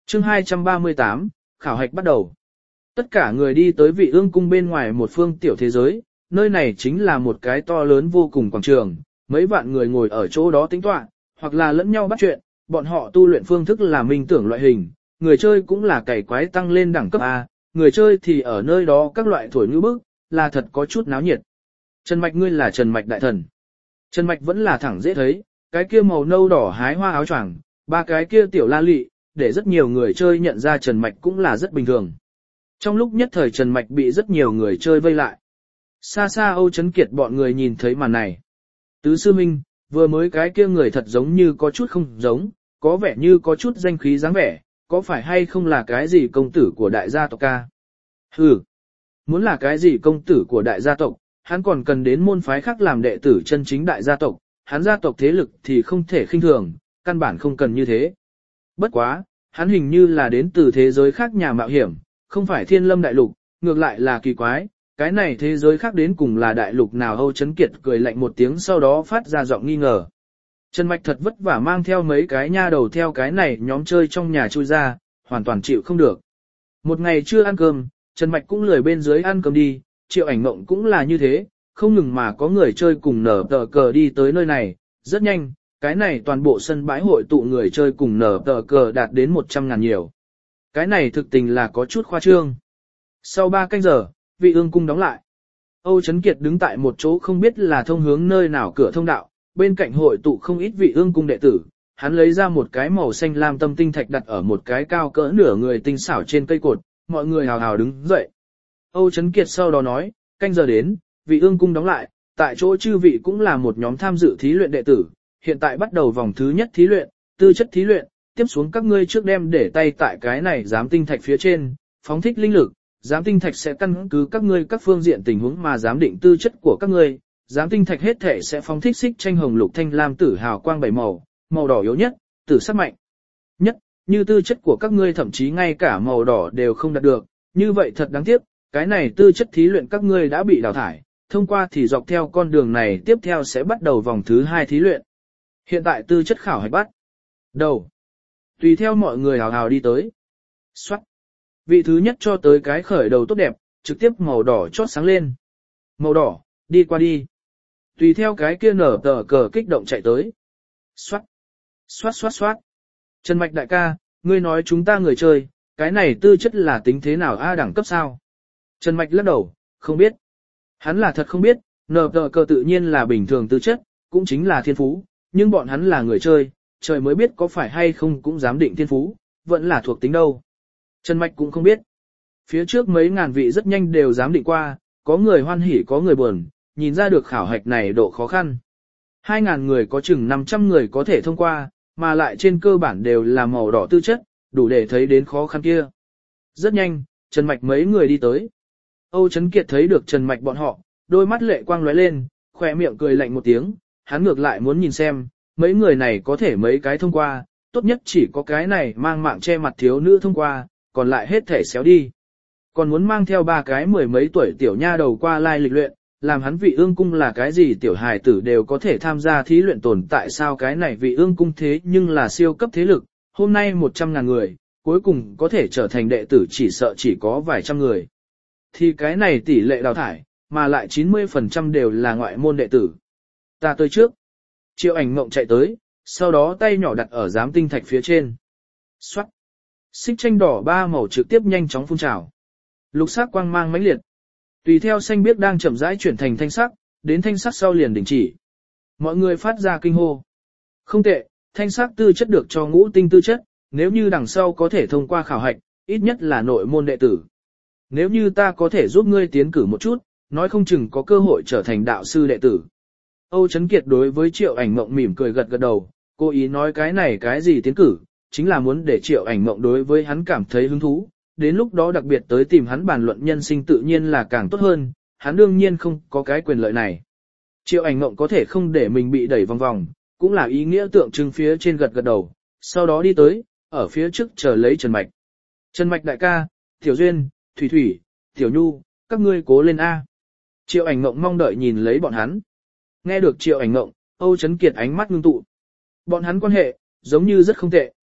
Chương 238, khảo hạch bắt đầu. Tất cả người đi tới Vị Ương cung bên ngoài một phương tiểu thế giới, nơi này chính là một cái to lớn vô cùng quảng trường, mấy vạn người ngồi ở chỗ đó tính toán, hoặc là lẫn nhau bắt chuyện, bọn họ tu luyện phương thức là minh tưởng loại hình, người chơi cũng là cày quái tăng lên đẳng cấp A, người chơi thì ở nơi đó các loại thổi ngữ bức, là thật có chút náo nhiệt. Trần Mạch ngươi là Trần Mạch đại thần. Trần Mạch vẫn là thẳng dễ thấy, cái kia màu nâu đỏ hái hoa áo choàng, ba cái kia tiểu la lị, để rất nhiều người chơi nhận ra Trần Mạch cũng là rất bình thường. Trong lúc nhất thời Trần Mạch bị rất nhiều người chơi vây lại. Xa xa Âu Chấn Kiệt bọn người nhìn thấy màn này. Tứ sư minh, vừa mới cái kia người thật giống như có chút không giống, có vẻ như có chút danh khí dáng vẻ, có phải hay không là cái gì công tử của đại gia tộc ca? Hừ, muốn là cái gì công tử của đại gia tộc, hắn còn cần đến môn phái khác làm đệ tử chân chính đại gia tộc, hắn gia tộc thế lực thì không thể khinh thường, căn bản không cần như thế. Bất quá, hắn hình như là đến từ thế giới khác nhà mạo hiểm, không phải thiên lâm đại lục, ngược lại là kỳ quái, cái này thế giới khác đến cùng là đại lục nào? Âu Chấn Kiệt cười lạnh một tiếng sau đó phát ra giọng nghi ngờ. Trần Mạch thật vất vả mang theo mấy cái nha đầu theo cái này nhóm chơi trong nhà chui ra, hoàn toàn chịu không được. Một ngày chưa ăn cơm, Trần Mạch cũng lười bên dưới ăn cơm đi, Triệu Ảnh Mộng cũng là như thế, không ngừng mà có người chơi cùng nở tờ cờ đi tới nơi này, rất nhanh, cái này toàn bộ sân bãi hội tụ người chơi cùng nở tờ cờ đạt đến 100.000 nhiều. Cái này thực tình là có chút khoa trương. Sau 3 canh giờ, Vị Ương cung đóng lại. Âu Chấn Kiệt đứng tại một chỗ không biết là thông hướng nơi nào cửa thông đạo, bên cạnh hội tụ không ít Vị Ương cung đệ tử, hắn lấy ra một cái màu xanh lam tâm tinh thạch đặt ở một cái cao cỡ nửa người tinh xảo trên cây cột, mọi người hào hào đứng dậy. Âu Chấn Kiệt sau đó nói, canh giờ đến, Vị Ương cung đóng lại, tại chỗ chư vị cũng là một nhóm tham dự thí luyện đệ tử, hiện tại bắt đầu vòng thứ nhất thí luyện, tư chất thí luyện, tiếp xuống các ngươi trước đem để tay tại cái này giám tinh thạch phía trên, phóng thích linh lực, giám tinh thạch sẽ căn cứ các ngươi các phương diện tình huống mà giám định tư chất của các ngươi, giám tinh thạch hết thể sẽ phóng thích xích tranh hồng lục thanh lam tử hào quang 7 màu, màu đỏ yếu nhất, tử sắc mạnh nhất, như tư chất của các ngươi thậm chí ngay cả màu đỏ đều không đạt được, như vậy thật đáng tiếc, cái này tư chất thí luyện các ngươi đã bị đào thải, thông qua thì dọc theo con đường này tiếp theo sẽ bắt đầu vòng thứ 2 thí luyện. Hiện tại tư chất khảo hạch bắt đầu. Tùy theo mọi người hào hào đi tới. Xoát. Vị thứ nhất cho tới cái khởi đầu tốt đẹp, trực tiếp màu đỏ chót sáng lên. Màu đỏ, đi qua đi. Tùy theo cái kia nở tờ cờ kích động chạy tới. Xoát. Xoát xoát xoát. Trần Mạch đại ca, ngươi nói chúng ta người chơi, cái này tư chất là tính thế nào A đẳng cấp sao? Trần Mạch lắc đầu, không biết. Hắn là thật không biết, nở tờ cờ tự nhiên là bình thường tư chất, cũng chính là thiên phú, nhưng bọn hắn là người chơi, trời mới biết có phải hay không cũng dám định thiên phú, vẫn là thuộc tính đâu. Trần Mạch cũng không biết. Phía trước mấy ngàn vị rất nhanh đều dám định qua, có người hoan hỉ có người buồn, nhìn ra được khảo hạch này độ khó khăn. 2.000 người có chừng 500 người có thể thông qua, mà lại trên cơ bản đều là màu đỏ tư chất, đủ để thấy đến khó khăn kia. Rất nhanh, Trần Mạch mấy người đi tới. Âu Chấn Kiệt thấy được Trần Mạch bọn họ, đôi mắt lệ quang lóe lên, khỏe miệng cười lạnh một tiếng, hắn ngược lại muốn nhìn xem, mấy người này có thể mấy cái thông qua, tốt nhất chỉ có cái này mang mạng che mặt thiếu nữ thông qua, còn lại hết thể xéo đi. Còn muốn mang theo 3 cái 10 mấy tuổi tiểu nha đầu qua lai lịch luyện, làm hắn Vị Ương cung là cái gì tiểu hài tử đều có thể tham gia thí luyện tồn tại sao cái này Vị Ương cung thế nhưng là siêu cấp thế lực, hôm nay 100.000 người, cuối cùng có thể trở thành đệ tử chỉ sợ chỉ có vài trăm người. Thì cái này tỷ lệ đào thải, mà lại 90% đều là ngoại môn đệ tử. Ta tới trước. Triệu Ảnh Mộng chạy tới, sau đó tay nhỏ đặt ở giám tinh thạch phía trên. Xoát. Xích tranh đỏ 3 màu trực tiếp nhanh chóng phun trào. Lục sắc quang mang mãnh liệt. Tùy theo xanh biếc đang chậm rãi chuyển thành thanh sắc, đến thanh sắc sau liền đình chỉ. Mọi người phát ra kinh hô. Không tệ, thanh sắc tư chất được cho ngũ tinh tư chất, nếu như đằng sau có thể thông qua khảo hạch, ít nhất là nội môn đệ tử. Nếu như ta có thể giúp ngươi tiến cử một chút, nói không chừng có cơ hội trở thành đạo sư đệ tử. Âu Chấn Kiệt đối với Triệu Ảnh Mộng mỉm cười gật gật đầu, cố ý nói cái này cái gì tiến cử, chính là muốn để Triệu Ảnh Mộng đối với hắn cảm thấy hứng thú, đến lúc đó đặc biệt tới tìm hắn bàn luận nhân sinh tự nhiên là càng tốt hơn, hắn đương nhiên không có cái quyền lợi này. Triệu Ảnh Mộng có thể không để mình bị đẩy vòng vòng, cũng là ý nghĩa tượng trưng phía trên gật gật đầu, sau đó đi tới, ở phía trước chờ lấy Trần Mạch. Trần Mạch đại ca, Tiểu Duyên, Thủy Thủy, Tiểu Nhu, các ngươi cố lên A. Triệu Ảnh Mộng mong đợi nhìn lấy bọn hắn. Nghe được Triệu Ảnh Mộng, Âu Chấn Kiệt ánh mắt ngưng tụ. Bọn hắn quan hệ, giống như rất không tệ.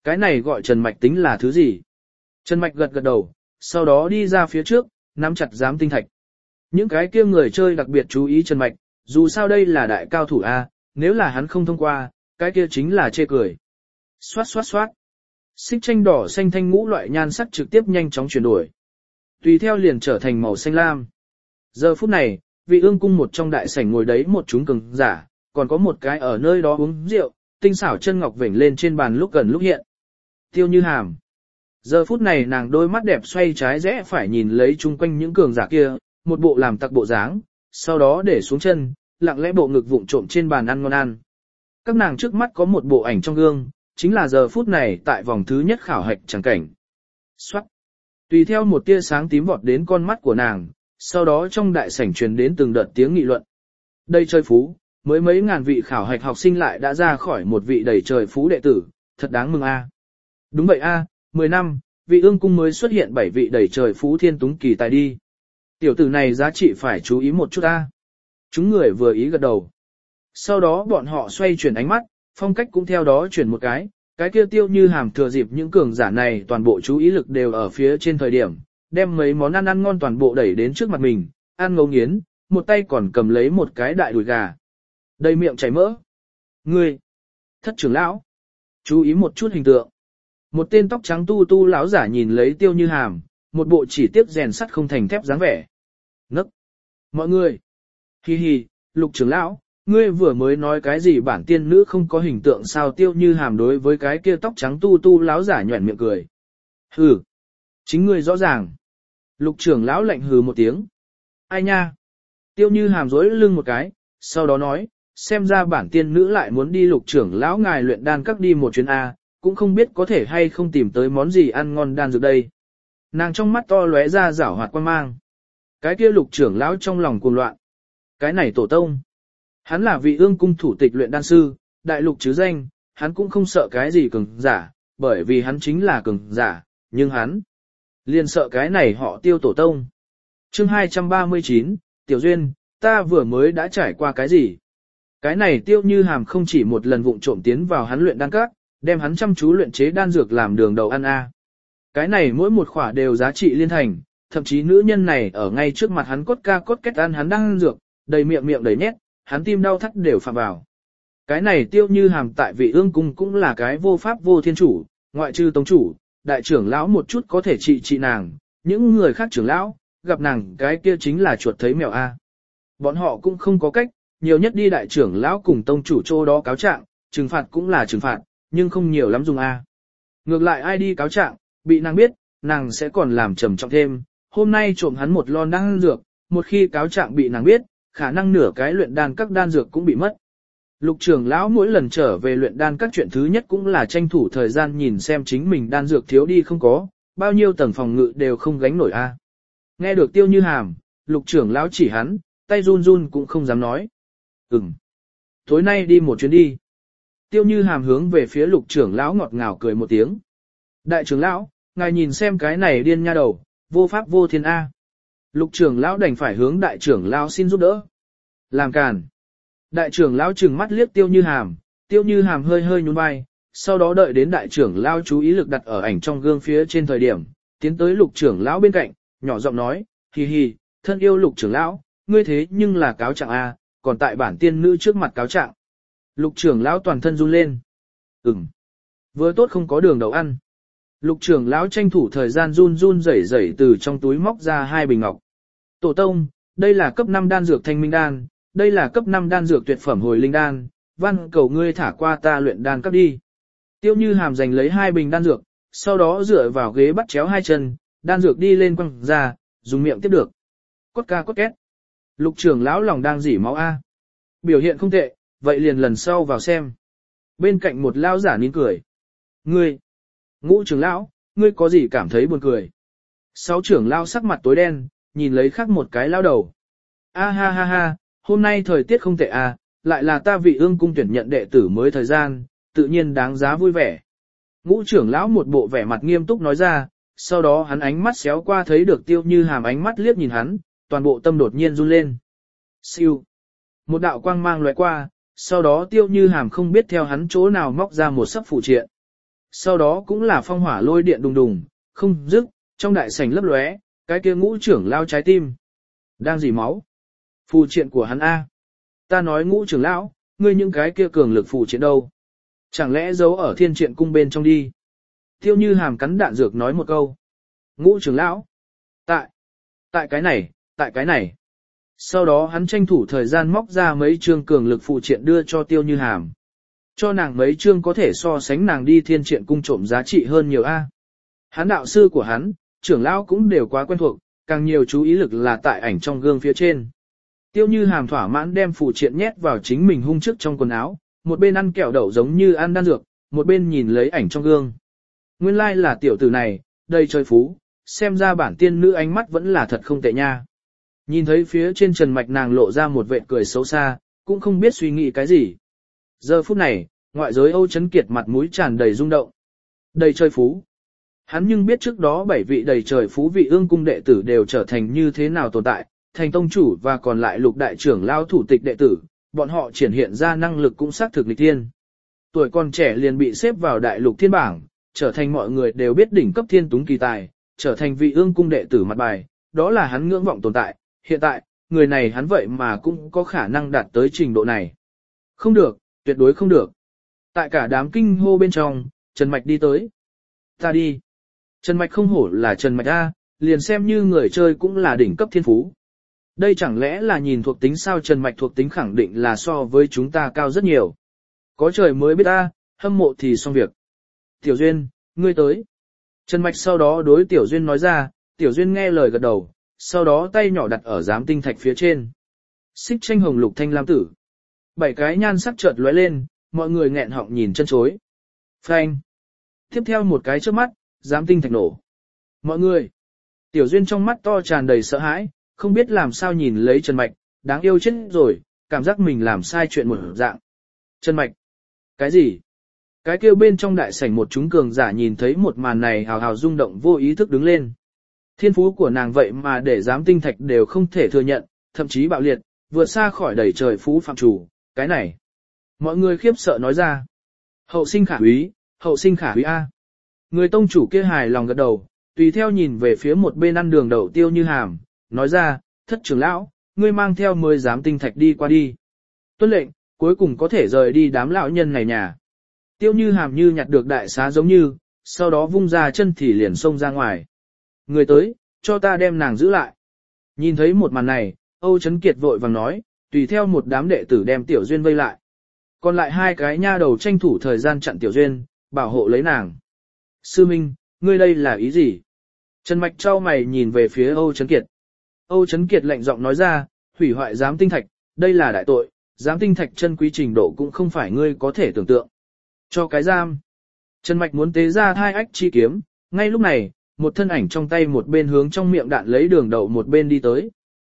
Cái này gọi Trần Mạch tính là thứ gì? Trần Mạch gật gật đầu, sau đó đi ra phía trước, nắm chặt giám tinh thạch. Những cái kia người chơi đặc biệt chú ý Trần Mạch, dù sao đây là đại cao thủ A, nếu là hắn không thông qua, cái kia chính là chê cười. Xoát xoát xoát. Xích tranh đỏ xanh thanh ngũ loại nhan sắc trực tiếp nhanh chóng chuyển đổi. Tùy theo liền trở thành màu xanh lam. Giờ phút này, vị ương cung một trong đại sảnh ngồi đấy một chúng cường giả, còn có một cái ở nơi đó uống rượu, tinh xảo chân ngọc vểnh lên trên bàn lúc gần lúc hiện. Tiêu Như Hàm. Giờ phút này nàng đôi mắt đẹp xoay trái rẽ phải nhìn lấy chung quanh những cường giả kia, một bộ làm tặc bộ dáng, sau đó để xuống chân, lặng lẽ bộ ngực vụng trộm trên bàn ăn ngon ăn. Các nàng trước mắt có một bộ ảnh trong gương, chính là giờ phút này tại vòng thứ nhất khảo hạch chẳng cảnh. Xoát. Tùy theo một tia sáng tím vọt đến con mắt của nàng, sau đó trong đại sảnh truyền đến từng đợt tiếng nghị luận. Đây chơi phú, mới mấy ngàn vị khảo hạch học sinh lại đã ra khỏi một vị đầy trời phú đệ tử, thật đáng mừng a. Đúng vậy a, 10 năm, vị ương cung mới xuất hiện 7 vị đầy trời phú thiên túng kỳ tài đi. Tiểu tử này giá trị phải chú ý một chút a. Chúng người vừa ý gật đầu. Sau đó bọn họ xoay chuyển ánh mắt, phong cách cũng theo đó chuyển một cái kia Tiêu Như Hàm thừa dịp những cường giả này toàn bộ chú ý lực đều ở phía trên thời điểm, đem mấy món ăn ngon toàn bộ đẩy đến trước mặt mình, ăn ngấu nghiến, một tay còn cầm lấy một cái đại đùi gà. Đầy miệng chảy mỡ. Ngươi, thất trưởng lão, chú ý một chút hình tượng. Một tên tóc trắng tu tu lão giả nhìn lấy Tiêu Như Hàm, một bộ chỉ tiếp rèn sắt không thành thép dáng vẻ. Nấc. Mọi người. Hi hi, Lục trưởng lão, ngươi vừa mới nói cái gì bản tiên nữ không có hình tượng sao? Tiêu Như Hàm đối với cái kia tóc trắng tu tu lão giả nhoẻn miệng cười. Hừ. Chính ngươi rõ ràng. Lục trưởng lão lạnh hừ một tiếng. Ai nha? Tiêu Như Hàm rối lưng một cái, sau đó nói, xem ra bản tiên nữ lại muốn đi Lục trưởng lão ngài luyện đan các đi một chuyến A, cũng không biết có thể hay không tìm tới món gì ăn ngon đan dược đây. Nàng trong mắt to lóe ra giảo hoạt quan mang. Cái kia Lục trưởng lão trong lòng cuồng loạn. Cái này tổ tông. Hắn là vị ương cung thủ tịch luyện đan sư, đại lục chứ danh, hắn cũng không sợ cái gì cường giả, bởi vì hắn chính là cường giả, nhưng hắn liền sợ cái này họ Tiêu tổ tông. Chương 239, Tiểu Duyên, ta vừa mới đã trải qua cái gì? Cái này Tiêu Như Hàm không chỉ một lần vụng trộm tiến vào hắn luyện đan các, đem hắn chăm chú luyện chế đan dược làm đường đầu ăn a. Cái này mỗi một khỏa đều giá trị liên thành, thậm chí nữ nhân này ở ngay trước mặt hắn cốt ca cốt kết ăn hắn đan dược, đầy miệng miệng đầy nhét, hắn tim đau thắt đều phạm vào. Cái này Tiêu Như Hàm tại vị ương cung cũng là cái vô pháp vô thiên chủ, ngoại trừ tông chủ, đại trưởng lão một chút có thể trị nàng, những người khác trưởng lão, gặp nàng cái kia chính là chuột thấy mèo a. Bọn họ cũng không có cách, nhiều nhất đi đại trưởng lão cùng tông chủ chỗ đó cáo trạng, trừng phạt cũng là trừng phạt, nhưng không nhiều lắm dùng a. Ngược lại ai đi cáo trạng, bị nàng biết, nàng sẽ còn làm trầm trọng thêm, hôm nay trộm hắn một lon đan dược, một khi cáo trạng bị nàng biết, khả năng nửa cái luyện đan các đan dược cũng bị mất. Lục trưởng lão mỗi lần trở về luyện đan các chuyện thứ nhất cũng là tranh thủ thời gian nhìn xem chính mình đan dược thiếu đi không có, bao nhiêu tầng phòng ngự đều không gánh nổi a. Nghe được Tiêu Như Hàm, lục trưởng lão chỉ hắn, tay run run cũng không dám nói. Tối nay đi một chuyến đi. Tiêu Như Hàm hướng về phía lục trưởng lão ngọt ngào cười một tiếng. Đại trưởng lão, ngài nhìn xem cái này điên nha đầu, vô pháp vô thiên A. Lục trưởng lão đành phải hướng đại trưởng lão xin giúp đỡ. Làm càn. Đại trưởng lão trừng mắt liếc Tiêu Như Hàm hơi hơi nhún vai, sau đó đợi đến đại trưởng lão chú ý lực đặt ở ảnh trong gương phía trên thời điểm, tiến tới lục trưởng lão bên cạnh, nhỏ giọng nói, hì hì, thân yêu lục trưởng lão, ngươi thế nhưng là cáo trạng A, còn tại bản tiên nữ trước mặt cáo trạng. Lục trưởng lão toàn thân run lên. Vừa tốt không có đường đầu ăn. Lục trưởng lão tranh thủ thời gian run run rẩy rẩy từ trong túi móc ra 2 bình ngọc. Tổ tông, đây là cấp 5 đan dược thanh minh đan, đây là cấp 5 đan dược tuyệt phẩm hồi linh đan, văn cầu ngươi thả qua ta luyện đan cấp đi. Tiêu Như Hàm giành lấy 2 bình đan dược, sau đó dựa vào ghế bắt chéo 2 chân, đan dược đi lên quăng ra, dùng miệng tiếp được. Cốt ca cốt két. Lục trưởng lão lòng đang dỉ máu A. Biểu hiện không tệ, vậy liền lần sau vào xem. Bên cạnh một lão giả nín cười. Ngươi, Ngũ trưởng lão, ngươi có gì cảm thấy buồn cười? 6 trưởng lão sắc mặt tối đen, nhìn lấy khác một cái lão đầu. A ha ha ha, hôm nay thời tiết không tệ à, lại là ta vị ương cung tuyển nhận đệ tử mới thời gian, tự nhiên đáng giá vui vẻ. Ngũ trưởng lão một bộ vẻ mặt nghiêm túc nói ra, sau đó hắn ánh mắt xéo qua thấy được Tiêu Như Hàm ánh mắt liếc nhìn hắn, toàn bộ tâm đột nhiên run lên. Siêu. Một đạo quang mang lóe qua, sau đó Tiêu Như Hàm không biết theo hắn chỗ nào móc ra một sấp phụ triện. sau đó cũng là phong hỏa lôi điện đùng đùng, không dứt, trong đại sảnh lấp lóe, cái kia ngũ trưởng lao trái tim. Đang dỉ máu. Phù triện của hắn A. Ta nói ngũ trưởng lão, ngươi những cái kia cường lực phù triện đâu? Chẳng lẽ giấu ở thiên triện cung bên trong đi? Tiêu Như Hàm cắn đạn dược nói một câu. Ngũ trưởng lão. Tại cái này. Sau đó hắn tranh thủ thời gian móc ra mấy chương cường lực phù triện đưa cho Tiêu Như Hàm. Cho nàng mấy chương có thể so sánh nàng đi thiên triện cung trộm giá trị hơn nhiều A. Hắn đạo sư của hắn, trưởng lão cũng đều quá quen thuộc, càng nhiều chú ý lực là tại ảnh trong gương phía trên. Tiêu Như Hàm thỏa mãn đem phù triện nhét vào chính mình hung trước trong quần áo, một bên ăn kẹo đậu giống như ăn đan dược, một bên nhìn lấy ảnh trong gương. Nguyên lai là tiểu tử này, đầy trời phú, xem ra bản tiên nữ ánh mắt vẫn là thật không tệ nha. Nhìn thấy phía trên trần mạch nàng lộ ra một vệt cười xấu xa, cũng không biết suy nghĩ cái gì. Giờ phút này, ngoại giới Âu Chấn Kiệt mặt mũi tràn đầy rung động. Đầy trời phú. Hắn nhưng biết trước đó 7 vị đầy trời phú vị ương cung đệ tử đều trở thành như thế nào tồn tại, thành tông chủ và còn lại lục đại trưởng lao thủ tịch đệ tử, bọn họ triển hiện ra năng lực cũng xác thực nghịch thiên. Tuổi còn trẻ liền bị xếp vào đại lục thiên bảng, trở thành mọi người đều biết đỉnh cấp thiên túng kỳ tài, trở thành vị ương cung đệ tử mặt bài, đó là hắn ngưỡng vọng tồn tại. Hiện tại, người này hắn vậy mà cũng có khả năng đạt tới trình độ này. Không được, tuyệt đối không được. Tại cả đám kinh hô bên trong, Trần Mạch đi tới. Ta đi. Trần Mạch không hổ là Trần Mạch A, liền xem như người chơi cũng là đỉnh cấp thiên phú. Đây chẳng lẽ là nhìn thuộc tính sao? Trần Mạch thuộc tính khẳng định là so với chúng ta cao rất nhiều. Có trời mới biết ta, hâm mộ thì xong việc. Tiểu Duyên, ngươi tới. Trần Mạch sau đó đối Tiểu Duyên nói ra, Tiểu Duyên nghe lời gật đầu, sau đó tay nhỏ đặt ở giám tinh thạch phía trên. Xích tranh hồng lục thanh lam tử. 7 cái nhan sắc chợt lóe lên, mọi người nghẹn họng nhìn chân chối. Phanh. Tiếp theo một cái trước mắt, giám tinh thạch nổ. Mọi người. Tiểu Duyên trong mắt to tràn đầy sợ hãi, không biết làm sao nhìn lấy Trần Mạch, đáng yêu chết rồi, cảm giác mình làm sai chuyện một dạng. Trần Mạch. Cái gì? Cái kêu bên trong đại sảnh một chúng cường giả nhìn thấy một màn này hào hào rung động vô ý thức đứng lên. Thiên phú của nàng vậy mà để giám tinh thạch đều không thể thừa nhận, thậm chí bạo liệt, vượt xa khỏi đầy trời phú phạm chủ, cái này. Mọi người khiếp sợ nói ra. Hậu sinh khả úy A. Người tông chủ kia hài lòng gật đầu, tùy theo nhìn về phía một bên ăn đường đậu Tiêu Như Hàm, nói ra, thất trưởng lão, ngươi mang theo 10 giám tinh thạch đi qua đi. Tuân lệnh, cuối cùng có thể rời đi đám lão nhân này nhà. Tiêu Như Hàm như nhặt được đại xá giống như, sau đó vung ra chân thì liền xông ra ngoài. Người tới, cho ta đem nàng giữ lại. Nhìn thấy một màn này, Âu Chấn Kiệt vội vàng nói, tùy theo một đám đệ tử đem Tiểu Duyên vây lại. Còn lại 2 cái nha đầu tranh thủ thời gian chặn Tiểu Duyên, bảo hộ lấy nàng. Sư Minh, ngươi đây là ý gì? Trần Mạch trao mày nhìn về phía Âu Chấn Kiệt. Âu Chấn Kiệt lạnh giọng nói ra, hủy hoại giám tinh thạch, đây là đại tội, giám tinh thạch chân quý trình độ cũng không phải ngươi có thể tưởng tượng. Cho cái giam. Trần Mạch muốn tế ra 2 ách chi kiếm, ngay lúc này, một thân ảnh trong tay một bên hướng trong miệng đạn lấy đường đậu một bên đi tới.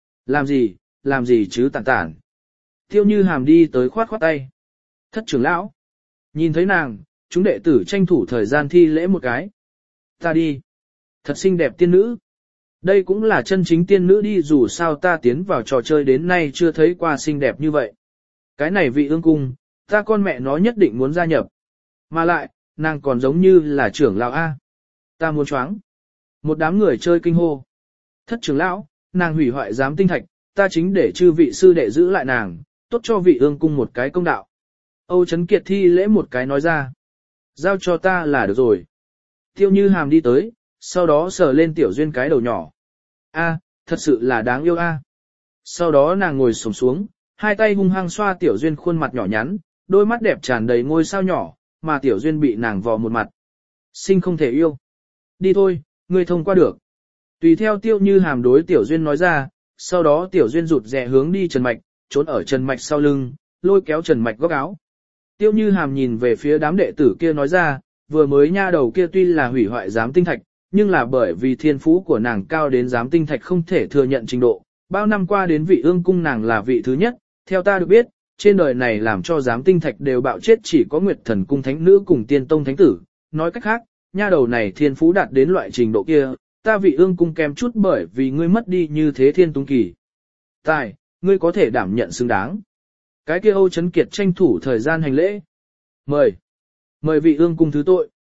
Làm gì chứ tản tản. Tiêu Như Hàm đi tới khoát khoát tay. Thất trưởng lão. Nhìn thấy nàng, chúng đệ tử tranh thủ thời gian thi lễ một cái. Ta đi. Thật xinh đẹp tiên nữ. Đây cũng là chân chính tiên nữ đi, dù sao ta tiến vào trò chơi đến nay chưa thấy qua xinh đẹp như vậy. Cái này vị ương cung, ta con mẹ nó nhất định muốn gia nhập. Mà lại, nàng còn giống như là trưởng lão A. Ta muốn choáng. Một đám người chơi kinh hô. Thất trưởng lão, nàng hủy hoại giám tinh thạch, ta chính để chư vị sư đệ giữ lại nàng, tốt cho vị ương cung một cái công đạo. Âu Chấn Kiệt thi lễ một cái nói ra. Giao cho ta là được rồi. Tiêu Như Hàm đi tới, sau đó sờ lên Tiểu Duyên cái đầu nhỏ. A, thật sự là đáng yêu a. Sau đó nàng ngồi xổm xuống, 2 tay hung hăng xoa Tiểu Duyên khuôn mặt nhỏ nhắn, đôi mắt đẹp tràn đầy ngôi sao nhỏ, mà Tiểu Duyên bị nàng vò một mặt. Sinh không thể yêu. Đi thôi, ngươi thông qua được. Tùy theo Tiêu Như Hàm đối Tiểu Duyên nói ra, sau đó Tiểu Duyên rụt rè hướng đi Trần Mạch, trốn ở Trần Mạch sau lưng, lôi kéo Trần Mạch góc áo. Tiêu Như Hàm nhìn về phía đám đệ tử kia nói ra, vừa mới nha đầu kia tuy là hủy hoại giám tinh thạch, nhưng là bởi vì thiên phú của nàng cao đến giám tinh thạch không thể thừa nhận trình độ. Bao năm qua đến vị ương cung nàng là vị thứ nhất, theo ta được biết, trên đời này làm cho giám tinh thạch đều bạo chết chỉ có Nguyệt Thần cung thánh nữ cùng Tiên Tông thánh tử. Nói cách khác, nha đầu này thiên phú đạt đến loại trình độ kia, ta vị ương cung kém chút bởi vì ngươi mất đi như thế thiên tung kỳ. Tài, ngươi có thể đảm nhận xứng đáng. Cái kia Âu Chấn Kiệt tranh thủ thời gian hành lễ. Mời vị ương cung thứ tội.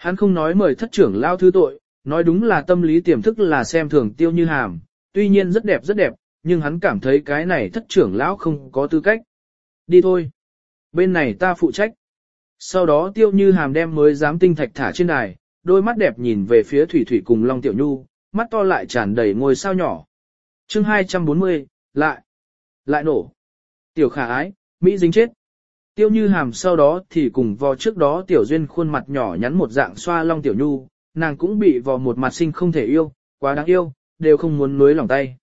Hắn không nói mời thất trưởng lao thứ tội, nói đúng là tâm lý tiềm thức là xem thường Tiêu Như Hàm, tuy nhiên rất đẹp, nhưng hắn cảm thấy cái này thất trưởng lão không có tư cách. Đi thôi. Bên này ta phụ trách. Sau đó Tiêu Như Hàm đem mới giám tinh thạch thả trên đài, đôi mắt đẹp nhìn về phía Thủy Thủy cùng Long Tiểu Nhu, mắt to lại tràn đầy ngôi sao nhỏ. Chương 240, lại nổ. Tiểu khả ái, Mỹ dính chết. Tiêu Như Hàm sau đó thì cùng vò trước đó Tiểu Duyên khuôn mặt nhỏ nhắn một dạng xoa Long Tiểu Nhu, nàng cũng bị vò một mặt sinh không thể yêu, quá đáng yêu, đều không muốn nuối lòng tay.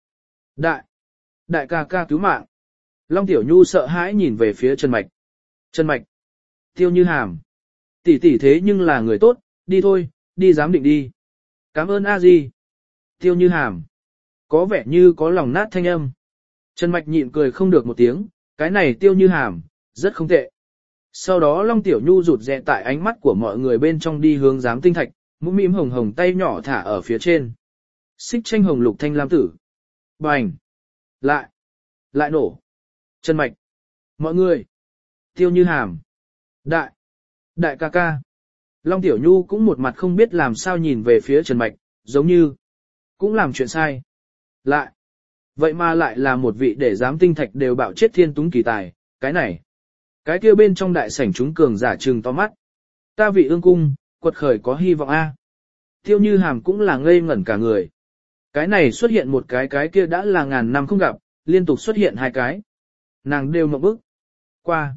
Đại ca ca cứu mạng. Long Tiểu Nhu sợ hãi nhìn về phía Trần Mạch. Trần Mạch. Tiêu Như Hàm. Tỷ thế nhưng là người tốt, đi thôi, đi giám định đi. Cảm ơn a di. Tiêu Như Hàm. Có vẻ như có lòng nát thanh âm. Trần Mạch nhịn cười không được một tiếng, cái này Tiêu Như Hàm, rất không tệ. Sau đó Long Tiểu Nhu rụt rè tại ánh mắt của mọi người bên trong đi hướng giám tinh thạch, mũm mĩm hồng hồng tay nhỏ thả ở phía trên. Xích tranh hồng lục thanh lam tử. Bành. Lại nổ. Trần Mạch. Mọi người. Tiêu Như Hàm. Đại ca ca. Long Tiểu Nhu cũng một mặt không biết làm sao nhìn về phía Trần Mạch, giống như cũng làm chuyện sai. Vậy mà lại là một vị để giám tinh thạch đều bạo chết thiên túng kỳ tài, cái này. Cái kia bên trong đại sảnh chúng cường giả trừng to mắt. Ta vị ương cung, quật khởi có hy vọng a. Tiêu Như Hàm cũng là ngây ngẩn cả người. Cái này xuất hiện một cái kia đã là ngàn năm không gặp, liên tục xuất hiện hai cái. Nàng đều ngậm bức. Qua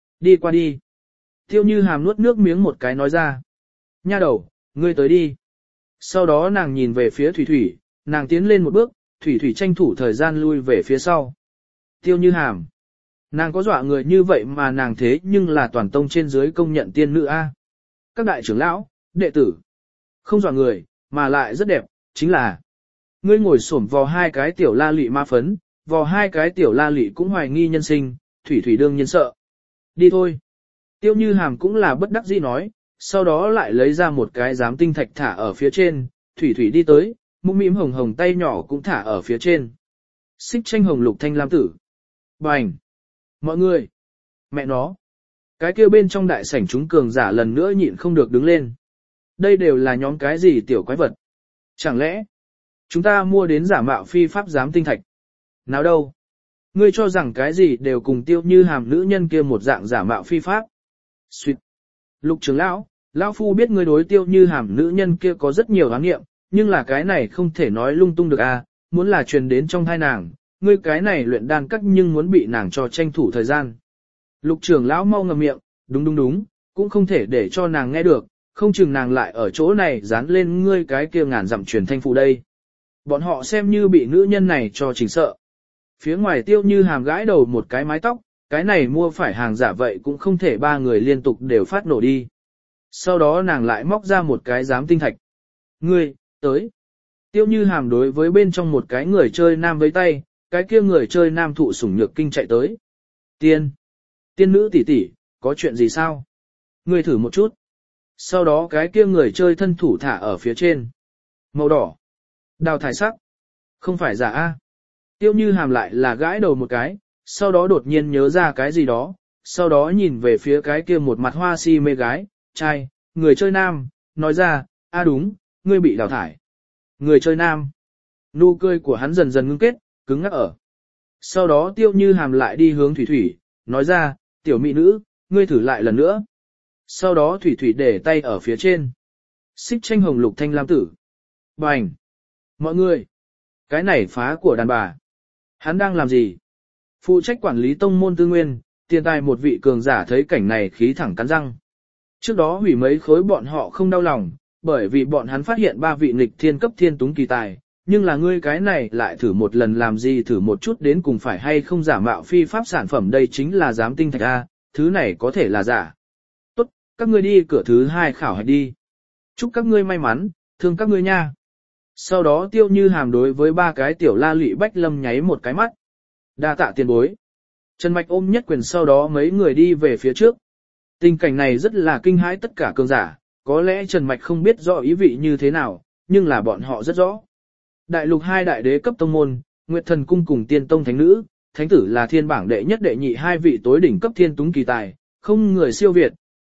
đi. Tiêu Như Hàm nuốt nước miếng một cái nói ra. Nha đầu, ngươi tới đi. Sau đó nàng nhìn về phía Thủy Thủy, nàng tiến lên một bước, Thủy Thủy tranh thủ thời gian lui về phía sau. Tiêu Như Hàm. Nàng có dọa người như vậy mà nàng thế nhưng là toàn tông trên dưới công nhận tiên nữ A. Các đại trưởng lão, đệ tử. Không dọa người, mà lại rất đẹp, chính là. Ngươi ngồi xổm vò hai cái tiểu la lị ma phấn, vò hai cái tiểu la lị cũng hoài nghi nhân sinh, Thủy Thủy đương nhiên sợ. Đi thôi. Tiêu Như Hàm cũng là bất đắc dĩ nói, sau đó lại lấy ra một cái giám tinh thạch thả ở phía trên, Thủy Thủy đi tới, mũm mĩm hồng hồng tay nhỏ cũng thả ở phía trên. Xích tranh hồng lục thanh lam tử. Bành. Mọi người. Mẹ nó. Cái kia bên trong đại sảnh chúng cường giả lần nữa nhịn không được đứng lên. Đây đều là nhóm cái gì tiểu quái vật. Chẳng lẽ chúng ta mua đến giả mạo phi pháp giám tinh thạch? Nào đâu? Ngươi cho rằng cái gì đều cùng Tiêu Như Hàm nữ nhân kia một dạng giả mạo phi pháp. Xuyệt. Lục trưởng lão phu biết ngươi đối Tiêu Như Hàm nữ nhân kia có rất nhiều ám nghiệm, nhưng là cái này không thể nói lung tung được a, muốn là truyền đến trong thai nàng, ngươi cái này luyện đan cắt nhưng muốn bị nàng cho tranh thủ thời gian. Lục trưởng lão mau ngậm miệng, đúng, cũng không thể để cho nàng nghe được, không chừng nàng lại ở chỗ này dán lên ngươi cái kia ngàn dặm truyền thanh phụ đây. Bọn họ xem như bị nữ nhân này cho chỉnh sợ. Phía ngoài Tiêu Như Hàm gãi đầu một cái mái tóc, cái này mua phải hàng giả vậy cũng không thể ba người liên tục đều phát nổ đi. Sau đó nàng lại móc ra một cái giám tinh thạch. Ngươi, tới. Tiêu Như Hàm đối với bên trong một cái người chơi nam với tay, cái kia người chơi nam thụ sủng nhược kinh chạy tới. Tiên nữ tỷ tỷ, có chuyện gì sao? Ngươi thử một chút. Sau đó cái kia người chơi thân thủ thả ở phía trên. Màu đỏ. Đào thải sắc. Không phải giả a. Tiêu Như Hàm lại là gãi đầu một cái, sau đó đột nhiên nhớ ra cái gì đó, sau đó nhìn về phía cái kia một mặt hoa si mê gái, trai, người chơi nam, nói ra, đúng, ngươi bị đào thải. Người chơi nam. Nụ cười của hắn dần dần ngưng kết, cứng ngắc ở. Sau đó Tiêu Như Hàm lại đi hướng Thủy Thủy, nói ra, tiểu mỹ nữ, ngươi thử lại lần nữa. Sau đó Thủy Thủy để tay ở phía trên. Xích tranh hồng lục thanh lam tử. Bành. Mọi người. Cái này phá của đàn bà. Hắn đang làm gì? Phụ trách quản lý tông môn tư nguyên, tiền tài một vị cường giả thấy cảnh này khí thẳng cắn răng. Trước đó hủy mấy khối bọn họ không đau lòng, bởi vì bọn hắn phát hiện 3 vị nghịch thiên cấp thiên túng kỳ tài, nhưng là ngươi cái này lại thử một lần làm gì thử một chút đến cùng phải hay không giả mạo phi pháp sản phẩm đây chính là giám tinh thạch A, thứ này có thể là giả. Tốt, các ngươi đi cửa thứ 2 khảo hạch đi. Chúc các ngươi may mắn, thương các ngươi nha. Sau đó Tiêu Như Hàm đối với 3 cái tiểu la lụy bách lâm nháy một cái mắt. Đa tạ tiền bối. Trần Mạch ôm nhất quyền sau đó mấy người đi về phía trước. Tình cảnh này rất là kinh hãi tất cả cường giả, có lẽ Trần Mạch không biết rõ ý vị như thế nào, nhưng là bọn họ rất rõ. Đại lục 2 đại đế cấp tông môn, Nguyệt Thần Cung cùng Tiên Tông Thánh Nữ, Thánh Tử là thiên bảng đệ nhất đệ nhị 2 vị tối đỉnh cấp thiên túng kỳ tài, không người siêu việt,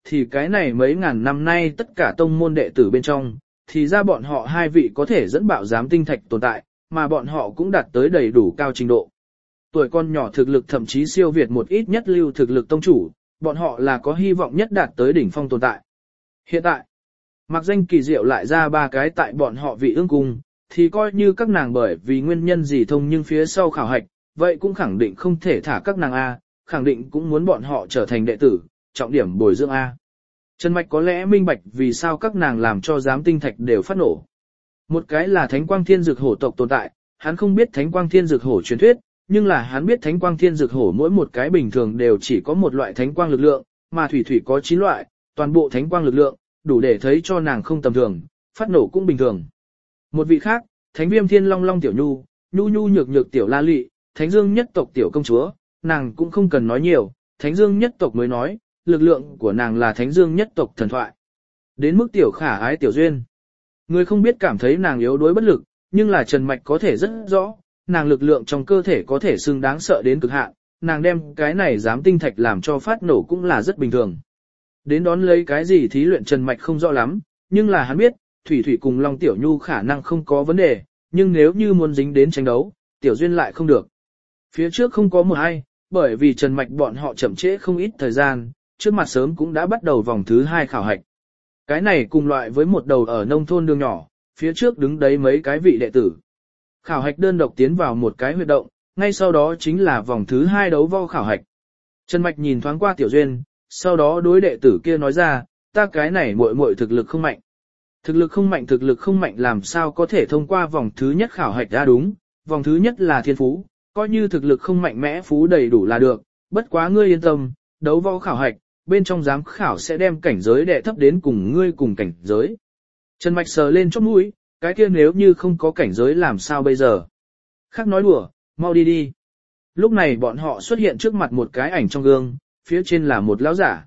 thì cái này mấy ngàn năm nay tất cả tông môn đệ tử bên trong, thì ra bọn họ hai vị có thể dẫn bạo giám tinh thạch tồn tại, mà bọn họ cũng đạt tới đầy đủ cao trình độ. Tuổi con nhỏ thực lực thậm chí siêu việt một ít nhất lưu thực lực tông chủ, bọn họ là có hy vọng nhất đạt tới đỉnh phong tồn tại. Hiện tại, mặc danh kỳ diệu lại ra ba cái tại bọn họ vị ương cung, thì coi như các nàng bởi vì nguyên nhân gì thông nhưng phía sau khảo hạch, vậy cũng khẳng định không thể thả các nàng A, khẳng định cũng muốn bọn họ trở thành đệ tử, trọng điểm bồi dưỡng A. Trần Mạch có lẽ minh bạch vì sao các nàng làm cho giám tinh thạch đều phát nổ. Một cái là Thánh Quang Thiên Dược Hổ tộc tồn tại, hắn không biết Thánh Quang Thiên Dược Hổ truyền thuyết, nhưng là hắn biết Thánh Quang Thiên Dược Hổ mỗi một cái bình thường đều chỉ có một loại Thánh Quang lực lượng, mà Thủy Thủy có 9 loại, toàn bộ Thánh Quang lực lượng, đủ để thấy cho nàng không tầm thường, phát nổ cũng bình thường. Một vị khác, Thánh Viêm Thiên Long Long Tiểu Nhu, Nhu Nhu Nhược Nhược Tiểu La Lị, Thánh Dương nhất tộc Tiểu Công Chúa, nàng cũng không cần nói nhiều, Thánh Dương nhất tộc mới nói, lực lượng của nàng là Thánh Dương nhất tộc thần thoại. Đến mức Tiểu Khả Ái Tiểu Duyên. Người không biết cảm thấy nàng yếu đuối bất lực, nhưng là Trần Mạch có thể rất rõ, nàng lực lượng trong cơ thể có thể xưng đáng sợ đến cực hạn, nàng đem cái này dám tinh thạch làm cho phát nổ cũng là rất bình thường. Đến đón lấy cái gì thí luyện Trần Mạch không rõ lắm, nhưng là hắn biết, Thủy Thủy cùng Long Tiểu Nhu khả năng không có vấn đề, nhưng nếu như muốn dính đến tranh đấu, Tiểu Duyên lại không được. Phía trước không có một ai, bởi vì Trần Mạch bọn họ chậm trễ không ít thời gian, trước mặt sớm cũng đã bắt đầu vòng thứ 2 khảo hạch. Cái này cùng loại với một đầu ở nông thôn đường nhỏ, phía trước đứng đấy mấy cái vị đệ tử. Khảo hạch đơn độc tiến vào một cái huyệt động, ngay sau đó chính là vòng thứ 2 đấu vo khảo hạch. Trần Mạch nhìn thoáng qua Tiểu Duyên, sau đó đối đệ tử kia nói ra, ta cái này muội muội thực lực không mạnh. Thực lực không mạnh làm sao có thể thông qua vòng thứ nhất khảo hạch ra đúng, vòng thứ nhất là thiên phú, coi như thực lực không mạnh mẽ phú đầy đủ là được, bất quá ngươi yên tâm, đấu vo khảo hạch, bên trong giám khảo sẽ đem cảnh giới đệ thấp đến cùng ngươi cùng cảnh giới. Trần Mạch sờ lên chóp mũi, cái kia nếu như không có cảnh giới làm sao bây giờ? Khác nói đùa, mau đi đi. Lúc này bọn họ xuất hiện trước mặt một cái ảnh trong gương, phía trên là một lão giả.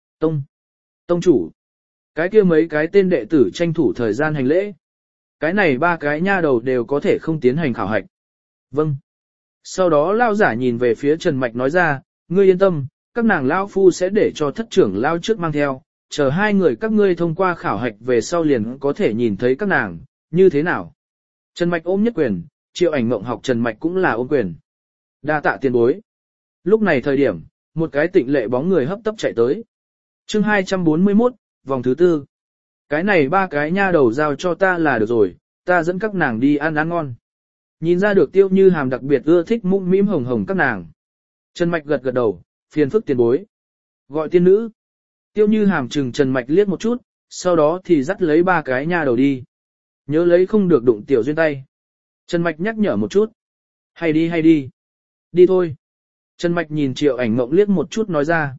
Tông chủ. Cái kia mấy cái tên đệ tử tranh thủ thời gian hành lễ. Cái này ba cái nha đầu đều có thể không tiến hành khảo hạch. Vâng. Sau đó lão giả nhìn về phía Trần Mạch nói ra, ngươi yên tâm, các nàng lão phu sẽ để cho thất trưởng lão trước mang theo, chờ hai người các ngươi thông qua khảo hạch về sau liền có thể nhìn thấy các nàng, như thế nào? Trần Mạch ôm nhất quyền, Triệu Ảnh Mộng học Trần Mạch cũng là ôm quyền. Đa tạ tiền bối. Lúc này thời điểm, một cái tịnh lệ bóng người hấp tấp chạy tới. Chương 241, vòng thứ 4. Cái này ba cái nha đầu giao cho ta là được rồi, ta dẫn các nàng đi ăn ngon. Nhìn ra được Tiêu Như Hàm đặc biệt ưa thích mũm mĩm hồng hồng các nàng. Trần Mạch gật gật đầu, phiền phức tiền bối. Gọi tiên nữ. Tiêu Như Hàm chừng Trần Mạch liếc một chút, sau đó thì dắt lấy ba cái nha đầu đi. Nhớ lấy không được đụng Tiểu Duyên tay. Trần Mạch nhắc nhở một chút. Hay đi. Đi thôi. Trần Mạch nhìn Triệu Ảnh Mộng liếc một chút nói ra.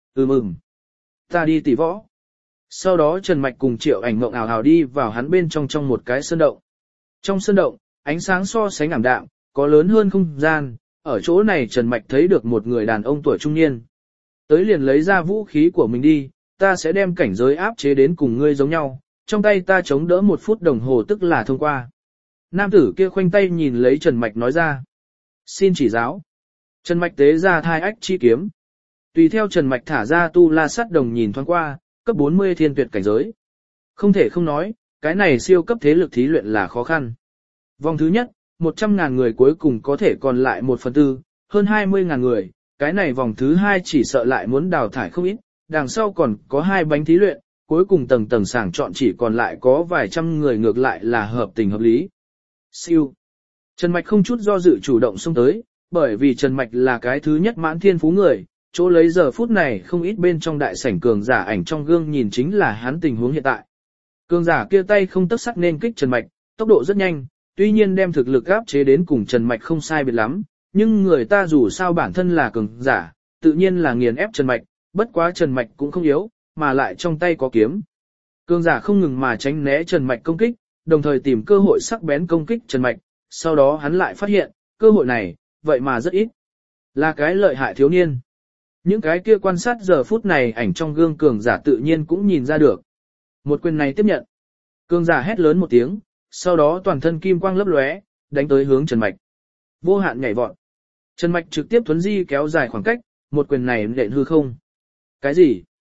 Ta đi tỷ võ. Sau đó Trần Mạch cùng Triệu Ảnh Mộng ảo ảo đi vào hắn bên trong một cái sơn động. Trong sơn động, ánh sáng so sánh ảm đạm, có lớn hơn không gian. Ở chỗ này Trần Mạch thấy được một người đàn ông tuổi trung niên. Tới liền lấy ra vũ khí của mình đi, ta sẽ đem cảnh giới áp chế đến cùng ngươi giống nhau, trong tay ta chống đỡ 1 phút đồng hồ tức là thông qua. Nam tử kia khoanh tay nhìn lấy Trần Mạch nói ra. Xin chỉ giáo. Trần Mạch tế ra thai ách chi kiếm. Tùy theo Trần Mạch thả ra tu la sát đồng nhìn thoáng qua, cấp 40 thiên tuyệt cảnh giới. Không thể không nói, cái này siêu cấp thế lực thí luyện là khó khăn. Vòng thứ nhất, 100.000 người cuối cùng có thể còn lại 1/4, hơn 20.000 người, cái này vòng thứ 2 chỉ sợ lại muốn đào thải không ít, đằng sau còn có 2 bánh thí luyện, cuối cùng tầng sàng chọn chỉ còn lại có vài trăm người ngược lại là hợp tình hợp lý. Siêu. Trần Mạch không chút do dự chủ động xông tới, bởi vì Trần Mạch là cái thứ nhất mãn thiên phú người, chỗ lấy giờ phút này không ít bên trong đại sảnh cường giả ảnh trong gương nhìn chính là hắn tình huống hiện tại. Cường giả kia tay không tấc sắc nên kích Trần Mạch, tốc độ rất nhanh, tuy nhiên đem thực lực áp chế đến cùng Trần Mạch không sai biệt lắm, nhưng người ta dù sao bản thân là cường giả, tự nhiên là nghiền ép Trần Mạch, bất quá Trần Mạch cũng không yếu, mà lại trong tay có kiếm. Cường giả không ngừng mà tránh né Trần Mạch công kích, đồng thời tìm cơ hội sắc bén công kích Trần Mạch, sau đó hắn lại phát hiện, cơ hội này, vậy mà rất ít. Là cái lợi hại thiếu niên. Những cái kia quan sát giờ phút này ảnh trong gương cường giả tự nhiên cũng nhìn ra được. Một quyền này tiếp nhận. Cường giả hét lớn một tiếng, sau đó toàn thân kim quang lấp lóe, đánh tới hướng Trần Mạch. Vô hạn nhảy vọt. Trần Mạch trực tiếp thuấn di kéo dài khoảng cách, một quyền này nện hư không. Cái gì?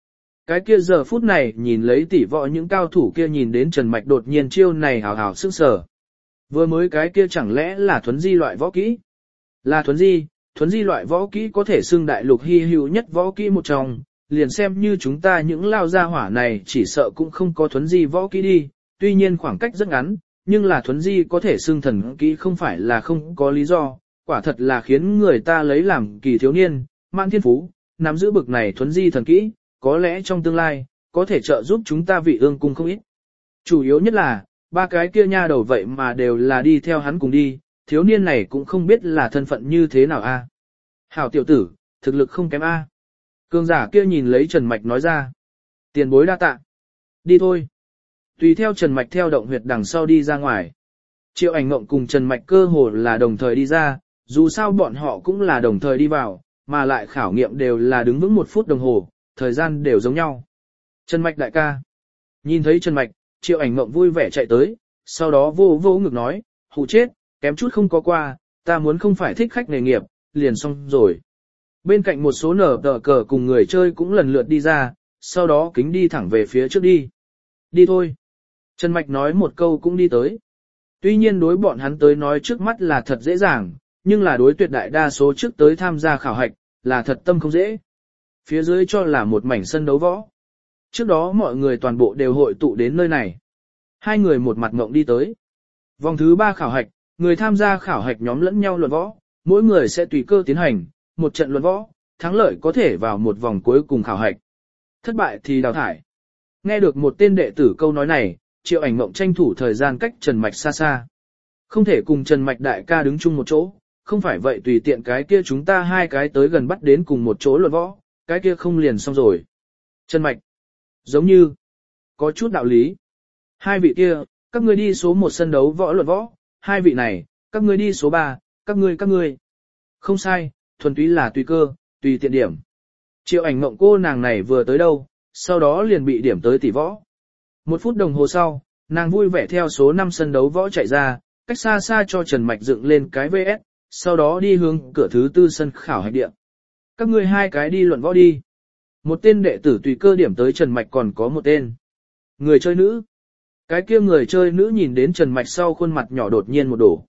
Cái kia giờ phút này nhìn lấy tỷ võ những cao thủ kia nhìn đến Trần Mạch đột nhiên chiêu này hào hào sức sở. Vừa mới cái kia chẳng lẽ là thuấn di loại võ kỹ? Là thuấn di loại võ kỹ có thể xưng đại lục hy hữu nhất võ kỹ một trong, liền xem như chúng ta những lao gia hỏa này chỉ sợ cũng không có thuấn di võ kỹ đi, tuy nhiên khoảng cách rất ngắn, nhưng là thuấn di có thể xưng thần kỹ không phải là không có lý do, quả thật là khiến người ta lấy làm kỳ thiếu niên, mãn thiên phú, nắm giữ bực này thuấn di thần kỹ, có lẽ trong tương lai, có thể trợ giúp chúng ta vị ương cung không ít. Chủ yếu nhất là, ba cái kia nha đầu vậy mà đều là đi theo hắn cùng đi, thiếu niên này cũng không biết là thân phận như thế nào a. Hảo tiểu tử, thực lực không kém a. Cường giả kia nhìn lấy Trần Mạch nói ra. Tiền bối đa tạ. Đi thôi. Tùy theo Trần Mạch theo động huyệt đằng sau đi ra ngoài. Triệu Ảnh Ngộng cùng Trần Mạch cơ hồ là đồng thời đi ra, dù sao bọn họ cũng là đồng thời đi vào, mà lại khảo nghiệm đều là đứng vững 1 phút đồng hồ, thời gian đều giống nhau. Trần Mạch đại ca. Nhìn thấy Trần Mạch, Triệu Ảnh Ngộng vui vẻ chạy tới, sau đó vô vô ngực nói, hù chết, kém chút không có qua, ta muốn không phải thích khách nghề nghiệp, liền xong rồi. Bên cạnh một số nở tờ cờ cùng người chơi cũng lần lượt đi ra, sau đó kính đi thẳng về phía trước đi. Đi thôi. Trần Mạch nói một câu cũng đi tới. Tuy nhiên đối bọn hắn tới nói trước mắt là thật dễ dàng, nhưng là đối tuyệt đại đa số trước tới tham gia khảo hạch, là thật tâm không dễ. Phía dưới cho là một mảnh sân đấu võ. Trước đó mọi người toàn bộ đều hội tụ đến nơi này. Hai người một mặt ngộng đi tới. Vòng thứ 3 khảo hạch, người tham gia khảo hạch nhóm lẫn nhau luận võ, mỗi người sẽ tùy cơ tiến hành một trận luận võ, thắng lợi có thể vào một vòng cuối cùng khảo hạch. Thất bại thì đào thải. Nghe được một tên đệ tử câu nói này, Triệu Ảnh Ngộng tranh thủ thời gian cách Trần Mạch xa xa. Không thể cùng Trần Mạch đại ca đứng chung một chỗ, không phải vậy tùy tiện cái kia chúng ta hai cái tới gần bắt đến cùng một chỗ luận võ, cái kia không liền xong rồi. Trần Mạch, giống như, có chút đạo lý. Hai vị kia, các ngươi đi số 1 sân đấu võ luận võ, hai vị này, các ngươi đi số 3, các ngươi. Không sai, thuần túy là tùy cơ, tùy tiện điểm. Triệu Ảnh Ngộng cô nàng này vừa tới đâu, sau đó liền bị điểm tới tỷ võ. 1 phút đồng hồ sau, nàng vui vẻ theo số 5 sân đấu võ chạy ra, cách xa xa cho Trần Mạch dựng lên cái VS, sau đó đi hướng cửa thứ 4 sân khảo hạch địa. Các ngươi hai cái đi luận võ đi. Một tên đệ tử tùy cơ điểm tới Trần Mạch còn có một tên người chơi nữ. Cái kia người chơi nữ nhìn đến Trần Mạch sau khuôn mặt nhỏ đột nhiên một đổ.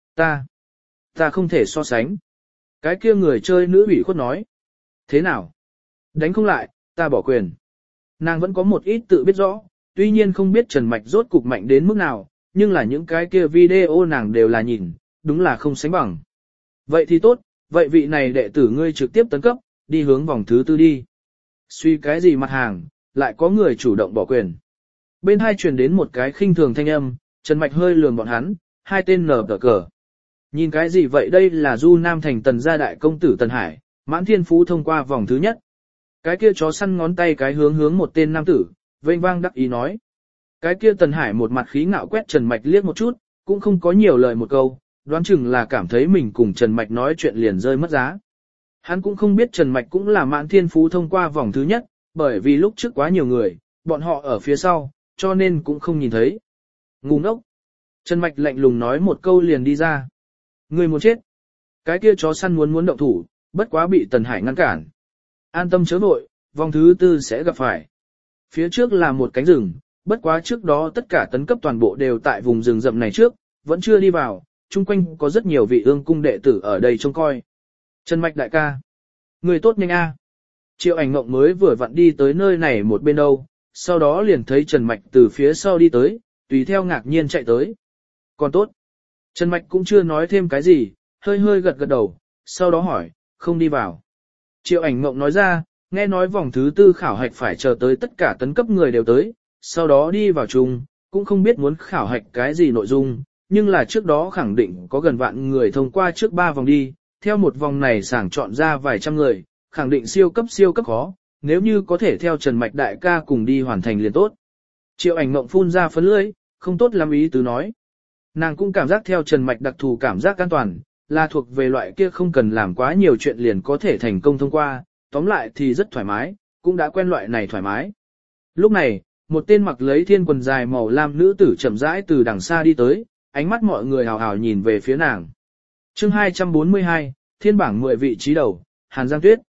Ta không thể so sánh. Cái kia người chơi nữ ủy khuất nói. Thế nào? Đánh không lại, ta bỏ quyền. Nàng vẫn có một ít tự biết rõ, tuy nhiên không biết Trần Mạch rốt cục mạnh đến mức nào, nhưng là những cái kia video nàng đều là nhìn, đúng là không sánh bằng. Vậy thì tốt, vậy vị này đệ tử ngươi trực tiếp tấn cấp, đi hướng vòng thứ 4 đi. Suy cái gì mặt hàng, lại có người chủ động bỏ quyền. Bên hai truyền đến một cái khinh thường thanh âm, Trần Mạch hơi lườm bọn hắn, hai tên nở tờ cờ. Nhìn cái gì vậy, đây là Du Nam Thành Tần gia đại công tử Tần Hải, mãn thiên phú thông qua vòng thứ nhất. Cái kia chó săn ngón tay cái hướng một tên nam tử, vênh vang đắc ý nói. Cái kia Tần Hải một mặt khí ngạo quét Trần Mạch liếc một chút, cũng không có nhiều lời một câu, đoán chừng là cảm thấy mình cùng Trần Mạch nói chuyện liền rơi mất giá. Hắn cũng không biết Trần Mạch cũng là mãn thiên phú thông qua vòng thứ nhất, bởi vì lúc trước quá nhiều người, bọn họ ở phía sau, cho nên cũng không nhìn thấy. Ngu ngốc. Trần Mạch lạnh lùng nói một câu liền đi ra. Người muốn chết. Cái kia chó săn muốn động thủ, bất quá bị Tần Hải ngăn cản. An tâm chớ vội, vòng thứ 4 sẽ gặp phải. Phía trước là một cánh rừng, bất quá trước đó tất cả tấn cấp toàn bộ đều tại vùng rừng rậm này trước, vẫn chưa đi vào, chung quanh có rất nhiều vị ương cung đệ tử ở đây trông coi. Trần Mạch đại ca. Người tốt nhanh a. Triệu Ảnh Ngộng mới vừa vặn đi tới nơi này một bên đâu, sau đó liền thấy Trần Mạch từ phía sau đi tới, tùy theo ngạc nhiên chạy tới. Còn tốt. Trần Mạch cũng chưa nói thêm cái gì, hơi gật đầu, sau đó hỏi, không đi vào. Triệu Ảnh Ngộng nói ra, nghe nói vòng thứ 4 khảo hạch phải chờ tới tất cả tấn cấp người đều tới, sau đó đi vào chung, cũng không biết muốn khảo hạch cái gì nội dung, nhưng là trước đó khẳng định có gần vạn người thông qua trước 3 vòng đi, theo một vòng này sàng chọn ra vài trăm người, khẳng định siêu cấp khó, nếu như có thể theo Trần Mạch đại ca cùng đi hoàn thành liền tốt. Triệu Ảnh Ngộng phun ra phấn lưỡi, không tốt lắm ý tứ nói. Nàng cũng cảm giác theo Trần Mạch đặc thù cảm giác an toàn, là thuộc về loại kia không cần làm quá nhiều chuyện liền có thể thành công thông qua, tóm lại thì rất thoải mái, cũng đã quen loại này thoải mái. Lúc này, một tên mặc lấy thiên quần dài màu lam nữ tử chậm rãi từ đằng xa đi tới, ánh mắt mọi người hào hào nhìn về phía nàng. Chương 242, Thiên bảng 10 vị trí đầu, Hàn Giang Tuyết.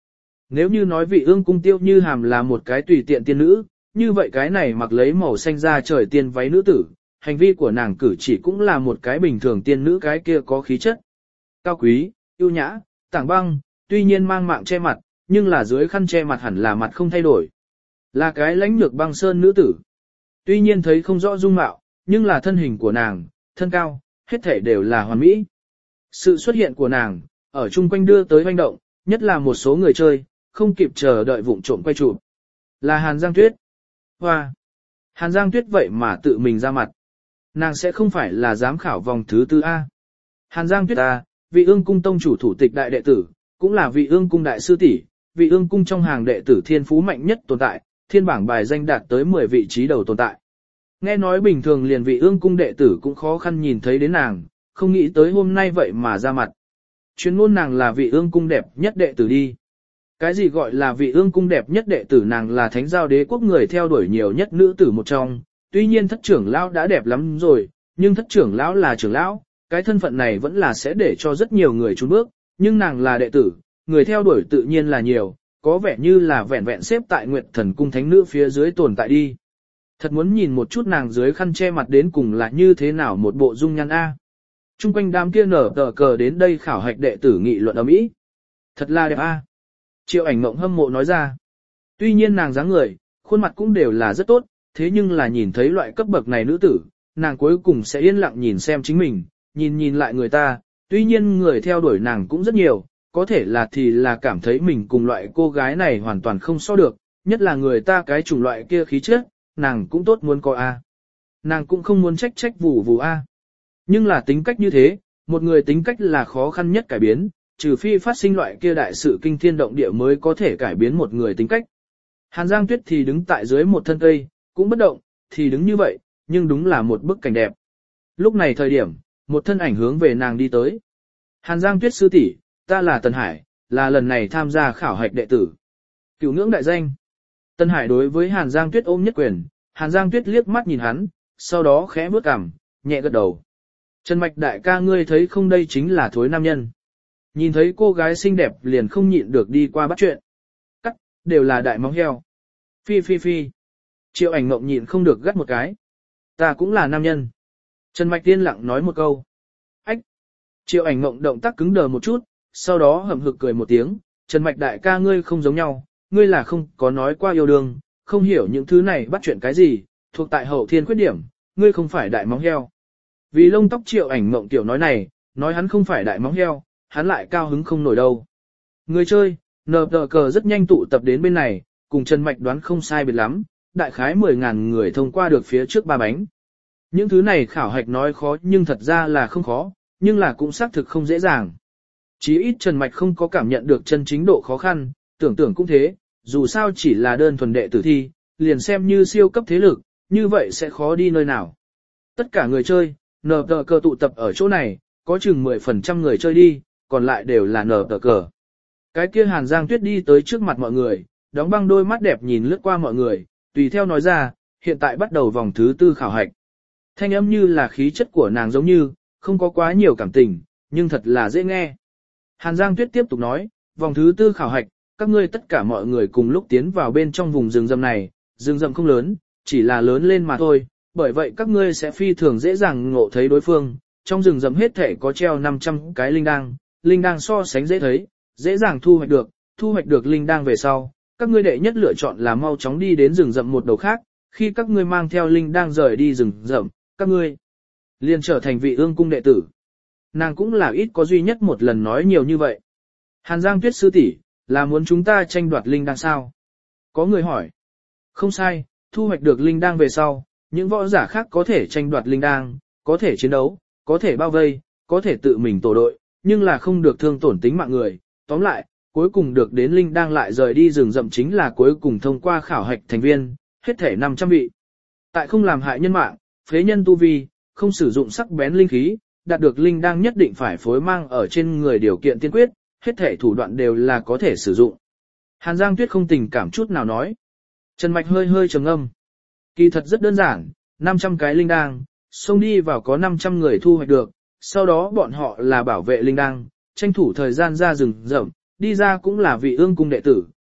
Nếu như nói vị ương cung Tiêu Như Hàm là một cái tùy tiện tiên nữ, như vậy cái này mặc lấy màu xanh da trời tiên váy nữ tử, hành vi của nàng cử chỉ cũng là một cái bình thường tiên nữ cái kia có khí chất. Cao quý, yêu nhã, tảng băng, tuy nhiên mang mạng che mặt, nhưng là dưới khăn che mặt hẳn là mặt không thay đổi. Là cái lãnh nhược băng sơn nữ tử. Tuy nhiên thấy không rõ dung mạo, nhưng là thân hình của nàng, thân cao, hết thể đều là hoàn mỹ. Sự xuất hiện của nàng, ở chung quanh đưa tới hoành động, nhất là một số người chơi, không kịp chờ đợi vụng trộm quay chụp. Là Hàn Giang Tuyết. Hoa! Hàn Giang Tuyết vậy mà tự mình ra mặt. Nàng sẽ không phải là giám khảo vòng thứ tư A. Hàn Giang Tuyết A, vị ương cung tông chủ thủ tịch đại đệ tử, cũng là vị ương cung đại sư tỷ, vị ương cung trong hàng đệ tử thiên phú mạnh nhất tồn tại, thiên bảng bài danh đạt tới 10 vị trí đầu tồn tại. Nghe nói bình thường liền vị ương cung đệ tử cũng khó khăn nhìn thấy đến nàng, không nghĩ tới hôm nay vậy mà ra mặt. Chuyên ngôn nàng là vị ương cung đẹp nhất đệ tử đi. Cái gì gọi là vị ương cung đẹp nhất đệ tử, nàng là thánh giao đế quốc người theo đuổi nhiều nhất nữ tử một trong. Tuy nhiên thất trưởng lão đã đẹp lắm rồi, nhưng thất trưởng lão là trưởng lão, cái thân phận này vẫn là sẽ để cho rất nhiều người chùn bước, nhưng nàng là đệ tử, người theo đuổi tự nhiên là nhiều, có vẻ như là vẹn vẹn xếp tại Nguyệt Thần cung thánh nữ phía dưới tồn tại đi. Thật muốn nhìn một chút nàng dưới khăn che mặt đến cùng là như thế nào một bộ dung nhan A. Trung quanh đám kia nở tờ cờ đến đây khảo hạch đệ tử nghị luận ầm ĩ. Thật là đẹp A. Triệu Ảnh Mộng hâm mộ nói ra. Tuy nhiên nàng dáng người, khuôn mặt cũng đều là rất tốt, thế nhưng là nhìn thấy loại cấp bậc này nữ tử, nàng cuối cùng sẽ yên lặng nhìn xem chính mình, nhìn lại người ta, tuy nhiên người theo đuổi nàng cũng rất nhiều, có thể là thì là cảm thấy mình cùng loại cô gái này hoàn toàn không so được, nhất là người ta cái chủng loại kia khí chất, nàng cũng tốt muốn có A. Nàng cũng không muốn trách vù A. Nhưng là tính cách như thế, một người tính cách là khó khăn nhất cải biến, trừ phi phát sinh loại kia đại sự kinh thiên động địa mới có thể cải biến một người tính cách. Hàn Giang Tuyết thì đứng tại dưới một thân cây, cũng bất động, thì đứng như vậy, nhưng đúng là một bức cảnh đẹp. Lúc này thời điểm, một thân ảnh hướng về nàng đi tới. Hàn Giang Tuyết sư tỷ, ta là Tần Hải, là lần này tham gia khảo hạch đệ tử. Cửu ngưỡng đại danh. Tần Hải đối với Hàn Giang Tuyết ôm nhất quyền, Hàn Giang Tuyết liếc mắt nhìn hắn, sau đó khẽ bước cằm, nhẹ gật đầu. Trần Mạch đại ca, ngươi thấy không, đây chính là thối nam nhân. Nhìn thấy cô gái xinh đẹp liền không nhịn được đi qua bắt chuyện. Cắt, đều là đại móng heo. Phi phi phi. Triệu Ảnh Mộng nhịn không được gắt một cái. Ta cũng là nam nhân. Trần Mạch tiên lặng nói một câu. Ách. Triệu Ảnh Mộng động tác cứng đờ một chút, sau đó hậm hực cười một tiếng. Trần Mạch đại ca, ngươi không giống nhau, ngươi là không có nói qua yêu đương, không hiểu những thứ này bắt chuyện cái gì, thuộc tại hậu thiên khuyết điểm, ngươi không phải đại móng heo. Vì lông tóc Triệu Ảnh Mộng tiểu nói này, nói hắn không phải đại móng heo, hắn lại cao hứng không nổi đâu. Người chơi, nờ tờ cờ rất nhanh tụ tập đến bên này, cùng Trần Mạch đoán không sai biệt lắm, đại khái 10.000 người thông qua được phía trước ba bánh. Những thứ này khảo hạch nói khó nhưng thật ra là không khó, nhưng là cũng xác thực không dễ dàng. Chí ít Trần Mạch không có cảm nhận được chân chính độ khó khăn, tưởng cũng thế, dù sao chỉ là đơn thuần đệ tử thi, liền xem như siêu cấp thế lực, như vậy sẽ khó đi nơi nào. Tất cả người chơi, nờ tờ cờ tụ tập ở chỗ này, có chừng 10% người chơi đi, còn lại đều là nờ tờ cờ. Cái kia Hàn Giang Tuyết đi tới trước mặt mọi người, đóng băng đôi mắt đẹp nhìn lướt qua mọi người, tùy theo nói ra, hiện tại bắt đầu vòng thứ tư khảo hạch. Thanh âm như là khí chất của nàng giống như, không có quá nhiều cảm tình, nhưng thật là dễ nghe. Hàn Giang Tuyết tiếp tục nói, vòng thứ tư khảo hạch, các ngươi tất cả mọi người cùng lúc tiến vào bên trong vùng rừng rậm này, rừng rậm không lớn, chỉ là lớn lên mà thôi, bởi vậy các ngươi sẽ phi thường dễ dàng ngộ thấy đối phương. Trong rừng rậm hết thể có treo 500 cái linh đăng so sánh dễ thấy, dễ dàng thu hoạch được linh đăng về sau, các ngươi đệ nhất lựa chọn là mau chóng đi đến rừng rậm một đầu khác, khi các ngươi mang theo linh đăng rời đi rừng rậm, các ngươi liền trở thành vị ương cung đệ tử. Nàng cũng là ít có duy nhất một lần nói nhiều như vậy. Hàn Giang Tuyết sư tỷ, là muốn chúng ta tranh đoạt linh đăng sao? Có người hỏi. Không sai, thu hoạch được linh đăng về sau, những võ giả khác có thể tranh đoạt linh đăng, có thể chiến đấu, có thể bao vây, có thể tự mình tổ đội, nhưng là không được thương tổn tính mạng người. Tóm lại, cuối cùng được đến linh đăng lại rời đi rừng rậm chính là cuối cùng thông qua khảo hạch thành viên, hết thể 500 vị. Tại không làm hại nhân mạng, phế nhân tu vi, không sử dụng sắc bén linh khí, đạt được linh đăng nhất định phải phối mang ở trên người điều kiện tiên quyết, hết thể thủ đoạn đều là có thể sử dụng. Hàn Giang Tuyết không tình cảm chút nào nói. Trần Mạch hơi trầm ngâm. Kỳ thật rất đơn giản, 500 cái linh đăng, xông đi vào có 500 người thu hoạch được, sau đó bọn họ là bảo vệ linh đăng, tranh thủ thời gian ra rừng rậm, đi ra cũng là vị ương cung đệ tử,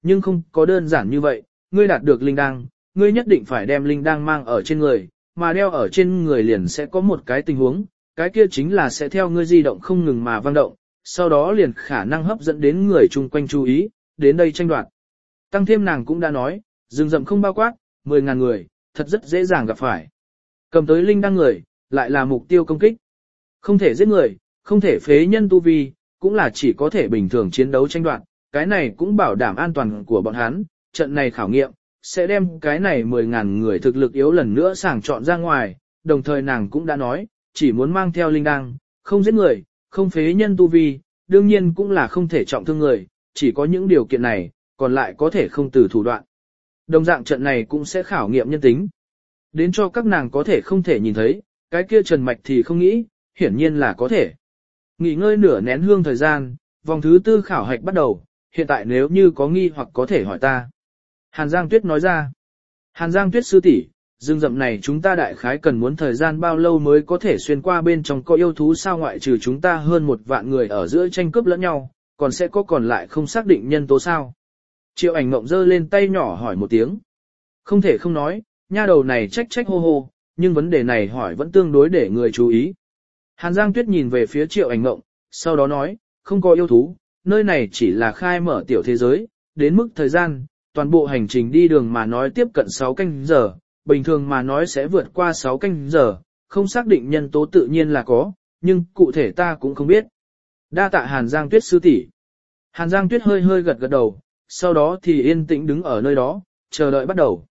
nhưng không có đơn giản như vậy, ngươi đạt được linh đăng, ngươi nhất định phải đem linh đăng mang ở trên người, mà đeo ở trên người liền sẽ có một cái tình huống, cái kia chính là sẽ theo ngươi di động không ngừng mà vang động, sau đó liền khả năng hấp dẫn đến người chung quanh chú ý, đến đây tranh đoạt. Tăng thêm nàng cũng đã nói, rừng rậm không bao quát, 10.000 người, thật rất dễ dàng gặp phải. Cầm tới linh đăng người, lại là mục tiêu công kích. Không thể giết người, không thể phế nhân tu vi, cũng là chỉ có thể bình thường chiến đấu tranh đoạt, cái này cũng bảo đảm an toàn của bọn hắn, trận này khảo nghiệm, sẽ đem cái này 10.000 người thực lực yếu lần nữa sàng chọn ra ngoài, đồng thời nàng cũng đã nói, chỉ muốn mang theo linh đăng, không giết người, không phế nhân tu vi, đương nhiên cũng là không thể trọng thương người, chỉ có những điều kiện này, còn lại có thể không từ thủ đoạn. Đồng dạng trận này cũng sẽ khảo nghiệm nhân tính. Đến cho các nàng có thể không thể nhìn thấy, cái kia Trần Mạch thì không nghĩ, hiển nhiên là có thể. Nghỉ ngơi nửa nén hương thời gian, vòng thứ 4 khảo hạch bắt đầu, hiện tại nếu như có nghi hoặc có thể hỏi ta. Hàn Giang Tuyết nói ra. Hàn Giang Tuyết sư tỷ, rừng rậm này chúng ta đại khái cần muốn thời gian bao lâu mới có thể xuyên qua bên trong có yêu thú sao, ngoại trừ chúng ta hơn 1 vạn người ở giữa tranh cướp lẫn nhau, còn sẽ có còn lại không xác định nhân tố sao? Triệu Ảnh Mộng giơ lên tay nhỏ hỏi một tiếng. Không thể không nói, nha đầu này trách hô hô, nhưng vấn đề này hỏi vẫn tương đối để người chú ý. Hàn Giang Tuyết nhìn về phía Triệu Ảnh Mộng, sau đó nói, không có yêu thú, nơi này chỉ là khai mở tiểu thế giới, đến mức thời gian, toàn bộ hành trình đi đường mà nói tiếp cận 6 canh giờ, bình thường mà nói sẽ vượt qua 6 canh giờ, không xác định nhân tố tự nhiên là có, nhưng cụ thể ta cũng không biết. Đa tạ Hàn Giang Tuyết sư tỷ. Hàn Giang Tuyết hơi gật đầu, sau đó thì yên tĩnh đứng ở nơi đó, chờ đợi bắt đầu.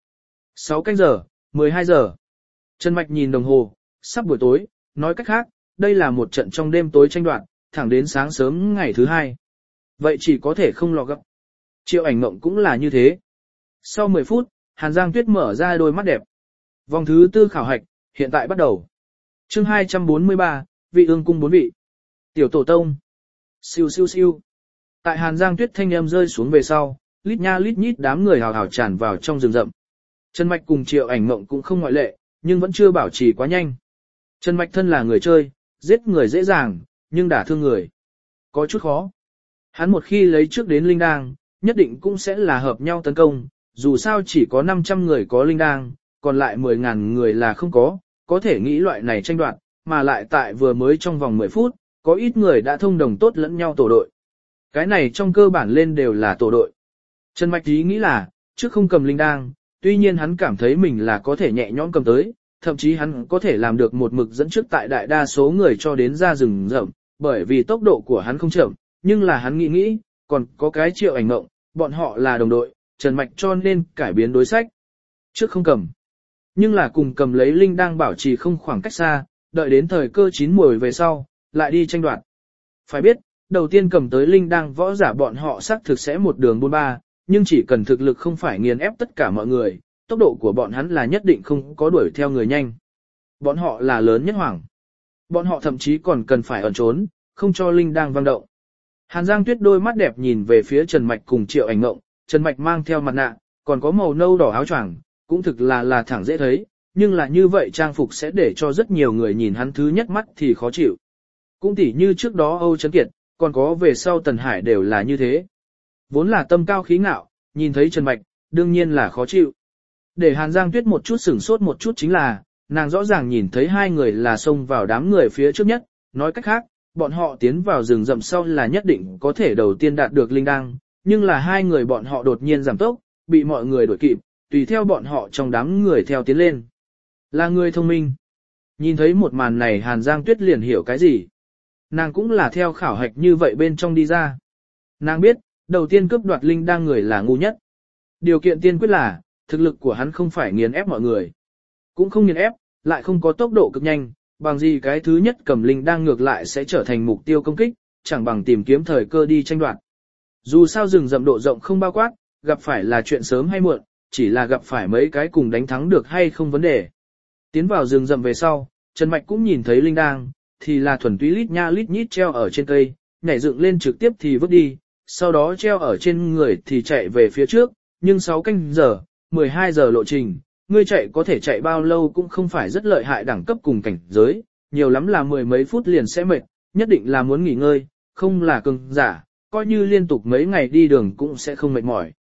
6 canh giờ, 12 giờ. Trần Mạch nhìn đồng hồ, sắp buổi tối, nói cách khác, đây là một trận trong đêm tối tranh đoạt, thẳng đến sáng sớm ngày thứ 2. Vậy chỉ có thể không lò gấp. Triệu Ảnh Mộng cũng là như thế. Sau 10 phút, Hàn Giang Tuyết mở ra đôi mắt đẹp. Vòng thứ 4 khảo hạch, hiện tại bắt đầu. Chương 243, vị ương cung 4 vị. Tiểu tổ tông. Siêu siêu siêu. Tại Hàn Giang Tuyết thanh âm rơi xuống về sau, lít nha lít nhít đám người hào hào tràn vào trong rừng rậm. Trần Mạch cùng Triệu Ảnh Mộng cũng không ngoại lệ, nhưng vẫn chưa bảo trì quá nhanh. Trần Mạch thân là người chơi, giết người dễ dàng, nhưng đả thương người có chút khó. Hắn một khi lấy trước đến linh đang, nhất định cũng sẽ là hợp nhau tấn công, dù sao chỉ có 500 người có linh đang, còn lại 10.000 người là không có thể nghĩ loại này tranh đoạt, mà lại tại vừa mới trong vòng 10 phút, có ít người đã thông đồng tốt lẫn nhau tổ đội. Cái này trong cơ bản lên đều là tổ đội. Trần Mạch ý nghĩ là, trước không cầm linh đang, tuy nhiên hắn cảm thấy mình là có thể nhẹ nhõm cầm tới, thậm chí hắn có thể làm được một mực dẫn trước tại đại đa số người cho đến ra rừng rậm, bởi vì tốc độ của hắn không chậm, nhưng là hắn nghĩ, còn có cái Triệu Ảnh Mộng, bọn họ là đồng đội, Trần Mạch cho nên cải biến đối sách. Trước không cầm, nhưng là cùng cầm lấy linh đang bảo trì không khoảng cách xa, đợi đến thời cơ chín muồi về sau, lại đi tranh đoạt. Phải biết, đầu tiên cầm tới linh đang võ giả bọn họ xác thực sẽ một đường buôn ba, nhưng chỉ cần thực lực không phải nghiền ép tất cả mọi người, tốc độ của bọn hắn là nhất định không có đuổi theo người nhanh. Bọn họ là lớn nhất hoảng. Bọn họ thậm chí còn cần phải ẩn trốn, không cho linh đang vang động. Hàn Giang Tuyết đôi mắt đẹp nhìn về phía Trần Mạch cùng Triệu Ảnh Mộng, Trần Mạch mang theo mặt nạ, còn có màu nâu đỏ áo choàng, cũng thực là thẳng dễ thấy, nhưng là như vậy trang phục sẽ để cho rất nhiều người nhìn hắn thứ nhất mắt thì khó chịu. Cũng tỉ như trước đó Âu Trấn Kiệt, còn có về sau Tần Hải đều là như thế. Vốn là tâm cao khí ngạo, nhìn thấy Trần Mạch, đương nhiên là khó chịu. Để Hàn Giang Tuyết một chút sửng sốt một chút chính là, nàng rõ ràng nhìn thấy hai người là xông vào đám người phía trước nhất, nói cách khác, bọn họ tiến vào rừng rậm sau là nhất định có thể đầu tiên đạt được linh đăng, nhưng là hai người bọn họ đột nhiên giảm tốc, bị mọi người đuổi kịp, tùy theo bọn họ trong đám người theo tiến lên. Là người thông minh. Nhìn thấy một màn này Hàn Giang Tuyết liền hiểu cái gì. Nàng cũng là theo khảo hạch như vậy bên trong đi ra. Nàng biết, đầu tiên cướp đoạt linh đăng người là ngu nhất. Điều kiện tiên quyết là, thực lực của hắn không phải nghiền ép mọi người. Cũng không nghiền ép, lại không có tốc độ cực nhanh, bằng gì cái thứ nhất cầm linh đăng ngược lại sẽ trở thành mục tiêu công kích, chẳng bằng tìm kiếm thời cơ đi tranh đoạt. Dù sao rừng rậm độ rộng không bao quát, gặp phải là chuyện sớm hay muộn, chỉ là gặp phải mấy cái cùng đánh thắng được hay không vấn đề. Tiến vào rừng rậm về sau, Trần Mạch cũng nhìn thấy linh đăng, thì là thuần túy lít nha lít nhít treo ở trên cây, nhảy dựng lên trực tiếp thì vứt đi, sau đó treo ở trên người thì chạy về phía trước, nhưng 6 canh giờ, 12 giờ lộ trình, ngươi chạy có thể chạy bao lâu cũng không phải rất lợi hại đẳng cấp cùng cảnh giới, nhiều lắm là 10 mấy phút liền sẽ mệt, nhất định là muốn nghỉ ngơi, không là cường giả, coi như liên tục mấy ngày đi đường cũng sẽ không mệt mỏi.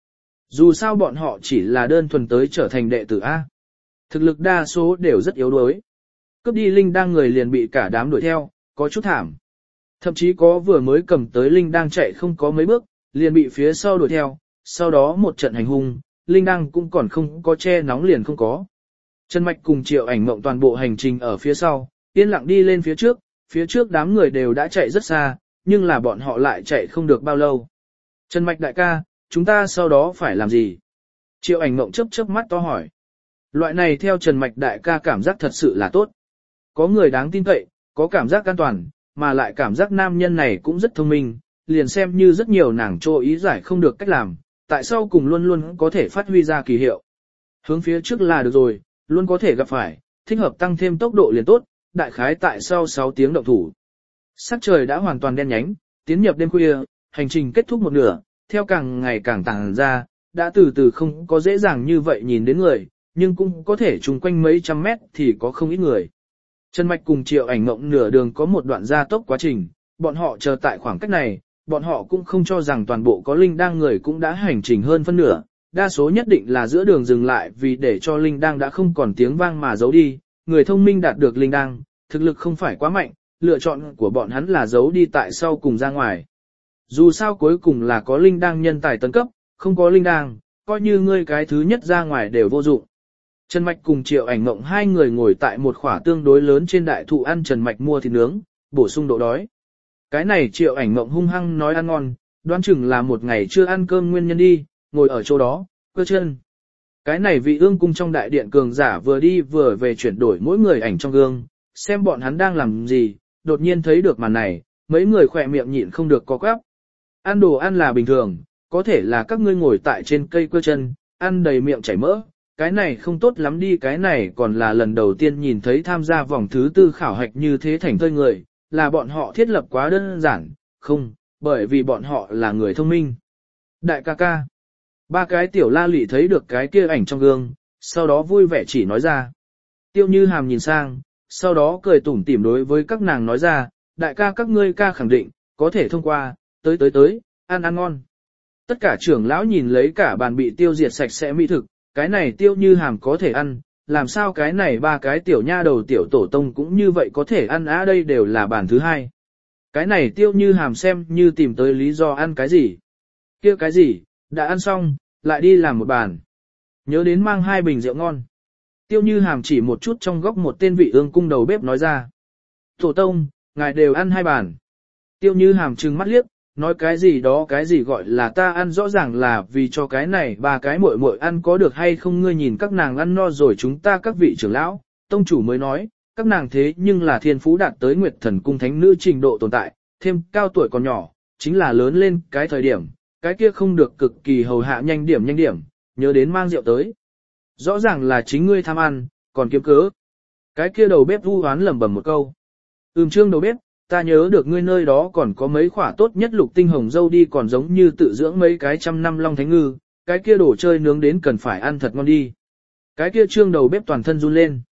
Dù sao bọn họ chỉ là đơn thuần tới trở thành đệ tử A. Thực lực đa số đều rất yếu đuối. Cướp đi linh đang người liền bị cả đám đuổi theo, có chút thảm. Thậm chí có vừa mới cầm tới linh đang chạy không có mấy bước, liền bị phía sau đuổi theo, sau đó một trận hành hung, linh đang cũng còn không có che nóng liền không có. Trần Mạch cùng Triệu Ảnh Mộng toàn bộ hành trình ở phía sau, yên lặng đi lên phía trước đám người đều đã chạy rất xa, nhưng là bọn họ lại chạy không được bao lâu. Trần Mạch đại ca, chúng ta sau đó phải làm gì? Triệu Ảnh Mộng chớp chớp mắt to hỏi. Loại này theo Trần Mạch đại ca cảm giác thật sự là tốt. Có người đáng tin cậy, có cảm giác an toàn, mà lại cảm giác nam nhân này cũng rất thông minh, liền xem như rất nhiều nàng trô ý giải không được cách làm, tại sao cùng luôn luôn có thể phát huy ra kỳ hiệu. Hướng phía trước là được rồi, luôn có thể gặp phải, thích hợp tăng thêm tốc độ liền tốt, đại khái tại sau 6 tiếng động thủ. Sắc trời đã hoàn toàn đen nhánh, tiến nhập đêm khuya, hành trình kết thúc một nửa, theo càng ngày càng tàng ra, đã từ từ không có dễ dàng như vậy nhìn đến người, nhưng cũng có thể chung quanh mấy trăm mét thì có không ít người. Trần Mạch cùng Triệu Ảnh Mộng nửa đường có một đoạn gia tốc quá trình, bọn họ chờ tại khoảng cách này, bọn họ cũng không cho rằng toàn bộ có linh đang người cũng đã hành trình hơn phân nửa, đa số nhất định là giữa đường dừng lại vì để cho linh đang đã không còn tiếng vang mà giấu đi, người thông minh đạt được linh đang, thực lực không phải quá mạnh, lựa chọn của bọn hắn là giấu đi tại sau cùng ra ngoài. Dù sao cuối cùng là có linh đang nhân tài tấn cấp, không có linh đang, coi như ngươi cái thứ nhất ra ngoài đều vô dụng. Trần Mạch cùng Triệu Ảnh Mộng hai người ngồi tại một khỏa tương đối lớn trên đại thụ ăn Trần Mạch mua thịt nướng, bổ sung độ đói. Cái này Triệu Ảnh Mộng hung hăng nói ăn ngon, đoán chừng là một ngày chưa ăn cơm nguyên nhân đi, ngồi ở chỗ đó, cơ chân. Cái này vị ương cung trong đại điện cường giả vừa đi vừa về chuyển đổi mỗi người ảnh trong gương, xem bọn hắn đang làm gì, đột nhiên thấy được màn này, mấy người khỏe miệng nhịn không được có quắp. Ăn đồ ăn là bình thường, có thể là các ngươi ngồi tại trên cây cơ chân, ăn đầy miệng chảy mỡ, cái này không tốt lắm đi, cái này còn là lần đầu tiên nhìn thấy tham gia vòng thứ 4 khảo hạch như thế thành thơi người, là bọn họ thiết lập quá đơn giản, không, bởi vì bọn họ là người thông minh. Đại ca ca, ba cái tiểu la lị thấy được cái kia ảnh trong gương, sau đó vui vẻ chỉ nói ra. Tiêu Như Hàm nhìn sang, sau đó cười tủm tỉm đối với các nàng nói ra, đại ca các ngươi ca khẳng định, có thể thông qua, tới, ăn ngon. Tất cả trưởng lão nhìn lấy cả bàn bị tiêu diệt sạch sẽ mỹ thực, cái này Tiêu Như Hàm có thể ăn, làm sao cái này ba cái tiểu nha đầu tiểu tổ tông cũng như vậy có thể ăn á, đây đều là bàn thứ hai. Cái này Tiêu Như Hàm xem như tìm tới lý do ăn cái gì. Kia cái gì, đã ăn xong, lại đi làm một bàn. Nhớ đến mang 2 bình rượu ngon. Tiêu Như Hàm chỉ một chút trong góc một tên vị ương cung đầu bếp nói ra. Tổ tông, ngài đều ăn 2 bàn. Tiêu Như Hàm trừng mắt liếc, nói cái gì đó cái gì gọi là ta ăn, rõ ràng là vì cho cái này ba cái muội muội ăn, có được hay không, ngươi nhìn các nàng ăn no rồi, chúng ta các vị trưởng lão, tông chủ mới nói, các nàng thế nhưng là thiên phú đạt tới Nguyệt Thần cung thánh nữ trình độ tồn tại, thêm cao tuổi còn nhỏ, chính là lớn lên cái thời điểm, cái kia không được cực kỳ hầu hạ nhanh điểm, nhớ đến mang rượu tới. Rõ ràng là chính ngươi tham ăn, còn kiếm cớ. Cái kia đầu bếp vu oán lẩm bẩm một câu. Trương đầu bếp, ta nhớ được ngươi nơi đó còn có mấy khỏa tốt nhất lục tinh hồng dâu đi, còn giống như tự dưỡng mấy cái trăm năm long thánh ngư, cái kia đồ chơi nướng đến cần phải ăn thật ngon đi. Cái kia Trương đầu bếp toàn thân run lên.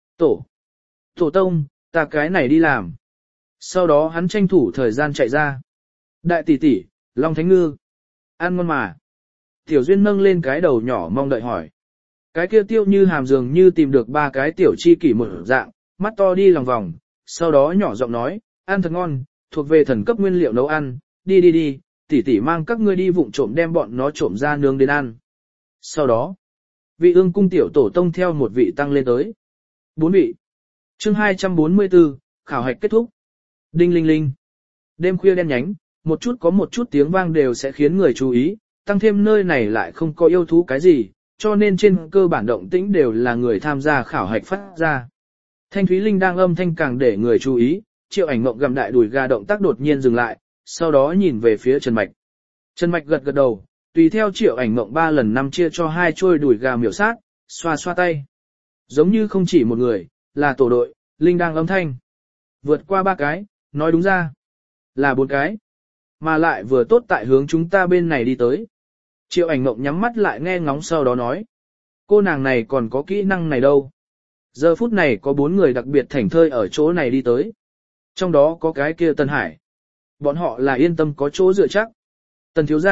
Tổ tông, ta cái này đi làm. Sau đó hắn tranh thủ thời gian chạy ra. Đại tỷ tỷ, long thánh ngư, ăn ngon mà. Tiểu Duyên nâng lên cái đầu nhỏ mong đợi hỏi. Cái kia Tiêu Như Hàm dường như tìm được ba cái tiểu chi kỷ một dạng, mắt to đi lòng vòng, sau đó nhỏ giọng nói, ăn thật ngon, thuộc về thần cấp nguyên liệu nấu ăn, đi, tỷ tỷ mang các ngươi đi vụng trộm đem bọn nó trộm ra nướng đến ăn. Sau đó, vị ương cung tiểu tổ tông theo một vị tăng lên tới 4 vị. Chương 244, khảo hạch kết thúc. Đinh linh linh. Đêm khuya đen nhánh, một chút tiếng vang đều sẽ khiến người chú ý, tăng thêm nơi này lại không có yêu thú cái gì, cho nên trên cơ bản động tĩnh đều là người tham gia khảo hạch phát ra. Thanh thúy linh đang âm thanh càng để người chú ý, Triệu Ảnh Mộng gặm đại đùi gà động tác đột nhiên dừng lại, sau đó nhìn về phía Trần Mạch. Trần Mạch gật đầu, tùy theo Triệu Ảnh Mộng 3 lần 5 chia cho 2 trôi đùi gà miểu sát, xoa xoa tay. Giống như không chỉ một người, là tổ đội, linh đang âm thanh. Vượt qua 3 cái, nói đúng ra, là 4 cái. Mà lại vừa tốt tại hướng chúng ta bên này đi tới. Triệu Ảnh Mộng nhắm mắt lại nghe ngóng sau đó nói. Cô nàng này còn có kỹ năng này đâu. Giờ phút này có 4 người đặc biệt thảnh thơi ở chỗ này đi tới. Trong đó có cái kia Tân Hải. Bọn họ là yên tâm có chỗ dựa chắc. Tần thiếu gia,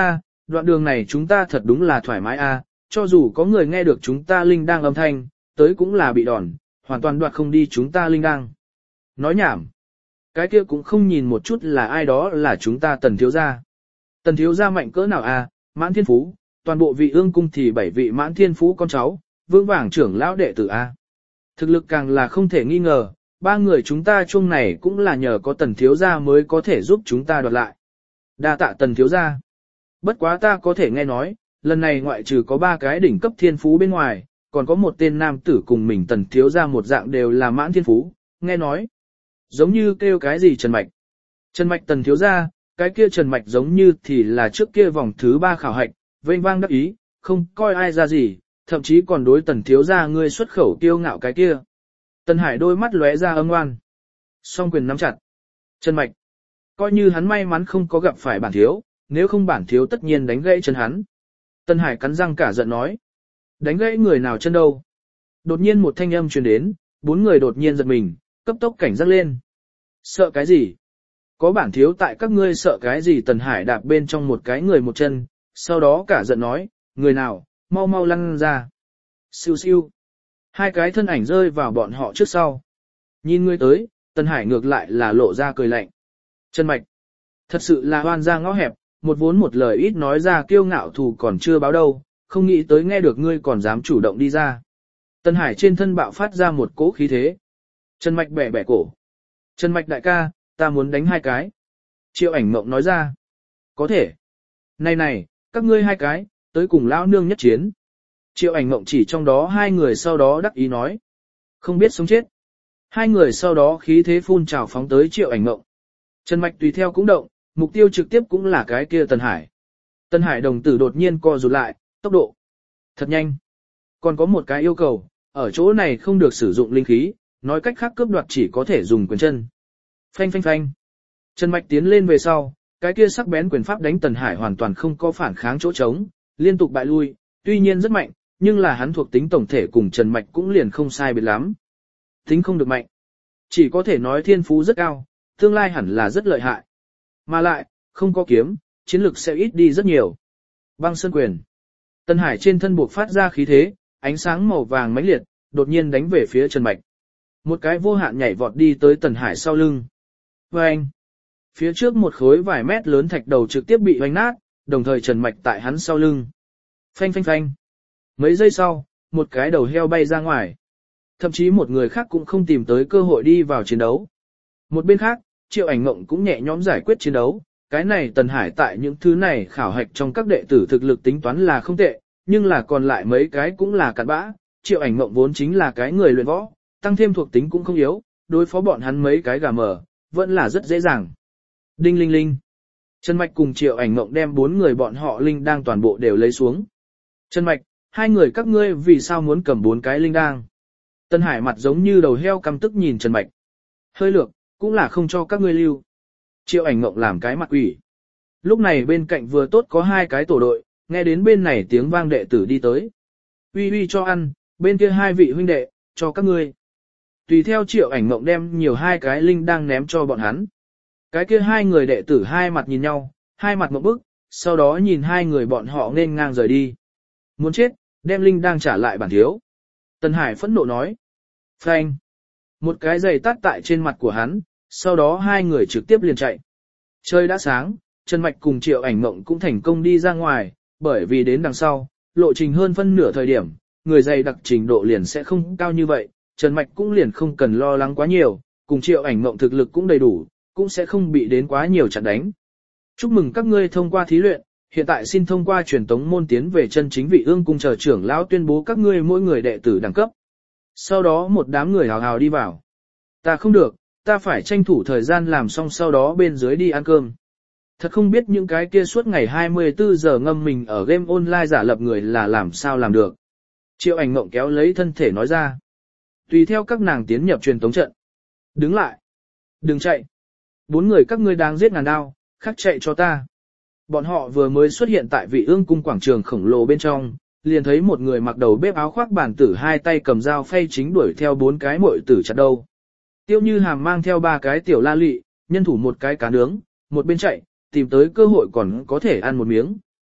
đoạn đường này chúng ta thật đúng là thoải mái a, cho dù có người nghe được chúng ta linh đang âm thanh, tới cũng là bị đòn, hoàn toàn đoạt không đi chúng ta linh đang. Nói nhảm. Cái kia cũng không nhìn một chút là ai đó là chúng ta Tần thiếu gia. Tần thiếu gia mạnh cỡ nào a, Mãn Thiên Phú, toàn bộ Vị Ương cung thì 7 vị Mãn Thiên Phú con cháu, vương vàng trưởng lão đệ tử a. Thực lực càng là không thể nghi ngờ, ba người chúng ta chung này cũng là nhờ có Tần thiếu gia mới có thể giúp chúng ta đoạt lại. Đa tạ Tần thiếu gia. Bất quá ta có thể nghe nói, lần này ngoại trừ có 3 cái đỉnh cấp thiên phú bên ngoài, còn có một tên nam tử cùng mình Tần thiếu gia một dạng đều là Mãn Thiên Phú, nghe nói. Giống như kêu cái gì Trần Mạch. Trần Mạch Tần thiếu gia, cái kia Trần Mạch giống như thì là trước kia vòng thứ 3 khảo hạch, vênh vang đắc ý, không coi ai ra gì, thậm chí còn đối Tần thiếu gia ngươi xuất khẩu kiêu ngạo cái kia. Tần Hải đôi mắt lóe ra âm ngoan. Song quyền nắm chặt. Trần Mạch. Coi như hắn may mắn không có gặp phải bản thiếu, nếu không bản thiếu tất nhiên đánh gãy chân hắn. Tần Hải cắn răng cả giận nói. Đánh gãy người nào chân đâu. Đột nhiên một thanh âm truyền đến, 4 người đột nhiên giật mình, cấp tốc cảnh giác lên. Sợ cái gì? Có bản thiếu tại các ngươi sợ cái gì? Tần Hải đạp bên trong một cái người một chân, sau đó cả giận nói, người nào, mau mau lăn ra. Siêu siêu. 2 cái thân ảnh rơi vào bọn họ trước sau. Nhìn người tới, Tần Hải ngược lại là lộ ra cười lạnh. Trần Mạch. Thật sự là hoan ra ngõ hẹp, một vốn một lời ít nói ra kiêu ngạo thù còn chưa báo đâu, không nghĩ tới nghe được ngươi còn dám chủ động đi ra. Tần Hải trên thân bạo phát ra một cỗ khí thế. Trần Mạch bẻ bẻ cổ. Trần Mạch đại ca, ta muốn đánh 2 cái. Triệu Ảnh Mộng nói ra. Có thể. Này này, các ngươi 2 cái, tới cùng lão nương nhất chiến. Triệu Ảnh Mộng chỉ trong đó 2 người sau đó đắc ý nói. Không biết sống chết. 2 người sau đó khí thế phun trào phóng tới Triệu Ảnh Mộng. Trần Mạch tùy theo cũng động, mục tiêu trực tiếp cũng là cái kia Tần Hải. Tần Hải đồng tử đột nhiên co rụt lại, tốc độ. Thật nhanh. Còn có một cái yêu cầu, ở chỗ này không được sử dụng linh khí, nói cách khác cướp đoạt chỉ có thể dùng quyền chân. Phanh phanh phanh. Trần Mạch tiến lên về sau, cái kia sắc bén quyền pháp đánh Tần Hải hoàn toàn không có phản kháng chỗ trống, liên tục bại lui, tuy nhiên rất mạnh, nhưng là hắn thuộc tính tổng thể cùng Trần Mạch cũng liền không sai biệt lắm. Tính không được mạnh. Chỉ có thể nói thiên phú rất cao, tương lai hẳn là rất lợi hại. Mà lại, không có kiếm, chiến lực sẽ ít đi rất nhiều. Băng sơn quyền. Tần Hải trên thân buộc phát ra khí thế, ánh sáng màu vàng mãnh liệt, đột nhiên đánh về phía Trần Mạch. Một cái vô hạn nhảy vọt đi tới Tần Hải sau lưng. Vâng! Phía trước một khối vài mét lớn thạch đầu trực tiếp bị hoành nát, đồng thời Trần Mạch tại hắn sau lưng. Phanh phanh phanh! Mấy giây sau, một cái đầu heo bay ra ngoài. Thậm chí một người khác cũng không tìm tới cơ hội đi vào chiến đấu. Một bên khác, Triệu Ảnh Mộng cũng nhẹ nhõm giải quyết chiến đấu. Cái này Tần Hải tại những thứ này khảo hạch trong các đệ tử thực lực tính toán là không tệ, nhưng là còn lại mấy cái cũng là cặn bã. Triệu Ảnh Mộng vốn chính là cái người luyện võ, tăng thêm thuộc tính cũng không yếu, đối phó bọn hắn mấy cái gà mờ, vẫn là rất dễ dàng. Đinh linh linh. Trần Mạch cùng Triệu Ảnh Mộng đem 4 người bọn họ linh đang toàn bộ đều lấy xuống. Trần Mạch, 2 người các ngươi vì sao muốn cầm 4 cái linh đang? Tần Hải mặt giống như đầu heo căm tức nhìn Trần Mạch. Hơi lược, cũng là không cho các ngươi lưu. Triệu Ảnh Mộng làm cái mặt quỷ. Lúc này bên cạnh vừa tốt có 2 cái tổ đội, nghe đến bên này tiếng vang đệ tử đi tới. Uy uy cho ăn, bên kia 2 vị huynh đệ, cho các ngươi. Tùy theo Triệu Ảnh Mộng đem nhiều 2 cái linh đang ném cho bọn hắn. Cái kia 2 người đệ tử hai mặt nhìn nhau, hai mặt ngộp bức, sau đó nhìn 2 người bọn họ nên ngang rời đi. Muốn chết, đem linh đang trả lại bản thiếu. Tần Hải phẫn nộ nói. Phanh. Một cái giày tát tại trên mặt của hắn, sau đó 2 người trực tiếp liền chạy. Trời đã sáng, Trần Mạch cùng Triệu Ảnh Mộng cũng thành công đi ra ngoài, bởi vì đến đằng sau, lộ trình hơn phân nửa thời điểm, người dày đặc trình độ liền sẽ không cao như vậy, Trần Mạch cũng liền không cần lo lắng quá nhiều, cùng Triệu Ảnh Mộng thực lực cũng đầy đủ, cũng sẽ không bị đến quá nhiều trận đánh. Chúc mừng các ngươi thông qua thí luyện, hiện tại xin thông qua truyền tống môn tiến về chân chính Vị Ương cung chờ trưởng lão tuyên bố các ngươi mỗi người đệ tử đẳng cấp. Sau đó một đám người hào hào đi vào. Ta không được, ta phải tranh thủ thời gian làm xong sau đó bên dưới đi ăn cơm. Thật không biết những cái kia suốt ngày 24 giờ ngâm mình ở game online giả lập người là làm sao làm được. Triệu Ảnh Mộng kéo lấy thân thể nói ra. Tùy theo các nàng tiến nhập truyền tống trận. Đứng lại. Đừng chạy. 4 người các ngươi đang giết ngàn đao, khắc chạy cho ta. Bọn họ vừa mới xuất hiện tại Vị Ương cung quảng trường khổng lồ bên trong, liền thấy một người mặc đầu bếp áo khoác bản tử 2 tay cầm dao phay chính đuổi theo 4 cái muội tử chặt đầu. Tiêu Như Hàm mang theo 3 cái tiểu la lị, nhân thủ một cái cá nướng, một bên chạy, tìm tới cơ hội còn có thể ăn một miếng.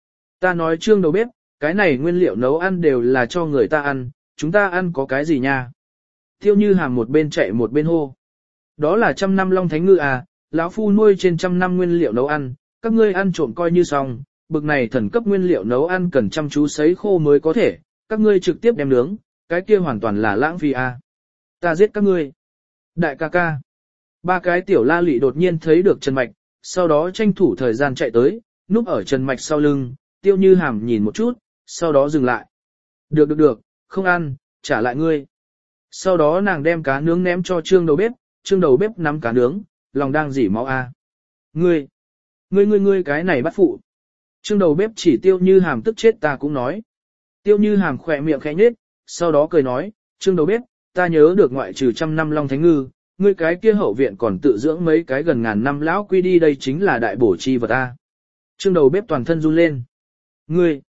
Ta nói Trương đầu bếp, cái này nguyên liệu nấu ăn đều là cho người ta ăn, chúng ta ăn có cái gì nha? Tiêu Như Hàm một bên chạy một bên hô. Đó là 100 năm long thánh ngư à, lão phu nuôi trên 100 năm nguyên liệu nấu ăn, các ngươi ăn trộm coi như xong, bực này thần cấp nguyên liệu nấu ăn cần chăm chú sấy khô mới có thể, các ngươi trực tiếp đem nướng, cái kia hoàn toàn là lãng phí à. Ta giết các ngươi. Đại ca ca. Ba cái tiểu la lị đột nhiên thấy được Trần Mạch, sau đó tranh thủ thời gian chạy tới, núp ở Trần Mạch sau lưng, Tiêu Như Hàm nhìn một chút, sau đó dừng lại. Được, không ăn, trả lại ngươi. Sau đó nàng đem cá nướng ném cho Trương đầu bếp, Trương đầu bếp nắm cá nướng, lòng đang dỉ máu a. Ngươi cái này bắt phụ. Trương đầu bếp chỉ Tiêu Như Hàm tức chết ta cũng nói. Tiêu Như Hàm khỏe miệng khẽ nhếch, sau đó cười nói, Trương đầu bếp, ta nhớ được ngoại trừ 100 năm long thánh ngư, ngươi cái kia hậu viện còn tự dưỡng mấy cái gần ngàn năm lão quy đi, đây chính là đại bổ chi vật ta. Trương đầu bếp toàn thân run lên. Ngươi,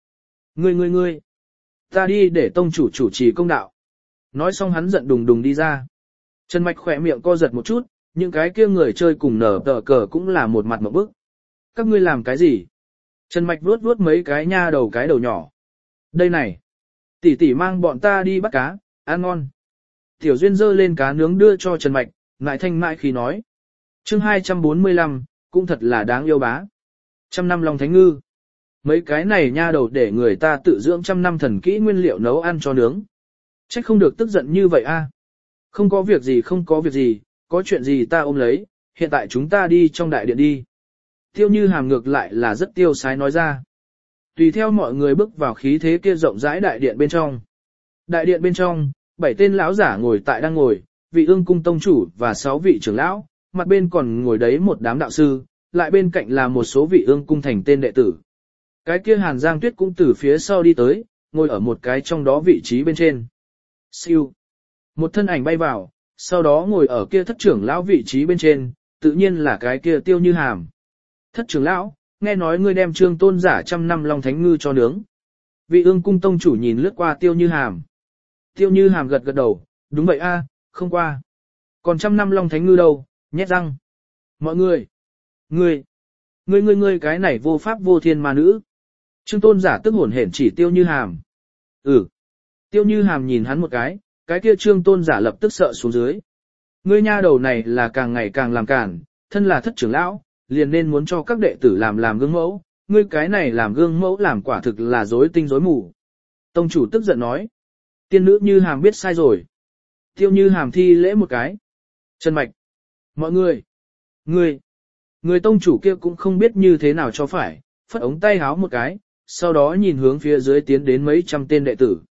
ta đi để tông chủ chủ trì công đạo. Nói xong hắn giận đùng đùng đi ra. Trần Mạch khỏe miệng co giật một chút, những cái kia người chơi cùng nở tờ cờ cũng là một mặt mộng bức. Các ngươi làm cái gì? Trần Mạch vuốt mấy cái nha đầu cái đầu nhỏ. Đây này, tỷ tỷ mang bọn ta đi bắt cá, ăn ngon. Tiểu Duyên dơ lên cá nướng đưa cho Trần Mạch, ngại thanh mại khi nói. Chương 245, cũng thật là đáng yêu bá. 100 năm long thánh ngư. Mấy cái này nha đầu để người ta tự dưỡng 100 năm thần kỹ nguyên liệu nấu ăn cho nướng. Trách không được tức giận như vậy a. Không có việc gì, có chuyện gì ta ôm lấy, hiện tại chúng ta đi trong đại điện đi. Tiêu Như Hàm ngược lại là rất tiêu sái nói ra. Tùy theo mọi người bước vào khí thế kia rộng rãi đại điện bên trong. Đại điện bên trong, 7 tên lão giả ngồi tại đang ngồi, vị Ương cung tông chủ và 6 vị trưởng lão, mặt bên còn ngồi đấy một đám đạo sư, lại bên cạnh là một số vị Ương cung thành tên đệ tử. Cái kia Hàn Giang Tuyết cũng từ phía sau đi tới, ngồi ở một cái trong đó vị trí bên trên. Siêu. Một thân ảnh bay vào, sau đó ngồi ở kia thất trưởng lão vị trí bên trên, tự nhiên là cái kia Tiêu Như Hàm. Thất trưởng lão, nghe nói ngươi đem Trương Tôn giả 100 năm long thánh ngư cho nướng. Vị Ương cung tông chủ nhìn lướt qua Tiêu Như Hàm. Tiêu Như Hàm gật đầu, đúng vậy a, không qua. Còn 100 năm long thánh ngư đâu, nhét răng. Mọi người, ngươi cái này vô pháp vô thiên ma nữ. Trương Tôn giả tức hổn hển chỉ Tiêu Như Hàm. Tiêu Như Hàm nhìn hắn một cái kia Trương Tôn giả lập tức sợ xuống dưới. Ngươi nha đầu này là càng ngày càng làm cản, thân là thất trưởng lão, liền nên muốn cho các đệ tử làm gương mẫu, ngươi cái này làm gương mẫu làm quả thực là rối tinh rối mù. Tông chủ tức giận nói. Tiên nữ Như Hàm biết sai rồi. Tiêu Như Hàm thi lễ một cái. Trần Mạch. Mọi người. Người tông chủ kia cũng không biết như thế nào cho phải, phất ống tay háo một cái, sau đó nhìn hướng phía dưới tiến đến mấy trăm tên đệ tử.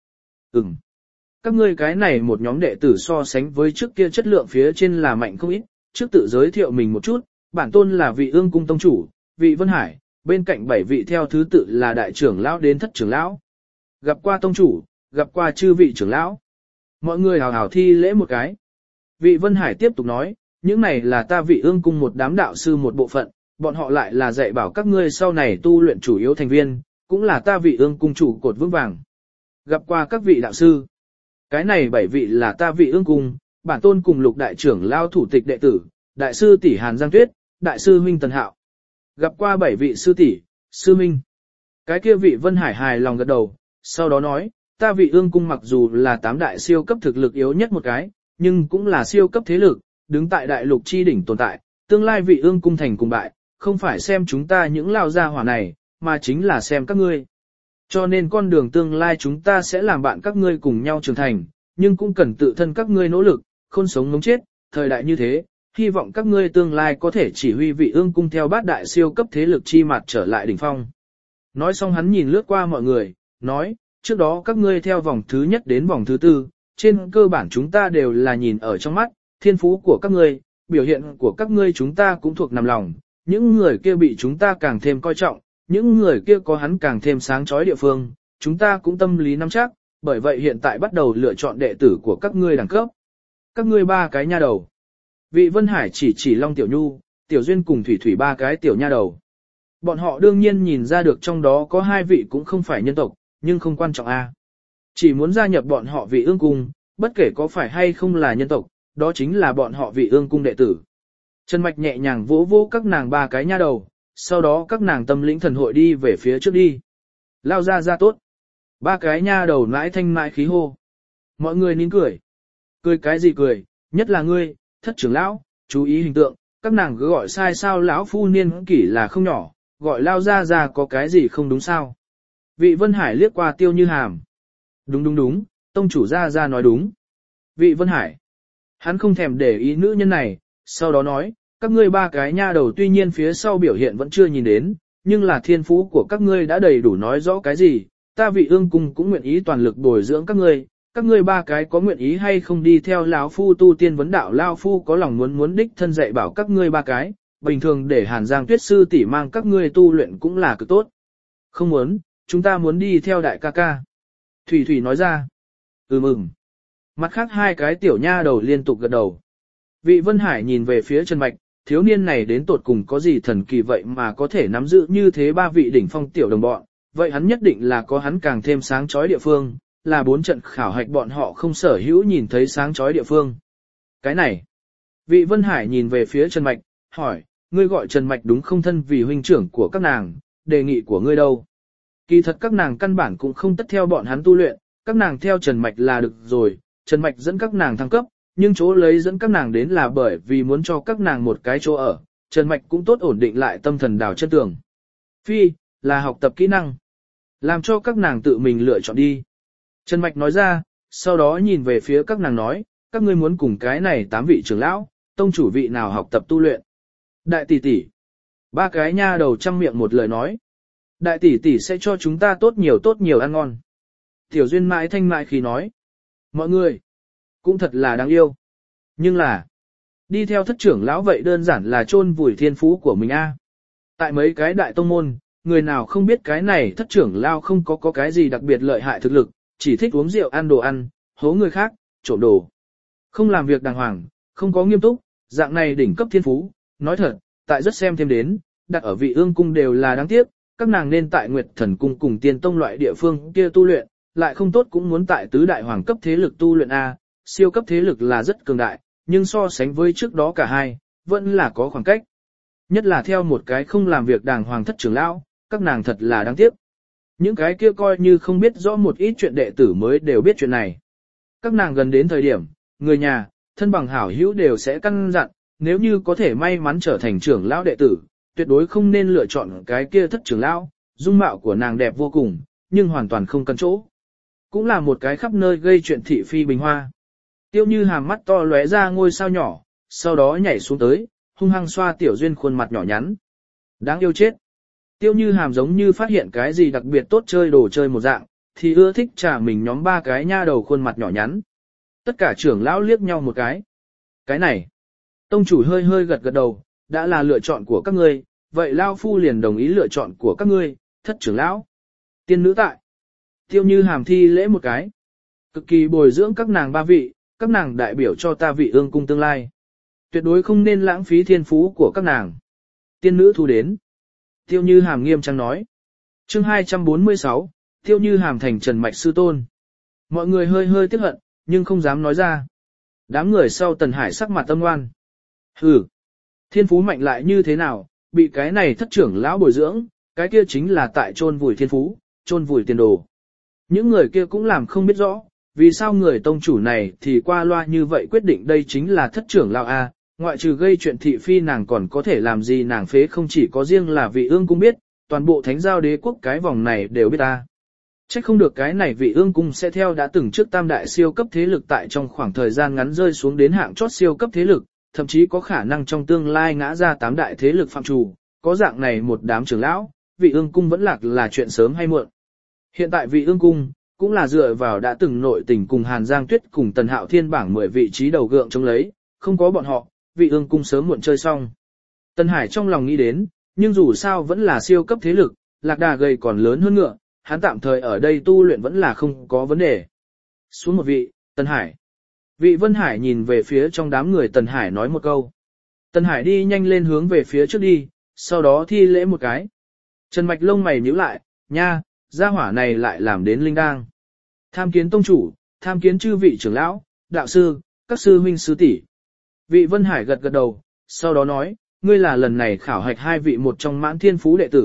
Các ngươi cái này một nhóm đệ tử so sánh với trước kia chất lượng phía trên là mạnh không ít, trước tự giới thiệu mình một chút, bản tôn là vị Ương cung tông chủ, vị Vân Hải, bên cạnh 7 vị theo thứ tự là đại trưởng lão đến thất trưởng lão. Gặp qua tông chủ, gặp qua chư vị trưởng lão. Mọi người hào hào thi lễ một cái. Vị Vân Hải tiếp tục nói, những này là ta vị Ương cung một đám đạo sư một bộ phận, bọn họ lại là dạy bảo các ngươi sau này tu luyện chủ yếu thành viên, cũng là ta vị Ương cung chủ cột vững vàng. Gặp qua các vị đạo sư. Cái này 7 vị là ta vị Ương cung, bản tôn cùng Lục đại trưởng lão thủ tịch đệ tử, đại sư tỷ Hàn Giang Tuyết, đại sư huynh Tần Hạo. Gặp qua 7 vị sư tỷ, sư huynh. Cái kia vị Vân Hải hài lòng gật đầu, sau đó nói, ta vị Ương cung mặc dù là 8 đại siêu cấp thực lực yếu nhất một cái, nhưng cũng là siêu cấp thế lực, đứng tại đại lục chi đỉnh tồn tại, tương lai vị Ương cung thành cùng bại, không phải xem chúng ta những lao gia hỏa này, mà chính là xem các ngươi. Cho nên con đường tương lai chúng ta sẽ làm bạn các ngươi cùng nhau trưởng thành, nhưng cũng cần tự thân các ngươi nỗ lực, khôn sống ngống chết, thời đại như thế, hy vọng các ngươi tương lai có thể chỉ huy vị Ương cung theo bát đại siêu cấp thế lực chi mặt trở lại đỉnh phong. Nói xong hắn nhìn lướt qua mọi người, nói, trước đó các ngươi theo vòng thứ nhất đến vòng thứ tư, trên cơ bản chúng ta đều là nhìn ở trong mắt, thiên phú của các ngươi, biểu hiện của các ngươi chúng ta cũng thuộc nằm lòng, những người kia bị chúng ta càng thêm coi trọng, những người kia có hắn càng thêm sáng chói địa phương, chúng ta cũng tâm lý nắm chắc, bởi vậy hiện tại bắt đầu lựa chọn đệ tử của các ngươi đẳng cấp. Các ngươi 3 cái nha đầu. Vị Vân Hải chỉ Long Tiểu Nhu, Tiểu Duyên cùng Thủy Thủy 3 cái tiểu nha đầu. Bọn họ đương nhiên nhìn ra được trong đó có 2 vị cũng không phải nhân tộc, nhưng không quan trọng a. Chỉ muốn gia nhập bọn họ vị Ương cung, bất kể có phải hay không là nhân tộc, đó chính là bọn họ vị Ương cung đệ tử. Trần Mạch nhẹ nhàng vỗ vỗ các nàng 3 cái nha đầu, sau đó các nàng tâm lĩnh thần hội đi về phía trước đi. Lao ra tốt. Ba cái nha đầu nãi thanh mãi khí hô. Mọi người nín cười. Cười cái gì cười, nhất là ngươi, thất trưởng lão, chú ý hình tượng, các nàng cứ gọi sai sao lão phu niên kỷ là không nhỏ, gọi Lao ra có cái gì không đúng sao. Vị Vân Hải liếc qua Tiêu Như Hàm. Đúng, tông chủ ra nói đúng. Vị Vân Hải. Hắn không thèm để ý nữ nhân này, sau đó nói, các ngươi ba cái nha đầu tuy nhiên phía sau biểu hiện vẫn chưa nhìn đến, nhưng là thiên phú của các ngươi đã đầy đủ nói rõ cái gì, ta Vị Ương cung cũng nguyện ý toàn lực bồi dưỡng các ngươi ba cái có nguyện ý hay không đi theo lão phu tu tiên vấn đạo, lão phu có lòng muốn đích thân dạy bảo các ngươi ba cái, bình thường để Hàn Giang Tuyết sư tỷ mang các ngươi tu luyện cũng là cực tốt. Không muốn, chúng ta muốn đi theo đại ca ca. Thủy Thủy nói ra. Mặt khác hai cái tiểu nha đầu liên tục gật đầu. Vị Vân Hải nhìn về phía Trần Mạch, thiếu niên này đến tột cùng có gì thần kỳ vậy mà có thể nắm giữ như thế ba vị đỉnh phong tiểu đồng bọn, vậy hắn nhất định là có hắn càng thêm sáng chói địa phương, là 4 trận khảo hạch bọn họ không sở hữu nhìn thấy sáng chói địa phương. Cái này, vị Vân Hải nhìn về phía Trần Mạch, hỏi, ngươi gọi Trần Mạch đúng không, thân vì huynh trưởng của các nàng, đề nghị của ngươi đâu? Kỳ thật các nàng căn bản cũng không tất theo bọn hắn tu luyện, các nàng theo Trần Mạch là được rồi, Trần Mạch dẫn các nàng thăng cấp, nhưng chỗ lấy dẫn các nàng đến là bởi vì muốn cho các nàng một cái chỗ ở, Trần Mạch cũng tốt ổn định lại tâm thần đào chân tường. Phi, là học tập kỹ năng. Làm cho các nàng tự mình lựa chọn đi. Trần Mạch nói ra, sau đó nhìn về phía các nàng nói, các ngươi muốn cùng cái này 8 vị trưởng lão, tông chủ vị nào học tập tu luyện. Đại tỷ tỷ. Ba cái nha đầu trăm miệng một lời nói. Đại tỷ tỷ sẽ cho chúng ta tốt nhiều ăn ngon. Tiểu Duyên mãi thanh mại khi nói. Mọi người, cũng thật là đáng yêu. Nhưng là, đi theo thất trưởng lão vậy đơn giản là chôn vùi thiên phú của mình a. Tại mấy cái đại tông môn, người nào không biết cái này thất trưởng lão không có cái gì đặc biệt lợi hại thực lực, chỉ thích uống rượu ăn đồ ăn, hố người khác, trộm đồ. Không làm việc đàng hoàng, không có nghiêm túc, dạng này đỉnh cấp thiên phú, nói thật, tại rất xem thêm đến, đặt ở Vị Ương cung đều là đáng tiếc, các nàng nên tại Nguyệt Thần cung cùng Tiên tông loại địa phương kia tu luyện, lại không tốt cũng muốn tại tứ đại hoàng cấp thế lực tu luyện a, siêu cấp thế lực là rất cường đại, nhưng so sánh với trước đó cả hai, vẫn là có khoảng cách. Nhất là theo một cái không làm việc đàng hoàng thất trưởng lão, các nàng thật là đáng tiếc. Những cái kia coi như không biết rõ một ít chuyện đệ tử mới đều biết chuyện này. Các nàng gần đến thời điểm, người nhà, thân bằng hảo hữu đều sẽ căn dặn, nếu như có thể may mắn trở thành trưởng lão đệ tử, tuyệt đối không nên lựa chọn cái kia thất trưởng lão, dung mạo của nàng đẹp vô cùng, nhưng hoàn toàn không cần chỗ. Cũng là một cái khắp nơi gây chuyện thị phi bình hoa. Tiêu Như Hàm mắt to lóe ra ngôi sao nhỏ, sau đó nhảy xuống tới, hung hăng xoa Tiểu Duyên khuôn mặt nhỏ nhắn. Đáng yêu chết. Tiêu Như Hàm giống như phát hiện cái gì đặc biệt tốt chơi đồ chơi một dạng, thì ưa thích trả mình nhóm ba cái nha đầu khuôn mặt nhỏ nhắn. Tất cả trưởng lão liếc nhau một cái. Cái này. Tông chủ hơi gật đầu, đã là lựa chọn của các ngươi, vậy Lao Phu liền đồng ý lựa chọn của các ngươi, thất trưởng lão. Tiên nữ tại. Tiêu Như Hàm thi lễ một cái. Cực kỳ bồi dưỡng các nàng ba vị, các nàng đại biểu cho ta Vị Ương cung tương lai. Tuyệt đối không nên lãng phí thiên phú của các nàng. Tiên nữ thu đến. Tiêu Như Hàm nghiêm trang nói. Chương 246, Tiêu Như Hàm thành Trần Mạch sư tôn. Mọi người hơi tiếc hận, nhưng không dám nói ra. Đám người sau Tần Hải sắc mặt âm ngoan. Hừ, thiên phú mạnh lại như thế nào, bị cái này thất trưởng lão bồi dưỡng, cái kia chính là tại chôn vùi thiên phú, chôn vùi tiền đồ. Những người kia cũng làm không biết rõ, vì sao người tông chủ này thì qua loa như vậy quyết định đây chính là thất trưởng lão A, ngoại trừ gây chuyện thị phi nàng còn có thể làm gì, nàng phế không chỉ có riêng là Vị Ương cung biết, toàn bộ thánh giao đế quốc cái vòng này đều biết ta. Chắc không được cái này Vị Ương cung sẽ theo đã từng trước tam đại siêu cấp thế lực tại trong khoảng thời gian ngắn rơi xuống đến hạng chót siêu cấp thế lực, thậm chí có khả năng trong tương lai ngã ra 8 đại thế lực phạm trù, có dạng này một đám trưởng lão, Vị Ương cung vẫn lạc là chuyện sớm hay muộn. Hiện tại Vị Ương cung cũng là dựa vào đã từng nội tình cùng Hàn Giang Tuyết cùng Tần Hạo Thiên bảng 10 vị trí đầu gượng chống lấy, không có bọn họ, Vị Ương cung sớm muộn chơi xong. Tần Hải trong lòng nghĩ đến, nhưng dù sao vẫn là siêu cấp thế lực, lạc đà gầy còn lớn hơn ngựa, hắn tạm thời ở đây tu luyện vẫn là không có vấn đề. Xuống một vị, Tần Hải. Vị Vân Hải nhìn về phía trong đám người Tần Hải nói một câu. Tần Hải đi nhanh lên hướng về phía trước đi, sau đó thi lễ một cái. Trần Mạch lông mày nhíu lại, nha, gia hỏa này lại làm đến linh đang. Tham kiến tông chủ, tham kiến chư vị trưởng lão, đạo sư, các sư huynh sư tỷ. Vị Vân Hải gật đầu, sau đó nói, ngươi là lần này khảo hạch 2 vị một trong mãn thiên phú đệ tử,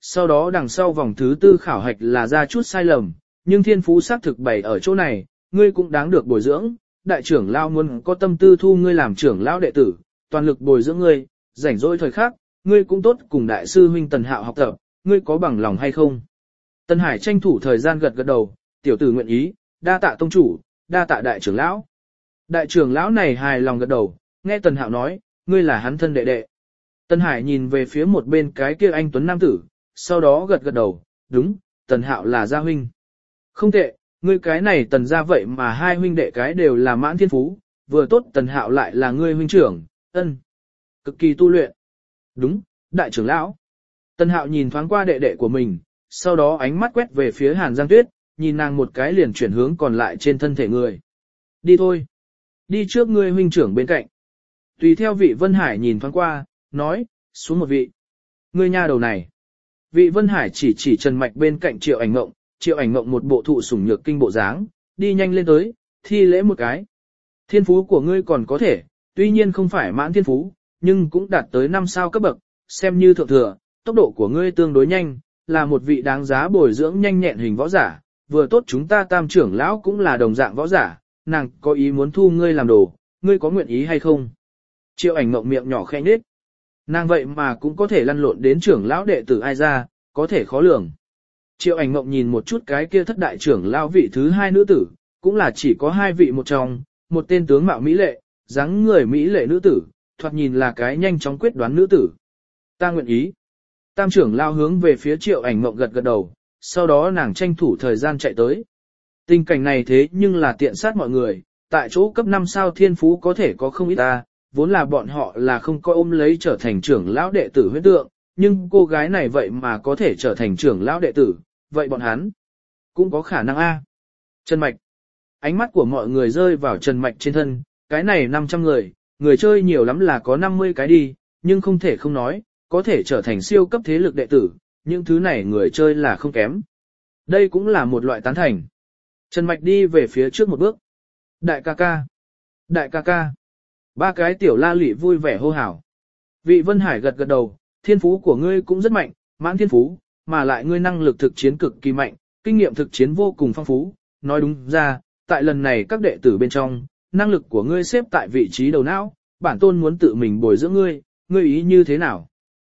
sau đó đằng sau vòng thứ tư khảo hạch là ra chút sai lầm, nhưng thiên phú xác thực bày ở chỗ này, ngươi cũng đáng được bồi dưỡng, đại trưởng lão muốn có tâm tư thu ngươi làm trưởng lão đệ tử, toàn lực bồi dưỡng ngươi, rảnh rỗi thời khắc, ngươi cũng tốt cùng đại sư huynh Tần Hạo học tập, ngươi có bằng lòng hay không? Tần Hải tranh thủ thời gian gật gật đầu, tiểu tử nguyện ý, đa tạ tông chủ, đa tạ đại trưởng lão. Đại trưởng lão này hài lòng gật đầu, nghe Tần Hạo nói, ngươi là hắn thân đệ đệ. Tần Hải nhìn về phía một bên cái kia anh tuấn nam tử, sau đó gật gật đầu, đúng, Tần Hạo là gia huynh. Không tệ, ngươi cái này Tần gia vậy mà hai huynh đệ cái đều là mãn thiên phú, vừa tốt Tần Hạo lại là ngươi huynh trưởng, ân, cực kỳ tu luyện. Đúng, đại trưởng lão. Tần Hạo nhìn thoáng qua đệ đệ của mình, sau đó ánh mắt quét về phía Hàn Giang Tuyết, nhìn nàng một cái liền chuyển hướng còn lại trên thân thể người. Đi thôi. Đi trước ngươi huynh trưởng bên cạnh. Tùy theo vị Vân Hải nhìn thoáng qua, nói, xuống một vị. Ngươi nha đầu này. Vị Vân Hải chỉ Trần Mạch bên cạnh Triệu Ảnh Ngộng một bộ thụ sủng nhược kinh bộ dáng, đi nhanh lên tới, thi lễ một cái. Thiên phú của ngươi còn có thể, tuy nhiên không phải mãn thiên phú, nhưng cũng đạt tới 5 sao cấp bậc, xem như thượng thừa, tốc độ của ngươi tương đối nhanh, là một vị đáng giá bồi dưỡng nhanh nhẹn hình võ giả, vừa tốt chúng ta Tam trưởng lão cũng là đồng dạng võ giả, nàng có ý muốn thu ngươi làm đồ, ngươi có nguyện ý hay không? Triệu Ảnh Ngộng miệng nhỏ khẽ nhếch. Nàng vậy mà cũng có thể lăn lộn đến trưởng lão đệ tử ai ra, có thể khó lường. Triệu Ảnh Ngộng nhìn một chút cái kia thất đại trưởng lão vị thứ hai nữ tử, cũng là chỉ có hai vị một trong, một tên tướng mạo mỹ lệ, dáng người mỹ lệ nữ tử, thoạt nhìn là cái nhanh chóng quyết đoán nữ tử. Ta nguyện ý. Tam trưởng lão hướng về phía Triệu Ảnh Ngộng gật gật đầu, sau đó nàng tranh thủ thời gian chạy tới. Tình cảnh này thế nhưng là tiện sát mọi người, tại chỗ cấp 5 sao thiên phú có thể có không ít ta, vốn là bọn họ là không coi ôm lấy trở thành trưởng lão đệ tử huyết tượng, nhưng cô gái này vậy mà có thể trở thành trưởng lão đệ tử, vậy bọn hắn cũng có khả năng a. Trần Mạch. Ánh mắt của mọi người rơi vào Trần Mạch trên thân, cái này 500 người, người chơi nhiều lắm là có 50 cái đi, nhưng không thể không nói, có thể trở thành siêu cấp thế lực đệ tử, những thứ này người chơi là không kém. Đây cũng là một loại tán thành. Trần Mạch đi về phía trước một bước. Đại ca ca. Đại ca ca. Ba cái tiểu la lị vui vẻ hô hào. Vị Vân Hải gật gật đầu, thiên phú của ngươi cũng rất mạnh, mãn thiên phú, mà lại ngươi năng lực thực chiến cực kỳ mạnh, kinh nghiệm thực chiến vô cùng phong phú. Nói đúng ra, tại lần này các đệ tử bên trong, năng lực của ngươi xếp tại vị trí đầu não, bản tôn muốn tự mình bồi dưỡng ngươi, ngươi ý như thế nào?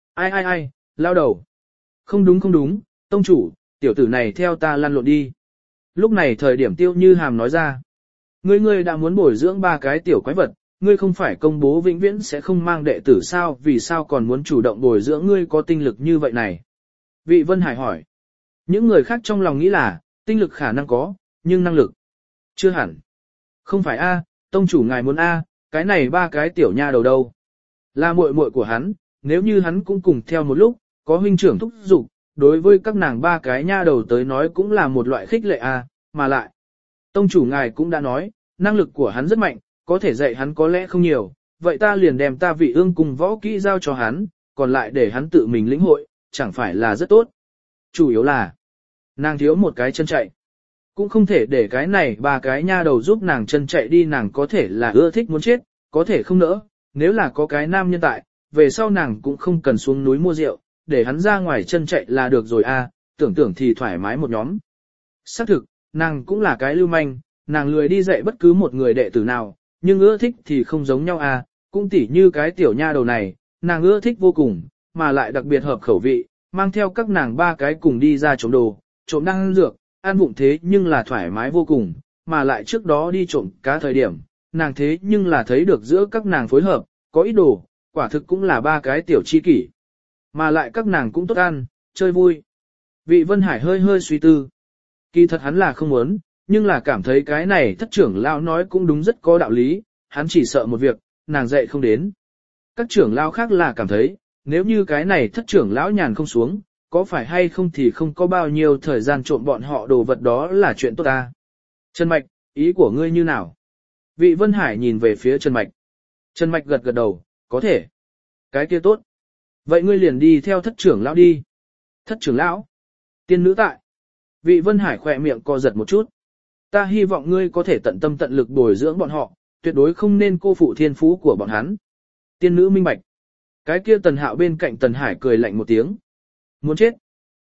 Ai, lao đầu. Không đúng, tông chủ, tiểu tử này theo ta lăn lộn đi. Lúc này thời điểm Tiêu Như Hàm nói ra. Ngươi đã muốn bồi dưỡng ba cái tiểu quái vật, ngươi không phải công bố vĩnh viễn sẽ không mang đệ tử sao, vì sao còn muốn chủ động bồi dưỡng ngươi có tinh lực như vậy này? Vị Vân Hải hỏi. Những người khác trong lòng nghĩ là, tinh lực khả năng có, nhưng năng lực chưa hẳn. Không phải a, tông chủ ngài muốn a, cái này ba cái tiểu nha đầu đâu? Là muội muội của hắn, nếu như hắn cũng cùng theo một lúc, có huynh trưởng thúc giục, đối với các nàng ba cái nha đầu tới nói cũng là một loại khích lệ a, mà lại. Tông chủ ngài cũng đã nói, năng lực của hắn rất mạnh, có thể dạy hắn có lẽ không nhiều, vậy ta liền đem ta vị ương cùng võ kỹ giao cho hắn, còn lại để hắn tự mình lĩnh hội, chẳng phải là rất tốt. Chủ yếu là, nàng thiếu một cái chân chạy. Cũng không thể để cái này ba cái nha đầu giúp nàng chân chạy đi, nàng có thể là ưa thích muốn chết, có thể không nỡ, nếu là có cái nam nhân tại, về sau nàng cũng không cần xuống núi mua rượu, để hắn ra ngoài chân chạy là được rồi a, tưởng thì thoải mái một nhóm. Xác thực, nàng cũng là cái lưu manh, nàng lười đi dạy bất cứ một người đệ tử nào, nhưng ưa thích thì không giống nhau a, cũng tỉ như cái tiểu nha đầu này, nàng ưa thích vô cùng, mà lại đặc biệt hợp khẩu vị, mang theo các nàng ba cái cùng đi ra trộm đồ, trộm đan dược, ăn vụng thế nhưng là thoải mái vô cùng, mà lại trước đó đi trộm cá thời điểm, nàng thế nhưng là thấy được giữa các nàng phối hợp, có ít đồ, quả thực cũng là ba cái tiểu chi kỷ. Mà lại các nàng cũng tốt ăn, chơi vui. Vị Vân Hải hơi suy tư. Kỳ thật hắn là không muốn, nhưng là cảm thấy cái này thất trưởng lão nói cũng đúng rất có đạo lý, hắn chỉ sợ một việc, nàng dạy không đến. Các trưởng lão khác là cảm thấy, nếu như cái này thất trưởng lão nhàn không xuống, có phải hay không thì không có bao nhiêu thời gian trộm bọn họ đồ vật, đó là chuyện tốt ta. Trần Mạch, ý của ngươi như nào? Vị Vân Hải nhìn về phía Trần Mạch. Trần Mạch gật gật đầu, có thể. Cái kia tốt. Vậy ngươi liền đi theo thất trưởng lão đi. Thất trưởng lão? Tiên nữ tại. Vị Vân Hải khỏe miệng co giật một chút. Ta hy vọng ngươi có thể tận tâm tận lực bồi dưỡng bọn họ, tuyệt đối không nên cô phụ thiên phú của bọn hắn. Tiên nữ minh bạch. Cái kia Tần Hạo bên cạnh Tần Hải cười lạnh một tiếng. Muốn chết.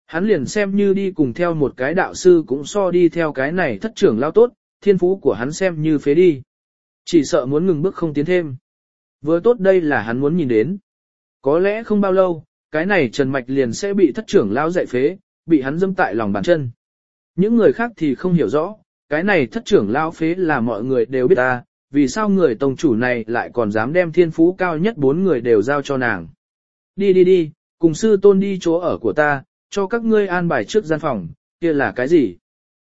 Hắn liền xem như đi cùng theo một cái đạo sư cũng so đi theo cái này thất trưởng lao tốt, thiên phú của hắn xem như phế đi. Chỉ sợ muốn ngừng bước không tiến thêm. Vừa tốt đây là hắn muốn nhìn đến. Có lẽ không bao lâu, cái này Trần Mạch liền sẽ bị thất trưởng lao dạy phế, bị hắn dâm tại lòng bàn chân. Những người khác thì không hiểu rõ, cái này thất trưởng lao phế là mọi người đều biết ta, vì sao người tông chủ này lại còn dám đem thiên phú cao nhất 4 người đều giao cho nàng. Đi, cùng sư tôn đi chỗ ở của ta, cho các ngươi an bài trước gian phòng, kia là cái gì?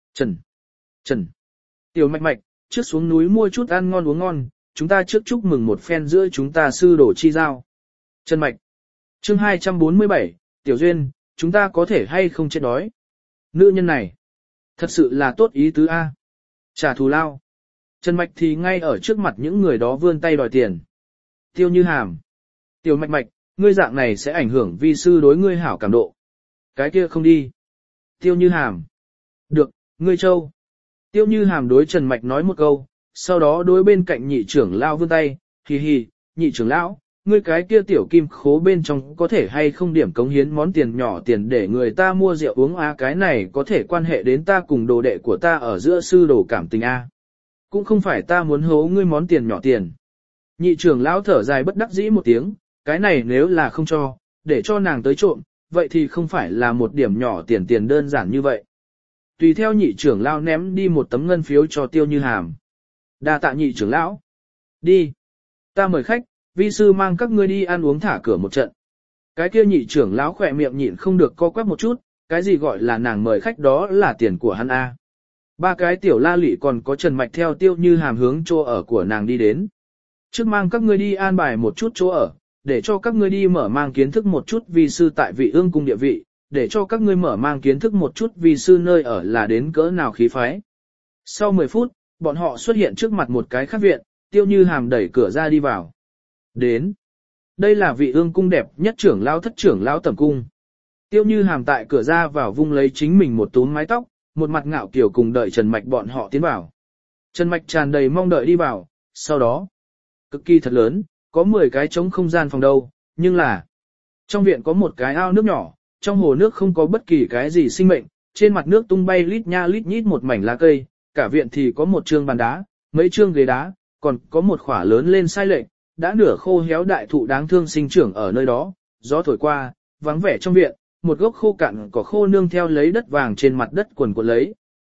Trần. Tiểu Mạch, trước xuống núi mua chút ăn ngon uống ngon, chúng ta trước chúc mừng một phen giữa chúng ta sư đổ chi giao. Trần Mạch. Chương 247, Tiểu Duyên, chúng ta có thể hay không chết đói? Nữ nhân này, thật sự là tốt ý tứ A. Trả thù lao. Trần Mạch thì ngay ở trước mặt những người đó vươn tay đòi tiền. Tiêu Như Hàm. Tiểu Mạch, ngươi dạng này sẽ ảnh hưởng vi sư đối ngươi hảo cảm độ. Cái kia không đi. Tiêu Như Hàm. Được, ngươi châu. Tiêu Như Hàm đối Trần Mạch nói một câu, sau đó đối bên cạnh nhị trưởng lão vươn tay, hì, nhị trưởng lão, ngươi cái kia tiểu kim khố bên trong có thể hay không điểm cống hiến món tiền nhỏ tiền để người ta mua rượu uống cái này có thể quan hệ đến ta cùng đồ đệ của ta ở giữa sư đồ cảm tình Cũng không phải ta muốn hố ngươi món tiền nhỏ tiền. Nhị trưởng lão thở dài bất đắc dĩ một tiếng, cái này nếu là không cho, để cho nàng tới trộm, vậy thì không phải là một điểm nhỏ tiền đơn giản như vậy. Tùy theo nhị trưởng lão ném đi một tấm ngân phiếu cho Tiêu Như Hàm. Đa tạ nhị trưởng lão. Đi. Ta mời khách, vi sư mang các ngươi đi ăn uống thả cửa một trận. Cái kia nhị trưởng lão khỏe miệng nhịn không được co quắp một chút, cái gì gọi là nàng mời khách đó là tiền của hắn A. Ba cái tiểu la lị còn có Trần Mạch theo Tiêu Như Hàm hướng chỗ ở của nàng đi đến. Trước mang các ngươi đi an bài một chút chỗ ở, để cho các ngươi đi mở mang kiến thức một chút vi sư tại Vị Ương cung địa vị, để cho các ngươi mở mang kiến thức một chút vi sư nơi ở là đến cỡ nào khí phái. Sau 10 phút, bọn họ xuất hiện trước mặt một cái khác viện, Tiêu Như Hàm đẩy cửa ra đi vào. Đến. Đây là Vị Ương cung đẹp nhất trưởng lão thất trưởng lão tẩm cung. Tiêu Như Hàm tại cửa ra vào vung lấy chính mình một túm mái tóc, một mặt ngạo kiều cùng đợi Trần Mạch bọn họ tiến vào. Trần Mạch tràn đầy mong đợi đi vào, sau đó, cực kỳ thật lớn, có 10 cái trống không gian phòng đâu, nhưng là, trong viện có một cái ao nước nhỏ, trong hồ nước không có bất kỳ cái gì sinh mệnh, trên mặt nước tung bay lít nha lít nhít một mảnh lá cây, cả viện thì có một trương bàn đá, mấy trương ghế đá, còn có một khỏa lớn lên sai lệch, đã nửa khô héo đại thụ đáng thương sinh trưởng ở nơi đó, gió thổi qua, vắng vẻ trong viện, một gốc khô cạn cỏ khô nương theo lấy đất vàng trên mặt đất quần cuộn lấy.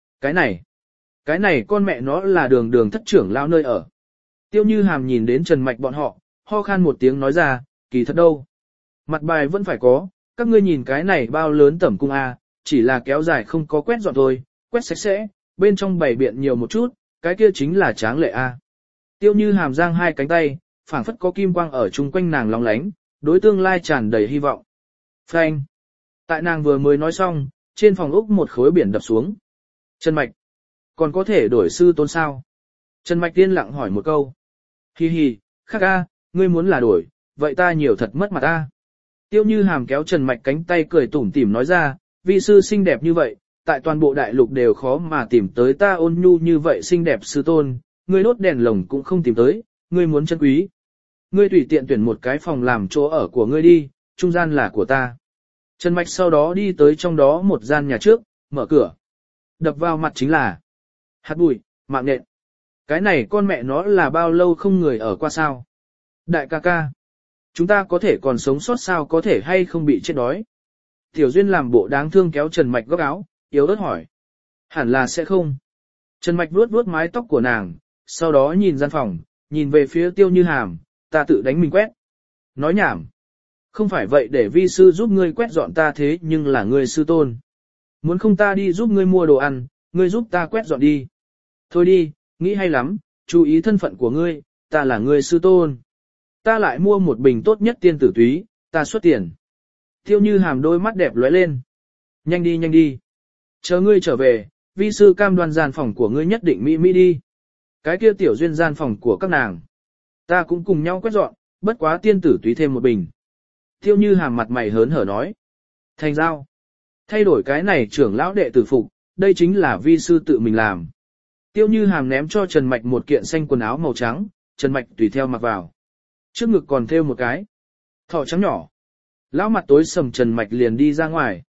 Cái này con mẹ nó là đường thất trưởng lao nơi ở. Tiêu Như Hàm nhìn đến Trần Mạch bọn họ, ho khan một tiếng nói ra, kỳ thật đâu. Mặt bài vẫn phải có, các ngươi nhìn cái này bao lớn tẩm cung chỉ là kéo dài không có quét dọn thôi, quét sạch sẽ, bên trong bày biện nhiều một chút, cái kia chính là tráng lệ Tiêu Như Hàm giang hai cánh tay, phảng phất có kim quang ở chung quanh nàng lóng lánh, đối tương lai tràn đầy hy vọng. Phanh. Tại nàng vừa mới nói xong, trên phòng ốc một khối biển đập xuống. Trần Mạch, còn có thể đổi sư tôn sao? Trần Mạch tiên lặng hỏi một câu. Hi, khác ngươi muốn là đổi, vậy ta nhiều thật mất mặt Tiêu Như Hàm kéo Trần Mạch cánh tay cười tủm tỉm nói ra, vi sư xinh đẹp như vậy, tại toàn bộ đại lục đều khó mà tìm tới ta ôn nhu như vậy xinh đẹp sư tôn, ngươi đốt đèn lồng cũng không tìm tới, ngươi muốn chân quý. Ngươi tùy tiện tuyển một cái phòng làm chỗ ở của ngươi đi, trung gian là của ta. Trần Mạch sau đó đi tới trong đó một gian nhà trước, mở cửa. Đập vào mặt chính là hạt bụi, mạng nhện. Cái này con mẹ nó là bao lâu không người ở qua sao? Đại ca, chúng ta có thể còn sống sót sao, có thể hay không bị chết đói? Tiểu Duyên làm bộ đáng thương kéo Trần Mạch góc áo, yếu ớt hỏi. Hẳn là sẽ không. Trần Mạch vuốt mái tóc của nàng, sau đó nhìn gian phòng, nhìn về phía Tiêu Như Hàm, ta tự đánh mình quét. Nói nhảm. Không phải vậy để vi sư giúp ngươi quét dọn ta thế nhưng là ngươi sư tôn. Muốn không ta đi giúp ngươi mua đồ ăn, ngươi giúp ta quét dọn đi. Thôi đi, nghĩ hay lắm, chú ý thân phận của ngươi, ta là ngươi sư tôn. Ta lại mua một bình tốt nhất tiên tử túy, ta xuất tiền. Tiêu Như Hàm đôi mắt đẹp lóe lên. Nhanh đi. Chờ ngươi trở về, vi sư cam đoan gian phòng của ngươi nhất định mỹ đi. Cái kia Tiểu Duyên gian phòng của các nàng. Ta cũng cùng nhau quét dọn, bất quá tiên tử túy thêm một bình. Tiêu Như Hàm mặt mày hớn hở nói. Thành giao. Thay đổi cái này trưởng lão đệ tử phục, đây chính là vi sư tự mình làm. Tiêu Như Hàm ném cho Trần Mạch một kiện xanh quần áo màu trắng, Trần Mạch tùy theo mặc vào. Trước ngực còn thêu một cái thỏ trắng nhỏ. Lão mặt tối sầm Trần Mạch liền đi ra ngoài.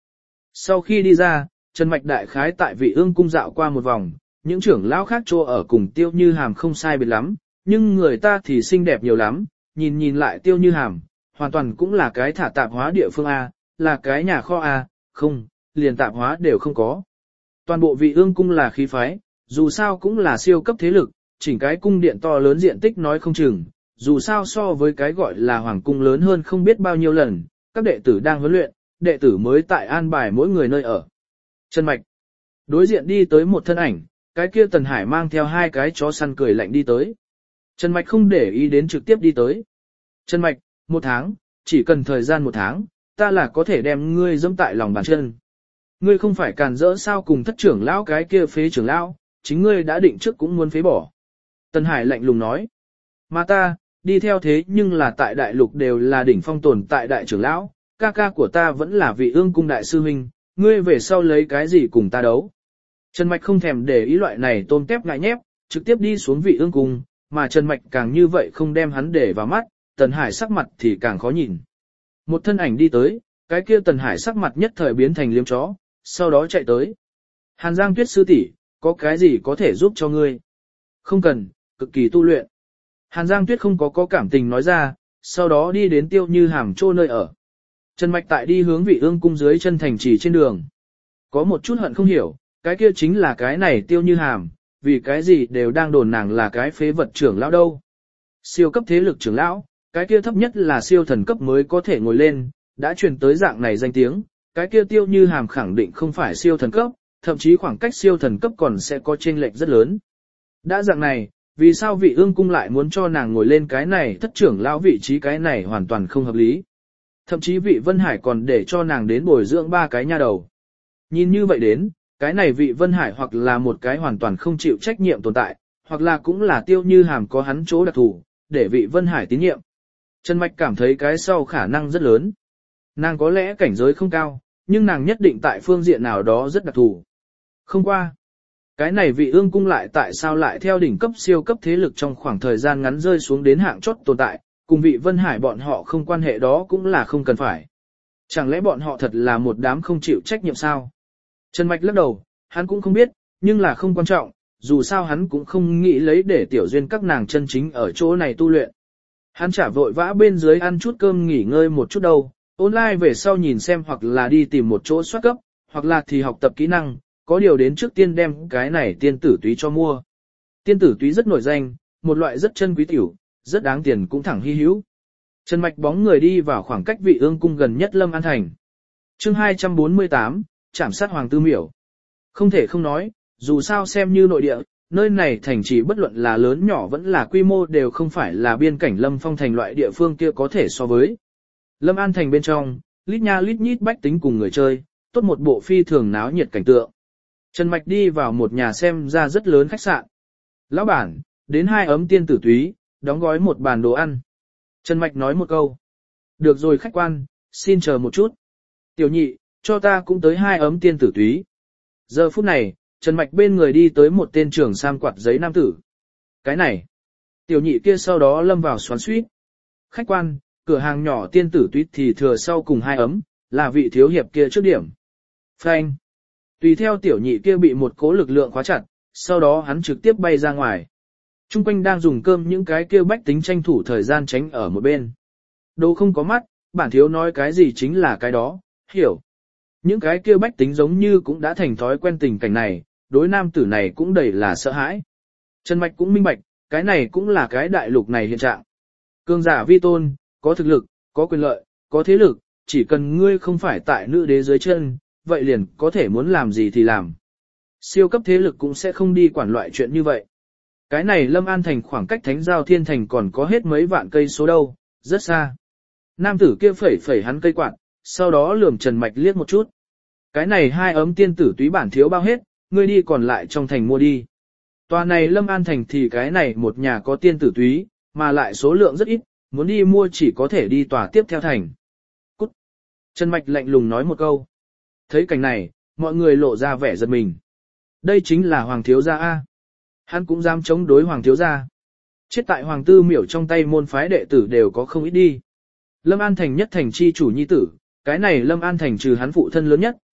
Sau khi đi ra, Trần Mạch đại khái tại Vị Ương cung dạo qua một vòng, những trưởng lão khác chỗ ở cùng Tiêu Như Hàm không sai biệt lắm, nhưng người ta thì xinh đẹp nhiều lắm, nhìn lại Tiêu Như Hàm, hoàn toàn cũng là cái thả tạp hóa địa phương A, là cái nhà kho A, không, liền tạp hóa đều không có. Toàn bộ Vị Ương cung là khí phái, dù sao cũng là siêu cấp thế lực, chỉnh cái cung điện to lớn diện tích nói không chừng, dù sao so với cái gọi là hoàng cung lớn hơn không biết bao nhiêu lần, các đệ tử đang huấn luyện, đệ tử mới tại an bài mỗi người nơi ở. Trần Mạch đối diện đi tới một thân ảnh, cái kia Tần Hải mang theo hai cái chó săn cười lạnh đi tới. Trần Mạch không để ý đến trực tiếp đi tới. Trần Mạch, 1 tháng, chỉ cần thời gian 1 tháng, ta là có thể đem ngươi dẫm tại lòng bàn chân. Ngươi không phải càn rỡ sao cùng thất trưởng lão cái kia phế trưởng lão, chính ngươi đã định trước cũng muốn phế bỏ. Tần Hải lạnh lùng nói. Mà ta, đi theo thế nhưng là tại đại lục đều là đỉnh phong tồn tại đại trưởng lão, ca ca của ta vẫn là Vị Ương cung đại sư huynh, ngươi về sau lấy cái gì cùng ta đấu. Trần Mạch không thèm để ý loại này tôm tép ngại nhép, trực tiếp đi xuống Vị Ương cung, mà Trần Mạch càng như vậy không đem hắn để vào mắt, Tần Hải sắc mặt thì càng khó nhìn. Một thân ảnh đi tới, cái kia Tần Hải sắc mặt nhất thời biến thành liếm chó, sau đó chạy tới. Hàn Giang Tuyết sư tỷ, có cái gì có thể giúp cho ngươi? Không cần, cực kỳ tu luyện. Hàn Giang Tuyết không có cảm tình nói ra, sau đó đi đến Tiêu Như Hàm chỗ nơi ở. Trần Mạch tại đi hướng Vị Ương cung dưới chân thành trì trên đường. Có một chút hận không hiểu, cái kia chính là cái này Tiêu Như Hàm, vì cái gì đều đang đồn nàng là cái phế vật trưởng lão đâu. Siêu cấp thế lực trưởng lão, cái kia thấp nhất là siêu thần cấp mới có thể ngồi lên, đã truyền tới dạng này danh tiếng, cái kia Tiêu Như Hàm khẳng định không phải siêu thần cấp, thậm chí khoảng cách siêu thần cấp còn sẽ có chênh lệch rất lớn. Đã dạng này, vì sao Vị Ương cung lại muốn cho nàng ngồi lên cái này thất trưởng lão vị trí, cái này hoàn toàn không hợp lý. Thậm chí Vị Vân Hải còn để cho nàng đến bồi dưỡng 3 cái nha đầu. Nhìn như vậy đến, cái này Vị Vân Hải hoặc là một cái hoàn toàn không chịu trách nhiệm tồn tại, hoặc là cũng là Tiêu Như Hàm có hắn chỗ đặc thù, để Vị Vân Hải tín nhiệm. Trần Mạch cảm thấy cái sau khả năng rất lớn. Nàng có lẽ cảnh giới không cao, nhưng nàng nhất định tại phương diện nào đó rất đặc thù. Không qua. Cái này Vị Ương cung lại tại sao lại theo đỉnh cấp siêu cấp thế lực trong khoảng thời gian ngắn rơi xuống đến hạng chót tồn tại, cùng Vị Vân Hải bọn họ không quan hệ đó cũng là không cần phải. Chẳng lẽ bọn họ thật là một đám không chịu trách nhiệm sao? Trần Mạch lắc đầu, hắn cũng không biết, nhưng là không quan trọng, dù sao hắn cũng không nghĩ lấy để Tiểu Duyên các nàng chân chính ở chỗ này tu luyện. Hắn chả vội vã bên dưới ăn chút cơm nghỉ ngơi một chút đâu, online về sau nhìn xem hoặc là đi tìm một chỗ soát cấp, hoặc là thì học tập kỹ năng, có điều đến trước tiên đem cái này tiên tử túy cho mua. Tiên tử túy rất nổi danh, một loại rất chân quý tiểu, rất đáng tiền cũng thẳng hy hữu. Trần Mạch bóng người đi vào khoảng cách Vị Ương cung gần nhất Lâm An Thành. Chương 248, Trảm sát Hoàng Tư Miểu. Không thể không nói, dù sao xem như nội địa, nơi này thành trì bất luận là lớn nhỏ vẫn là quy mô đều không phải là biên cảnh Lâm Phong thành loại địa phương kia có thể so với. Lâm An thành bên trong, lít nha lít nhít bách tính cùng người chơi, tốt một bộ phi thường náo nhiệt cảnh tượng. Trần Mạch đi vào một nhà xem ra rất lớn khách sạn. Lão bản, đến 2 ấm tiên tử túy, đóng gói một bàn đồ ăn. Trần Mạch nói một câu. Được rồi khách quan, xin chờ một chút. Tiểu nhị, cho ta cũng tới 2 ấm tiên tử túy. Giờ phút này, Trần Mạch bên người đi tới một tên trưởng sam quạt giấy nam tử. Cái này. Tiểu nhị kia sau đó lâm vào xoắn xuýt. Khách quan, cửa hàng nhỏ tiên tử túy thì thừa sau cùng 2 ấm, là vị thiếu hiệp kia trước điểm. Phanh. Tùy theo tiểu nhị kia bị một cỗ lực lượng khóa chặt, sau đó hắn trực tiếp bay ra ngoài. Trung quanh đang dùng cơm những cái kia bách tính tranh thủ thời gian tránh ở một bên. Đồ không có mắt, bản thiếu nói cái gì chính là cái đó, hiểu. Những cái kia bách tính giống như cũng đã thành thói quen tình cảnh này, đối nam tử này cũng đầy là sợ hãi. Trần Mạch cũng minh bạch, cái này cũng là cái đại lục này hiện trạng. Cường giả vi tôn, có thực lực, có quyền lợi, có thế lực, chỉ cần ngươi không phải tại nữ đế dưới chân, vậy liền có thể muốn làm gì thì làm. Siêu cấp thế lực cũng sẽ không đi quản loại chuyện như vậy. Cái này Lâm An thành khoảng cách Thánh Giao Thiên thành còn có hết mấy vạn cây số đâu, rất xa. Nam tử kia phẩy phẩy hắn cây quạt, sau đó lườm Trần Mạch liếc một chút. Cái này 2 ấm tiên tử túy bản thiếu bao hết, ngươi đi còn lại trong thành mua đi. Tòa này Lâm An thành thì cái này một nhà có tiên tử túy, mà lại số lượng rất ít, muốn đi mua chỉ có thể đi tòa tiếp theo thành. Cút. Trần Mạch lạnh lùng nói một câu. Thấy cảnh này, mọi người lộ ra vẻ giật mình. Đây chính là Hoàng thiếu gia A. Hắn cũng dám chống đối Hoàng thiếu gia. Chết tại Hoàng Tư Miểu trong tay môn phái đệ tử đều có không ít đi. Lâm An thành nhất thành chi chủ nhi tử, cái này Lâm An thành trừ hắn phụ thân lớn nhất,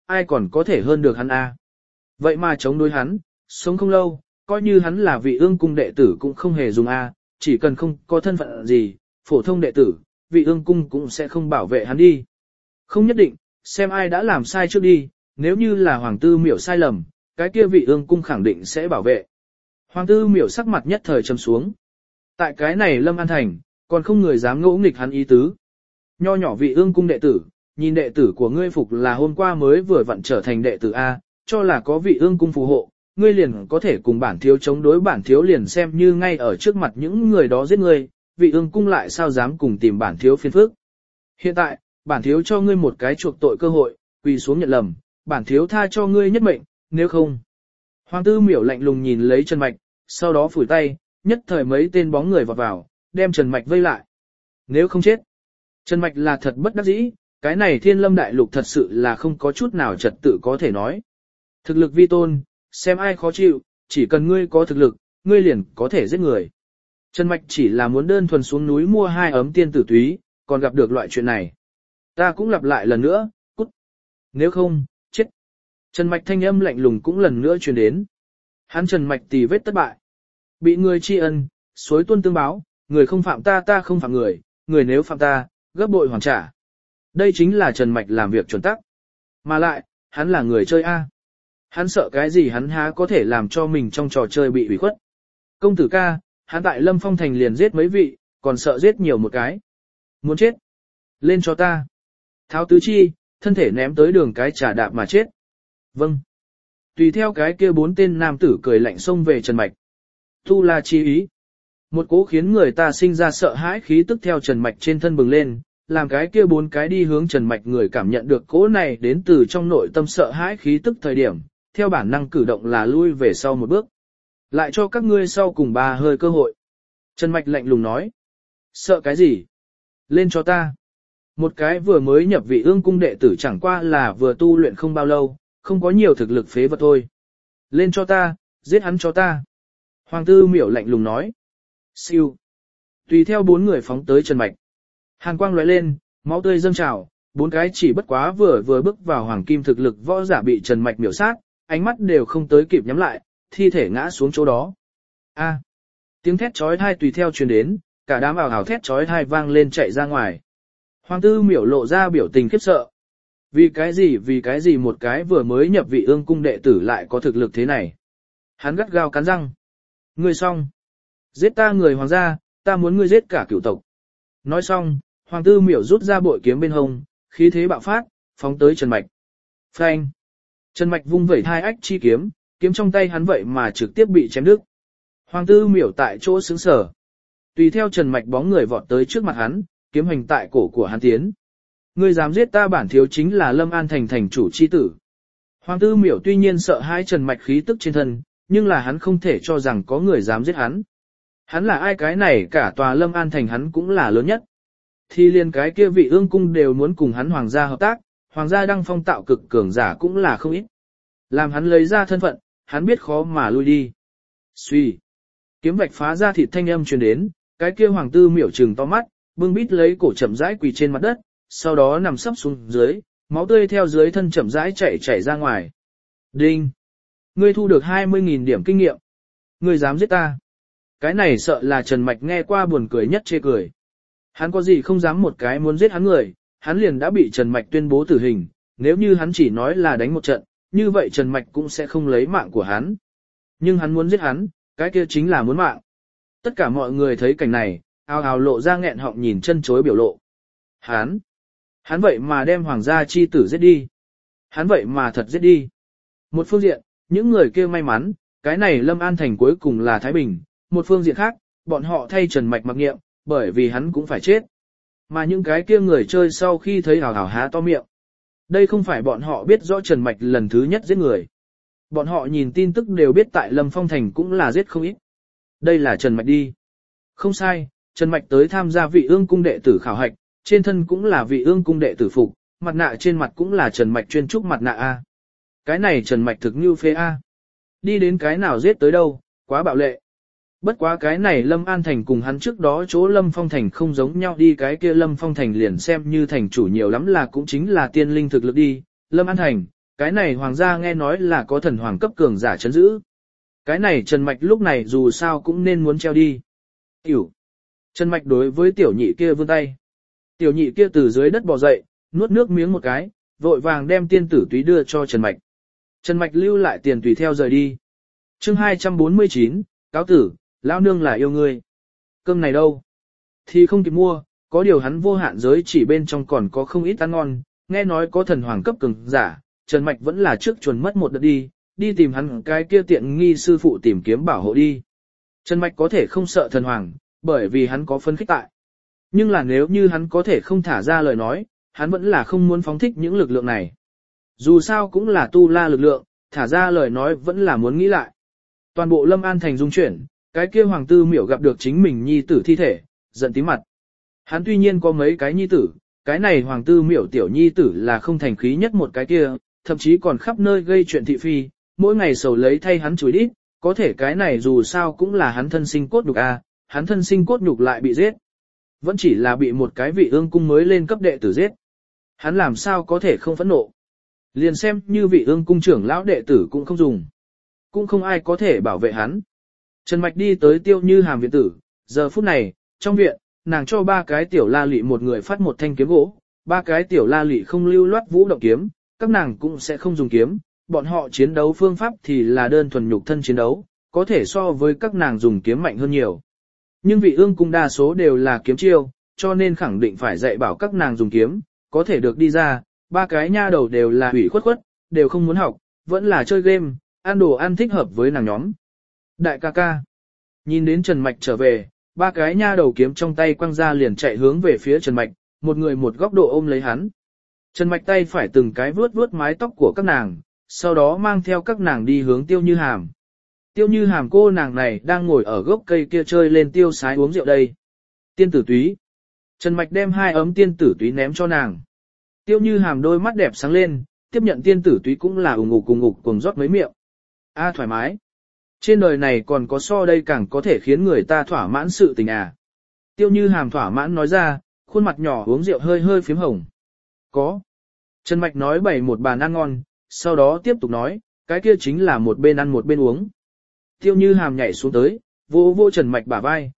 ai còn có thể hơn được hắn a? Vậy mà chống đối hắn, sống không lâu, coi như hắn là vị ương cung đệ tử cũng không hề dùng a, chỉ cần không có thân phận gì, phổ thông đệ tử, vị ương cung cũng sẽ không bảo vệ hắn đi. Không nhất định, xem ai đã làm sai trước đi, nếu như là Hoàng Tư Miểu sai lầm, cái kia vị ương cung khẳng định sẽ bảo vệ. Hoàng Tư Miểu sắc mặt nhất thời trầm xuống. Tại cái này Lâm An Thành, còn không người dám ngỗ nghịch hắn ý tứ. Nho nhỏ vị ương cung đệ tử, nhìn đệ tử của ngươi phục là hôm qua mới vừa vặn trở thành đệ tử A, cho là có vị ương cung phù hộ, ngươi liền có thể cùng bản thiếu chống đối bản thiếu liền xem như ngay ở trước mặt những người đó giết ngươi, vị ương cung lại sao dám cùng tìm bản thiếu phiền phức. Hiện tại, bản thiếu cho ngươi một cái chuộc tội cơ hội, quỳ xuống nhận lầm, bản thiếu tha cho ngươi nhất mệnh, nếu không. Hoàng Tư Miểu lạnh lùng nhìn lấy Trần Mạch, sau đó phủi tay, nhất thời mấy tên bóng người vọt vào, đem Trần Mạch vây lại. Nếu không chết, Trần Mạch là thật bất đắc dĩ, cái này Thiên Lâm Đại Lục thật sự là không có chút nào trật tự có thể nói. Thực lực vi tôn, xem ai khó chịu, chỉ cần ngươi có thực lực, ngươi liền có thể giết người. Trần Mạch chỉ là muốn đơn thuần xuống núi mua 2 ấm tiên tử túy, còn gặp được loại chuyện này. Ta cũng lặp lại lần nữa, cút. Nếu không, chết. Trần Mạch thanh âm lạnh lùng cũng lần nữa truyền đến. Hắn Trần Mạch tì vết thất bại. Bị người tri ân, xối tuân tương báo, người không phạm ta ta không phạm người, người nếu phạm ta, gấp bội hoàn trả. Đây chính là Trần Mạch làm việc chuẩn tắc. Mà lại, hắn là người chơi A. Hắn sợ cái gì hắn há có thể làm cho mình trong trò chơi bị ủy khuất. Công tử ca, hắn tại Lâm Phong Thành liền giết mấy vị, còn sợ giết nhiều một cái. Muốn chết. Lên cho ta. Tháo tứ chi, thân thể ném tới đường cái trả đạp mà chết. Vâng. Tùy theo cái kia 4 tên nam tử cười lạnh xông về Trần Mạch. Tu La chi ý. Một cỗ khiến người ta sinh ra sợ hãi khí tức theo Trần Mạch trên thân bừng lên, làm cái kia 4 cái đi hướng Trần Mạch người cảm nhận được cỗ này đến từ trong nội tâm sợ hãi khí tức thời điểm, theo bản năng cử động là lui về sau một bước. Lại cho các ngươi sau cùng 3 hơi cơ hội. Trần Mạch lạnh lùng nói. Sợ cái gì? Lên cho ta. Một cái vừa mới nhập vị ương cung đệ tử chẳng qua là vừa tu luyện không bao lâu, không có nhiều thực lực phế vật thôi. Lên cho ta, giết hắn cho ta. Hoàng Tư Miểu lạnh lùng nói. Siêu. Tùy theo 4 người phóng tới Trần Mạch. Hàn quang lóe lên, máu tươi dâng trào, 4 cái chỉ bất quá vừa bước vào hoàng kim thực lực võ giả bị Trần Mạch miểu sát, ánh mắt đều không tới kịp nhắm lại, thi thể ngã xuống chỗ đó. A. Tiếng thét chói tai tùy theo truyền đến, cả đám ào ào thét chói tai vang lên chạy ra ngoài. Hoàng Tư Miểu lộ ra biểu tình khiếp sợ. Vì cái gì một cái vừa mới nhập vị ương cung đệ tử lại có thực lực thế này? Hắn gắt gao cắn răng. Ngươi xong. Giết ta người hoàng gia, ta muốn ngươi giết cả cửu tộc. Nói xong, Hoàng Tư Miểu rút ra bội kiếm bên hông, khí thế bạo phát, phóng tới Trần Mạch. Phanh. Trần Mạch vung vẩy 2 ách chi kiếm, kiếm trong tay hắn vậy mà trực tiếp bị chém đứt. Hoàng Tư Miểu tại chỗ sững sờ. Tùy theo Trần Mạch bóng người vọt tới trước mặt hắn, kiếm hành tại cổ của hắn tiến. Ngươi dám giết ta bản thiếu chính là Lâm An Thành thành chủ chi tử. Hoàng Tư Miểu tuy nhiên sợ hãi Trần Mạch khí tức trên thân, nhưng là hắn không thể cho rằng có người dám giết hắn. Hắn là ai cái này cả tòa Lâm An Thành hắn cũng là lớn nhất. Thì liền cái kia vị ương cung đều muốn cùng hắn hoàng gia hợp tác, hoàng gia đăng phong tạo cực cường giả cũng là không ít. Làm hắn lấy ra thân phận, hắn biết khó mà lui đi. Xuy. Kiếm vạch phá ra thịt thanh âm truyền đến, cái kia Hoàng Tư Miểu trừng to mắt, bưng bít lấy cổ chậm rãi quỳ trên mặt đất, sau đó nằm sấp xuống dưới, máu tươi theo dưới thân chậm rãi chảy ra ngoài. Đinh. Ngươi thu được 20.000 điểm kinh nghiệm. Ngươi dám giết ta. Cái này sợ là Trần Mạch nghe qua buồn cười nhất chê cười. Hắn có gì không dám một cái muốn giết hắn người, hắn liền đã bị Trần Mạch tuyên bố tử hình, nếu như hắn chỉ nói là đánh một trận, như vậy Trần Mạch cũng sẽ không lấy mạng của hắn. Nhưng hắn muốn giết hắn, cái kia chính là muốn mạng. Tất cả mọi người thấy cảnh này, ào ào lộ ra nghẹn họng nhìn chân chối biểu lộ. Hắn vậy mà đem hoàng gia chi tử giết đi. Hắn vậy mà thật giết đi. Một phương diện, những người kia may mắn, cái này Lâm An Thành cuối cùng là Thái Bình. Một phương diện khác, bọn họ thay Trần Mạch mặc nghiệm, bởi vì hắn cũng phải chết. Mà những cái kia người chơi sau khi thấy hào hào há to miệng. Đây không phải bọn họ biết rõ Trần Mạch lần thứ nhất giết người. Bọn họ nhìn tin tức đều biết tại Lâm Phong Thành cũng là giết không ít. Đây là Trần Mạch đi. Không sai, Trần Mạch tới tham gia vị ương cung đệ tử khảo hạch, trên thân cũng là vị ương cung đệ tử phục, mặt nạ trên mặt cũng là Trần Mạch chuyên trúc mặt nạ A. Cái này Trần Mạch thực như phê A. Đi đến cái nào giết tới đâu, quá bạo lệ. Bất quá cái này Lâm An Thành cùng hắn trước đó chỗ Lâm Phong Thành không giống nhau đi, cái kia Lâm Phong Thành liền xem như thành chủ nhiều lắm là cũng chính là tiên linh thực lực đi. Lâm An Thành, cái này hoàng gia nghe nói là có thần hoàng cấp cường giả chấn giữ. Cái này Trần Mạch lúc này dù sao cũng nên muốn treo đi. Tiểu. Trần Mạch đối với tiểu nhị kia vươn tay. Tiểu nhị kia từ dưới đất bò dậy, nuốt nước miếng một cái, vội vàng đem tiên tử túy đưa cho Trần Mạch. Trần Mạch lưu lại tiền tùy theo rời đi. chương 249, cáo tử, lão nương là yêu ngươi. Cơm này đâu? Thì không kịp mua, có điều hắn vô hạn giới chỉ bên trong còn có không ít ăn ngon, nghe nói có thần hoàng cấp cường giả, Trần Mạch vẫn là trước chuẩn mất một đợt đi tìm hắn cái kia tiện nghi sư phụ tìm kiếm bảo hộ đi. Trần Mạch có thể không sợ thần hoàng, bởi vì hắn có phân khích tại. Nhưng là nếu như hắn có thể không thả ra lời nói, hắn vẫn là không muốn phóng thích những lực lượng này. Dù sao cũng là tu la lực lượng, thả ra lời nói vẫn là muốn nghĩ lại. Toàn bộ Lâm An thành dung chuyển, cái kia hoàng tư miểu gặp được chính mình nhi tử thi thể, giận tím mặt. Hắn tuy nhiên có mấy cái nhi tử, cái này hoàng tư miểu tiểu nhi tử là không thành khí nhất một cái kia, thậm chí còn khắp nơi gây chuyện thị phi, mỗi ngày sầu lấy thay hắn chửi đít, có thể cái này dù sao cũng là hắn thân sinh cốt nhục hắn thân sinh cốt nhục lại bị giết. Vẫn chỉ là bị một cái vị ương cung mới lên cấp đệ tử giết. Hắn làm sao có thể không phẫn nộ. Liền xem như vị ương cung trưởng lão đệ tử cũng không dùng. Cũng không ai có thể bảo vệ hắn. Trần Mạch đi tới Tiêu Như Hàm viện tử, giờ phút này, trong viện, nàng cho 3 cái tiểu la lị một người phát một thanh kiếm gỗ, 3 cái tiểu la lị không lưu loát vũ động kiếm, các nàng cũng sẽ không dùng kiếm, bọn họ chiến đấu phương pháp thì là đơn thuần nhục thân chiến đấu, có thể so với các nàng dùng kiếm mạnh hơn nhiều. Nhưng vị ương cung đa số đều là kiếm chiêu, cho nên khẳng định phải dạy bảo các nàng dùng kiếm, có thể được đi ra, 3 cái nha đầu đều là ủy khuất, đều không muốn học, vẫn là chơi game, ăn đồ ăn thích hợp với nàng nhóm. Đại ca ca. Nhìn đến Trần Mạch trở về, 3 cái nha đầu kiếm trong tay quăng ra liền chạy hướng về phía Trần Mạch, một người một góc độ ôm lấy hắn. Trần Mạch tay phải từng cái vuốt mái tóc của các nàng, sau đó mang theo các nàng đi hướng Tiêu Như Hàm. Tiêu Như Hàm cô nàng này đang ngồi ở gốc cây kia chơi lên tiêu sái uống rượu đây. Tiên tử túy. Trần Mạch đem 2 ấm tiên tử túy ném cho nàng. Tiêu Như Hàm đôi mắt đẹp sáng lên, tiếp nhận tiên tử túy cũng là ủng ngục cùng rót mấy miệng. Thoải mái. Trên đời này còn có so đây càng có thể khiến người ta thỏa mãn sự tình à. Tiêu Như Hàm thỏa mãn nói ra, khuôn mặt nhỏ uống rượu hơi phím hồng. Có. Trần Mạch nói bày một bàn ăn ngon, sau đó tiếp tục nói, cái kia chính là một bên ăn một bên uống. Tiêu Như Hàm nhảy xuống tới, vô Trần Mạch bả vai,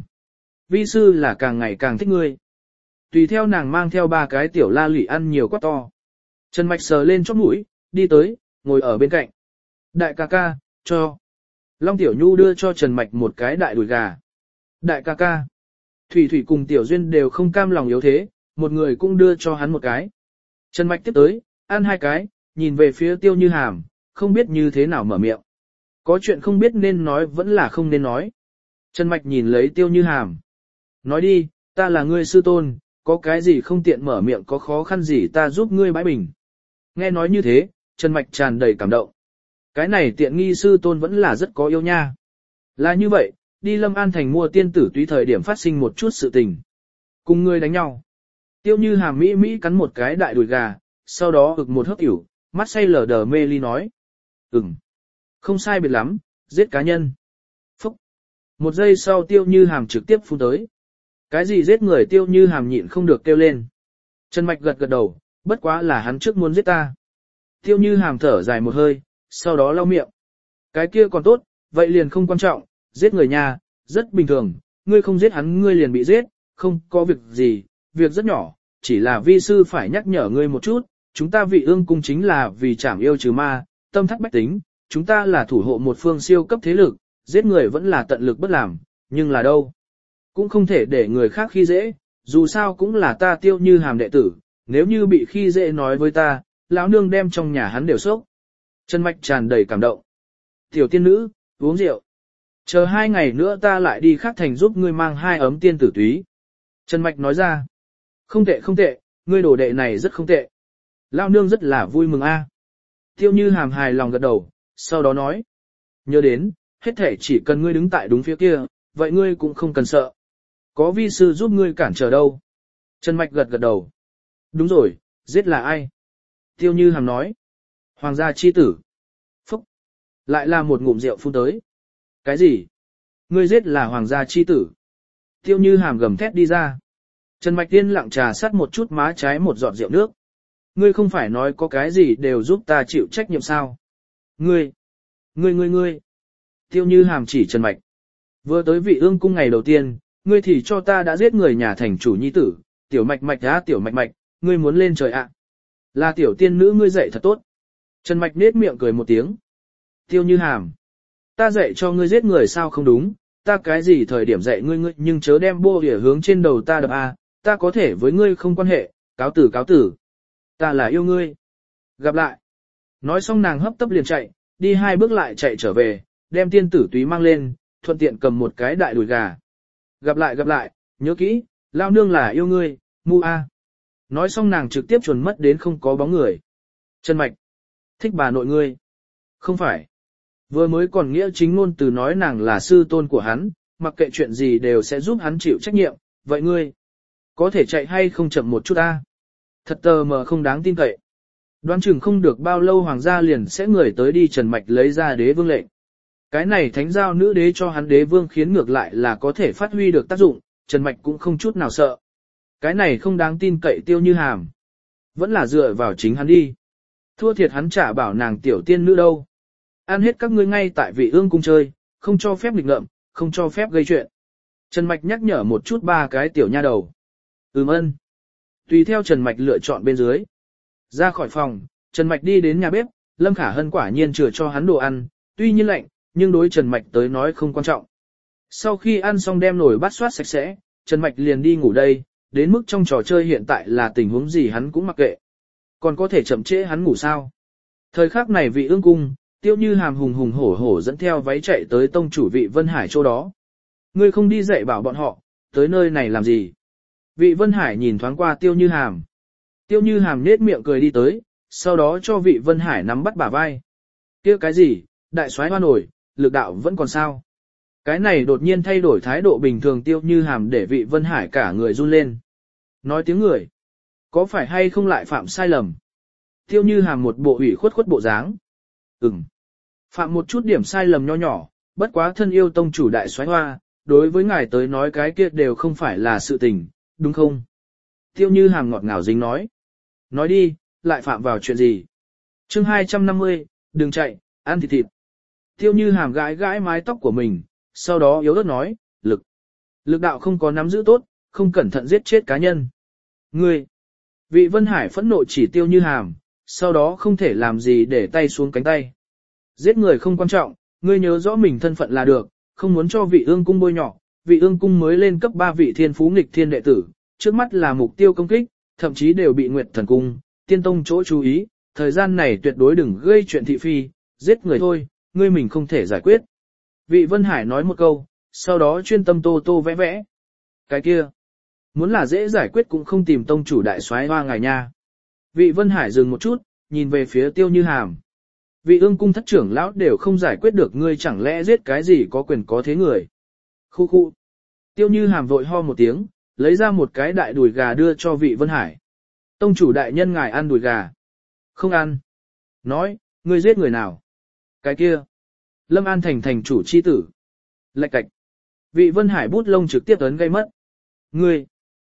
vi sư là càng ngày càng thích ngươi. Tùy theo nàng mang theo 3 cái tiểu la lị ăn nhiều quá to. Trần Mạch sờ lên chóp mũi, đi tới, ngồi ở bên cạnh. Đại ca ca, cho. Long Tiểu Nhu đưa cho Trần Mạch một cái đại đùi gà. Đại ca ca. Thủy cùng Tiểu Duyên đều không cam lòng yếu thế, một người cũng đưa cho hắn một cái. Trần Mạch tiếp tới, ăn 2 cái, nhìn về phía Tiêu Như Hàm, không biết như thế nào mở miệng. Có chuyện không biết nên nói vẫn là không nên nói. Trần Mạch nhìn lấy Tiêu Như Hàm. Nói đi, ta là ngươi sư tôn, có cái gì không tiện mở miệng, có khó khăn gì ta giúp ngươi bãi bình. Nghe nói như thế, Trần Mạch tràn đầy cảm động. Cái này tiện nghi sư tôn vẫn là rất có yêu nha. Là như vậy, đi Lâm An Thành mua tiên tử túy thời điểm phát sinh một chút sự tình. Cùng ngươi đánh nhau. Tiêu Như Hàm mỹ cắn một cái đại đùi gà, sau đó ực một hớp ỉu, mắt say lờ đờ mê ly nói. Không sai biệt lắm, giết cá nhân. Phúc. Một giây sau Tiêu Như Hàm trực tiếp phun tới. Cái gì giết người? Tiêu Như Hàm nhịn không được kêu lên. Trần Mạch gật đầu, bất quá là hắn trước muốn giết ta. Tiêu Như Hàm thở dài một hơi, sau đó lau miệng. Cái kia còn tốt, vậy liền không quan trọng, giết người nhà, rất bình thường, ngươi không giết hắn ngươi liền bị giết, không có việc gì, việc rất nhỏ, chỉ là vi sư phải nhắc nhở ngươi một chút, chúng ta vị ương cung chính là vì trảm yêu trừ ma, tâm thắc bách tính, chúng ta là thủ hộ một phương siêu cấp thế lực, giết người vẫn là tận lực bất làm, nhưng là đâu? Cũng không thể để người khác khi dễ, dù sao cũng là ta Tiêu Như Hàm đệ tử, nếu như bị khi dễ nói với ta, lão nương đem trong nhà hắn đều sốc. Trần Mạch tràn đầy cảm động. Tiểu tiên nữ, uống rượu. Chờ 2 ngày nữa ta lại đi khác thành giúp ngươi mang 2 ấm tiên tử túy. Trần Mạch nói ra. Không tệ, ngươi đồ đệ này rất không tệ. Lão nương rất là vui mừng a. Tiêu Như Hàm hài lòng gật đầu, sau đó nói. Nhớ đến, hết thể chỉ cần ngươi đứng tại đúng phía kia, vậy ngươi cũng không cần sợ. Có vi sư giúp ngươi cản trở đâu. Trần Mạch gật đầu. Đúng rồi, giết là ai? Tiêu Như Hàm nói. Hoàng gia chi tử. Phúc. Lại là một ngụm rượu phun tới. Cái gì? Ngươi giết là hoàng gia chi tử. Tiêu Như Hàm gầm thét đi ra. Trần Mạch Tiên lặng trà sát một chút má trái một giọt rượu nước. Ngươi không phải nói có cái gì đều giúp ta chịu trách nhiệm sao? Ngươi! Tiêu Như Hàm chỉ Trần Mạch. Vừa tới Vị Ương cung ngày đầu tiên, ngươi thì cho ta đã giết người nhà thành chủ nhi tử, tiểu mạch mạch á tiểu mạch mạch, ngươi muốn lên trời ạ. Là tiểu tiên nữ ngươi dạy thật tốt. Trần Mạch nết miệng cười một tiếng. Tiêu Như Hàm. Ta dạy cho ngươi giết người sao không đúng, ta cái gì thời điểm dạy ngươi nhưng chớ đem bô đỉa hướng trên đầu ta đập a, ta có thể với ngươi không quan hệ, cáo tử. Ta là yêu ngươi. Gặp lại. Nói xong nàng hấp tấp liền chạy, đi 2 bước lại chạy trở về, đem tiên tử túy mang lên, thuận tiện cầm một cái đại đùi gà. Gặp lại, nhớ kỹ, lao nương là yêu ngươi, mu a. Nói xong nàng trực tiếp chuồn mất đến không có bóng người. Trần Mạch. Thích bà nội ngươi. Không phải. Vừa mới còn nghĩa chính ngôn từ nói nàng là sư tôn của hắn, mặc kệ chuyện gì đều sẽ giúp hắn chịu trách nhiệm, vậy ngươi có thể chạy hay không chậm một chút ta? Thật tờ mờ không đáng tin cậy. Đoán chừng không được bao lâu hoàng gia liền sẽ người tới đi Trần Mạch lấy ra đế vương lệnh. Cái này thánh giao nữ đế cho hắn đế vương khiến ngược lại là có thể phát huy được tác dụng, Trần Mạch cũng không chút nào sợ. Cái này không đáng tin cậy Tiêu Như Hàm. Vẫn là dựa vào chính hắn đi. Thua thiệt hắn trả bảo nàng tiểu tiên nữ đâu. Ăn hết các ngươi ngay tại Vị Ương cung chơi, không cho phép nghịch ngợm, không cho phép gây chuyện. Trần Mạch nhắc nhở một chút 3 cái tiểu nha đầu. Ân. Tùy theo Trần Mạch lựa chọn bên dưới. Ra khỏi phòng, Trần Mạch đi đến nhà bếp, Lâm Khả Hân quả nhiên chừa cho hắn đồ ăn, tuy nhiên lạnh, nhưng đối Trần Mạch tới nói không quan trọng. Sau khi ăn xong đem nồi bát soát sạch sẽ, Trần Mạch liền đi ngủ đây, đến mức trong trò chơi hiện tại là tình huống gì hắn cũng mặc kệ. Còn có thể chậm trễ hắn ngủ sao? Thời khắc này Vị Ương cung, Tiêu Như Hàm hùng hổ dẫn theo váy chạy tới tông chủ Vị Vân Hải chỗ đó. Ngươi không đi dạy bảo bọn họ, tới nơi này làm gì? Vị Vân Hải nhìn thoáng qua Tiêu Như Hàm. Tiêu Như Hàm nết miệng cười đi tới, sau đó cho Vị Vân Hải nắm bắt bả vai. Kia cái gì, đại soái hoa nổi, lực đạo vẫn còn sao? Cái này đột nhiên thay đổi thái độ bình thường Tiêu Như Hàm để Vị Vân Hải cả người run lên. Nói tiếng người, có phải hay không lại phạm sai lầm? Tiêu Như Hàm một bộ ủy khuất bộ dáng. Phạm một chút điểm sai lầm nho nhỏ, bất quá thân yêu tông chủ đại soái hoa, đối với ngài tới nói cái kia đều không phải là sự tình, đúng không? Tiêu Như Hàm ngọt ngào dính nói. Nói đi, lại phạm vào chuyện gì? Chương 250, đừng chạy, ăn thịt. Tiêu Như Hàm gãi mái tóc của mình, sau đó yếu ớt nói, lực đạo không có nắm giữ tốt, không cẩn thận giết chết cá nhân. Ngươi! Vị Vân Hải phẫn nộ chỉ Tiêu Như Hàm, sau đó không thể làm gì để tay xuống cánh tay. Giết người không quan trọng, ngươi nhớ rõ mình thân phận là được, không muốn cho Vị Ương cung bôi nhọ. Vị Ương cung mới lên cấp 3 vị thiên phú nghịch thiên đệ tử, trước mắt là mục tiêu công kích, thậm chí đều bị Nguyệt Thần cung, Tiên tông chỗ chú ý, thời gian này tuyệt đối đừng gây chuyện thị phi, giết người thôi, ngươi mình không thể giải quyết. Vị Vân Hải nói một câu, sau đó chuyên tâm tô vẽ. Cái kia, muốn là dễ giải quyết cũng không tìm tông chủ đại soái hoa ngài nha. Vị Vân Hải dừng một chút, nhìn về phía Tiêu Như Hàm. Vị Ương cung thất trưởng lão đều không giải quyết được ngươi chẳng lẽ giết cái gì có quyền có thế người. Khu. Tiêu Như Hàm vội ho một tiếng, lấy ra một cái đại đùi gà đưa cho Vị Vân Hải. Tông chủ đại nhân ngài ăn đùi gà. Không ăn. Nói, ngươi giết người nào? Cái kia. Lâm An thành chủ chi tử. Lạch cạch. Vị Vân Hải bút lông trực tiếp ấn gây mất. Ngươi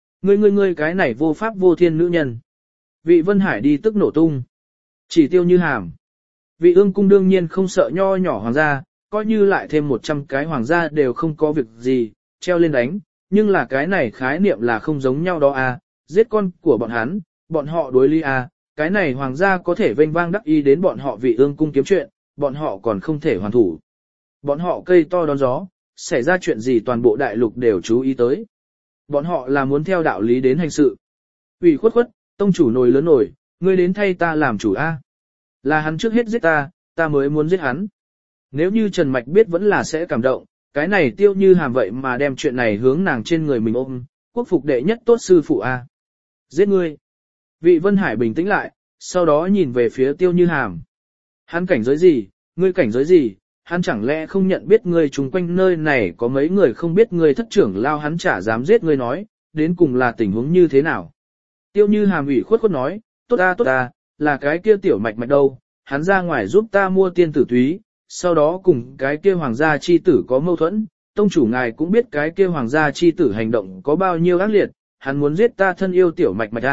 cái này vô pháp vô thiên nữ nhân. Vị Vân Hải đi tức nổ tung. Chỉ Tiêu Như Hàm. Vị Ương cung đương nhiên không sợ nho nhỏ hoàng gia, coi như lại thêm 100 cái hoàng gia đều không có việc gì, treo lên đánh, nhưng là cái này khái niệm là không giống nhau đó à, giết con của bọn hắn, bọn họ đối ly à, cái này hoàng gia có thể vênh vang đắc ý đến bọn họ Vị Ương cung kiếm chuyện, bọn họ còn không thể hoàn thủ. Bọn họ cây to đón gió, xảy ra chuyện gì toàn bộ đại lục đều chú ý tới. Bọn họ là muốn theo đạo lý đến hành sự. Ủy khuất, tông chủ nổi lớn nổi, ngươi đến thay ta làm chủ a. Là hắn trước hết giết ta mới muốn giết hắn. Nếu như Trần Mạch biết vẫn là sẽ cảm động, cái này Tiêu Như Hàm vậy mà đem chuyện này hướng nàng trên người mình ôm, quốc phục đệ nhất tốt sư phụ a. Giết ngươi. Vị Vân Hải bình tĩnh lại, sau đó nhìn về phía Tiêu Như Hàm. Hắn cảnh giới gì, ngươi cảnh giới gì, hắn chẳng lẽ không nhận biết ngươi chung quanh nơi này có mấy người không biết ngươi thất trưởng lao hắn chả dám giết ngươi nói, đến cùng là tình huống như thế nào. Tiêu Như Hàm ủy khuất nói, tốt ta, là cái kia tiểu mạch đâu, hắn ra ngoài giúp ta mua tiên tử túy, sau đó cùng cái kia hoàng gia chi tử có mâu thuẫn, tông chủ ngài cũng biết cái kia hoàng gia chi tử hành động có bao nhiêu ác liệt, hắn muốn giết ta thân yêu tiểu mạch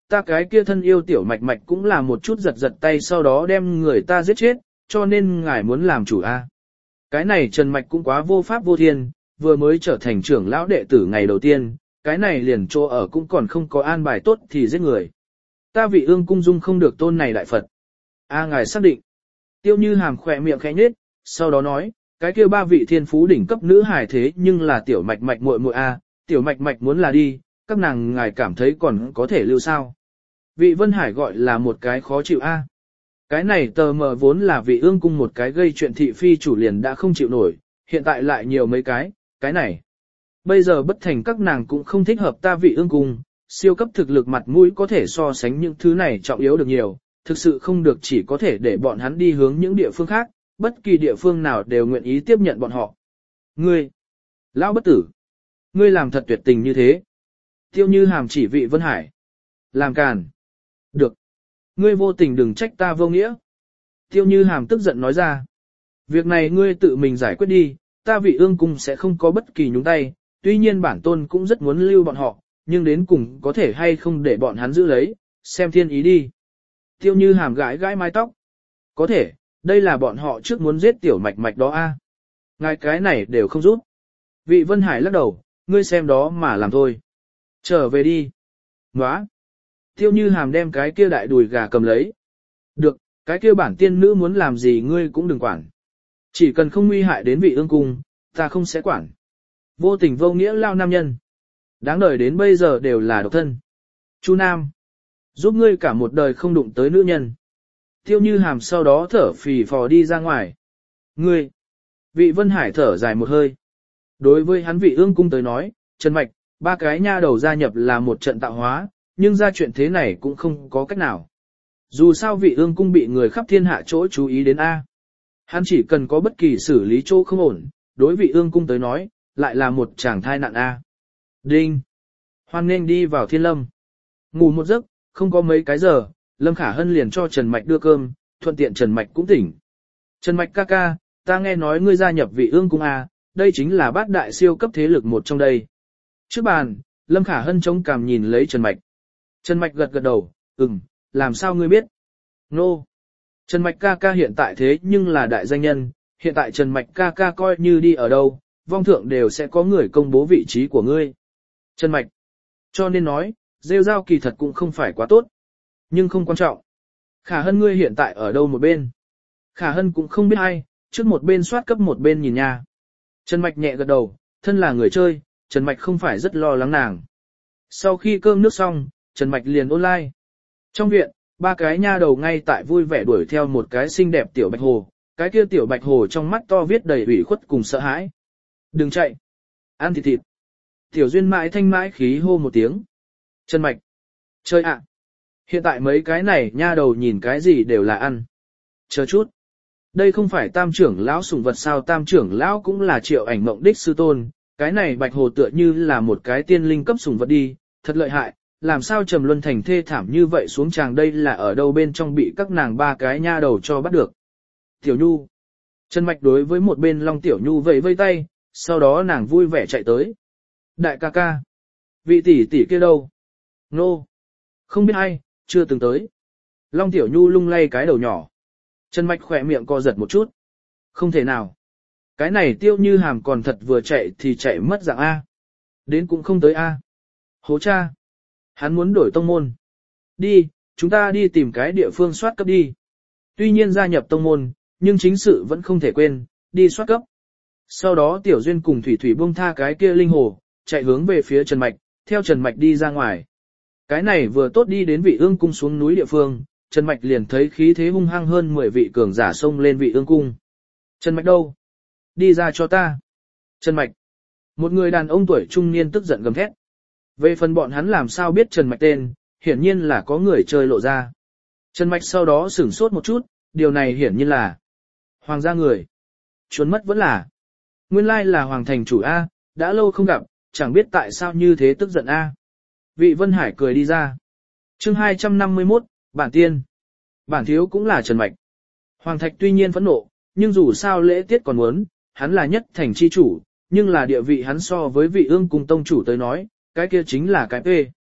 ta cái kia thân yêu tiểu mạch mạch cũng là một chút giật giật tay sau đó đem người ta giết chết, cho nên ngài muốn làm chủ a. Cái này Trần Mạch cũng quá vô pháp vô thiên, vừa mới trở thành trưởng lão đệ tử ngày đầu tiên, cái này liền chỗ ở cũng còn không có an bài tốt thì giết người. Ta Vị Ương cung dung không được tôn này đại Phật. A ngài xác định. Tiêu Như Hàm khỏe miệng khẽ nhếch, sau đó nói, cái kia 3 vị thiên phú đỉnh cấp nữ hài thế nhưng là tiểu mạch mạch muội muội a, tiểu mạch mạch muốn là đi, các nàng ngài cảm thấy còn có thể lưu sao? Vị Vân Hải gọi là một cái khó chịu a. Cái này tờ mờ vốn là Vị Ương cung một cái gây chuyện thị phi chủ liền đã không chịu nổi, hiện tại lại nhiều mấy cái này. Bây giờ bất thành các nàng cũng không thích hợp ta Vị Ương cung, siêu cấp thực lực mặt mũi có thể so sánh những thứ này trọng yếu được nhiều, thực sự không được chỉ có thể để bọn hắn đi hướng những địa phương khác, bất kỳ địa phương nào đều nguyện ý tiếp nhận bọn họ. Ngươi, lão bất tử, ngươi làm thật tuyệt tình như thế. Tiêu Như Hàm chỉ Vị Vân Hải. Làm càn. Được. Ngươi vô tình đừng trách ta vô nghĩa. Tiêu Như Hàm tức giận nói ra. Việc này ngươi tự mình giải quyết đi, ta Vị Ương cung sẽ không có bất kỳ nhúng tay, tuy nhiên bản tôn cũng rất muốn lưu bọn họ, nhưng đến cùng có thể hay không để bọn hắn giữ lấy, xem thiên ý đi. Tiêu Như Hàm gãi gãi mái tóc. Có thể, đây là bọn họ trước muốn giết tiểu mạch mạch đó a. Ngài cái này đều không giúp. Vị Vân Hải lắc đầu, ngươi xem đó mà làm thôi. Trở về đi. Nóa. Tiêu Như Hàm đem cái kia đại đùi gà cầm lấy. Được, cái kia bản tiên nữ muốn làm gì ngươi cũng đừng quản. Chỉ cần không nguy hại đến Vị Ương cung, ta không sẽ quản. Vô tình vô nghĩa lao nam nhân. Đáng đời đến bây giờ đều là độc thân. Chu Nam. Giúp ngươi cả một đời không đụng tới nữ nhân. Tiêu Như Hàm sau đó thở phì phò đi ra ngoài. Ngươi. Vị Vân Hải thở dài một hơi. Đối với hắn Vị Ương cung tới nói, Trần Mạch, 3 cái nha đầu gia nhập là một trận tạo hóa, nhưng ra chuyện thế này cũng không có cách nào. Dù sao Vị Ương cung bị người khắp thiên hạ chỗ chú ý đến A. Hắn chỉ cần có bất kỳ xử lý chỗ không ổn, đối Vị Ương cung tới nói, lại là một chàng thai nạn A. Đinh. Hoan nghênh đi vào Thiên Lâm. Ngủ một giấc, không có mấy cái giờ, Lâm Khả Hân liền cho Trần Mạch đưa cơm, thuận tiện Trần Mạch cũng tỉnh. Trần Mạch ca ca, ta nghe nói ngươi gia nhập Vị Ương cung A, đây chính là bát đại siêu cấp thế lực một trong đây. Trước bàn, Lâm Khả Hân chống cằm nhìn lấy Trần Mạch. Trần Mạch gật gật đầu, làm sao ngươi biết? Nô. Trần Mạch ca ca hiện tại thế nhưng là đại danh nhân, hiện tại Trần Mạch ca ca coi như đi ở đâu, vong thượng đều sẽ có người công bố vị trí của ngươi. Trần Mạch. Cho nên nói, rêu rao kỳ thật cũng không phải quá tốt. Nhưng không quan trọng. Khả Hân ngươi hiện tại ở đâu một bên? Khả Hân cũng không biết ai, trước một bên soát cấp một bên nhìn nha. Trần Mạch nhẹ gật đầu, thân là người chơi, Trần Mạch không phải rất lo lắng nàng. Sau khi cơm nước xong, Trần Mạch liền online. Trong viện, 3 cái nha đầu ngay tại vui vẻ đuổi theo một cái xinh đẹp tiểu bạch hồ, cái kia tiểu bạch hồ trong mắt to viết đầy ủy khuất cùng sợ hãi. Đừng chạy. Ăn thịt thịt. Tiểu Duyên mãi thanh mãi khí hô một tiếng. Trần Mạch. Chơi ạ. Hiện tại mấy cái này nha đầu nhìn cái gì đều là ăn. Chờ chút. Đây không phải tam trưởng lão sủng vật sao, tam trưởng lão cũng là Triệu Ảnh Mộng đích sư tôn, cái này bạch hồ tựa như là một cái tiên linh cấp sủng vật đi, thật lợi hại, làm sao Trầm Luân Thành thê thảm như vậy xuống chàng đây là ở đâu bên trong bị các nàng 3 cái nha đầu cho bắt được. Tiểu Nhu. Trần Mạch đối với một bên Long Tiểu Nhu vẫy vây tay, sau đó nàng vui vẻ chạy tới. Đại ca ca. Vị tỷ tỷ kia đâu? Nô. Không biết ai, chưa từng tới. Long Tiểu Nhu lung lay cái đầu nhỏ. Trần Mạch khỏe miệng co giật một chút. Không thể nào. Cái này Tiêu Như Hàm còn thật vừa chạy thì chạy mất dạng A. Đến cũng không tới A. Hố cha. Hắn muốn đổi tông môn. Đi, chúng ta đi tìm cái địa phương soát cấp đi. Tuy nhiên gia nhập tông môn, nhưng chính sự vẫn không thể quên, đi soát cấp. Sau đó Tiểu Duyên cùng Thủy Thủy buông tha cái kia linh hồ, chạy hướng về phía Trần Mạch, theo Trần Mạch đi ra ngoài. Cái này vừa tốt đi đến Vị Ương cung xuống núi địa phương, Trần Mạch liền thấy khí thế hung hăng hơn 10 vị cường giả xông lên Vị Ương cung. Trần Mạch đâu? Đi ra cho ta. Trần Mạch. Một người đàn ông tuổi trung niên tức giận gầm thét. Về phần bọn hắn làm sao biết Trần Mạch tên, hiển nhiên là có người chơi lộ ra. Trần Mạch sau đó sửng sốt một chút, điều này hiển nhiên là hoàng gia người. Trốn mất vẫn là. Nguyên lai là hoàng thành chủ A, đã lâu không gặp, chẳng biết tại sao như thế tức giận A. Vị Vân Hải cười đi ra. Chương 251, bản tiên. Bản thiếu cũng là Trần Mạch. Hoàng Thạch tuy nhiên phẫn nộ, nhưng dù sao lễ tiết còn muốn, hắn là nhất thành chi chủ, nhưng là địa vị hắn so với Vị Ương cung tông chủ tới nói, cái kia chính là cái P.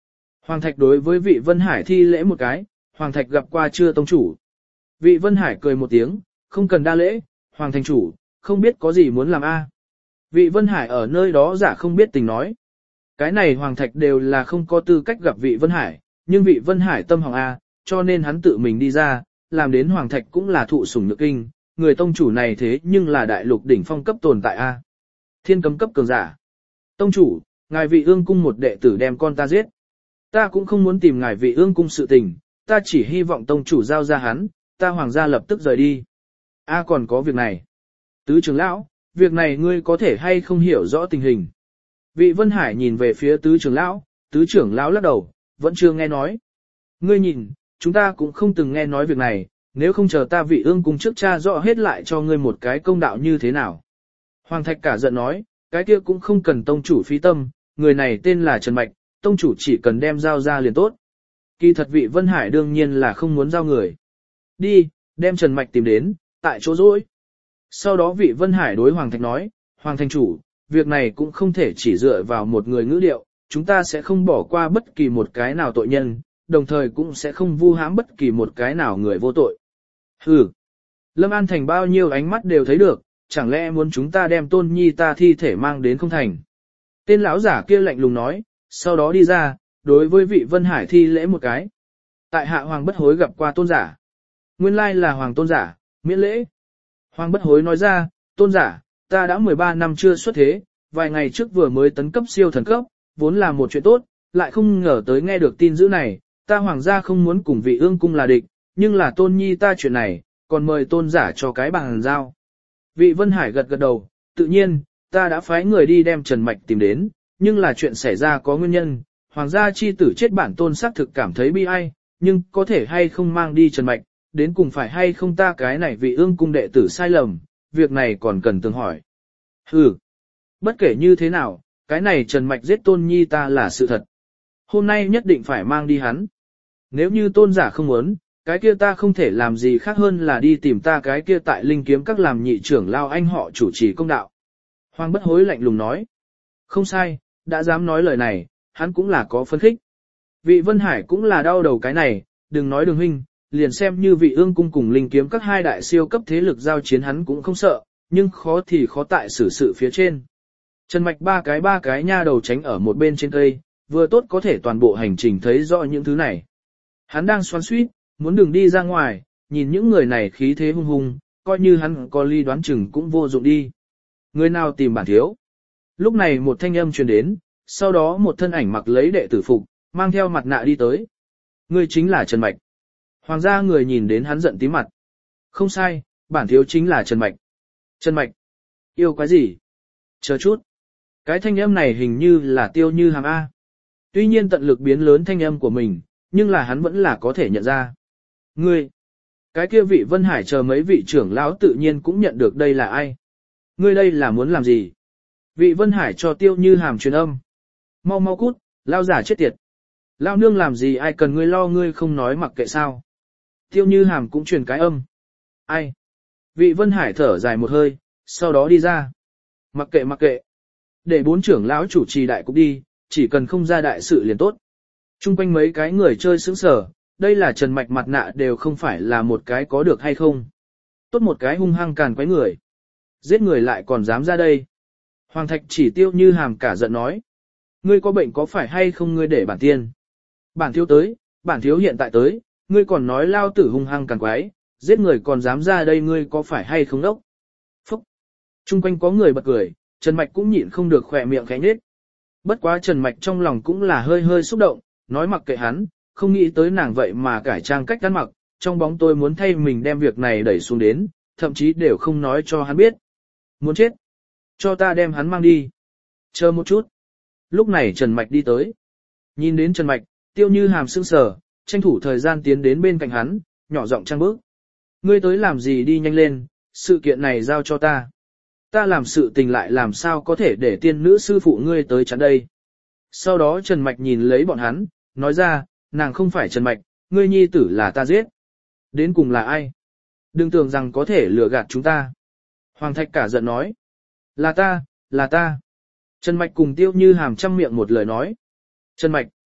Hoàng Thạch đối với vị Vân Hải thi lễ một cái, Hoàng Thạch gặp qua chưa tông chủ. Vị Vân Hải cười một tiếng, không cần đa lễ, Hoàng thành chủ, không biết có gì muốn làm a. Vị Vân Hải ở nơi đó giả không biết tình nói. Cái này Hoàng Thạch đều là không có tư cách gặp vị Vân Hải, nhưng vị Vân Hải tâm hỏng a, cho nên hắn tự mình đi ra, làm đến Hoàng Thạch cũng là thụ sủng nhược kinh, người tông chủ này thế nhưng là đại lục đỉnh phong cấp tồn tại a. Thiên cấm cấp cường giả. Tông chủ, ngài vị ương cung một đệ tử đem con ta giết. Ta cũng không muốn tìm ngài vị ương cung sự tình, ta chỉ hy vọng tông chủ giao ra hắn, ta hoàng gia lập tức rời đi. A còn có việc này. Tứ trưởng lão, việc này ngươi có thể hay không hiểu rõ tình hình. Vị Vân Hải nhìn về phía tứ trưởng lão lắc đầu, vẫn chưa nghe nói. Ngươi nhìn, chúng ta cũng không từng nghe nói việc này, nếu không chờ ta vị ương cung trước cha rõ hết lại cho ngươi một cái công đạo như thế nào. Hoàng Thạch cả giận nói, cái kia cũng không cần tông chủ phí tâm, người này tên là Trần Mạch, tông chủ chỉ cần đem giao ra liền tốt. Kỳ thật vị Vân Hải đương nhiên là không muốn giao người. Đi, đem Trần Mạch tìm đến, tại chỗ rỗi. Sau đó vị Vân Hải đối Hoàng Thạch nói, Hoàng thành chủ, việc này cũng không thể chỉ dựa vào một người ngữ điệu, chúng ta sẽ không bỏ qua bất kỳ một cái nào tội nhân, đồng thời cũng sẽ không vu hãm bất kỳ một cái nào người vô tội. Hừ, Lâm An Thành bao nhiêu ánh mắt đều thấy được, chẳng lẽ muốn chúng ta đem tôn nhi ta thi thể mang đến không thành. Tên lão giả kia lạnh lùng nói, sau đó đi ra, đối với vị Vân Hải thi lễ một cái. Tại hạ Hoàng Bất Hối gặp qua tôn giả. Nguyên lai là Hoàng tôn giả, miễn lễ. Hoàng Bất Hối nói ra, tôn giả, ta đã 13 năm chưa xuất thế, vài ngày trước vừa mới tấn cấp siêu thần cấp, vốn là một chuyện tốt, lại không ngờ tới nghe được tin dữ này, ta hoàng gia không muốn cùng vị ương cung là địch, nhưng là tôn nhi ta chuyện này, còn mời tôn giả cho cái bằng giao. Vị Vân Hải gật gật đầu, tự nhiên, ta đã phái người đi đem Trần Mạch tìm đến, nhưng là chuyện xảy ra có nguyên nhân, hoàng gia chi tử chết bản tôn xác thực cảm thấy bi ai, nhưng có thể hay không mang đi Trần Mạch, đến cùng phải hay không ta cái này vị ương cung đệ tử sai lầm, việc này còn cần tương hỏi. Hừ, bất kể như thế nào, cái này Trần Mạch giết tôn nhi ta là sự thật. Hôm nay nhất định phải mang đi hắn. Nếu như tôn giả không muốn, cái kia ta không thể làm gì khác hơn là đi tìm ta cái kia tại linh kiếm các làm nhị trưởng lao anh họ chủ trì công đạo. Hoàng Bất Hối lạnh lùng nói. Không sai, đã dám nói lời này, hắn cũng là có phân khích. Vị Vân Hải cũng là đau đầu cái này, đừng nói Đường huynh, liền xem như vị ương cung cùng linh kiếm các hai đại siêu cấp thế lực giao chiến hắn cũng không sợ, nhưng khó thì khó tại xử sự phía trên. Trần Mạch ba cái nha đầu tránh ở một bên trên cây, vừa tốt có thể toàn bộ hành trình thấy rõ những thứ này. Hắn đang xoắn xuýt, muốn đường đi ra ngoài, nhìn những người này khí thế hung hung, coi như hắn có ly đoán chừng cũng vô dụng đi. Người nào tìm bản thiếu? Lúc này một thanh âm truyền đến, sau đó một thân ảnh mặc lấy đệ tử phục, mang theo mặt nạ đi tới. Người chính là Trần Mạch. Hoàng gia người nhìn đến hắn giận tím mặt. Không sai, bản thiếu chính là Trần Mạch. Trần Mạch? Yêu cái gì? Chờ chút. Cái thanh âm này hình như là Tiêu Như Hàm A. Tuy nhiên tận lực biến lớn thanh âm của mình, nhưng là hắn vẫn là có thể nhận ra. Ngươi! Cái kia vị Vân Hải chờ mấy vị trưởng lão tự nhiên cũng nhận được đây là ai. Ngươi đây là muốn làm gì? Vị Vân Hải cho Tiêu Như Hàm truyền âm. Mau mau cút, lao giả chết tiệt. Lao nương làm gì ai cần ngươi lo ngươi không nói mặc kệ sao. Tiêu Như Hàm cũng truyền cái âm. Ai? Vị Vân Hải thở dài một hơi, sau đó đi ra. Mặc kệ. Để bốn trưởng lão chủ trì đại cục đi, chỉ cần không ra đại sự liền tốt. Trung quanh mấy cái người chơi sững sờ, đây là Trần Mạch mặt nạ đều không phải là một cái có được hay không. Tốt một cái hung hăng càn quấy người. Giết người lại còn dám ra đây. Hoàng Thạch chỉ Tiêu Như Hàm cả giận nói. Ngươi có bệnh có phải hay không ngươi để bản tiên. Bản thiếu tới, bản thiếu hiện tại tới, ngươi còn nói lao tử hung hăng càn quấy, giết người còn dám ra đây ngươi có phải hay không đốc. Phúc. Trung quanh có người bật cười, Trần Mạch cũng nhịn không được khỏe miệng khẽ nhếch. Bất quá Trần Mạch trong lòng cũng là hơi xúc động, nói mặc kệ hắn, không nghĩ tới nàng vậy mà cải trang cách ăn mặc, trong bóng tôi muốn thay mình đem việc này đẩy xuống đến, thậm chí đều không nói cho hắn biết. Muốn chết? Cho ta đem hắn mang đi. Chờ một chút. Lúc này Trần Mạch đi tới. Nhìn đến Trần Mạch, Tiêu Như Hàm sững sờ, tranh thủ thời gian tiến đến bên cạnh hắn, nhỏ giọng trang bước. Ngươi tới làm gì đi nhanh lên, sự kiện này giao cho ta. Ta làm sự tình lại làm sao có thể để tiên nữ sư phụ ngươi tới chắn đây. Sau đó Trần Mạch nhìn lấy bọn hắn, nói ra, nàng không phải Trần Mạch, ngươi nhi tử là ta giết. Đến cùng là ai? Đừng tưởng rằng có thể lừa gạt chúng ta. Hoàng Thạch cả giận nói. Là ta. Trần Mạch cùng Tiêu Như Hàm trăm miệng một lời nói. Trần Mạch.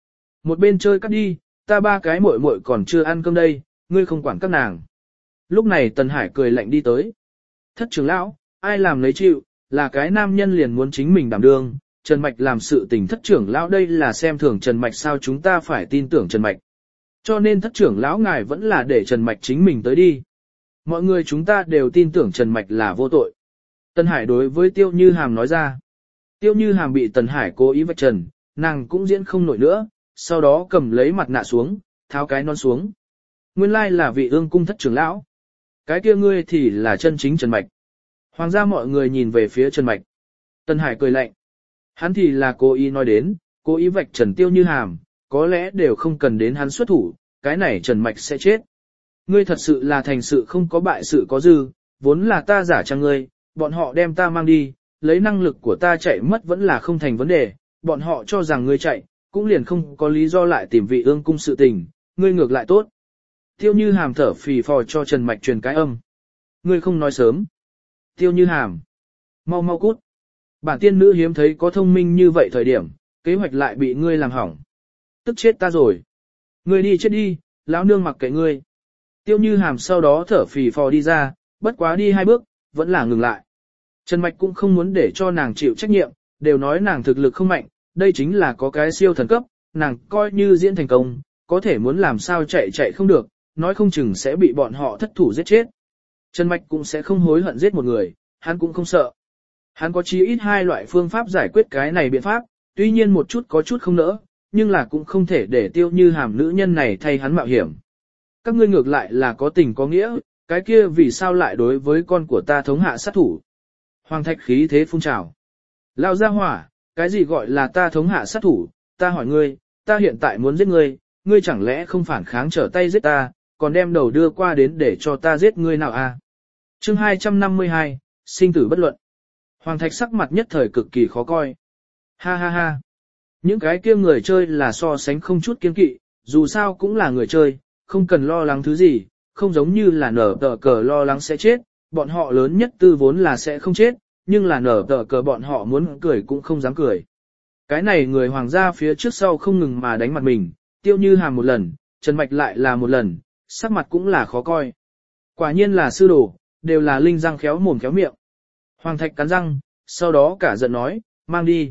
Một bên chơi cắt đi, ta ba cái muội muội còn chưa ăn cơm đây, ngươi không quản các nàng. Lúc này Tần Hải cười lạnh đi tới. Thất trưởng lão, ai làm lấy chịu, là cái nam nhân liền muốn chính mình đảm đương, Trần Mạch làm sự tình thất trưởng lão đây là xem thường Trần Mạch sao chúng ta phải tin tưởng Trần Mạch. Cho nên thất trưởng lão ngài vẫn là để Trần Mạch chính mình tới đi. Mọi người chúng ta đều tin tưởng Trần Mạch là vô tội. Tần Hải đối với Tiêu Như Hàm nói ra. Tiêu Như Hàm bị Tần Hải cố ý vạch trần, nàng cũng diễn không nổi nữa, sau đó cầm lấy mặt nạ xuống, tháo cái nón xuống. Nguyên lai là vị ương cung thất trưởng lão. Cái kia ngươi thì là chân chính Trần Mạch. Hoàng gia mọi người nhìn về phía Trần Mạch. Tần Hải cười lạnh. Hắn thì là cố ý nói đến, cố ý vạch trần Tiêu Như Hàm, có lẽ đều không cần đến hắn xuất thủ, cái này Trần Mạch sẽ chết. Ngươi thật sự là thành sự không có bại sự có dư, vốn là ta giả trang ngươi, bọn họ đem ta mang đi, lấy năng lực của ta chạy mất vẫn là không thành vấn đề, bọn họ cho rằng ngươi chạy, cũng liền không có lý do lại tìm vị ương cung sự tình, ngươi ngược lại tốt. Tiêu Như Hàm thở phì phò cho Trần Mạch truyền cái âm. Ngươi không nói sớm. Tiêu Như Hàm. Mau mau cút. Bản tiên nữ hiếm thấy có thông minh như vậy thời điểm, kế hoạch lại bị ngươi làm hỏng. Tức chết ta rồi. Ngươi đi chết đi, lão nương mặc kệ ngươi. Tiêu Như Hàm sau đó thở phì phò đi ra, bất quá đi 2 bước, vẫn là ngừng lại. Trần Mạch cũng không muốn để cho nàng chịu trách nhiệm, đều nói nàng thực lực không mạnh, đây chính là có cái siêu thần cấp, nàng coi như diễn thành công, có thể muốn làm sao chạy không được, nói không chừng sẽ bị bọn họ thất thủ giết chết. Trần Mạch cũng sẽ không hối hận giết một người, hắn cũng không sợ. Hắn có chí ít 2 loại phương pháp giải quyết cái này biện pháp, tuy nhiên một chút có chút không nỡ, nhưng là cũng không thể để Tiêu Như Hàm nữ nhân này thay hắn mạo hiểm. Các ngươi ngược lại là có tình có nghĩa, cái kia vì sao lại đối với con của ta thống hạ sát thủ. Hoàng Thạch khí thế phun trào. Lao ra hỏa, cái gì gọi là ta thống hạ sát thủ, ta hỏi ngươi, ta hiện tại muốn giết ngươi, ngươi chẳng lẽ không phản kháng trở tay giết ta, còn đem đầu đưa qua đến để cho ta giết ngươi nào à? Chương 252, sinh tử bất luận. Hoàng Thạch sắc mặt nhất thời cực kỳ khó coi. Ha ha ha. Những cái kia người chơi là so sánh không chút kiên kỵ, dù sao cũng là người chơi, không cần lo lắng thứ gì, không giống như là nở tờ cờ lo lắng sẽ chết, bọn họ lớn nhất tư vốn là sẽ không chết, nhưng là nở tờ cờ bọn họ muốn cười cũng không dám cười. Cái này người hoàng gia phía trước sau không ngừng mà đánh mặt mình, Tiêu Như Hàm một lần, Trần Mạch lại là một lần, sắc mặt cũng là khó coi. Quả nhiên là sư đồ, đều là linh răng khéo mồm khéo miệng. Hoàng Thạch cắn răng, sau đó cả giận nói, mang đi.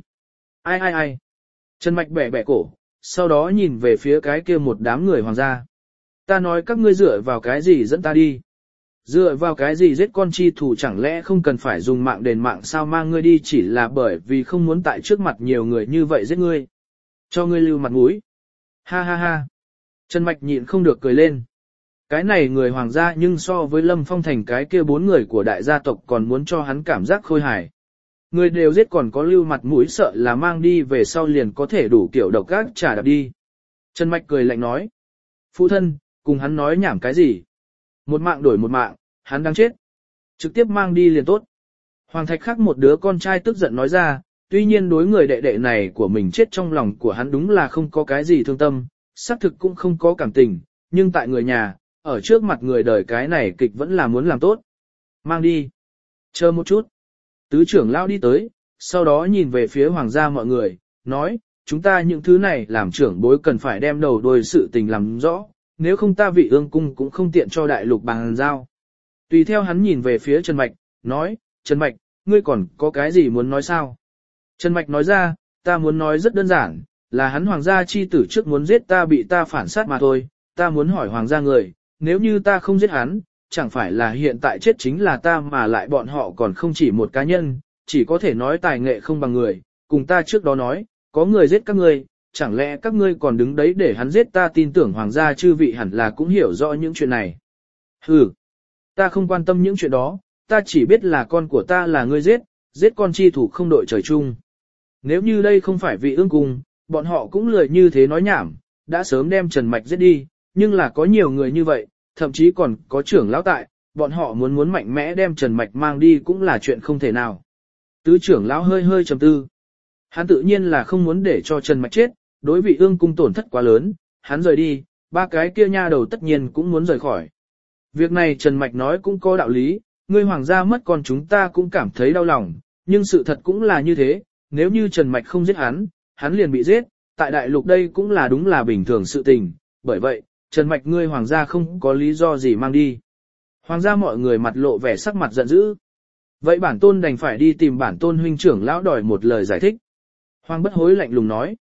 Ai. Trần Mạch bẻ cổ, sau đó nhìn về phía cái kia một đám người hoàng gia. Ta nói các ngươi dựa vào cái gì dẫn ta đi. Dựa vào cái gì giết con chi thủ chẳng lẽ không cần phải dùng mạng đền mạng sao mang ngươi đi chỉ là bởi vì không muốn tại trước mặt nhiều người như vậy giết ngươi. Cho ngươi lưu mặt mũi. Ha ha ha. Trần Mạch nhịn không được cười lên. Cái này người hoàng gia nhưng so với Lâm Phong Thành cái kia 4 người của đại gia tộc còn muốn cho hắn cảm giác khôi hài. Người đều giết còn có lưu mặt mũi sợ là mang đi về sau liền có thể đủ kiểu độc ác trả đạp đi. Trần Mạch cười lạnh nói. Phụ thân, cùng hắn nói nhảm cái gì? Một mạng đổi một mạng, hắn đang chết. Trực tiếp mang đi liền tốt. Hoàng Thạch khác một đứa con trai tức giận nói ra, tuy nhiên đối người đệ đệ này của mình chết trong lòng của hắn đúng là không có cái gì thương tâm, xác thực cũng không có cảm tình, nhưng tại người nhà, ở trước mặt người đời cái này kịch vẫn là muốn làm tốt. Mang đi. Chờ một chút. Tứ trưởng lao đi tới, sau đó nhìn về phía hoàng gia mọi người, nói, chúng ta những thứ này làm trưởng bối cần phải đem đầu đuôi sự tình làm rõ, nếu không ta vị ương cung cũng không tiện cho đại lục bàn giao. Tùy theo hắn nhìn về phía Trần Mạch, nói, Trần Mạch, ngươi còn có cái gì muốn nói sao? Trần Mạch nói ra, ta muốn nói rất đơn giản, là hắn hoàng gia chi tử trước muốn giết ta bị ta phản sát mà thôi, ta muốn hỏi hoàng gia người, nếu như ta không giết hắn, chẳng phải là hiện tại chết chính là ta mà lại bọn họ còn không chỉ một cá nhân, chỉ có thể nói tài nghệ không bằng người, cùng ta trước đó nói, có người giết các ngươi, chẳng lẽ các ngươi còn đứng đấy để hắn giết ta tin tưởng hoàng gia chư vị hẳn là cũng hiểu rõ những chuyện này. Hừ, ta không quan tâm những chuyện đó, ta chỉ biết là con của ta là ngươi giết con chi thủ không đội trời chung. Nếu như đây không phải vị ương cung, bọn họ cũng lười như thế nói nhảm, đã sớm đem Trần Mạch giết đi, nhưng là có nhiều người như vậy, thậm chí còn có trưởng lão tại, bọn họ muốn mạnh mẽ đem Trần Mạch mang đi cũng là chuyện không thể nào. Tứ trưởng lão hơi trầm tư. Hắn tự nhiên là không muốn để cho Trần Mạch chết, đối vị ương cung tổn thất quá lớn, hắn rời đi, 3 cái kia nha đầu tất nhiên cũng muốn rời khỏi. Việc này Trần Mạch nói cũng có đạo lý, ngươi hoàng gia mất con chúng ta cũng cảm thấy đau lòng, nhưng sự thật cũng là như thế, nếu như Trần Mạch không giết hắn liền bị giết, tại đại lục đây cũng là đúng là bình thường sự tình, bởi vậy, Trần Mạch ngươi hoàng gia không có lý do gì mang đi. Hoàng gia mọi người mặt lộ vẻ sắc mặt giận dữ. Vậy bản tôn đành phải đi tìm bản tôn huynh trưởng lão đòi một lời giải thích. Hoàng bất hối lạnh lùng nói.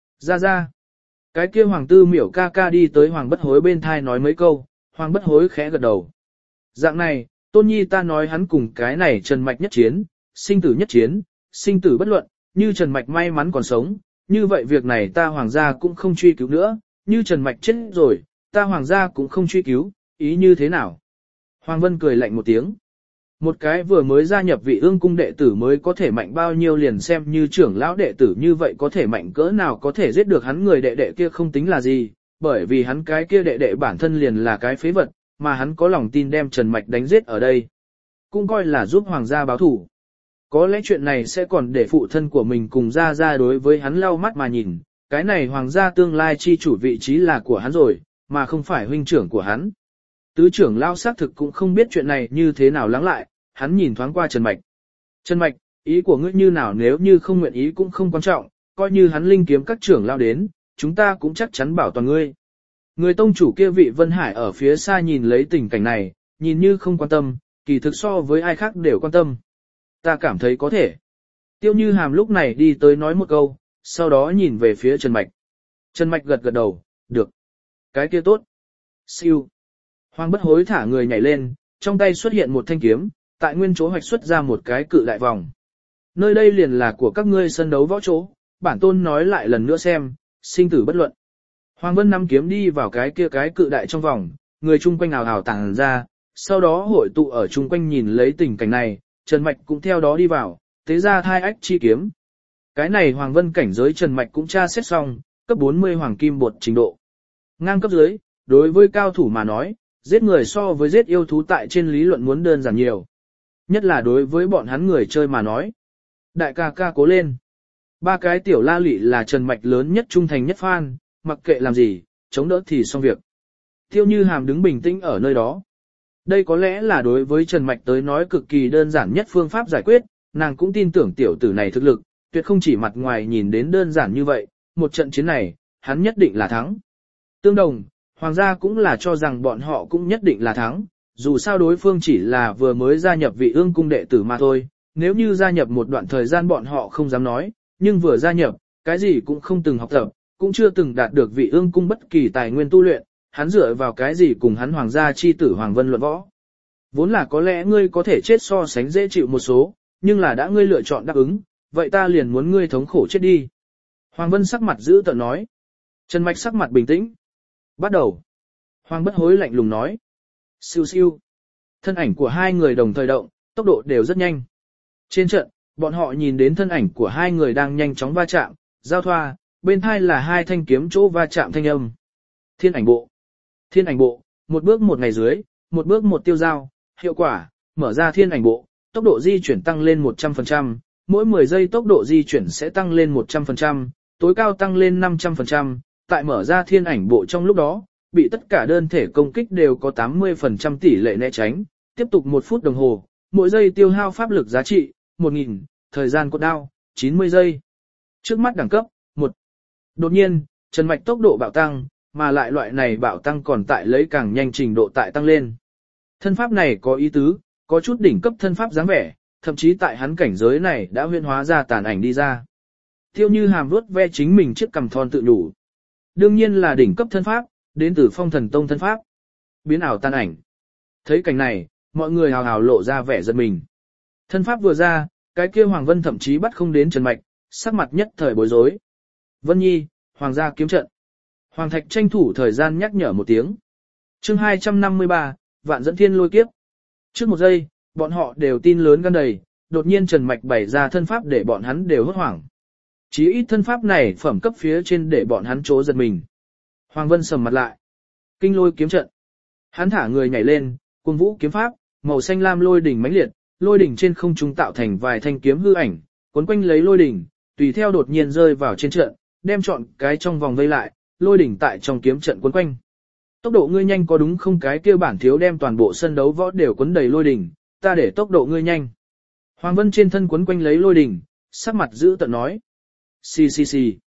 Ra. Cái kia hoàng tư miểu ca ca đi tới hoàng bất hối bên thai nói mấy câu, hoàng bất hối khẽ gật đầu. Dạng này, tôn nhi ta nói hắn cùng cái này Trần Mạch nhất chiến, sinh tử nhất chiến, sinh tử bất luận, như Trần Mạch may mắn còn sống, như vậy việc này ta hoàng gia cũng không truy cứu nữa, như Trần Mạch chết rồi, ta hoàng gia cũng không truy cứu, ý như thế nào? Hoàng Vân cười lạnh một tiếng. Một cái vừa mới gia nhập Vị Ương cung đệ tử mới có thể mạnh bao nhiêu liền xem như trưởng lão đệ tử như vậy có thể mạnh cỡ nào có thể giết được hắn người đệ đệ kia không tính là gì, bởi vì hắn cái kia đệ đệ bản thân liền là cái phế vật, mà hắn có lòng tin đem Trần Mạch đánh giết ở đây. Cũng coi là giúp hoàng gia báo thủ. Có lẽ chuyện này sẽ còn để phụ thân của mình cùng ra đối với hắn lau mắt mà nhìn, cái này hoàng gia tương lai chi chủ vị trí là của hắn rồi, mà không phải huynh trưởng của hắn. Tứ trưởng lao xác thực cũng không biết chuyện này như thế nào lắng lại, hắn nhìn thoáng qua Trần Mạch. Trần Mạch, ý của ngươi như nào nếu như không nguyện ý cũng không quan trọng, coi như hắn linh kiếm các trưởng lao đến, chúng ta cũng chắc chắn bảo toàn ngươi. Người tông chủ kia Vị Vân Hải ở phía xa nhìn lấy tình cảnh này, nhìn như không quan tâm, kỳ thực so với ai khác đều quan tâm. Ta cảm thấy có thể. Tiêu Như Hàm lúc này đi tới nói một câu, sau đó nhìn về phía Trần Mạch. Trần Mạch gật gật đầu, được. Cái kia tốt. Siêu. Hoàng bất hối thả người nhảy lên, trong tay xuất hiện một thanh kiếm, tại nguyên chỗ hoạch xuất ra một cái cự đại vòng. Nơi đây liền là của các ngươi sân đấu võ chỗ, bản tôn nói lại lần nữa xem, sinh tử bất luận. Hoàng Vân nắm kiếm đi vào cái kia cái cự đại trong vòng, người chung quanh ào ào tàng ra, sau đó hội tụ ở chung quanh nhìn lấy tình cảnh này, Trần Mạch cũng theo đó đi vào, tế ra thai ách chi kiếm. Cái này Hoàng Vân cảnh giới Trần Mạch cũng tra xét xong, cấp 40 hoàng kim bột trình độ. Ngang cấp dưới, đối với cao thủ mà nói, giết người so với giết yêu thú tại trên lý luận muốn đơn giản nhiều. Nhất là đối với bọn hắn người chơi mà nói. Đại ca ca cố lên. Ba cái tiểu la lị là Trần Mạch lớn nhất trung thành nhất fan, mặc kệ làm gì, chống đỡ thì xong việc. Tiêu Như Hàm đứng bình tĩnh ở nơi đó. Đây có lẽ là đối với Trần Mạch tới nói cực kỳ đơn giản nhất phương pháp giải quyết, nàng cũng tin tưởng tiểu tử này thực lực, tuyệt không chỉ mặt ngoài nhìn đến đơn giản như vậy, một trận chiến này, hắn nhất định là thắng. Tương đồng, hoàng gia cũng là cho rằng bọn họ cũng nhất định là thắng, dù sao đối phương chỉ là vừa mới gia nhập Vị Ương cung đệ tử mà thôi, nếu như gia nhập một đoạn thời gian bọn họ không dám nói, nhưng vừa gia nhập, cái gì cũng không từng học tập, cũng chưa từng đạt được Vị Ương cung bất kỳ tài nguyên tu luyện, hắn dựa vào cái gì cùng hắn hoàng gia chi tử Hoàng Vân luận võ. Vốn là có lẽ ngươi có thể chết so sánh dễ chịu một số, nhưng là đã ngươi lựa chọn đáp ứng, vậy ta liền muốn ngươi thống khổ chết đi. Hoàng Vân sắc mặt giữ tợn nói. Trần Mạch sắc mặt bình tĩnh. Bắt đầu. Hoàng bất hối lạnh lùng nói. Siêu siêu. Thân ảnh của hai người đồng thời động, tốc độ đều rất nhanh. Trên trận, bọn họ nhìn đến thân ảnh của hai người đang nhanh chóng va chạm, giao thoa, bên hai là hai thanh kiếm chỗ va chạm thanh âm. Thiên ảnh bộ. Thiên ảnh bộ, một bước một ngày dưới, một bước một tiêu giao, hiệu quả, mở ra thiên ảnh bộ, tốc độ di chuyển tăng lên 100%, mỗi 10 giây tốc độ di chuyển sẽ tăng lên 100%, tối cao tăng lên 500%, tại mở ra thiên ảnh bộ trong lúc đó, bị tất cả đơn thể công kích đều có 80% tỷ lệ né tránh, tiếp tục 1 phút đồng hồ, mỗi giây tiêu hao pháp lực giá trị, 1000, thời gian cột đao, 90 giây. Trước mắt đẳng cấp, 1. Đột nhiên, Trần Mạch tốc độ bạo tăng, mà lại loại này bạo tăng còn tại lấy càng nhanh trình độ tại tăng lên. Thân pháp này có ý tứ, có chút đỉnh cấp thân pháp dáng vẻ, thậm chí tại hắn cảnh giới này đã huyễn hóa ra tàn ảnh đi ra. Tiêu Như Hàm vuốt ve chính mình chiếc cằm thon tự đủ. Đương nhiên là đỉnh cấp thân pháp, đến từ Phong Thần Tông thân pháp. Biến ảo tàn ảnh. Thấy cảnh này, mọi người hào hào lộ ra vẻ giật mình. Thân pháp vừa ra, cái kia Hoàng Vân thậm chí bắt không đến Trần Mạch, sắc mặt nhất thời bối rối. Vân Nhi, Hoàng gia kiếm trận. Hoàng Thạch tranh thủ thời gian nhắc nhở một tiếng. Chương 253, Vạn dẫn thiên lôi kiếp. Trước một giây, bọn họ đều tin lớn gan đầy, đột nhiên Trần Mạch bày ra thân pháp để bọn hắn đều hốt hoảng. Chí ít thân pháp này phẩm cấp phía trên để bọn hắn trố giật mình. Hoàng Vân sầm mặt lại. Kinh lôi kiếm trận. Hắn thả người nhảy lên, cuồng vũ kiếm pháp, màu xanh lam lôi đỉnh mãnh liệt, lôi đỉnh trên không trung tạo thành vài thanh kiếm hư ảnh, cuốn quanh lấy lôi đỉnh, tùy theo đột nhiên rơi vào trên trận, đem trọn cái trong vòng vây lại, lôi đỉnh tại trong kiếm trận cuốn quanh. Tốc độ ngươi nhanh có đúng không? Cái kia bản thiếu đem toàn bộ sân đấu võ đều cuốn đầy lôi đỉnh, ta để tốc độ ngươi nhanh. Hoàng Vân trên thân cuốn quanh lấy lôi đỉnh, sắc mặt giữ tợn nói. Xì xì xì.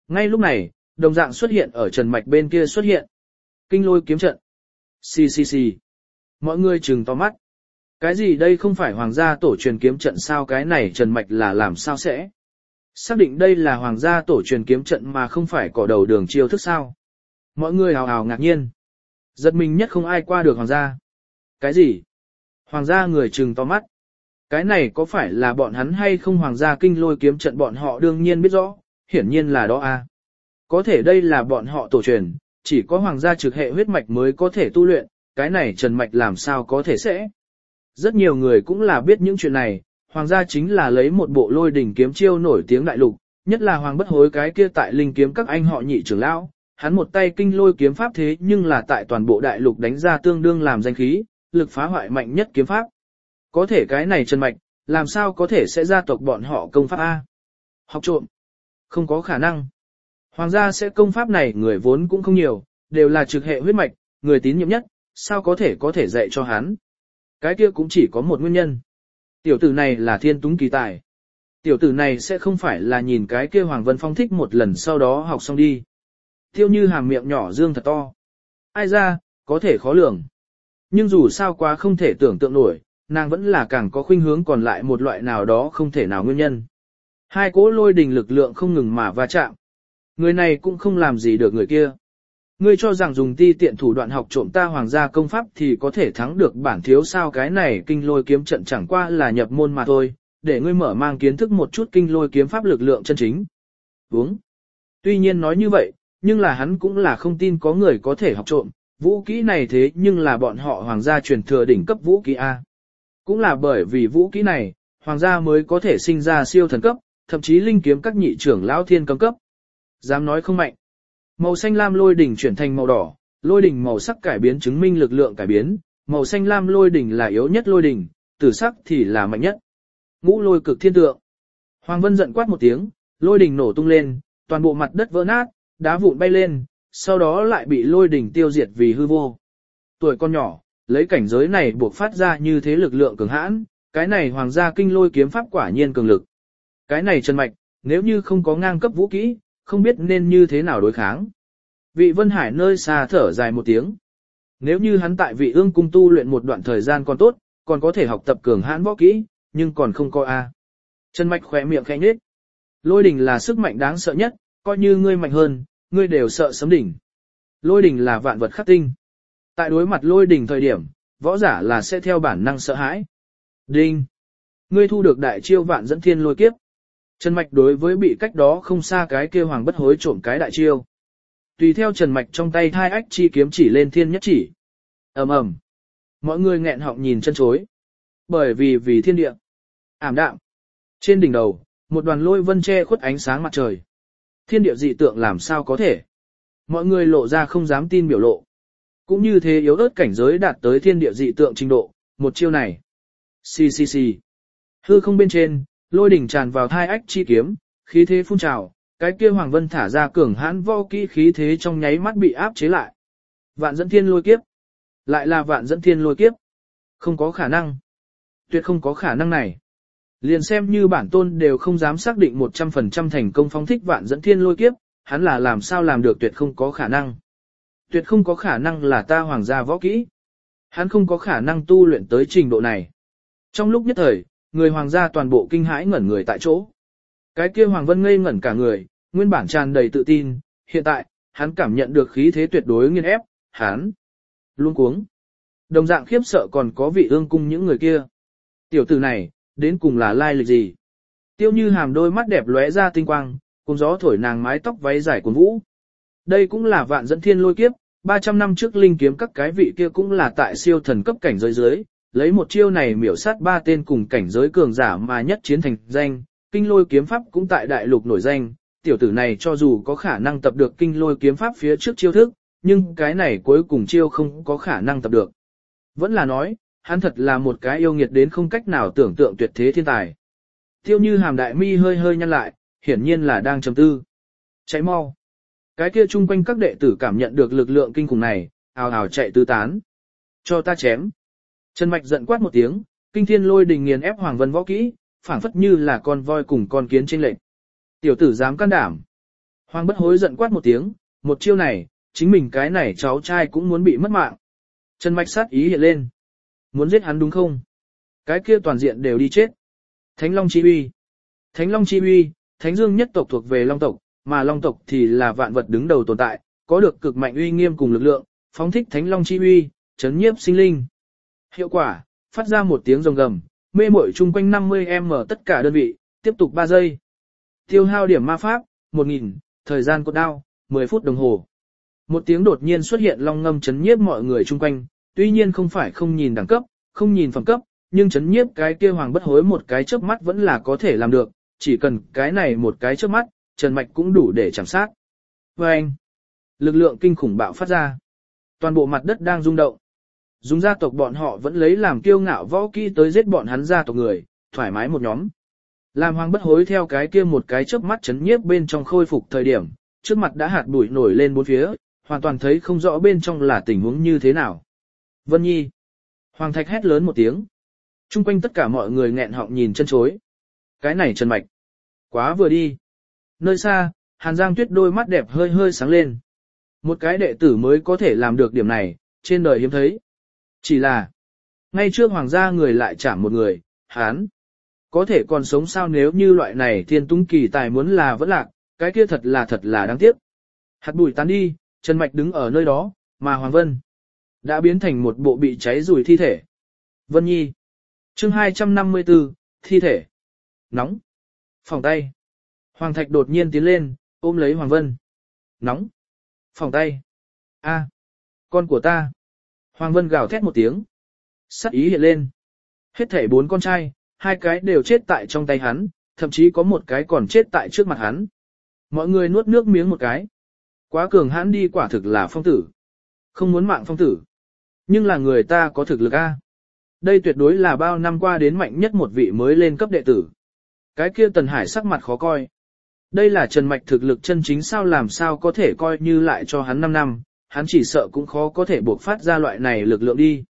Ngay lúc này, đồng dạng xuất hiện ở Trần Mạch bên kia xuất hiện. Kinh lôi kiếm trận. Xì xì xì. Mọi người trừng to mắt. Cái gì đây không phải hoàng gia tổ truyền kiếm trận sao, cái này Trần Mạch là làm sao sẽ? Xác định đây là hoàng gia tổ truyền kiếm trận mà không phải cỏ đầu đường chiêu thức sao? Mọi người hào hào ngạc nhiên. Giật mình nhất không ai qua được hoàng gia. Cái gì? Hoàng gia người trừng to mắt. Cái này có phải là bọn hắn hay không hoàng gia kinh lôi kiếm trận, bọn họ đương nhiên biết rõ, hiển nhiên là đó a. Có thể đây là bọn họ tổ truyền, chỉ có hoàng gia trực hệ huyết mạch mới có thể tu luyện, cái này Trần Mạch làm sao có thể sẽ. Rất nhiều người cũng là biết những chuyện này, hoàng gia chính là lấy một bộ lôi đỉnh kiếm chiêu nổi tiếng đại lục, nhất là hoàng bất hối cái kia tại linh kiếm các anh họ nhị trưởng lão, hắn một tay kinh lôi kiếm pháp thế nhưng là tại toàn bộ đại lục đánh ra tương đương làm danh khí, lực phá hoại mạnh nhất kiếm pháp. Có thể cái này Trần Mạch, làm sao có thể sẽ gia tộc bọn họ công pháp A? Học trộm. Không có khả năng. Hoàng gia sẽ công pháp này người vốn cũng không nhiều, đều là trực hệ huyết mạch, người tín nhiệm nhất, sao có thể dạy cho hắn. Cái kia cũng chỉ có một nguyên nhân. Tiểu tử này là thiên túng kỳ tài. Tiểu tử này sẽ không phải là nhìn cái kia Hoàng Vân Phong thích một lần sau đó học xong đi. Tiêu Như Hàm miệng nhỏ dương thật to. Ai ra, có thể khó lường. Nhưng dù sao quá không thể tưởng tượng nổi, nàng vẫn là càng có khuynh hướng còn lại một loại nào đó không thể nào nguyên nhân. Hai cỗ lôi đình lực lượng không ngừng mà va chạm. Người này cũng không làm gì được người kia. Ngươi cho rằng dùng ti tiện thủ đoạn học trộm ta hoàng gia công pháp thì có thể thắng được bản thiếu sao, cái này kinh lôi kiếm trận chẳng qua là nhập môn mà thôi, để ngươi mở mang kiến thức một chút kinh lôi kiếm pháp lực lượng chân chính. Uống. Tuy nhiên nói như vậy, nhưng là hắn cũng là không tin có người có thể học trộm, vũ kỹ này thế nhưng là bọn họ hoàng gia truyền thừa đỉnh cấp vũ kỹ A. Cũng là bởi vì vũ kỹ này, hoàng gia mới có thể sinh ra siêu thần cấp, thậm chí linh kiếm các nhị trưởng lão thiên cấm cấp. Dám nói không mạnh. Màu xanh lam lôi đỉnh chuyển thành màu đỏ, lôi đỉnh màu sắc cải biến chứng minh lực lượng cải biến, màu xanh lam lôi đỉnh là yếu nhất lôi đỉnh, tử sắc thì là mạnh nhất. Ngũ lôi cực thiên tượng. Hoàng Vân giận quát một tiếng, lôi đỉnh nổ tung lên, toàn bộ mặt đất vỡ nát, đá vụn bay lên, sau đó lại bị lôi đỉnh tiêu diệt vì hư vô. Tuổi con nhỏ, lấy cảnh giới này buộc phát ra như thế lực lượng cường hãn, cái này hoàng gia kinh lôi kiếm pháp quả nhiên cường lực. Cái này Trần Mạch, nếu như không có ngang cấp vũ kỹ, không biết nên như thế nào đối kháng. Vị Vân Hải nơi xa thở dài một tiếng. Nếu như hắn tại Vị Ương cung tu luyện một đoạn thời gian còn tốt, còn có thể học tập cường hãn võ kỹ, nhưng còn không có A. Trần Mạch khỏe miệng khẽ nhếch. Lôi đỉnh là sức mạnh đáng sợ nhất, coi như ngươi mạnh hơn, ngươi đều sợ sấm đỉnh. Lôi đỉnh là vạn vật khắc tinh. Tại đối mặt lôi đỉnh thời điểm, võ giả là sẽ theo bản năng sợ hãi. Đinh! Ngươi thu được đại chiêu vạn dẫn thiên lôi kiếp. Trần Mạch đối với bị cách đó không xa cái kia hoàng bất hối trộm cái đại chiêu. Tùy theo Trần Mạch trong tay thai ách chi kiếm chỉ lên thiên nhất chỉ. Ầm ầm. Mọi người nghẹn họng nhìn chân chối. Bởi vì thiên địa ảm đạm. Trên đỉnh đầu, một đoàn lôi vân che khuất ánh sáng mặt trời. Thiên địa dị tượng làm sao có thể? Mọi người lộ ra không dám tin biểu lộ. Cũng như thế yếu ớt cảnh giới đạt tới thiên địa dị tượng trình độ, một chiêu này. Xì xì xì. Hư không bên trên, lôi đỉnh tràn vào thai ách chi kiếm, khí thế phun trào, cái kia Hoàng Vân thả ra cường hãn võ kỹ khí thế trong nháy mắt bị áp chế lại. Vạn dẫn thiên lôi kiếp. Lại là vạn dẫn thiên lôi kiếp. Không có khả năng. Tuyệt không có khả năng này. Liền xem như bản tôn đều không dám xác định 100% thành công phóng thích vạn dẫn thiên lôi kiếp, hắn là làm sao làm được tuyệt không có khả năng. Tuyệt không có khả năng là ta hoàng gia võ kỹ. Hắn không có khả năng tu luyện tới trình độ này. Trong lúc nhất thời, người hoàng gia toàn bộ kinh hãi ngẩn người tại chỗ. Cái kia Hoàng Vân ngây ngẩn cả người, nguyên bản tràn đầy tự tin, hiện tại, hắn cảm nhận được khí thế tuyệt đối nghiền ép, hắn luống cuống. Đồng dạng khiếp sợ còn có Vị Ương cung những người kia. Tiểu tử này, đến cùng là lai lịch gì? Tiêu Như Hàm đôi mắt đẹp lóe ra tinh quang, cùng gió thổi nàng mái tóc váy dài cuốn vũ. Đây cũng là vạn dẫn thiên lôi kiếp, 300 năm trước linh kiếm các cái vị kia cũng là tại siêu thần cấp cảnh giới dưới, lấy một chiêu này miểu sát 3 tên cùng cảnh giới cường giả mà nhất chiến thành danh, kinh lôi kiếm pháp cũng tại đại lục nổi danh, tiểu tử này cho dù có khả năng tập được kinh lôi kiếm pháp phía trước chiêu thức, nhưng cái này cuối cùng chiêu không có khả năng tập được. Vẫn là nói, hắn thật là một cái yêu nghiệt đến không cách nào tưởng tượng tuyệt thế thiên tài. Tiêu Như Hàm đại mi hơi hơi nhăn lại, hiển nhiên là đang trầm tư. Cháy mau. Cái kia chung quanh các đệ tử cảm nhận được lực lượng kinh khủng này, ào ào chạy tứ tán. Cho ta chém. Trần Mạch giận quát một tiếng, kinh thiên lôi đình nghiền ép Hoàng Vân võ kỹ, phảng phất như là con voi cùng con kiến chênh lệch. Tiểu tử dám can đảm. Hoàng bất hối giận quát một tiếng, một chiêu này, chính mình cái này cháu trai cũng muốn bị mất mạng. Trần Mạch sát ý hiện lên. Muốn giết hắn đúng không? Cái kia toàn diện đều đi chết. Thánh Long Chi Uy. Thánh Long Chi Uy, Thánh Dương nhất tộc thuộc về Long tộc, mà Long tộc thì là vạn vật đứng đầu tồn tại, có được cực mạnh uy nghiêm cùng lực lượng, phóng thích Thánh Long Chi Uy, chấn nhiếp sinh linh. Hiệu quả, phát ra một tiếng rồng gầm, mê muội chung quanh 50m tất cả đơn vị, tiếp tục 3 giây. Tiêu hao điểm ma pháp, 1000, thời gian cột đao, 10 phút đồng hồ. Một tiếng đột nhiên xuất hiện long ngâm chấn nhiếp mọi người chung quanh, tuy nhiên không phải không nhìn đẳng cấp, không nhìn phẩm cấp, nhưng chấn nhiếp cái kia Hoàng bất hối một cái chớp mắt vẫn là có thể làm được, chỉ cần cái này một cái chớp mắt, Trần Mạch cũng đủ để chạm sát. Và anh, lực lượng kinh khủng bạo phát ra. Toàn bộ mặt đất đang rung động. Dùng gia tộc bọn họ vẫn lấy làm kiêu ngạo võ kỹ tới giết bọn hắn gia tộc người, thoải mái một nhóm. Làm Hoàng bất hối theo cái kia một cái chớp mắt chấn nhiếp bên trong khôi phục thời điểm, trước mặt đã hạt bụi nổi lên bốn phía, hoàn toàn thấy không rõ bên trong là tình huống như thế nào. Vân Nhi. Hoàng Thạch hét lớn một tiếng. Trung quanh tất cả mọi người nghẹn họng nhìn chân chối. Cái này Trần Mạch. Quá vừa đi. Nơi xa, Hàn Giang Tuyết đôi mắt đẹp hơi hơi sáng lên. Một cái đệ tử mới có thể làm được điểm này, trên đời hiếm thấy. Chỉ là, ngay trước hoàng gia người lại chạm một người, hán. Có thể còn sống sao nếu như loại này thiên tung kỳ tài muốn là vẫn lạc, cái kia thật là đáng tiếc. Hạt bụi tán đi, Trần Mạch đứng ở nơi đó, mà Hoàng Vân đã biến thành một bộ bị cháy rùi thi thể. Vân Nhi. Chương 254, thi thể. Nóng. Phòng tay. Hoàng Thạch đột nhiên tiến lên, ôm lấy Hoàng Vân. Nóng. Phòng tay. A, con của ta. Hoàng Vân gào thét một tiếng. Sát ý hiện lên. Hết thảy 4 con trai, 2 cái đều chết tại trong tay hắn, thậm chí có một cái còn chết tại trước mặt hắn. Mọi người nuốt nước miếng một cái. Quá cường hãn đi quả thực là phong tử. Không muốn mạng phong tử. Nhưng là người ta có thực lực A. Đây tuyệt đối là bao năm qua đến mạnh nhất một vị mới lên cấp đệ tử. Cái kia Tần Hải sắc mặt khó coi. Đây là Trần Mạch thực lực chân chính sao làm sao có thể coi như lại cho hắn 5 năm, hắn chỉ sợ cũng khó có thể buộc phát ra loại này lực lượng đi.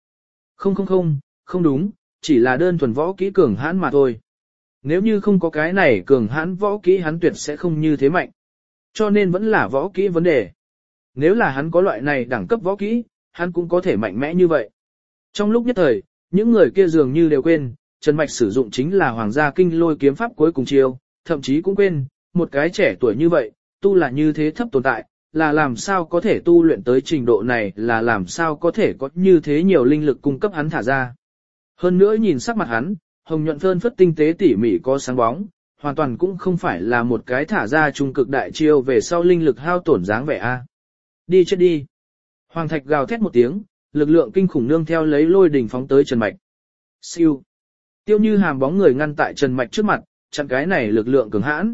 Không đúng, chỉ là đơn thuần võ kỹ cường hãn mà thôi. Nếu như không có cái này cường hãn võ kỹ hắn tuyệt sẽ không như thế mạnh. Cho nên vẫn là võ kỹ vấn đề. Nếu là hắn có loại này đẳng cấp võ kỹ, hắn cũng có thể mạnh mẽ như vậy. Trong lúc nhất thời, những người kia dường như đều quên, Trần Mạch sử dụng chính là hoàng gia kinh lôi kiếm pháp cuối cùng chiêu, thậm chí cũng quên, một cái trẻ tuổi như vậy, tu là như thế thấp tồn tại, là làm sao có thể tu luyện tới trình độ này, là làm sao có thể có như thế nhiều linh lực cung cấp hắn thả ra. Hơn nữa nhìn sắc mặt hắn, hồng nhuận phơn phất tinh tế tỉ mỉ có sáng bóng, hoàn toàn cũng không phải là một cái thả ra trung cực đại chiêu về sau linh lực hao tổn dáng vẻ a. Đi chết đi. Hoàng Thạch gào thét một tiếng, lực lượng kinh khủng nương theo lấy lôi đỉnh phóng tới Trần Mạch. Siêu. Tiêu Như Hàm bóng người ngăn tại Trần Mạch trước mặt, chặn cái này lực lượng cường hãn.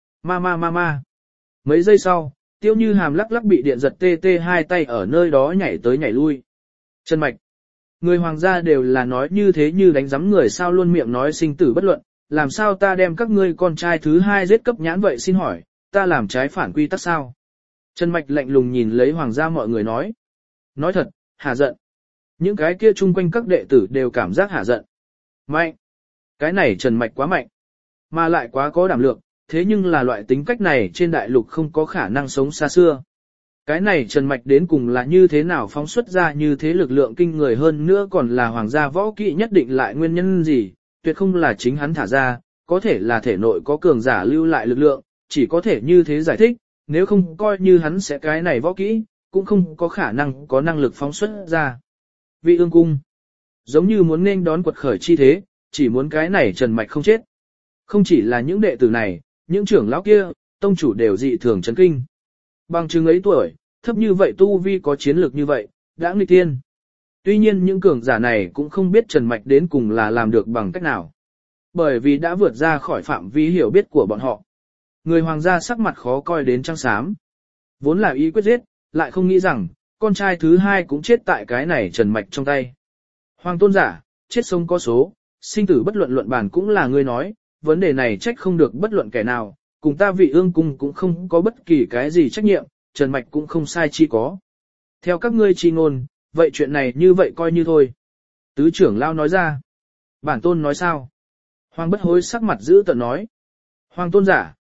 Ma. Mấy giây sau, Tiêu Như Hàm lắc lắc bị điện giật tê hai tay ở nơi đó nhảy tới nhảy lui. Trần Mạch. Người hoàng gia đều là nói như thế như đánh giấm người sao luôn miệng nói sinh tử bất luận, làm sao ta đem các ngươi con trai thứ 2 giết cấp nhãn vậy xin hỏi, ta làm trái phản quy tắc sao? Trần Mạch lạnh lùng nhìn lấy hoàng gia mọi người nói. Nói thật, hả giận. Những cái kia chung quanh các đệ tử đều cảm giác hả giận. Mạnh. Cái này Trần Mạch quá mạnh. Mà lại quá có đảm lượng, thế nhưng là loại tính cách này trên đại lục không có khả năng sống xa xưa. Cái này Trần Mạch đến cùng là như thế nào phóng xuất ra như thế lực lượng kinh người hơn nữa còn là hoàng gia võ kỵ nhất định lại nguyên nhân gì, tuyệt không là chính hắn thả ra, có thể là thể nội có cường giả lưu lại lực lượng, chỉ có thể như thế giải thích, nếu không coi như hắn sẽ cái này võ kỹ, cũng không có khả năng có năng lực phóng xuất ra. Vị ương cung, giống như muốn nên đón quật khởi chi thế, chỉ muốn cái này Trần Mạch không chết. Không chỉ là những đệ tử này, những trưởng lão kia, tông chủ đều dị thường chấn kinh. Bằng chứng ấy tuổi, thấp như vậy tu vi có chiến lược như vậy, đã nghịch thiên. Tuy nhiên những cường giả này cũng không biết Trần Mạch đến cùng là làm được bằng cách nào. Bởi vì đã vượt ra khỏi phạm vi hiểu biết của bọn họ. Người hoàng gia sắc mặt khó coi đến trắng xám. Vốn là ý quyết giết, lại không nghĩ rằng, con trai thứ 2 cũng chết tại cái này Trần Mạch trong tay. Hoàng tôn giả, chết sống có số, sinh tử bất luận luận bản cũng là ngươi nói, vấn đề này trách không được bất luận kẻ nào, cùng ta Vị Ương cung cũng không có bất kỳ cái gì trách nhiệm, Trần Mạch cũng không sai chi có. Theo các ngươi chi ngôn, vậy chuyện này như vậy coi như thôi. Tứ trưởng lao nói ra. Bản tôn nói sao? Hoàng bất hối sắc mặt giữ tợn nói. Hoàng tôn giả,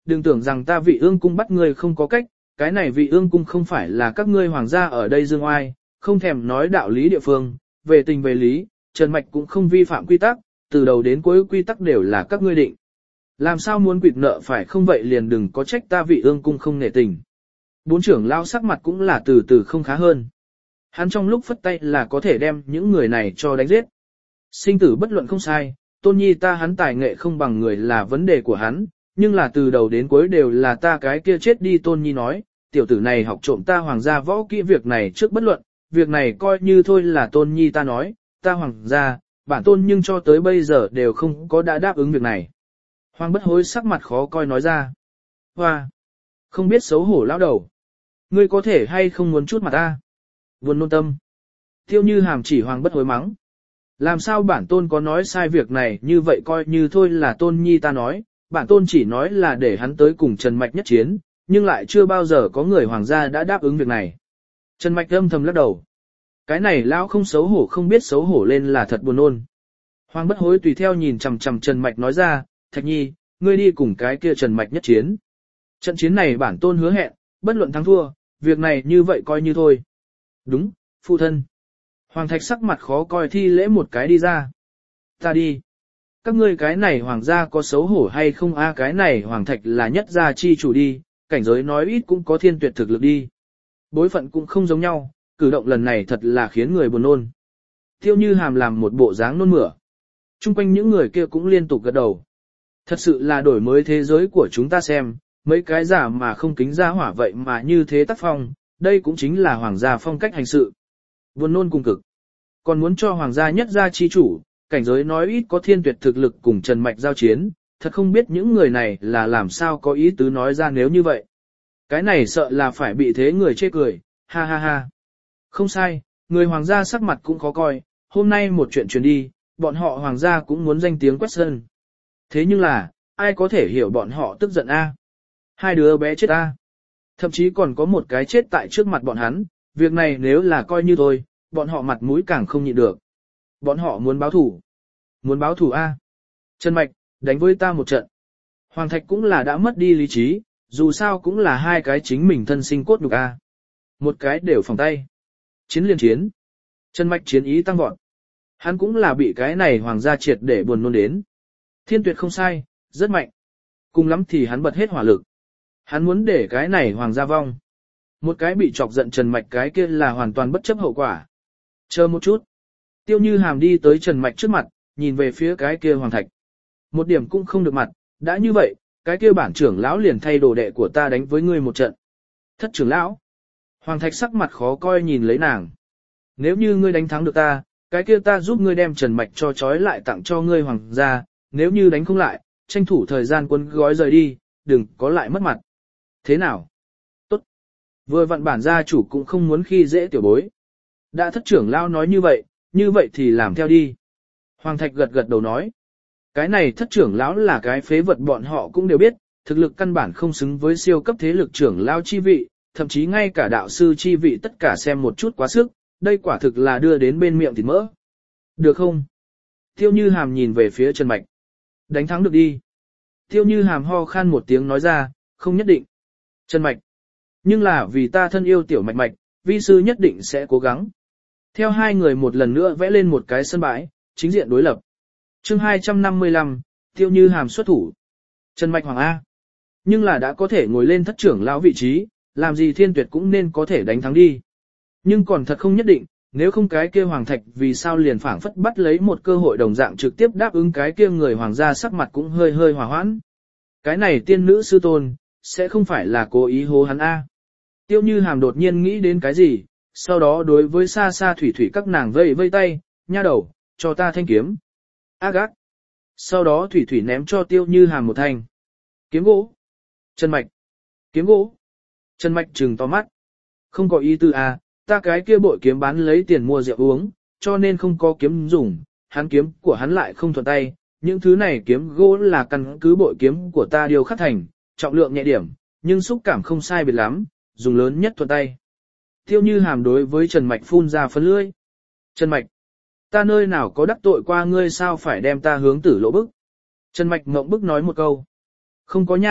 đừng tưởng rằng ta Vị Ương cung bắt ngươi không có cách, cái này Vị Ương cung không phải là các ngươi hoàng gia ở đây dương oai, không thèm nói đạo lý địa phương, về tình về lý, Trần Mạch cũng không vi phạm quy tắc, từ đầu đến cuối quy tắc đều là các ngươi định. Làm sao muốn quỵt nợ phải không vậy liền đừng có trách ta Vị Ương cung không nể tình. Bốn trưởng lao sắc mặt cũng là từ từ không khá hơn. Hắn trong lúc phất tay là có thể đem những người này cho đánh giết. Sinh tử bất luận không sai, Tôn Nhi ta hắn tài nghệ không bằng người là vấn đề của hắn, nhưng là từ đầu đến cuối đều là ta cái kia chết đi. Tôn Nhi nói, tiểu tử này học trộm ta hoàng gia võ kỹ việc này trước bất luận, việc này coi như thôi là Tôn Nhi ta nói, ta hoàng gia, bản tôn nhưng cho tới bây giờ đều không có đã đáp ứng việc này. Hoàng Bất Hối sắc mặt khó coi nói ra. Hoa! Không biết xấu hổ lão đầu. Ngươi có thể hay không muốn chút mặt ta? Buồn nôn tâm. Tiêu Như Hàm chỉ Hoàng Bất Hối mắng. Làm sao bản tôn có nói sai việc này như vậy coi như thôi là Tôn Nhi ta nói, bản tôn chỉ nói là để hắn tới cùng Trần Mạch nhất chiến, nhưng lại chưa bao giờ có người hoàng gia đã đáp ứng việc này. Trần Mạch âm thầm lắc đầu. Cái này lão không xấu hổ không biết xấu hổ lên là thật buồn nôn. Hoàng Bất Hối tùy theo nhìn chằm chằm Trần Mạch nói ra, Thạch Nhi, ngươi đi cùng cái kia Trần Mạch nhất chiến. Trận chiến này bản tôn hứa hẹn, bất luận thắng thua, việc này như vậy coi như thôi. Đúng, phụ thân. Hoàng Thạch sắc mặt khó coi thi lễ một cái đi ra. Ta đi. Các ngươi cái này hoàng gia có xấu hổ hay không a cái này Hoàng Thạch là nhất gia chi chủ đi, cảnh giới nói ít cũng có thiên tuyệt thực lực đi. Bối phận cũng không giống nhau, cử động lần này thật là khiến người buồn nôn. Tiêu Như Hàm làm một bộ dáng nôn mửa. Trung quanh những người kia cũng liên tục gật đầu. Thật sự là đổi mới thế giới của chúng ta xem, mấy cái giả mà không kính ra hỏa vậy mà như thế tác phong, đây cũng chính là hoàng gia phong cách hành sự. Buồn nôn cùng cực. Còn muốn cho hoàng gia nhất gia chi chủ, cảnh giới nói ít có thiên tuyệt thực lực cùng Trần Mạch giao chiến, thật không biết những người này là làm sao có ý tứ nói ra nếu như vậy. Cái này sợ là phải bị thế người chê cười, ha ha ha. Không sai, người hoàng gia sắc mặt cũng khó coi, hôm nay một chuyện truyền đi, bọn họ hoàng gia cũng muốn danh tiếng quét sơn. Thế nhưng là, ai có thể hiểu bọn họ tức giận a? Hai đứa bé chết a. Thậm chí còn có một cái chết tại trước mặt bọn hắn, việc này nếu là coi như thôi, bọn họ mặt mũi càng không nhịn được. Bọn họ muốn báo thủ. Muốn báo thủ a. Trần Mạch, đánh với ta một trận. Hoàng Thạch cũng là đã mất đi lý trí, dù sao cũng là hai cái chính mình thân sinh cốt nhục a. Một cái đều phòng tay. Chiến liên chiến. Trần Mạch chiến ý tăng vọt. Hắn cũng là bị cái này hoàng gia triệt để buồn nôn đến. Thiên Tuyệt không sai, rất mạnh. Cùng lắm thì hắn bật hết hỏa lực. Hắn muốn để cái này hoàng gia vong. Một cái bị chọc giận Trần Mạch cái kia là hoàn toàn bất chấp hậu quả. Chờ một chút. Tiêu Như Hàm đi tới Trần Mạch trước mặt, nhìn về phía cái kia Hoàng Thạch. Một điểm cũng không được mặt, đã như vậy, cái kia bản trưởng lão liền thay đồ đệ của ta đánh với ngươi một trận. Thất trưởng lão. Hoàng Thạch sắc mặt khó coi nhìn lấy nàng. Nếu như ngươi đánh thắng được ta, cái kia ta giúp ngươi đem Trần Mạch cho trói lại tặng cho ngươi hoàng gia, nếu như đánh không lại, tranh thủ thời gian quân gói rời đi, đừng có lại mất mặt. Thế nào? Tốt. Vừa vặn bản gia chủ cũng không muốn khi dễ tiểu bối. Đã thất trưởng lão nói như vậy thì làm theo đi. Hoàng Thạch gật gật đầu nói. Cái này thất trưởng lão là cái phế vật bọn họ cũng đều biết, thực lực căn bản không xứng với siêu cấp thế lực trưởng lão chi vị, thậm chí ngay cả đạo sư chi vị tất cả xem một chút quá sức, đây quả thực là đưa đến bên miệng thịt mỡ. Được không? Tiêu Như Hàm nhìn về phía Trần Mạch. Đánh thắng được đi. Tiêu Như Hàm ho khan một tiếng nói ra, không nhất định. Trần Mạch. Nhưng là vì ta thân yêu tiểu Mạch Mạch, vi sư nhất định sẽ cố gắng. Theo hai người một lần nữa vẽ lên một cái sân bãi, chính diện đối lập. Chương 255, Tiêu Như Hàm xuất thủ. Trần Mạch Hoàng A. Nhưng là đã có thể ngồi lên thất trưởng lão vị trí, làm gì Thiên Tuyệt cũng nên có thể đánh thắng đi. Nhưng còn thật không nhất định, nếu không cái kia Hoàng Thạch vì sao liền phảng phất bắt lấy một cơ hội đồng dạng trực tiếp đáp ứng cái kia người hoàng gia sắc mặt cũng hơi hơi hòa hoãn. Cái này tiên nữ sư tôn, sẽ không phải là cố ý hố hắn A. Tiêu Như Hàm đột nhiên nghĩ đến cái gì, sau đó đối với xa xa thủy thủy các nàng vây vây tay, nha đầu, cho ta thanh kiếm. Ác ác. Sau đó thủy thủy ném cho Tiêu Như Hàm một thanh. Kiếm gỗ. Trần Mạch. Kiếm gỗ. Trần Mạch trừng to mắt. Không có ý tư à, ta cái kia bội kiếm bán lấy tiền mua rượu uống, cho nên không có kiếm dùng, hắn kiếm của hắn lại không thuận tay, những thứ này kiếm gỗ là căn cứ bội kiếm của ta điều khắc thành, trọng lượng nhẹ điểm, nhưng xúc cảm không sai biệt lắm, dùng lớn nhất thuận tay. Tiêu Như Hàm đối với Trần Mạch phun ra phấn lưỡi. Trần Mạch, ta nơi nào có đắc tội qua ngươi sao phải đem ta hướng tử lộ bức? Trần Mạch ngậm bức nói một câu. Không có nha,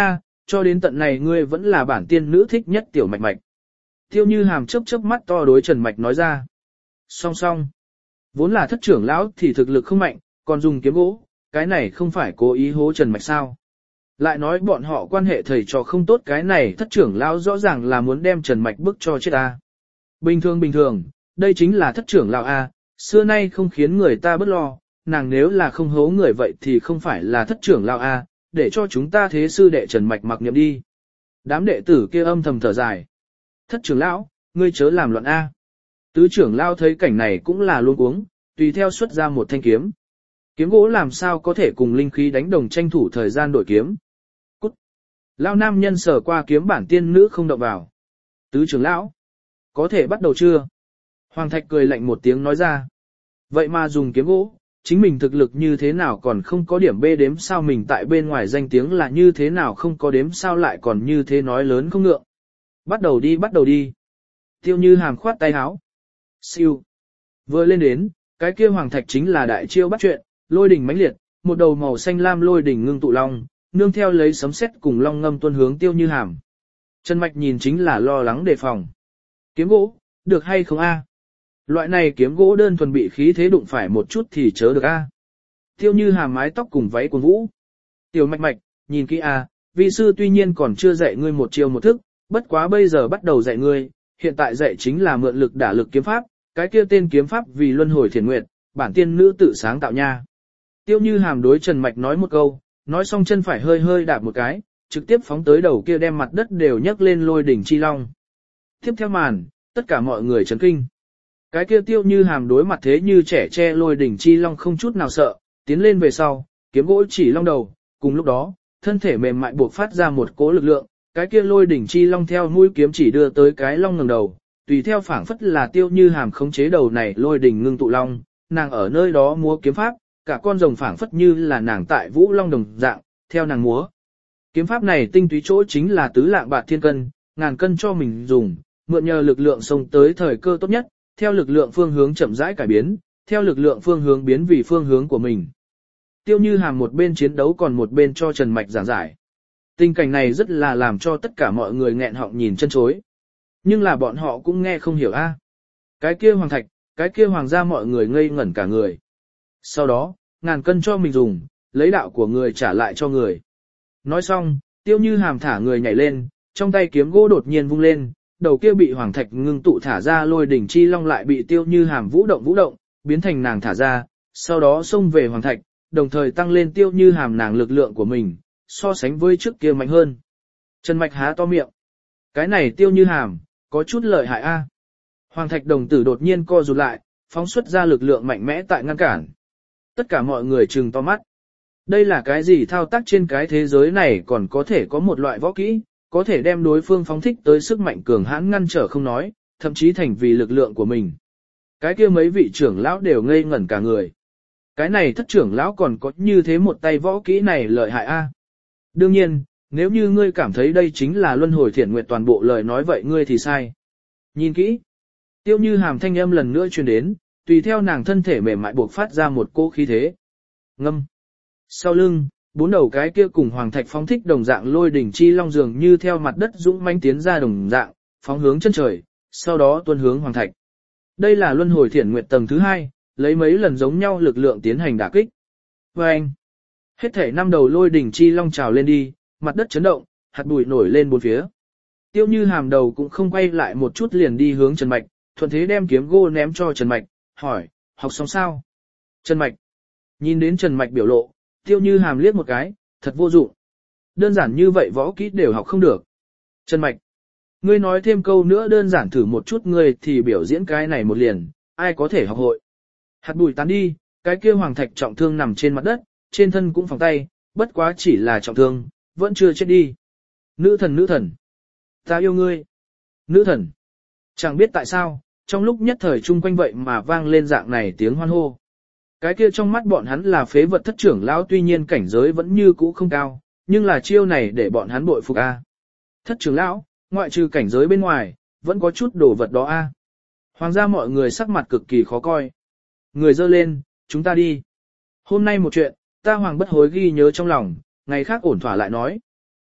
cho đến tận này ngươi vẫn là bản tiên nữ thích nhất tiểu mạch mạch. Tiêu Như Hàm chớp chớp mắt to đối Trần Mạch nói ra. Song song. Vốn là thất trưởng lão thì thực lực không mạnh, còn dùng kiếm gỗ, cái này không phải cố ý hố Trần Mạch sao. Lại nói bọn họ quan hệ thầy trò không tốt, cái này thất trưởng lão rõ ràng là muốn đem Trần Mạch bức cho chết ta. Bình thường, đây chính là thất trưởng lão A, xưa nay không khiến người ta bất lo, nàng nếu là không hố người vậy thì không phải là thất trưởng lão A, để cho chúng ta thế sư đệ Trần Mạch mặc niệm đi. Đám đệ tử kia âm thầm thở dài. Thất trưởng lão, ngươi chớ làm loạn A. Tứ trưởng lão thấy cảnh này cũng là luống cuống, tùy theo xuất ra một thanh kiếm. Kiếm gỗ làm sao có thể cùng linh khí đánh đồng, tranh thủ thời gian đổi kiếm. Cút. Lão nam nhân sờ qua kiếm, bản tiên nữ không động vào. Tứ trưởng lão, có thể bắt đầu chưa? Hoàng Thạch cười lạnh một tiếng nói ra. Vậy mà dùng kiếm gỗ, chính mình thực lực như thế nào còn không có điểm bê đếm sao, mình tại bên ngoài danh tiếng là như thế nào không có đếm sao lại còn như thế nói lớn không ngượng. Bắt đầu đi. Tiêu Như Hàm khoát tay áo. Siêu. Vừa lên đến, cái kia Hoàng Thạch chính là đại chiêu bắt chuyện, lôi đỉnh mãnh liệt, một đầu màu xanh lam lôi đỉnh ngưng tụ long, nương theo lấy sấm sét cùng long ngâm tuôn hướng Tiêu Như Hàm. Trần Mạch nhìn chính là lo lắng đề phòng. Kiếm gỗ, được hay không a? Loại này kiếm gỗ đơn thuần bị khí thế đụng phải một chút thì chớ được a. Tiêu Như Hàm mái tóc cùng váy quần vũ. Tiểu Mạch Mạch, nhìn kỹ a, vị sư tuy nhiên còn chưa dạy ngươi một chiêu một thức, bất quá bây giờ bắt đầu dạy ngươi, hiện tại dạy chính là mượn lực đả lực kiếm pháp, cái kia tên kiếm pháp vì luân hồi thiền nguyệt, bản tiên nữ tự sáng tạo nha. Tiêu Như Hàm đối Trần Mạch nói một câu, nói xong chân phải hơi hơi đạp một cái, trực tiếp phóng tới đầu kia đem mặt đất đều nhấc lên lôi đỉnh chi long. Tiếp theo màn, tất cả mọi người chấn kinh. Cái kia Tiêu Như Hàm đối mặt thế như trẻ tre lôi đỉnh chi long không chút nào sợ, tiến lên về sau, kiếm gỗ chỉ long đầu, cùng lúc đó, thân thể mềm mại buộc phát ra một cỗ lực lượng, cái kia lôi đỉnh chi long theo mũi kiếm chỉ đưa tới cái long ngẩng đầu, tùy theo phảng phất là Tiêu Như Hàm khống chế đầu này lôi đỉnh ngưng tụ long, nàng ở nơi đó múa kiếm pháp, cả con rồng phảng phất như là nàng tại Vũ Long đồng dạng, theo nàng múa. Kiếm pháp này tinh túy chỗ chính là tứ lạng bạc thiên cân, ngàn cân cho mình dùng, mượn nhờ lực lượng xông tới thời cơ tốt nhất, theo lực lượng phương hướng chậm rãi cải biến, theo lực lượng phương hướng biến vì phương hướng của mình. Tiêu Như Hàm một bên chiến đấu còn một bên cho Trần Mạch giảng giải. Tình cảnh này rất là làm cho tất cả mọi người nghẹn họng nhìn chân chối. Nhưng là bọn họ cũng nghe không hiểu a. Cái kia Hoàng Thạch, cái kia Hoàng gia mọi người ngây ngẩn cả người. Sau đó, ngàn cân cho mình dùng, lấy đạo của người trả lại cho người. Nói xong, Tiêu Như Hàm thả người nhảy lên, trong tay kiếm gỗ đột nhiên vung lên, đầu kia bị Hoàng Thạch ngưng tụ thả ra lôi đỉnh chi long lại bị Tiêu Như Hàm vũ động, biến thành nàng thả ra, sau đó xông về Hoàng Thạch, đồng thời tăng lên Tiêu Như Hàm nàng lực lượng của mình, so sánh với trước kia mạnh hơn. Trần Mạch há to miệng. Cái này Tiêu Như Hàm, có chút lợi hại a. Hoàng Thạch đồng tử đột nhiên co rụt lại, phóng xuất ra lực lượng mạnh mẽ tại ngăn cản. Tất cả mọi người trừng to mắt. Đây là cái gì thao tác trên cái thế giới này còn có thể có một loại võ kỹ, có thể đem đối phương phóng thích tới sức mạnh cường hãn ngăn trở không nói, thậm chí thành vì lực lượng của mình. Cái kia mấy vị trưởng lão đều ngây ngẩn cả người. Cái này thất trưởng lão còn có như thế một tay võ kỹ này lợi hại a. Đương nhiên, nếu như ngươi cảm thấy đây chính là luân hồi thiện nguyện toàn bộ lời nói vậy ngươi thì sai. Nhìn kỹ. Tiêu Như Hàm thanh âm lần nữa truyền đến, tùy theo nàng thân thể mềm mại buộc phát ra một cỗ khí thế. Ngâm. Sau lưng, bốn đầu cái kia cùng Hoàng Thạch phóng thích đồng dạng lôi đỉnh chi long dường như theo mặt đất dũng mãnh tiến ra đồng dạng, phóng hướng chân trời, sau đó tuôn hướng Hoàng Thạch. Đây là luân hồi thiện nguyện tầng thứ 2, lấy mấy lần giống nhau lực lượng tiến hành đả kích. Và anh, hết thể 5 đầu lôi đỉnh chi long trào lên đi, mặt đất chấn động, hạt bụi nổi lên bốn phía. Tiêu Như Hàm đầu cũng không quay lại một chút liền đi hướng Trần Mạch, thuận thế đem kiếm gỗ ném cho Trần Mạch, hỏi, học xong sao? Trần Mạch. Nhìn đến Trần Mạch biểu lộ, Tiêu Như Hàm liếc một cái, thật vô dụng. Đơn giản như vậy võ kỹ đều học không được. Trần Mạch. Ngươi nói thêm câu nữa đơn giản thử một chút ngươi thì biểu diễn cái này một liền, ai có thể học hội. Hạt bụi tán đi, cái kia Hoàng Thạch trọng thương nằm trên mặt đất, trên thân cũng phòng tay, bất quá chỉ là trọng thương, vẫn chưa chết đi. Nữ thần. Ta yêu ngươi. Nữ thần. Chẳng biết tại sao, trong lúc nhất thời chung quanh vậy mà vang lên dạng này tiếng hoan hô. Cái kia trong mắt bọn hắn là phế vật thất trưởng lão tuy nhiên cảnh giới vẫn như cũ không cao, nhưng là chiêu này để bọn hắn bội phục a. Thất trưởng lão, ngoại trừ cảnh giới bên ngoài, vẫn có chút đồ vật đó a. Hoàng gia mọi người sắc mặt cực kỳ khó coi. Người dơ lên, chúng ta đi. Hôm nay một chuyện, ta Hoàng bất hối ghi nhớ trong lòng, ngày khác ổn thỏa lại nói.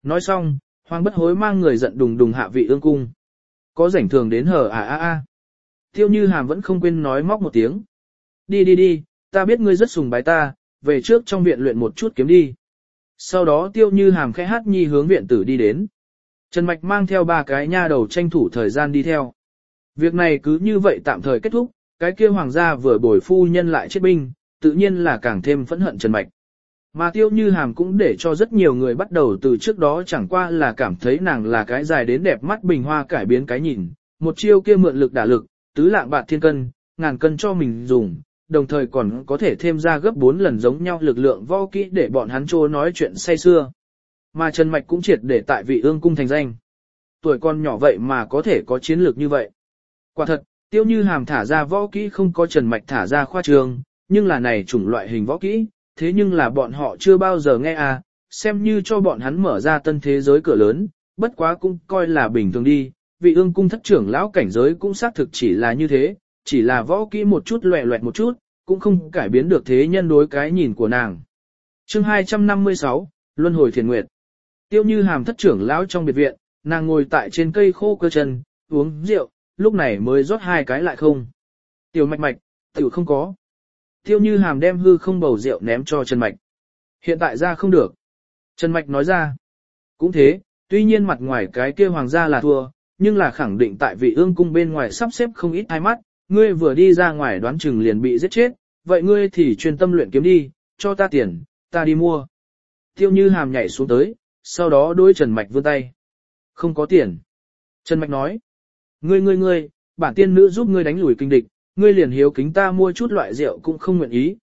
Nói xong, Hoàng Bất Hối mang người giận đùng đùng hạ Vị Ương cung. Có rảnh thường đến hở à. Tiêu Như Hàm vẫn không quên nói móc một tiếng. Đi, ta biết ngươi rất sùng bái ta, về trước trong viện luyện một chút kiếm đi. Sau đó Tiêu Như Hàm khẽ hát nhi hướng viện tử đi đến. Trần Mạch mang theo 3 cái nha đầu tranh thủ thời gian đi theo. Việc này cứ như vậy tạm thời kết thúc, cái kia hoàng gia vừa bồi phu nhân lại chết binh, tự nhiên là càng thêm phẫn hận Trần Mạch. Mà Tiêu Như Hàm cũng để cho rất nhiều người bắt đầu từ trước đó chẳng qua là cảm thấy nàng là cái dài đến đẹp mắt bình hoa cải biến cái nhìn, một chiêu kia mượn lực đả lực, tứ lạng bạc thiên cân, ngàn cân cho mình dùng, đồng thời còn có thể thêm ra gấp 4 lần giống nhau lực lượng võ kỹ để bọn hắn trô nói chuyện say xưa. Mà Trần Mạch cũng triệt để tại Vị Ương cung thành danh. Tuổi con nhỏ vậy mà có thể có chiến lược như vậy. Quả thật, Tiêu Như Hàm thả ra võ kỹ không có Trần Mạch thả ra khoa trương, nhưng là này chủng loại hình võ kỹ, thế nhưng là bọn họ chưa bao giờ nghe à, xem như cho bọn hắn mở ra tân thế giới cửa lớn, bất quá cũng coi là bình thường đi. Vị Ương cung thất trưởng lão cảnh giới cũng xác thực chỉ là như thế, chỉ là võ kỹ một chút loẹ loẹt một chút, cũng không cải biến được thế nhân đối cái nhìn của nàng. Chương 256, Luân hồi thiền nguyệt. Tiêu Như Hàm thất trưởng lão trong biệt viện, nàng ngồi tại trên cây khô cơ chân, uống rượu, lúc này mới rót 2 cái lại không. Tiểu Mạch, tiểu không có. Tiêu Như Hàm đem hư không bầu rượu ném cho Trần Mạch. Hiện tại ra không được. Trần Mạch nói ra. Cũng thế, tuy nhiên mặt ngoài cái kia hoàng gia là thua, nhưng là khẳng định tại Vị Ương cung bên ngoài sắp xếp không ít hai mắt, ngươi vừa đi ra ngoài đoán chừng liền bị giết chết, vậy ngươi thì chuyên tâm luyện kiếm đi, cho ta tiền, ta đi mua. Tiêu Như Hàm nhảy xuống tới, sau đó đối Trần Mạch vươn tay. Không có tiền. Trần Mạch nói. Ngươi, bản tiên nữ giúp ngươi đánh lùi kinh địch, ngươi liền hiếu kính ta mua chút loại rượu cũng không nguyện ý,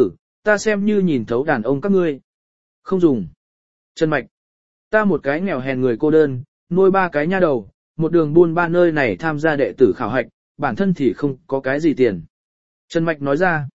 ta xem như nhìn thấu đàn ông các ngươi. Không dùng. Trần Mạch. Ta một cái nghèo hèn người cô đơn, nuôi 3 cái nha đầu, một đường buôn ba nơi này tham gia đệ tử khảo hạch, bản thân thì không có cái gì tiền. Trần Mạch nói ra.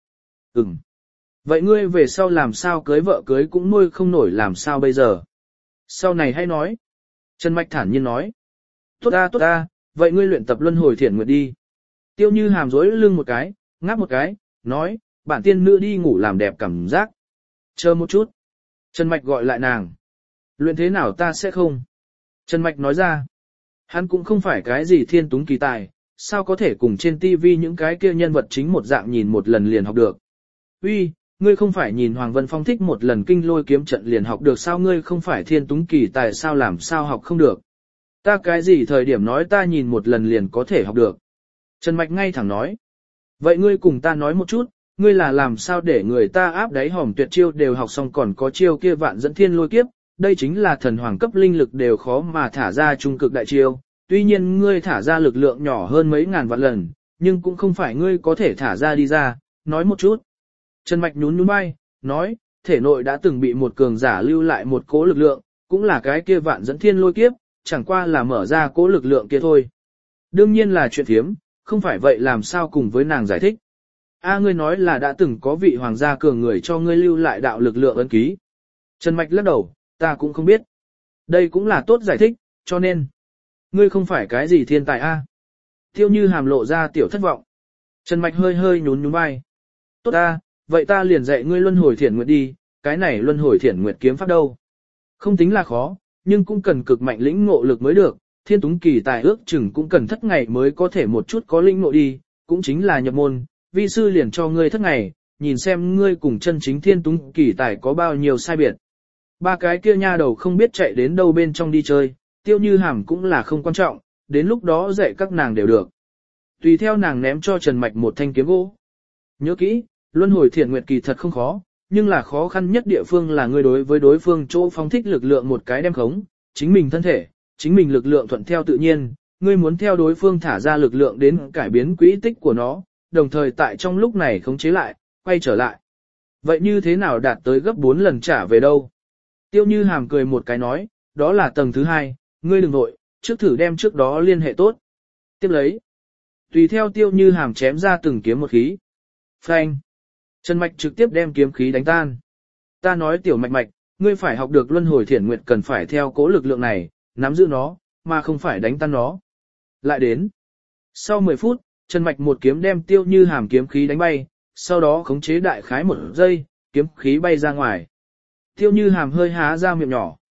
Vậy ngươi về sau làm sao cưới vợ cưới cũng nuôi không nổi làm sao bây giờ? Sau này hãy nói. Trần Mạch thản nhiên nói. Tốt ta, vậy ngươi luyện tập luân hồi thiền nguyệt đi. Tiêu Như Hàm rối lưng một cái, ngáp một cái, nói, bản tiên nữ đi ngủ làm đẹp cảm giác. Chờ một chút. Trần Mạch gọi lại nàng. Luyện thế nào ta sẽ không? Trần Mạch nói ra. Hắn cũng không phải cái gì thiên túng kỳ tài, sao có thể cùng trên tivi những cái kia nhân vật chính một dạng nhìn một lần liền học được. Uy, ngươi không phải nhìn Hoàng Vân Phong thích một lần kinh lôi kiếm trận liền học được sao, ngươi không phải thiên túng kỳ tài sao làm sao học không được. Ta cái gì thời điểm nói ta nhìn một lần liền có thể học được. Trần Mạch ngay thẳng nói. Vậy ngươi cùng ta nói một chút, ngươi là làm sao để người ta áp đáy hòm tuyệt chiêu đều học xong còn có chiêu kia vạn dẫn thiên lôi kiếp, đây chính là thần hoàng cấp linh lực đều khó mà thả ra trung cực đại chiêu, tuy nhiên ngươi thả ra lực lượng nhỏ hơn mấy ngàn vạn lần, nhưng cũng không phải ngươi có thể thả ra đi ra, nói một chút. Trần Mạch nhún vai, nói, thể nội đã từng bị một cường giả lưu lại một cố lực lượng, cũng là cái kia vạn dẫn thiên lôi kiếp, chẳng qua là mở ra cố lực lượng kia thôi. Đương nhiên là chuyện thiếm, không phải vậy làm sao cùng với nàng giải thích. Ngươi nói là đã từng có vị hoàng gia cường người cho ngươi lưu lại đạo lực lượng ấn ký. Trần Mạch lắc đầu, ta cũng không biết. Đây cũng là tốt giải thích, cho nên, ngươi không phải cái gì thiên tài a. Tiêu Như Hàm lộ ra tiểu thất vọng. Trần Mạch hơi nhún vai. Tốt ta, vậy ta liền dạy ngươi luân hồi thiển nguyệt đi, cái này luân hồi thiển nguyệt kiếm pháp đâu. Không tính là khó, nhưng cũng cần cực mạnh lĩnh ngộ lực mới được, thiên túng kỳ tài ước chừng cũng cần thất ngày mới có thể một chút có lĩnh ngộ đi, cũng chính là nhập môn, vi sư liền cho ngươi thất ngày, nhìn xem ngươi cùng chân chính thiên túng kỳ tài có bao nhiêu sai biệt. 3 cái kia nha đầu không biết chạy đến đâu bên trong đi chơi, Tiêu Như Hàm cũng là không quan trọng, đến lúc đó dạy các nàng đều được. Tùy theo nàng ném cho Trần Mạch một thanh kiếm gỗ. Nhớ kỹ, luân hồi thiền nguyệt kỳ thật không khó, nhưng là khó khăn nhất địa phương là ngươi đối với đối phương chỗ phóng thích lực lượng một cái đem khống, chính mình thân thể, chính mình lực lượng thuận theo tự nhiên, ngươi muốn theo đối phương thả ra lực lượng đến cải biến quỹ tích của nó, đồng thời tại trong lúc này khống chế lại, quay trở lại. Vậy như thế nào đạt tới gấp 4 lần trả về đâu? Tiêu Như Hàm cười một cái nói, đó là tầng thứ 2, ngươi đừng vội, trước thử đem trước đó liên hệ tốt. Tiếp lấy. Tùy theo Tiêu Như Hàm chém ra từng kiếm một khí. Phanh. Trần Mạch trực tiếp đem kiếm khí đánh tan. Ta nói Tiểu Mạch, ngươi phải học được luân hồi thiển nguyệt cần phải theo cố lực lượng này, nắm giữ nó, mà không phải đánh tan nó. Lại đến. Sau 10 phút, Trần Mạch một kiếm đem Tiêu Như Hàm kiếm khí đánh bay, sau đó khống chế đại khái 1 giây, kiếm khí bay ra ngoài. Tiêu Như Hàm hơi há ra miệng nhỏ.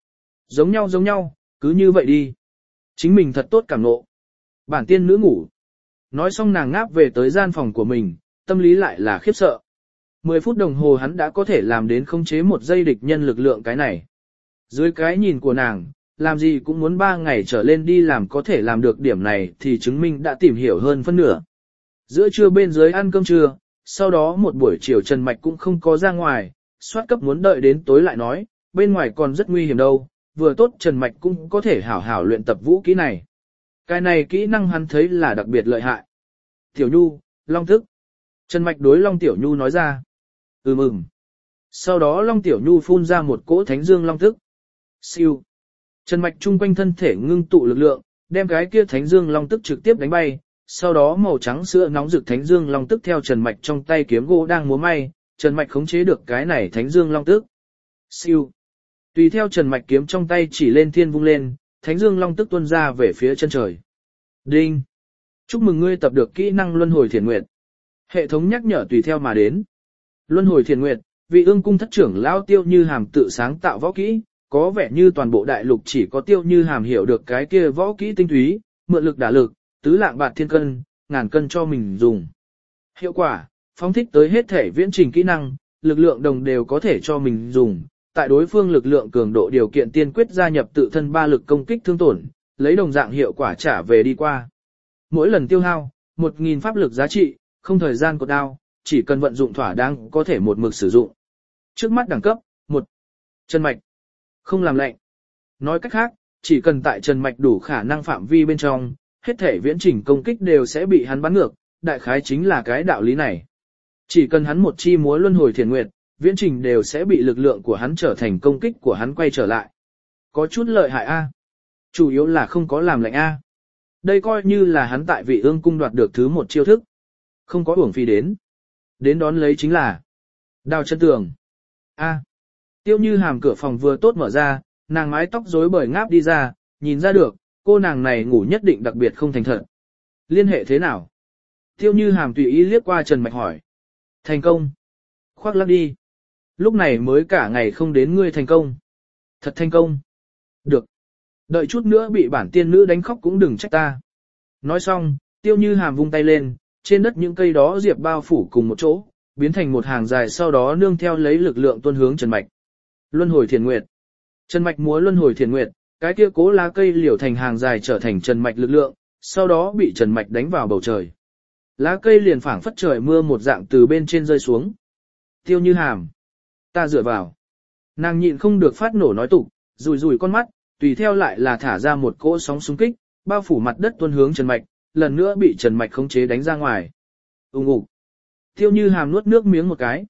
Giống nhau, cứ như vậy đi. Chính mình thật tốt cảm ngộ. Bản tiên nữ ngủ. Nói xong nàng ngáp về tới gian phòng của mình, tâm lý lại là khiếp sợ. 10 phút đồng hồ hắn đã có thể làm đến khống chế một giây địch nhân lực lượng cái này. Dưới cái nhìn của nàng, làm gì cũng muốn 3 ngày trở lên đi làm có thể làm được điểm này thì chứng minh đã tìm hiểu hơn phân nửa. Giữa trưa bên dưới ăn cơm trưa, sau đó một buổi chiều Trần Mạch cũng không có ra ngoài, soát cấp muốn đợi đến tối lại nói, bên ngoài còn rất nguy hiểm đâu, vừa tốt Trần Mạch cũng có thể hảo hảo luyện tập vũ kỹ này. Cái này kỹ năng hắn thấy là đặc biệt lợi hại. Tiểu Nhu, Long Thức. Trần Mạch đối Long Tiểu Nhu nói ra. Ừm. Sau đó Long Tiểu Nhu phun ra một cỗ thánh dương Long Thức. Siêu. Trần Mạch trung quanh thân thể ngưng tụ lực lượng, đem cái kia thánh dương Long Tức trực tiếp đánh bay. Sau đó màu trắng sữa nóng rực thánh dương Long Tức theo Trần Mạch trong tay kiếm gỗ đang múa may, Trần Mạch khống chế được cái này thánh dương Long Tức. Siêu. Tùy theo Trần Mạch kiếm trong tay chỉ lên thiên vung lên, thánh dương Long Tức tuôn ra về phía chân trời. Đinh. Chúc mừng ngươi tập được kỹ năng Luân Hồi Thiền Nguyệt. Hệ thống nhắc nhở tùy theo mà đến. Luân Hồi Thiền Nguyệt, vị Ương cung thất trưởng lão Tiêu Như Hàm tự sáng tạo võ kỹ, có vẻ như toàn bộ đại lục chỉ có Tiêu Như Hàm hiểu được cái kia võ kỹ tinh túy, mượn lực đả lực, tứ lạng bạt thiên cân, ngàn cân cho mình dùng. Hiệu quả, phóng thích tới hết thể viễn trình kỹ năng, lực lượng đồng đều có thể cho mình dùng, tại đối phương lực lượng cường độ điều kiện tiên quyết gia nhập tự thân 3 lực công kích thương tổn, lấy đồng dạng hiệu quả trả về đi qua. Mỗi lần tiêu hao, 1000 pháp lực giá trị, không thời gian cột đao, chỉ cần vận dụng thỏa đáng có thể một mực sử dụng. Trước mắt đẳng cấp, 1. Trần Mạch. Không làm lệnh. Nói cách khác, chỉ cần tại Trần Mạch đủ khả năng phạm vi bên trong, hết thể viễn trình công kích đều sẽ bị hắn bắn ngược, đại khái chính là cái đạo lý này. Chỉ cần hắn một chi múa Luân Hồi Thiền Nguyệt, viễn trình đều sẽ bị lực lượng của hắn trở thành công kích của hắn quay trở lại. Có chút lợi hại A. Chủ yếu là không có làm lệnh A. Đây coi như là hắn tại Vị Ương cung đoạt được thứ 1 chiêu thức. Không có uổng phí đến. Đến đón lấy chính là đào chân tường. A. Tiêu Như Hàm cửa phòng vừa tốt mở ra, nàng mái tóc rối bời ngáp đi ra, nhìn ra được, cô nàng này ngủ nhất định đặc biệt không thành thật. Liên hệ thế nào? Tiêu Như Hàm tùy ý liếc qua Trần Mạch hỏi. Thành công. Khoác lác đi. Lúc này mới cả ngày không đến ngươi thành công. Thật thành công. Được. Đợi chút nữa bị bản tiên nữ đánh khóc cũng đừng trách ta. Nói xong, Tiêu Như Hàm vung tay lên, trên đất những cây đó diệp bao phủ cùng một chỗ, biến thành một hàng dài sau đó nương theo lấy lực lượng tuôn hướng Trần Mạch. Luân Hồi Thiền Nguyệt. Trần Mạch múa Luân Hồi Thiền Nguyệt, cái kia cố lá cây liều thành hàng dài trở thành Trần Mạch lực lượng, sau đó bị Trần Mạch đánh vào bầu trời. Lá cây liền phảng phất trời mưa một dạng từ bên trên rơi xuống. Tiêu Như Hàm. Ta dựa vào. Nàng nhịn không được phát nổ nói tục, rùi rùi con mắt, tùy theo lại là thả ra một cỗ sóng xung kích, bao phủ mặt đất tuôn hướng Trần Mạch, lần nữa bị Trần Mạch khống chế đánh ra ngoài. Ùng ục. Tiêu Như Hàm nuốt nước miếng một cái.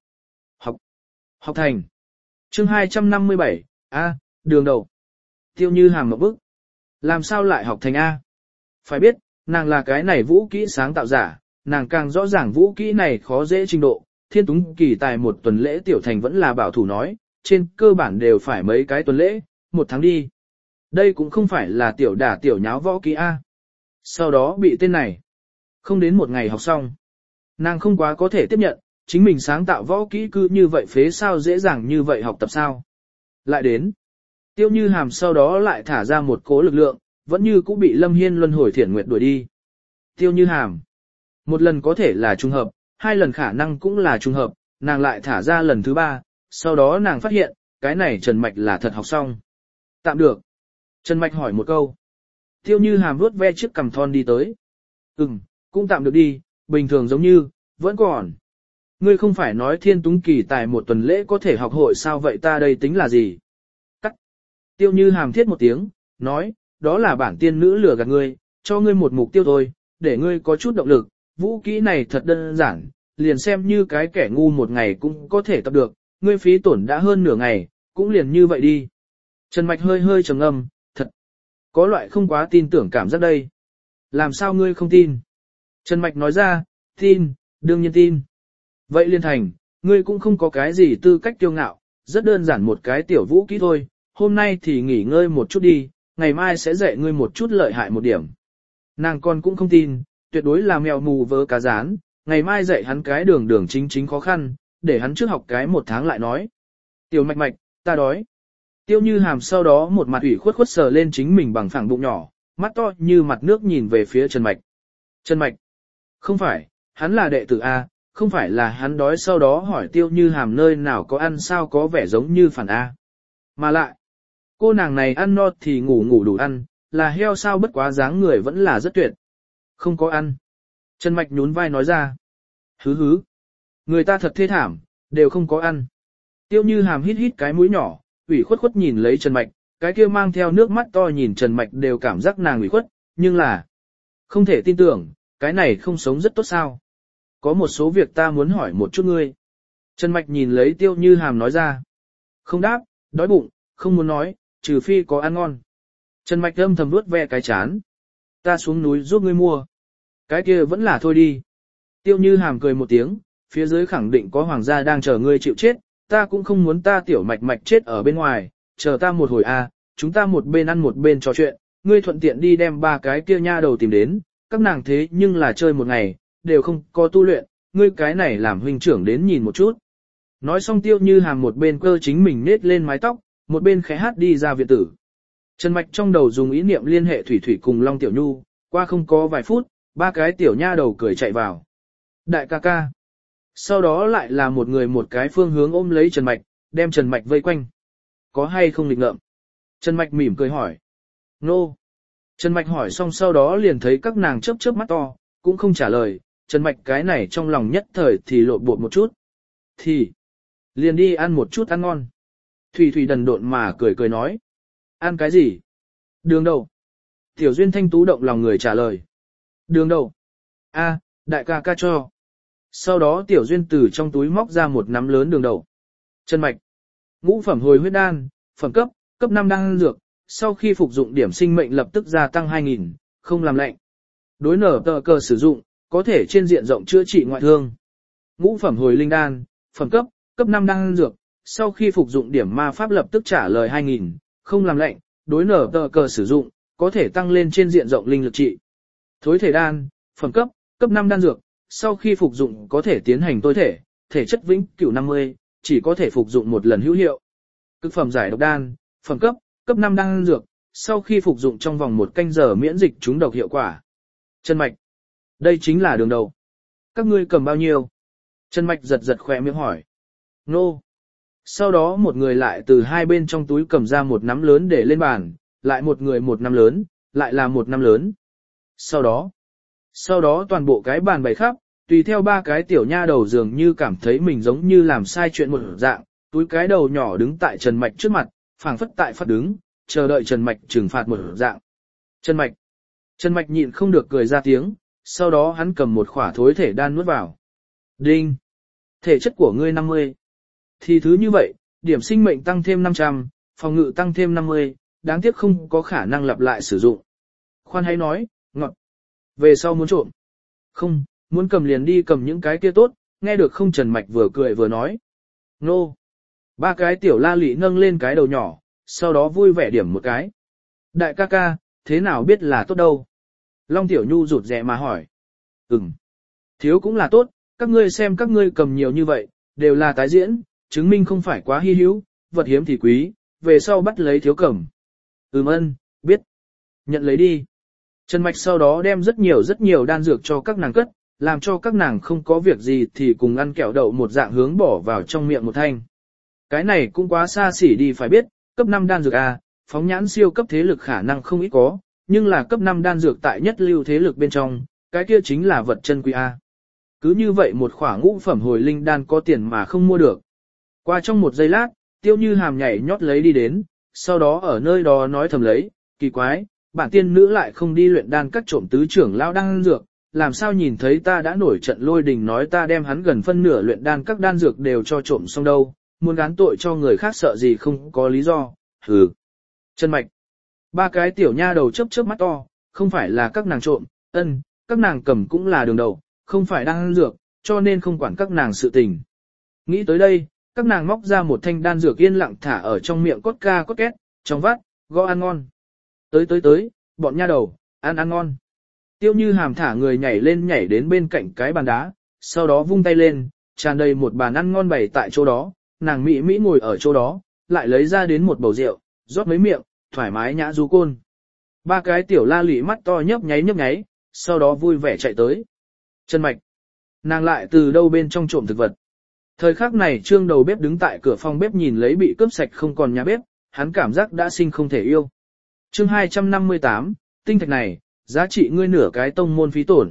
Học thành. Chương 257, đường đầu. Tiêu Như Hàm một bức. Làm sao lại học thành A? Phải biết, nàng là cái này vũ kỹ sáng tạo giả, nàng càng rõ ràng vũ kỹ này khó dễ trình độ, Thiên Túng kỳ tài 1 tuần lễ tiểu thành vẫn là bảo thủ nói, trên cơ bản đều phải mấy cái tuần lễ, 1 tháng đi. Đây cũng không phải là tiểu đả tiểu nháo võ kỹ A. Sau đó bị tên này. Không đến 1 ngày học xong. Nàng không quá có thể tiếp nhận, chính mình sáng tạo võ kỹ cứ như vậy phế sao dễ dàng như vậy học tập sao. Lại đến. Tiêu Như Hàm sau đó lại thả ra một cỗ lực lượng, vẫn như cũng bị Lâm Hiên Luân Hồi Thiền Nguyệt đuổi đi. Tiêu Như Hàm. 1 lần có thể là trùng hợp, 2 lần khả năng cũng là trùng hợp, nàng lại thả ra lần thứ 3, sau đó nàng phát hiện, cái này Trần Mạch là thật học xong. Tạm được. Trần Mạch hỏi một câu. Tiêu Như Hàm vuốt ve chiếc cằm thon đi tới. Cũng tạm được đi, bình thường giống như, vẫn còn. Ngươi không phải nói Thiên Túng kỳ tài 1 tuần lễ có thể học hội sao vậy ta đây tính là gì? Cắt. Tiêu Như Hàm thiết một tiếng, nói, đó là bản tiên nữ lừa gạt ngươi, cho ngươi một mục tiêu thôi, để ngươi có chút động lực, vũ kỹ này thật đơn giản, liền xem như cái kẻ ngu 1 ngày cũng có thể tập được, ngươi phí tổn đã hơn nửa ngày, cũng liền như vậy đi. Trần Mạch hơi hơi trầm ngâm, thật, có loại không quá tin tưởng cảm giác đây. Làm sao ngươi không tin? Trần Mạch nói ra, tin, đương nhiên tin. Vậy liên thành, ngươi cũng không có cái gì tư cách kiêu ngạo, rất đơn giản một cái tiểu vũ kỹ thôi, hôm nay thì nghỉ ngơi một chút đi, ngày mai sẽ dạy ngươi một chút lợi hại một điểm. Nàng con cũng không tin, tuyệt đối là mèo mù vớ cá rán, ngày mai dạy hắn cái đường chính khó khăn, để hắn trước học cái 1 tháng lại nói. Tiểu Mạch Mạch, ta đói. Tiêu Như Hàm sau đó một mặt ủy khuất khuất sờ lên chính mình bằng phẳng bụng nhỏ, mắt to như mặt nước nhìn về phía Trần Mạch. Trần Mạch, không phải, hắn là đệ tử A, không phải là hắn đói, sau đó hỏi Tiêu Như Hàm nơi nào có ăn sao có vẻ giống như phản A. Mà lại, cô nàng này ăn no thì ngủ ngủ đủ ăn, là heo sao, bất quá dáng người vẫn là rất tuyệt. Không có ăn. Trần Mạch nhún vai nói ra. Hứ hứ. Người ta thật thê thảm, đều không có ăn. Tiêu Như Hàm hít hít cái mũi nhỏ, ủy khuất khuất nhìn lấy Trần Mạch, cái kia mang theo nước mắt to nhìn Trần Mạch đều cảm giác nàng ủy khuất, nhưng là không thể tin tưởng, cái này không sống rất tốt sao. Có một số việc ta muốn hỏi một chút ngươi. Trần Mạch nhìn lấy Tiêu Như Hàm nói ra. Không đáp, đói bụng, không muốn nói, trừ phi có ăn ngon. Trần Mạch âm thầm vuốt ve cái chán. Ta xuống núi giúp ngươi mua. Cái kia vẫn là thôi đi. Tiêu Như Hàm cười một tiếng, phía dưới khẳng định có hoàng gia đang chờ ngươi chịu chết, ta cũng không muốn ta tiểu Mạch Mạch chết ở bên ngoài, chờ ta một hồi chúng ta một bên ăn một bên trò chuyện, ngươi thuận tiện đi đem ba cái kia nha đầu tìm đến, các nàng thế nhưng là chơi một ngày, đều không có tu luyện, ngươi cái này làm huynh trưởng đến nhìn một chút. Nói xong Tiêu Như Hàm một bên cơ chính mình nết lên mái tóc, một bên khẽ hát đi ra viện tử. Trần Mạch trong đầu dùng ý niệm liên hệ Thủy Thủy cùng Long Tiểu Nhu, qua không có vài phút, ba cái tiểu nha đầu cười chạy vào. Đại ca ca. Sau đó lại là một người một cái phương hướng ôm lấy Trần Mạch, đem Trần Mạch vây quanh. Có hay không nghịch ngợm? Trần Mạch mỉm cười hỏi. Nô. Trần Mạch hỏi xong sau đó liền thấy các nàng chớp chớp mắt to, cũng không trả lời. Trần Mạch cái này trong lòng nhất thời thì lộn bột một chút. Thì. Liền đi ăn một chút ăn ngon. Thủy Thủy đần độn mà cười cười nói. Ăn cái gì? Đường đậu. Tiểu Duyên thanh tú động lòng người trả lời. Đường đậu. Đại ca ca cho. Sau đó Tiểu Duyên từ trong túi móc ra một nắm lớn đường đậu. Trần Mạch. Ngũ phẩm hồi huyết đan, phẩm cấp, cấp 5 đan dược, sau khi phục dụng điểm sinh mệnh lập tức gia tăng 2.000, không làm lạnh. Đối nở tờ cờ sử dụng, có thể trên diện rộng chữa trị ngoại thương. Ngũ phẩm hồi linh đan, phẩm cấp, cấp 5 đan dược, sau khi phục dụng điểm ma pháp lập tức trả lời 2.000, không làm lạnh, đối nở tờ cờ sử dụng, có thể tăng lên trên diện rộng linh lực trị. Thối thể đan, phẩm cấp, cấp 5 đan dược, sau khi phục dụng có thể tiến hành tối thể, thể chất vĩnh cửu 50, chỉ có thể phục dụng một lần hữu hiệu. Cực phẩm giải độc đan, phẩm cấp, cấp 5 đan dược, sau khi phục dụng trong vòng 1 canh giờ miễn dịch trúng độc hiệu quả. Trần Mạch. Đây chính là đường đầu. Các ngươi cầm bao nhiêu? Trần Mạch giật giật khỏe miệng hỏi. Nô. Sau đó một người lại từ hai bên trong túi cầm ra một nắm lớn để lên bàn, lại một người một nắm lớn, lại là một nắm lớn. Sau đó toàn bộ cái bàn bày khắp, tùy theo ba cái tiểu nha đầu dường như cảm thấy mình giống như làm sai chuyện một dạng, túi cái đầu nhỏ đứng tại Trần Mạch trước mặt, phảng phất tại phát đứng, chờ đợi Trần Mạch trừng phạt một dạng. Trần Mạch nhịn không được cười ra tiếng, sau đó hắn cầm một khỏa thối thể đan nuốt vào. Đinh! Thể chất của ngươi 50. Thì thứ như vậy, điểm sinh mệnh tăng thêm 500, phòng ngự tăng thêm 50, đáng tiếc không có khả năng lặp lại sử dụng. Khoan hãy nói, ngọt. Về sau muốn trộm. Không, muốn cầm liền đi cầm những cái kia tốt, nghe được không? Trần Mạch vừa cười vừa nói. Nô. Ba cái tiểu la lị nâng lên cái đầu nhỏ, sau đó vui vẻ điểm một cái. Đại ca ca, thế nào biết là tốt đâu? Long Tiểu Nhu rụt rè mà hỏi. Thiếu cũng là tốt, các ngươi xem các ngươi cầm nhiều như vậy, đều là tái diễn, chứng minh không phải quá hi hữu, vật hiếm thì quý, về sau bắt lấy thiếu cầm. Biết. Nhận lấy đi. Trần Mạch sau đó đem rất nhiều đan dược cho các nàng cất, làm cho các nàng không có việc gì thì cùng ăn kẹo đậu một dạng hướng bỏ vào trong miệng một thanh. Cái này cũng quá xa xỉ đi, phải biết, cấp 5 đan dược phóng nhãn siêu cấp thế lực khả năng không ít có, nhưng là cấp 5 đan dược tại nhất lưu thế lực bên trong, cái kia chính là vật chân quý Cứ như vậy một khỏa ngũ phẩm hồi linh đan có tiền mà không mua được. Qua trong một giây lát, Tiêu Như Hàm nhảy nhót lấy đi đến, sau đó ở nơi đó nói thầm lấy, kỳ quái, bản tiên nữ lại không đi luyện đan các trộm tứ trưởng lão đan dược, làm sao nhìn thấy ta đã nổi trận lôi đình nói ta đem hắn gần phân nửa luyện đan các đan dược đều cho trộm xong đâu, muốn gán tội cho người khác sợ gì không có lý do, hừ. Trần Mạch. Ba cái tiểu nha đầu chớp mắt to, không phải là các nàng trộm, các nàng cầm cũng là đường đầu, không phải đan dược, cho nên không quản các nàng sự tình. Nghĩ tới đây, các nàng móc ra một thanh đan dược yên lặng thả ở trong miệng cốt ca cốt két, trong vắt, gõ ăn ngon. Tới, bọn nha đầu, ăn ngon. Tiêu Như Hàm thả người nhảy lên nhảy đến bên cạnh cái bàn đá, sau đó vung tay lên, tràn đầy một bàn ăn ngon bày tại chỗ đó, nàng mỹ ngồi ở chỗ đó, lại lấy ra đến một bầu rượu, rót mấy miệng, thoải mái nhã du côn. Ba cái tiểu la lị mắt to nhấp nháy, sau đó vui vẻ chạy tới. Trần Mạch, nàng lại từ đâu bên trong trộm thực vật. Thời khắc này Trương đầu bếp đứng tại cửa phòng bếp nhìn lấy bị cướp sạch không còn nhà bếp, hắn cảm giác đã sinh không thể yêu. Chương 258, tinh thạch này, giá trị ngươi nửa cái tông môn phí tổn.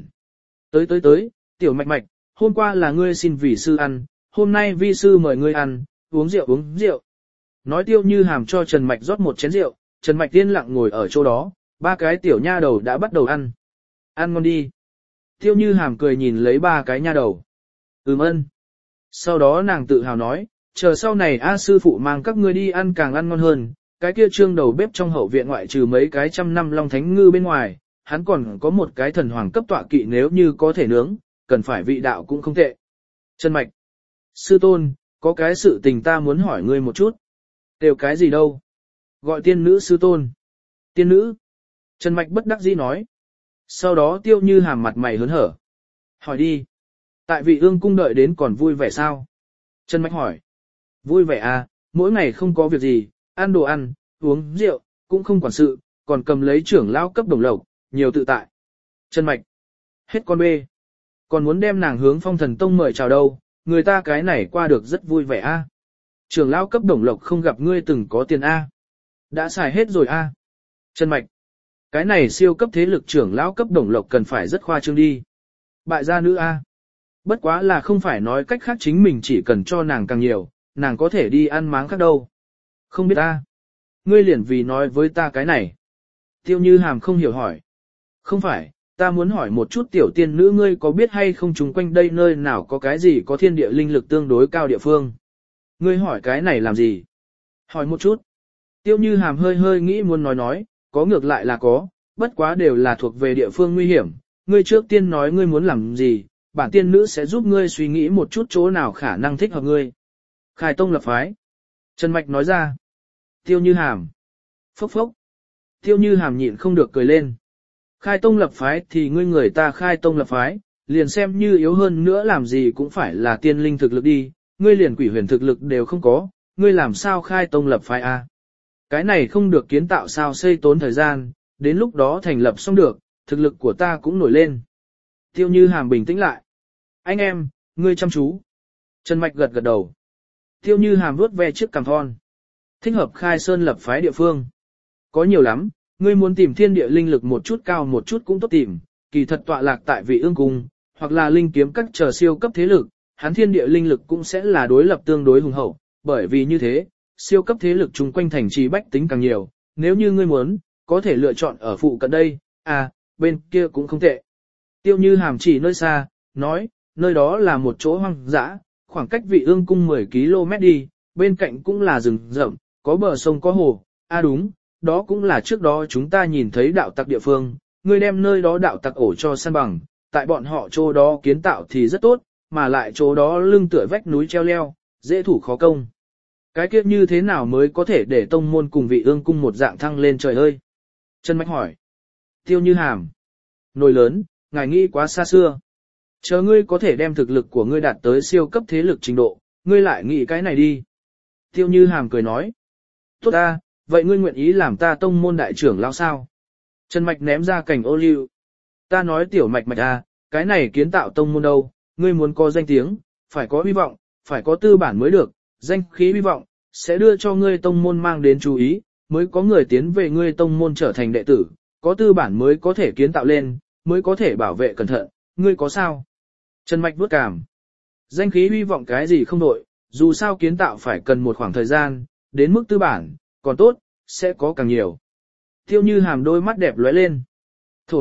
Tới, tiểu Mạch, hôm qua là ngươi xin vị sư ăn, hôm nay vi sư mời ngươi ăn, uống rượu. Nói Tiêu Như Hàm cho Trần Mạch rót một chén rượu, Trần Mạch yên lặng ngồi ở chỗ đó, ba cái tiểu nha đầu đã bắt đầu ăn. Ăn ngon đi. Tiêu Như Hàm cười nhìn lấy ba cái nha đầu. Ơn. Sau đó nàng tự hào nói, chờ sau này A sư phụ mang các ngươi đi ăn càng ăn ngon hơn, cái kia Trương đầu bếp trong hậu viện ngoại trừ mấy cái trăm năm long thánh ngư bên ngoài, hắn còn có một cái thần hoàng cấp tọa kỵ nếu như có thể nướng, cần phải vị đạo cũng không tệ. Trần Mạch, sư tôn, có cái sự tình ta muốn hỏi ngươi một chút. Đều cái gì đâu? Gọi tiên nữ sư tôn. Tiên nữ. Trần Mạch bất đắc dĩ nói. Sau đó Tiêu Như Hàm mặt mày hớn hở. Hỏi đi. Tại Vị Ương cung đợi đến còn vui vẻ sao? Trần Mạch hỏi. Vui vẻ à, mỗi ngày không có việc gì, ăn đồ ăn, uống rượu, cũng không quản sự, còn cầm lấy trưởng lão cấp đồng lộc, nhiều tự tại. Trần Mạch. Hết con bê. Còn muốn đem nàng hướng Phong Thần Tông mời chào đâu, người ta cái này qua được rất vui vẻ a. Trưởng lão cấp đồng lộc không gặp ngươi từng có tiền a. Đã xài hết rồi a. Trần Mạch. Cái này siêu cấp thế lực trưởng lão cấp đồng lộc cần phải rất khoa trương đi. Bại gia nữ a. Bất quá là không phải nói cách khác chính mình chỉ cần cho nàng càng nhiều, nàng có thể đi ăn máng khác đâu. Không biết a. Ngươi liền vì nói với ta cái này. Tiêu Như Hàm không hiểu hỏi. Không phải, ta muốn hỏi một chút tiểu tiên nữ ngươi có biết hay không chung quanh đây nơi nào có cái gì có thiên địa linh lực tương đối cao địa phương. Ngươi hỏi cái này làm gì? Hỏi một chút. Tiêu Như Hàm hơi nghĩ muốn nói, có ngược lại là có, bất quá đều là thuộc về địa phương nguy hiểm. Ngươi trước tiên nói ngươi muốn làm gì, bản tiên nữ sẽ giúp ngươi suy nghĩ một chút chỗ nào khả năng thích hợp ngươi. Khai tông lập phái. Trần Mạch nói ra. Tiêu Như Hàm. Phốc. Tiêu Như Hàm nhịn không được cười lên. Khai tông lập phái thì ngươi người ta khai tông lập phái, liền xem như yếu hơn nữa làm gì cũng phải là tiên linh thực lực đi, ngươi liền quỷ huyền thực lực đều không có, ngươi làm sao khai tông lập phái a? Cái này không được kiến tạo sao xây tốn thời gian, đến lúc đó thành lập xong được, thực lực của ta cũng nổi lên. Tiêu Như Hàm bình tĩnh lại. Anh em, ngươi chăm chú. Trần Mạch gật đầu. Tiêu Như Hàm vuốt ve chiếc cằm thon. Thích hợp khai sơn lập phái địa phương. Có nhiều lắm, ngươi muốn tìm thiên địa linh lực một chút cao một chút cũng tốt tìm, kỳ thật tọa lạc tại Vị Ương cung, hoặc là linh kiếm các chờ siêu cấp thế lực, hắn thiên địa linh lực cũng sẽ là đối lập tương đối hùng hậu, bởi vì như thế, siêu cấp thế lực chung quanh thành trì bách tính càng nhiều, nếu như ngươi muốn, có thể lựa chọn ở phụ cận đây, bên kia cũng không tệ. Tiêu Như Hàm chỉ nơi xa, nói, nơi đó là một chỗ hoang dã, khoảng cách Vị Ương cung 10 km đi, bên cạnh cũng là rừng rậm, có bờ sông có hồ, đúng, đó cũng là trước đó chúng ta nhìn thấy đạo tặc địa phương, ngươi đem nơi đó đạo tặc ổ cho săn bằng, tại bọn họ chỗ đó kiến tạo thì rất tốt, mà lại chỗ đó lưng tựa vách núi treo leo, dễ thủ khó công. Cái kia như thế nào mới có thể để tông môn cùng Vị Ương cung một dạng thăng lên trời ơi? Trần Mạch hỏi. Tiêu Như Hàm. Nồi lớn, ngài nghĩ quá xa xưa. Chờ ngươi có thể đem thực lực của ngươi đạt tới siêu cấp thế lực trình độ, ngươi lại nghĩ cái này đi. Tiêu Như Hàm cười nói. Tốt ta, vậy ngươi nguyện ý làm ta tông môn đại trưởng lão sao? Trần Mạch ném ra cành ô liu. Ta nói tiểu Mạch cái này kiến tạo tông môn đâu, ngươi muốn có danh tiếng, phải có hy vọng, phải có tư bản mới được, danh khí hy vọng, sẽ đưa cho ngươi tông môn mang đến chú ý, mới có người tiến về ngươi tông môn trở thành đệ tử, có tư bản mới có thể kiến tạo lên, mới có thể bảo vệ cẩn thận, ngươi có sao? Trần Mạch vuốt cảm. Danh khí hy vọng cái gì không đội, dù sao kiến tạo phải cần một khoảng thời gian, đến mức tư bản, còn tốt, sẽ có càng nhiều. Tiêu Như Hàm đôi mắt đẹp lóe lên. Thổ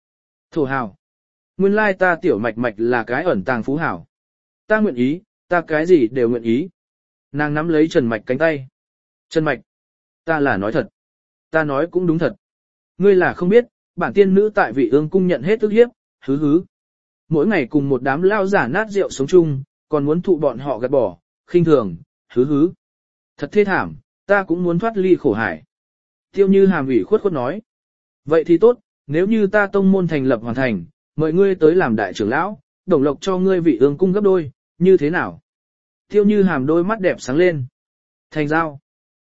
hào. Nguyên lai ta tiểu Mạch là cái ẩn tàng phú hảo. Ta nguyện ý, ta cái gì đều nguyện ý. Nàng nắm lấy Trần Mạch cánh tay. Trần Mạch, ta là nói thật. Ta nói cũng đúng thật. Ngươi là không biết, bản tiên nữ tại Vị Ương cung nhận hết ức hiếp, hứ. Mỗi ngày cùng một đám lao giả nát rượu sống chung, còn muốn thụ bọn họ gạt bỏ, khinh thường, hứ. Thật thê thảm, ta cũng muốn thoát ly khổ hải. Tiêu Như Hàm ủy khuất nói. Vậy thì tốt, nếu như ta tông môn thành lập hoàn thành, mời ngươi tới làm đại trưởng lão, đồng lộc cho ngươi Vị Ương cung gấp đôi, như thế nào? Tiêu Như Hàm đôi mắt đẹp sáng lên. Thành giao.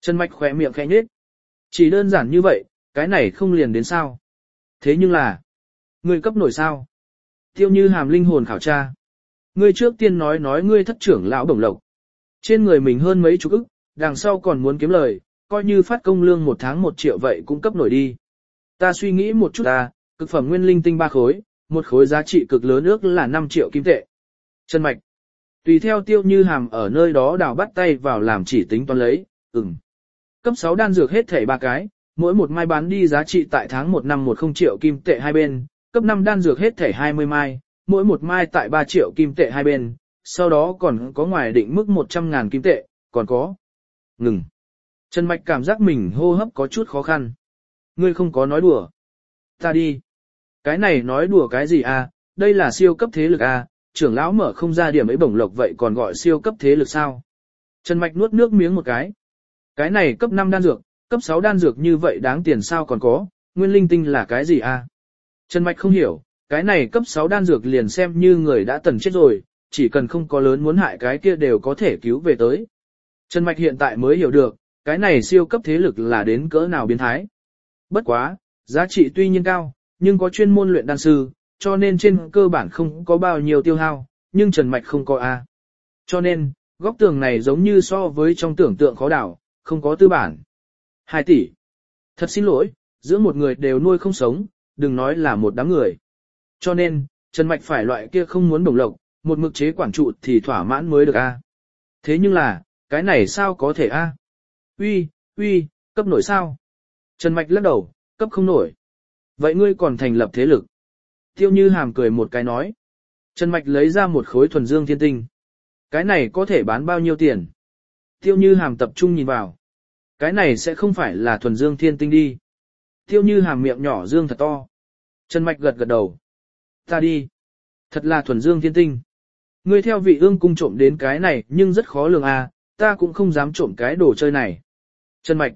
Trần Mạch khỏe miệng khẽ nhếch. Chỉ đơn giản như vậy, cái này không liền đến sao. Thế nhưng là, ngươi cấp nổi sao? Tiêu Như Hàm linh hồn khảo tra. Ngươi trước tiên nói ngươi thất trưởng lão bổng lộc. Trên người mình hơn mấy chục ức, đằng sau còn muốn kiếm lời, coi như phát công lương 1 tháng 1 triệu vậy cũng cấp nổi đi. Ta suy nghĩ một chút cực phẩm nguyên linh tinh 3 khối, một khối giá trị cực lớn ước là 5 triệu kim tệ. Trần Mạch. Tùy theo Tiêu Như Hàm ở nơi đó đào bắt tay vào làm chỉ tính toán lấy, Cấp 6 đan dược hết thảy 3 cái, mỗi một mai bán đi giá trị tại tháng 1 năm 10 triệu kim tệ hai bên, cấp 5 đan dược hết thảy 20 mai, mỗi một mai tại 3 triệu kim tệ hai bên, sau đó còn có ngoài định mức 100.000 kim tệ, còn có. Ngừng. Trần Mạch cảm giác mình hô hấp có chút khó khăn. Ngươi không có nói đùa. Ta đi. Cái này nói đùa cái gì đây là siêu cấp thế lực trưởng lão mở không ra điểm ấy bổng lộc vậy còn gọi siêu cấp thế lực sao? Trần Mạch nuốt nước miếng một cái. Cái này cấp 5 đan dược, cấp 6 đan dược như vậy đáng tiền sao còn có, nguyên linh tinh là cái gì Trần Mạch không hiểu, cái này cấp 6 đan dược liền xem như người đã tần chết rồi, chỉ cần không có lớn muốn hại cái kia đều có thể cứu về tới. Trần Mạch hiện tại mới hiểu được, cái này siêu cấp thế lực là đến cỡ nào biến thái. Bất quá, giá trị tuy nhiên cao, nhưng có chuyên môn luyện đan sư, cho nên trên cơ bản không có bao nhiêu tiêu hao, nhưng Trần Mạch không có Cho nên, góc tường này giống như so với trong tưởng tượng khó đảo, không có tư bản. 2 tỷ. Thật xin lỗi, giữa một người đều nuôi không sống, đừng nói là một đám người. Cho nên, Trần Mạch phải loại kia không muốn bổng lộc, một mực chế quản trụ thì thỏa mãn mới được Thế nhưng là, cái này sao có thể Uy, cấp nổi sao? Trần Mạch lắc đầu, cấp không nổi. Vậy ngươi còn thành lập thế lực. Tiêu Như Hàm cười một cái nói. Trần Mạch lấy ra một khối thuần dương thiên tinh. Cái này có thể bán bao nhiêu tiền? Tiêu Như Hàm tập trung nhìn vào. Cái này sẽ không phải là thuần dương thiên tinh đi. Tiêu Như Hàm miệng nhỏ dương thật to. Trần Mạch gật gật đầu. Ta đi. Thật là thuần dương thiên tinh. Ngươi theo vị ương cung trộm đến cái này nhưng rất khó lường ta cũng không dám trộm cái đồ chơi này. Trần Mạch.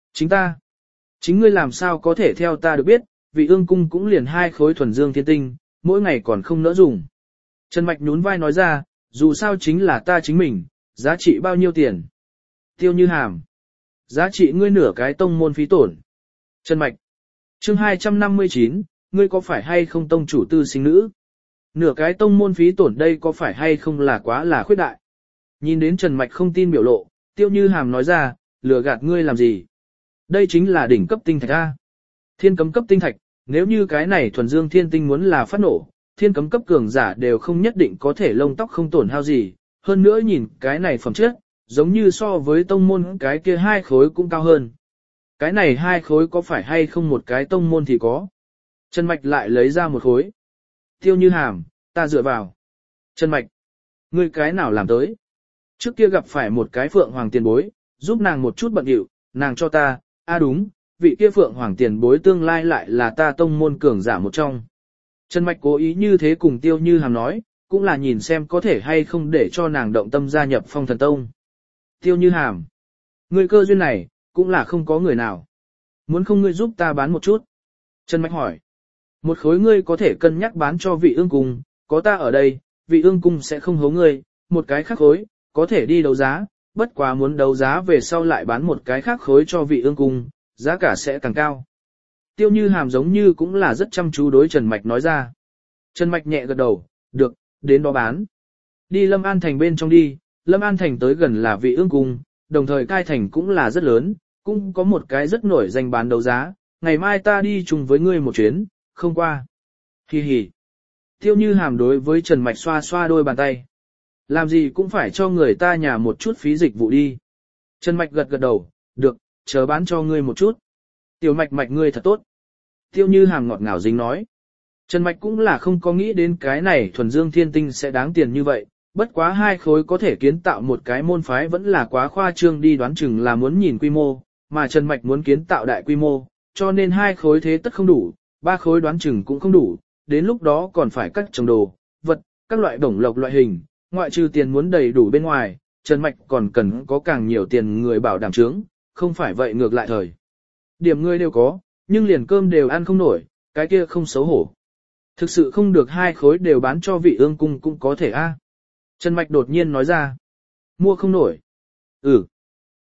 Chính ngươi làm sao có thể theo ta được biết, vị ương cung cũng liền 2 khối thuần dương thiên tinh, mỗi ngày còn không nỡ dùng. Trần Mạch nhún vai nói ra, dù sao chính là ta chính mình, giá trị bao nhiêu tiền? Tiêu Như Hàm. Giá trị ngươi nửa cái tông môn phí tổn. Trần Mạch. Chương 259, ngươi có phải hay không tông chủ tư sinh nữ? Nửa cái tông môn phí tổn đây có phải hay không là quá là khuyết đại? Nhìn đến Trần Mạch không tin biểu lộ, Tiêu Như Hàm nói ra, lừa gạt ngươi làm gì? Đây chính là đỉnh cấp tinh thạch Thiên cấm cấp tinh thạch, nếu như cái này thuần dương thiên tinh muốn là phát nổ, thiên cấm cấp cường giả đều không nhất định có thể lông tóc không tổn hao gì, hơn nữa nhìn cái này phẩm chất, giống như so với tông môn cái kia 2 khối cũng cao hơn. Cái này 2 khối có phải hay không một cái tông môn thì có. Trần Mạch lại lấy ra một khối. Tiêu Như Hàm, ta dựa vào. Trần Mạch, ngươi cái nào làm tới? Trước kia gặp phải một cái phượng hoàng tiền bối, giúp nàng một chút bận điệu, nàng cho ta, đúng, vị kia phượng hoàng tiền bối tương lai lại là ta tông môn cường giả một trong. Trần Mạch cố ý như thế cùng Tiêu Như Hàm nói, cũng là nhìn xem có thể hay không để cho nàng động tâm gia nhập Phong Thần Tông. Tiêu Như Hàm, ngươi cơ duyên này, cũng là không có người nào. Muốn không ngươi giúp ta bán một chút? Trần Mạch hỏi. Một khối ngươi có thể cân nhắc bán cho vị ương cung, có ta ở đây, vị ương cung sẽ không hố ngươi, một cái khác khối, có thể đi đấu giá, bất quá muốn đấu giá về sau lại bán một cái khác khối cho vị ương cung, giá cả sẽ càng cao. Tiêu Như Hàm giống như cũng là rất chăm chú đối Trần Mạch nói ra. Trần Mạch nhẹ gật đầu, được, đến đó bán. Đi Lâm An Thành bên trong đi, Lâm An Thành tới gần là vị ương cung, đồng thời Cai Thành cũng là rất lớn, cũng có một cái rất nổi danh bán đấu giá, ngày mai ta đi chung với ngươi một chuyến, không qua. Hi hi. Tiêu Như Hàm đối với Trần Mạch xoa xoa đôi bàn tay. Làm gì cũng phải cho người ta nhà một chút phí dịch vụ đi. Trần Mạch gật gật đầu, được, chờ bán cho ngươi một chút. Tiểu Mạch Mạch ngươi thật tốt. Tiêu Như Hàm ngọt ngào dính nói. Trần Mạch cũng là không có nghĩ đến cái này thuần dương thiên tinh sẽ đáng tiền như vậy, bất quá 2 khối có thể kiến tạo một cái môn phái vẫn là quá khoa trương đi, đoán chừng là muốn nhìn quy mô, mà Trần Mạch muốn kiến tạo đại quy mô, cho nên 2 khối thế tất không đủ, 3 khối đoán chừng cũng không đủ, đến lúc đó còn phải cắt trồng đồ, vật, các loại bổng lộc loại hình, ngoại trừ tiền muốn đầy đủ bên ngoài, Trần Mạch còn cần có càng nhiều tiền người bảo đảm trướng, không phải vậy ngược lại thời. Điểm người đều có, nhưng liền cơm đều ăn không nổi, cái kia không xấu hổ. Thực sự không được 2 khối đều bán cho vị ương cung cũng có thể Trần Mạch đột nhiên nói ra. Mua không nổi.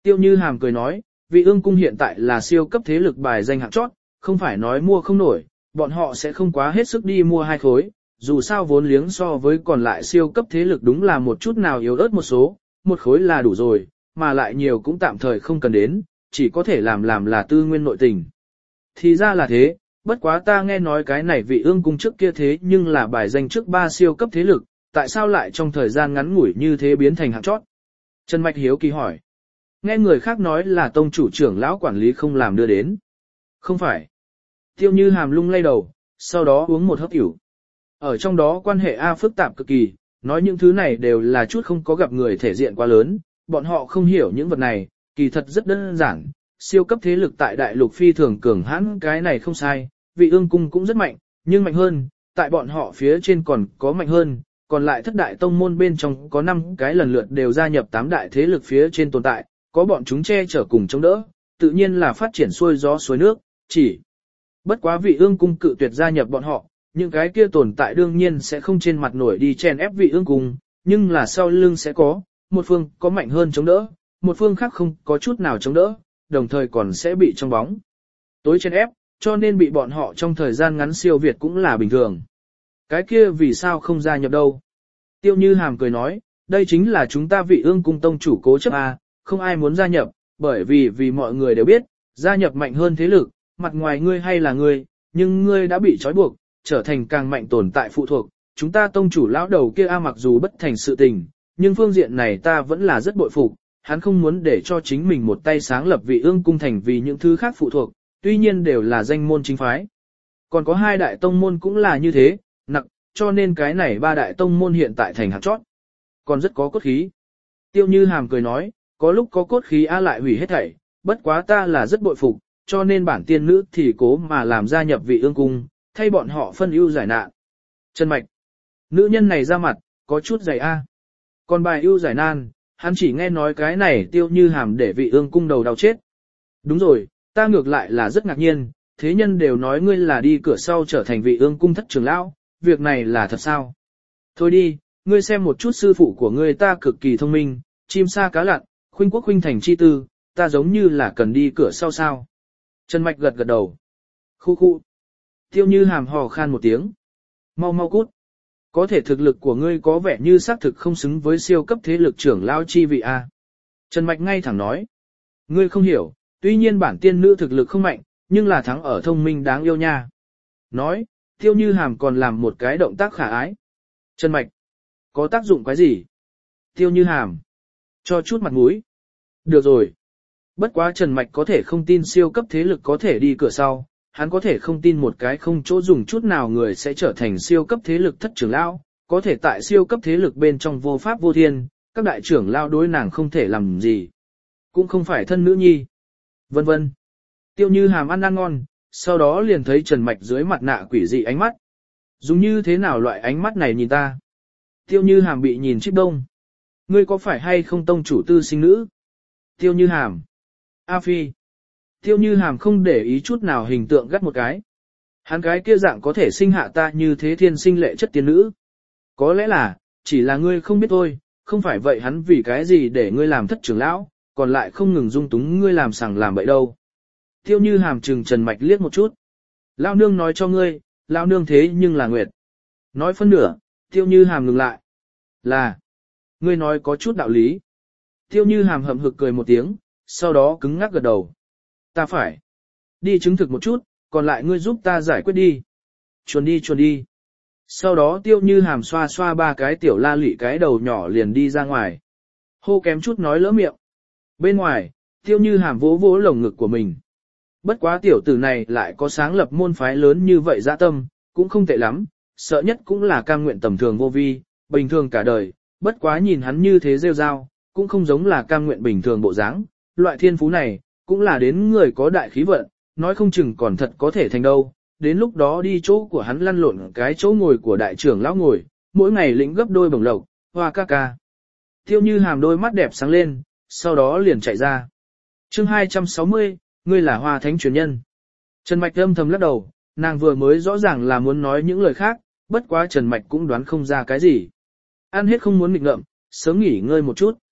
Tiêu Như Hàm cười nói, Vị Ương cung hiện tại là siêu cấp thế lực bài danh hạng chót, không phải nói mua không nổi, bọn họ sẽ không quá hết sức đi mua 2 khối, dù sao vốn liếng so với còn lại siêu cấp thế lực đúng là một chút nào yếu ớt một số, 1 khối là đủ rồi, mà lại nhiều cũng tạm thời không cần đến, chỉ có thể làm là tư nguyên nội tình. Thì ra là thế, bất quá ta nghe nói cái này Vị Ương cung trước kia thế nhưng là bài danh trước 3 siêu cấp thế lực, tại sao lại trong thời gian ngắn ngủi như thế biến thành hạng chót? Trần Mạch hiếu kỳ hỏi. Nghe người khác nói là tông chủ trưởng lão quản lý không làm đưa đến. Không phải. Tiêu Như Hàm lung lay đầu, sau đó uống một hớp ỉu. Ở trong đó quan hệ A phức tạp cực kỳ, nói những thứ này đều là chút không có gặp người thể diện quá lớn, bọn họ không hiểu những vật này, kỳ thật rất đơn giản. Siêu cấp thế lực tại đại lục phi thường cường hãn cái này không sai, Vị Ương cung cũng rất mạnh, nhưng mạnh hơn, tại bọn họ phía trên còn có mạnh hơn, còn lại thất đại tông môn bên trong có 5 cái lần lượt đều gia nhập 8 đại thế lực phía trên tồn tại, có bọn chúng che chở cùng chống đỡ, tự nhiên là phát triển xuôi gió xuôi nước, chỉ bất quá Vị Ương cung cự tuyệt gia nhập bọn họ, những cái kia tồn tại đương nhiên sẽ không trên mặt nổi đi chen ép Vị Ương cung, nhưng là sau lưng sẽ có, một phương có mạnh hơn chống đỡ, một phương khác không có chút nào chống đỡ, đồng thời còn sẽ bị trong bóng tối chen ép, cho nên bị bọn họ trong thời gian ngắn siêu việt cũng là bình thường. Cái kia vì sao không gia nhập đâu? Tiêu Như Hàm cười nói, đây chính là chúng ta Vị Ương cung tông chủ cố chấp A, không ai muốn gia nhập, bởi vì mọi người đều biết, gia nhập mạnh hơn thế lực, mặt ngoài ngươi hay là ngươi, nhưng ngươi đã bị trói buộc, trở thành càng mạnh tồn tại phụ thuộc, chúng ta tông chủ lão đầu kia A mặc dù bất thành sự tình, nhưng phương diện này ta vẫn là rất bội phục, hắn không muốn để cho chính mình một tay sáng lập Vị Ương cung thành vì những thứ khác phụ thuộc, tuy nhiên đều là danh môn chính phái. Còn có 2 đại tông môn cũng là như thế, nặng, cho nên cái này 3 đại tông môn hiện tại thành hạt chót. Còn rất có cốt khí. Tiêu Như Hàm cười nói, có lúc có cốt khí A lại hủy hết thảy, bất quá ta là rất bội phục, cho nên bản tiên nữ thì cố mà làm gia nhập Vị Ương cung, thay bọn họ phân ưu giải nạn. Trần Mạch. Nữ nhân này ra mặt, có chút dày A. Còn bài ưu giải nan, hắn chỉ nghe nói cái này Tiêu Như Hàm để Vị Ương cung đầu đau chết. Đúng rồi, ta ngược lại là rất ngạc nhiên, thế nhân đều nói ngươi là đi cửa sau trở thành Vị Ương cung thất trưởng lão, việc này là thật sao? Thôi đi, ngươi xem một chút sư phụ của ngươi ta cực kỳ thông minh, chim sa cá lặn, khuynh quốc khuynh thành chi tư, ta giống như là cần đi cửa sau sao. Trần Mạch gật gật đầu. Khu khu. Tiêu Như Hàm hò khan một tiếng. Mau mau cút. Có thể thực lực của ngươi có vẻ như xác thực không xứng với siêu cấp thế lực trưởng lao chi vị A. Trần Mạch ngay thẳng nói. Ngươi không hiểu, tuy nhiên bản tiên nữ thực lực không mạnh, nhưng là thắng ở thông minh đáng yêu nha. Nói, Tiêu Như Hàm còn làm một cái động tác khả ái. Trần Mạch. Có tác dụng cái gì? Tiêu Như Hàm. Cho chút mặt mũi. Được rồi. Bất quá Trần Mạch có thể không tin siêu cấp thế lực có thể đi cửa sau, hắn có thể không tin một cái không chỗ dùng chút nào người sẽ trở thành siêu cấp thế lực thất trưởng lão, có thể tại siêu cấp thế lực bên trong vô pháp vô thiên, các đại trưởng lão đối nàng không thể làm gì. Cũng không phải thân nữ nhi. Vân vân. Tiêu Như Hàm ăn ngon, sau đó liền thấy Trần Mạch dưới mặt nạ quỷ dị ánh mắt. Dùng như thế nào loại ánh mắt này nhìn ta? Tiêu Như Hàm bị nhìn chip đông. Ngươi có phải hay không tông chủ tư sinh nữ? Tiêu Như Hàm. A Phi. Tiêu Như Hàm không để ý chút nào hình tượng gắt một cái. Hắn cái kia dạng có thể sinh hạ ta như thế thiên sinh lệ chất tiên nữ. Có lẽ là, chỉ là ngươi không biết thôi, không phải vậy hắn vì cái gì để ngươi làm thất trưởng lão, còn lại không ngừng dung túng ngươi làm sằng làm bậy đâu. Tiêu Như Hàm trừng Trần Mạch liếc một chút. Lão nương nói cho ngươi, lão nương thế nhưng là Nguyệt. Nói phân nửa, Tiêu Như Hàm ngừng lại. Là, ngươi nói có chút đạo lý. Tiêu Như Hàm hậm hực cười một tiếng, sau đó cứng ngắc gật đầu. Ta phải đi chứng thực một chút, còn lại ngươi giúp ta giải quyết đi. Chuồn đi. Sau đó Tiêu Như Hàm xoa xoa 3 cái tiểu la lị cái đầu nhỏ liền đi ra ngoài. Hô kém chút nói lỡ miệng. Bên ngoài, Tiêu Như Hàm vỗ vỗ lồng ngực của mình. Bất quá tiểu tử này lại có sáng lập môn phái lớn như vậy dã tâm, cũng không tệ lắm, sợ nhất cũng là cam nguyện tầm thường vô vi, bình thường cả đời, bất quá nhìn hắn như thế rêu rao, cũng không giống là cam nguyện bình thường bộ dáng, loại thiên phú này, cũng là đến người có đại khí vận, nói không chừng còn thật có thể thành đâu, đến lúc đó đi chỗ của hắn lăn lộn cái chỗ ngồi của đại trưởng lão ngồi, mỗi ngày lĩnh gấp đôi bổng lộc, hoa ca ca. Tiêu Như Hàm đôi mắt đẹp sáng lên, sau đó liền chạy ra. Chương 260, ngươi là Hoa Thánh truyền nhân. Trần Mạch âm thầm lắc đầu, nàng vừa mới rõ ràng là muốn nói những lời khác, bất quá Trần Mạch cũng đoán không ra cái gì. Ăn hết không muốn nghịch ngợm, sớm nghỉ ngơi một chút.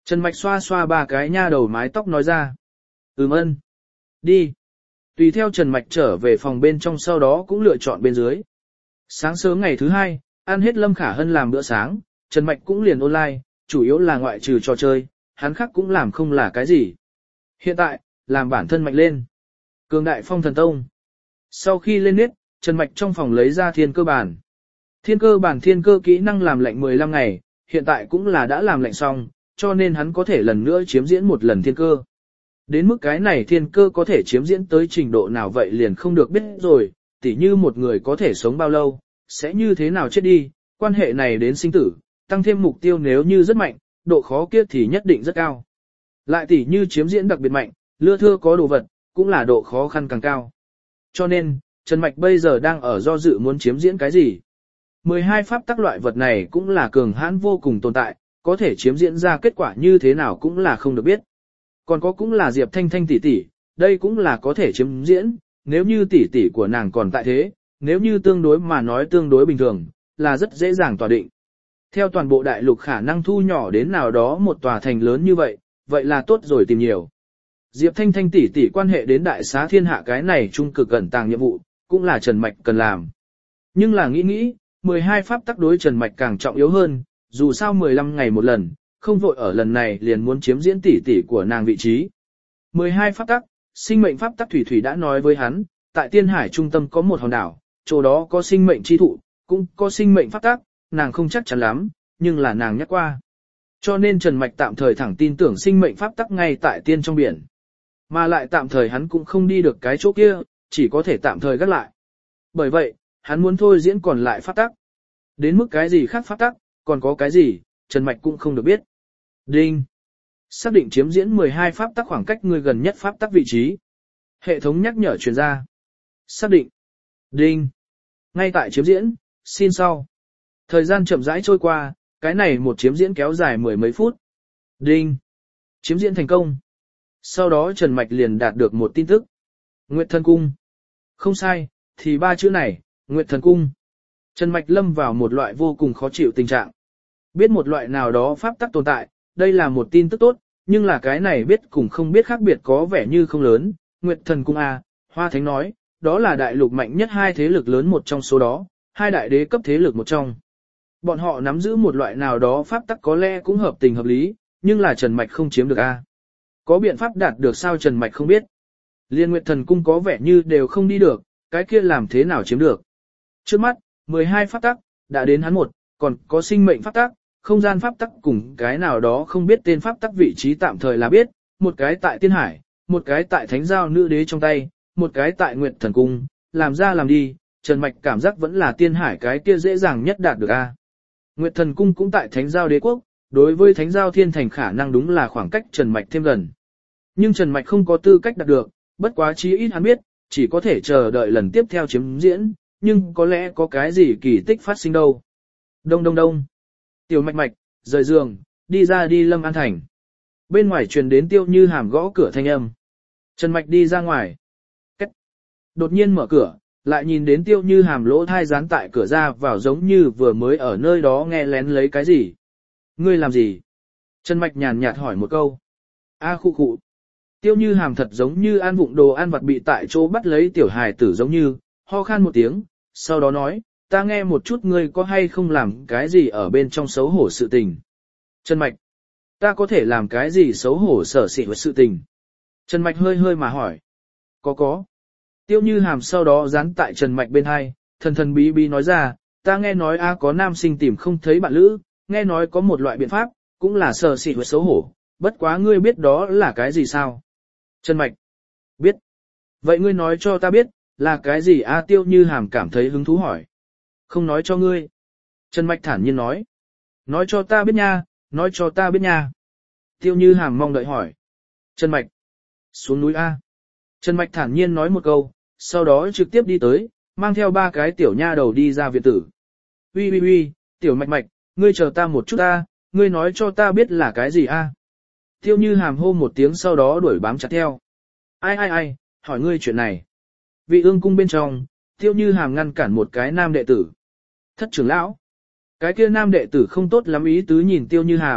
Trần Mạch xoa xoa ba cái nha đầu mái tóc nói ra. Ân. Đi. Tùy theo Trần Mạch trở về phòng bên trong sau đó cũng lựa chọn bên dưới. Sáng sớm ngày thứ hai, ăn hết Lâm Khả Hân làm bữa sáng, Trần Mạch cũng liền online, chủ yếu là ngoại trừ trò chơi, hắn khác cũng làm không là cái gì. Hiện tại, làm bản thân mạnh lên. Cường đại phong thần tông. Sau khi lên nết, Trần Mạch trong phòng lấy ra thiên cơ bản. Thiên cơ kỹ năng làm lạnh 15 ngày, hiện tại cũng là đã làm lạnh xong, cho nên hắn có thể lần nữa chiếm diễn một lần thiên cơ. Đến mức cái này thiên cơ có thể chiếm diễn tới trình độ nào vậy liền không được biết rồi, tỉ như một người có thể sống bao lâu, sẽ như thế nào chết đi, quan hệ này đến sinh tử, tăng thêm mục tiêu nếu như rất mạnh, độ khó kia thì nhất định rất cao. Lại tỉ như chiếm diễn đặc biệt mạnh, lưa thưa có đồ vật, cũng là độ khó khăn càng cao. Cho nên, Trần Mạch bây giờ đang ở do dự muốn chiếm diễn cái gì. 12 pháp tắc loại vật này cũng là cường hãn vô cùng tồn tại, có thể chiếm diễn ra kết quả như thế nào cũng là không được biết. Còn có cũng là Diệp Thanh Thanh tỷ tỷ, đây cũng là có thể chiếm diễn, nếu như tỷ tỷ của nàng còn tại thế, nếu như tương đối mà nói tương đối bình thường, là rất dễ dàng tỏa định. Theo toàn bộ đại lục khả năng thu nhỏ đến nào đó một tòa thành lớn như vậy, vậy là tốt rồi tìm nhiều. Diệp Thanh Thanh tỷ tỷ quan hệ đến đại xá thiên hạ cái này trung cực ẩn tàng nhiệm vụ, cũng là Trần Mạch cần làm. Nhưng là nghĩ, 12 pháp tắc đối Trần Mạch càng trọng yếu hơn, dù sao 15 ngày một lần, không vội ở lần này liền muốn chiếm diễn tỷ tỷ của nàng vị trí. 12 pháp tắc, sinh mệnh pháp tắc Thủy đã nói với hắn, tại Tiên Hải trung tâm có một hòn đảo, chỗ đó có sinh mệnh chi thụ, cũng có sinh mệnh pháp tắc, nàng không chắc chắn lắm, nhưng là nàng nhắc qua. Cho nên Trần Mạch tạm thời thẳng tin tưởng sinh mệnh pháp tắc ngay tại tiên trong biển. Mà lại tạm thời hắn cũng không đi được cái chỗ kia, chỉ có thể tạm thời gác lại. Bởi vậy, hắn muốn thôi diễn còn lại pháp tắc. Đến mức cái gì khác pháp tắc, còn có cái gì, Trần Mạch cũng không được biết. Đinh. Xác định chiếm diễn 12 pháp tắc khoảng cách người gần nhất pháp tắc vị trí. Hệ thống nhắc nhở truyền ra. Xác định. Đinh. Ngay tại chiếm diễn, xin sau. Thời gian chậm rãi trôi qua, cái này một chiếm diễn kéo dài 10 mấy phút. Đinh. Chiếm diễn thành công. Sau đó Trần Mạch liền đạt được một tin tức. Nguyệt Thần Cung. Không sai, thì ba chữ này, Nguyệt Thần Cung. Trần Mạch lâm vào một loại vô cùng khó chịu tình trạng. Biết một loại nào đó pháp tắc tồn tại, đây là một tin tức tốt, nhưng là cái này biết cùng không biết khác biệt có vẻ như không lớn. Nguyệt Thần Cung A, Hoa Thánh nói, đó là đại lục mạnh nhất hai thế lực lớn một trong số đó, hai đại đế cấp thế lực một trong. Bọn họ nắm giữ một loại nào đó pháp tắc có lẽ cũng hợp tình hợp lý, nhưng là Trần Mạch không chiếm được A. Có biện pháp đạt được sao Trần Mạch không biết. Liên Nguyệt Thần Cung có vẻ như đều không đi được, cái kia làm thế nào chiếm được. Trước mắt, 12 pháp tắc, đã đến hắn một, còn có sinh mệnh pháp tắc, không gian pháp tắc cùng cái nào đó không biết tên pháp tắc vị trí tạm thời là biết, một cái tại Tiên Hải, một cái tại Thánh Giao Nữ Đế trong tay, một cái tại Nguyệt Thần Cung, làm ra làm đi, Trần Mạch cảm giác vẫn là Tiên Hải cái kia dễ dàng nhất đạt được A. Nguyệt Thần Cung cũng tại Thánh Giao Đế Quốc, đối với Thánh Giao Thiên Thành khả năng đúng là khoảng cách Trần Mạch thêm gần. Nhưng Trần Mạch không có tư cách đạt được, bất quá chí ít hắn biết, chỉ có thể chờ đợi lần tiếp theo chiếm diễn, nhưng có lẽ có cái gì kỳ tích phát sinh đâu. Đông đông đông. Tiểu Mạch Mạch, rời giường, đi ra đi Lâm An Thành. Bên ngoài truyền đến Tiêu Như Hàm gõ cửa thanh âm. Trần Mạch đi ra ngoài. Cách. Đột nhiên mở cửa, lại nhìn đến Tiêu Như Hàm lỗ thai dán tại cửa ra vào giống như vừa mới ở nơi đó nghe lén lấy cái gì. Ngươi làm gì? Trần Mạch nhàn nhạt hỏi một câu. A khu khụ. Tiêu Như Hàm thật giống như ăn vụng đồ ăn vặt bị tại chỗ bắt lấy tiểu hài tử giống như, ho khan một tiếng, sau đó nói, ta nghe một chút ngươi có hay không làm cái gì ở bên trong xấu hổ sự tình. Trần Mạch, ta có thể làm cái gì xấu hổ sở sỉ với sự tình. Trần Mạch hơi hơi mà hỏi. Có. Tiêu Như Hàm sau đó dán tại Trần Mạch bên hai, thần thần bí bí nói ra, ta nghe nói có nam sinh tìm không thấy bạn lữ, nghe nói có một loại biện pháp, cũng là sở sỉ với xấu hổ, bất quá ngươi biết đó là cái gì sao? Trần Mạch, biết. Vậy ngươi nói cho ta biết, là cái gì Tiêu Như Hàm cảm thấy hứng thú hỏi. Không nói cho ngươi. Trần Mạch thản nhiên nói. Nói cho ta biết nha, nói cho ta biết nha. Tiêu Như Hàm mong đợi hỏi. Trần Mạch, xuống núi A. Trần Mạch thản nhiên nói một câu, sau đó trực tiếp đi tới, mang theo ba cái tiểu nha đầu đi ra viện tử. Uy, tiểu Mạch Mạch, ngươi chờ ta một chút A, ngươi nói cho ta biết là cái gì A. Tiêu Như Hàm hô một tiếng sau đó đuổi bám chặt theo. Ai, hỏi ngươi chuyện này. Vị Ương cung bên trong, Tiêu Như Hàm ngăn cản một cái nam đệ tử. Thất trưởng lão. Cái kia nam đệ tử không tốt lắm ý tứ nhìn Tiêu Như Hàm,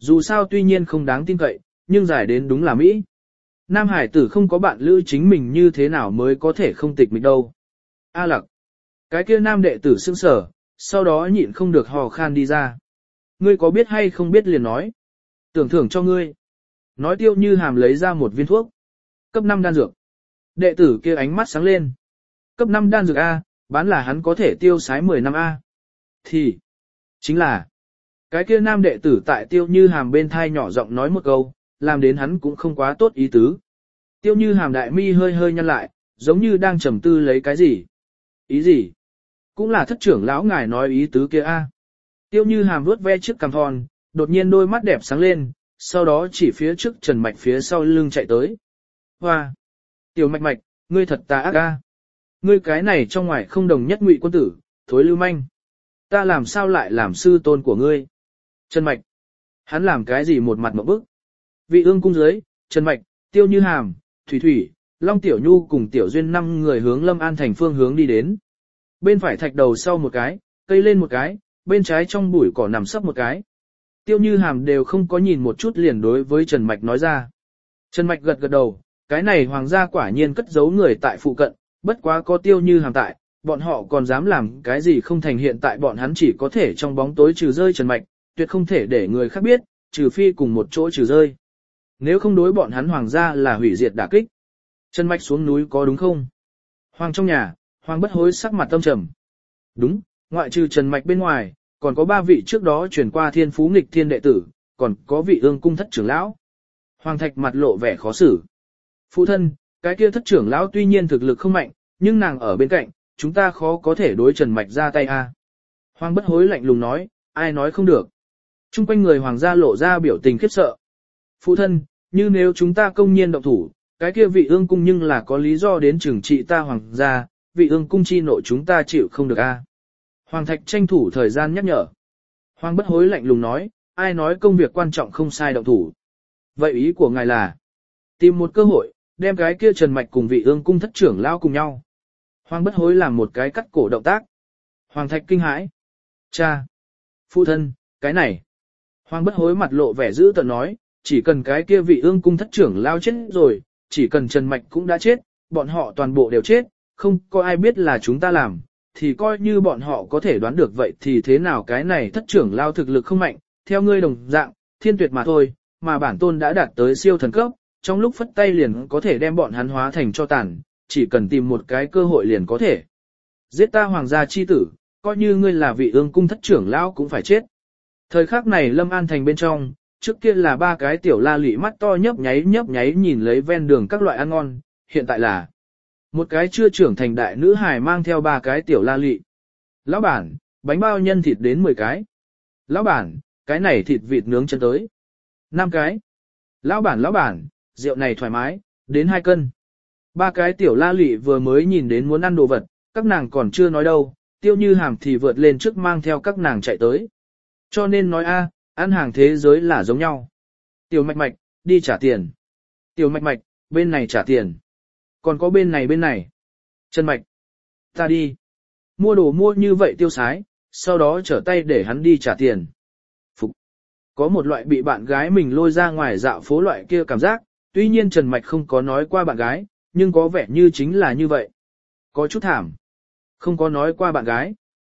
dù sao tuy nhiên không đáng tin cậy, nhưng giải đến đúng là Mỹ. Nam hải tử không có bạn lữ chính mình như thế nào mới có thể không tịch mịch đâu. A Lặc. Cái kia nam đệ tử sững sờ, sau đó nhịn không được hò khan đi ra. Ngươi có biết hay không biết liền nói. Tưởng thưởng cho ngươi. Nói Tiêu Như Hàm lấy ra một viên thuốc. Cấp 5 đan dược. Đệ tử kia ánh mắt sáng lên. Cấp 5 đan dược A, bán là hắn có thể tiêu sái 10 năm A. Thì, chính là, cái kia nam đệ tử tại Tiêu Như Hàm bên thai nhỏ giọng nói một câu, làm đến hắn cũng không quá tốt ý tứ. Tiêu Như Hàm đại mi hơi hơi nhăn lại, giống như đang trầm tư lấy cái gì. Ý gì? Cũng là thất trưởng lão ngài nói ý tứ kia A. Tiêu Như Hàm vuốt ve chiếc cằm thon, đột nhiên đôi mắt đẹp sáng lên, sau đó chỉ phía trước Trần Mạch phía sau lưng chạy tới. Hoa! Tiểu Mạch Mạch, ngươi thật tà ác A. Ngươi cái này trong ngoài không đồng nhất ngụy quân tử, thối lưu manh. Ta làm sao lại làm sư tôn của ngươi? Trần Mạch! Hắn làm cái gì một mặt một bức? Vị ương cung dưới, Trần Mạch, Tiêu Như Hàm, Thủy Thủy, Long Tiểu Nhu cùng Tiểu Duyên 5 người hướng Lâm An thành phương hướng đi đến. Bên phải thạch đầu sau một cái, cây lên một cái, bên trái trong bụi cỏ nằm sấp một cái. Tiêu Như Hàm đều không có nhìn một chút liền đối với Trần Mạch nói ra. Trần Mạch gật gật đầu, cái này hoàng gia quả nhiên cất giấu người tại phụ cận, bất quá có Tiêu Như Hàm tại, bọn họ còn dám làm cái gì không thành hiện tại bọn hắn chỉ có thể trong bóng tối trừ rơi Trần Mạch, tuyệt không thể để người khác biết, trừ phi cùng một chỗ trừ rơi. Nếu không đối bọn hắn hoàng gia là hủy diệt đả kích. Trần Mạch xuống núi có đúng không? Hoàng trong nhà, Hoàng bất hối sắc mặt tâm trầm. Đúng, ngoại trừ Trần Mạch bên ngoài, còn có 3 vị trước đó chuyển qua thiên phú nghịch thiên đệ tử, còn có vị ương cung thất trưởng lão. Hoàng Thạch mặt lộ vẻ khó xử. Phụ thân, cái kia thất trưởng lão tuy nhiên thực lực không mạnh, nhưng nàng ở bên cạnh, chúng ta khó có thể đối Trần Mạch ra tay a. Hoàng bất hối lạnh lùng nói, ai nói không được. Trung quanh người hoàng gia lộ ra biểu tình khiếp sợ. Phụ thân, như nếu chúng ta công nhiên động thủ, cái kia vị ương cung nhưng là có lý do đến trừng trị ta hoàng gia, vị ương cung chi nội chúng ta chịu không được a. Hoàng Thạch tranh thủ thời gian nhắc nhở. Hoàng bất hối lạnh lùng nói, ai nói công việc quan trọng không sai động thủ. Vậy ý của ngài là, tìm một cơ hội, đem cái kia Trần Mạch cùng vị ương cung thất trưởng lao cùng nhau. Hoàng bất hối làm một cái cắt cổ động tác. Hoàng Thạch kinh hãi. Cha! Phụ thân, cái này. Hoàng bất hối mặt lộ vẻ dữ tợn nói, chỉ cần cái kia vị ương cung thất trưởng lao chết rồi, chỉ cần Trần Mạch cũng đã chết, bọn họ toàn bộ đều chết, không có ai biết là chúng ta làm, thì coi như bọn họ có thể đoán được vậy thì thế nào cái này thất trưởng lao thực lực không mạnh, theo ngươi đồng dạng, thiên tuyệt mà thôi, mà bản tôn đã đạt tới siêu thần cấp, trong lúc phất tay liền có thể đem bọn hắn hóa thành cho tàn, chỉ cần tìm một cái cơ hội liền có thể. Giết ta hoàng gia chi tử, coi như ngươi là vị ương cung thất trưởng lao cũng phải chết. Thời khắc này Lâm An thành bên trong, trước kia là 3 cái tiểu la lị mắt to nhấp nháy nhìn lấy ven đường các loại ăn ngon, hiện tại là một cái chưa trưởng thành đại nữ hài mang theo 3 cái tiểu la lị. Lão bản, bánh bao nhân thịt đến 10 cái. Lão bản, cái này thịt vịt nướng chân tới. 5 cái. Lão bản, rượu này thoải mái, đến 2 cân. 3 cái tiểu la lị vừa mới nhìn đến muốn ăn đồ vật, các nàng còn chưa nói đâu, Tiêu Như Hàm thì vượt lên trước mang theo các nàng chạy tới. Cho nên nói ăn hàng thế giới là giống nhau. Tiểu Mạch Mạch, đi trả tiền. Tiểu Mạch Mạch, bên này trả tiền. Còn có bên này. Trần Mạch, ta đi. Mua đồ mua như vậy tiêu sái, sau đó trở tay để hắn đi trả tiền. Phục. Có một loại bị bạn gái mình lôi ra ngoài dạo phố loại kia cảm giác, tuy nhiên Trần Mạch không có nói qua bạn gái, nhưng có vẻ như chính là như vậy. Có chút thảm. Không có nói qua bạn gái.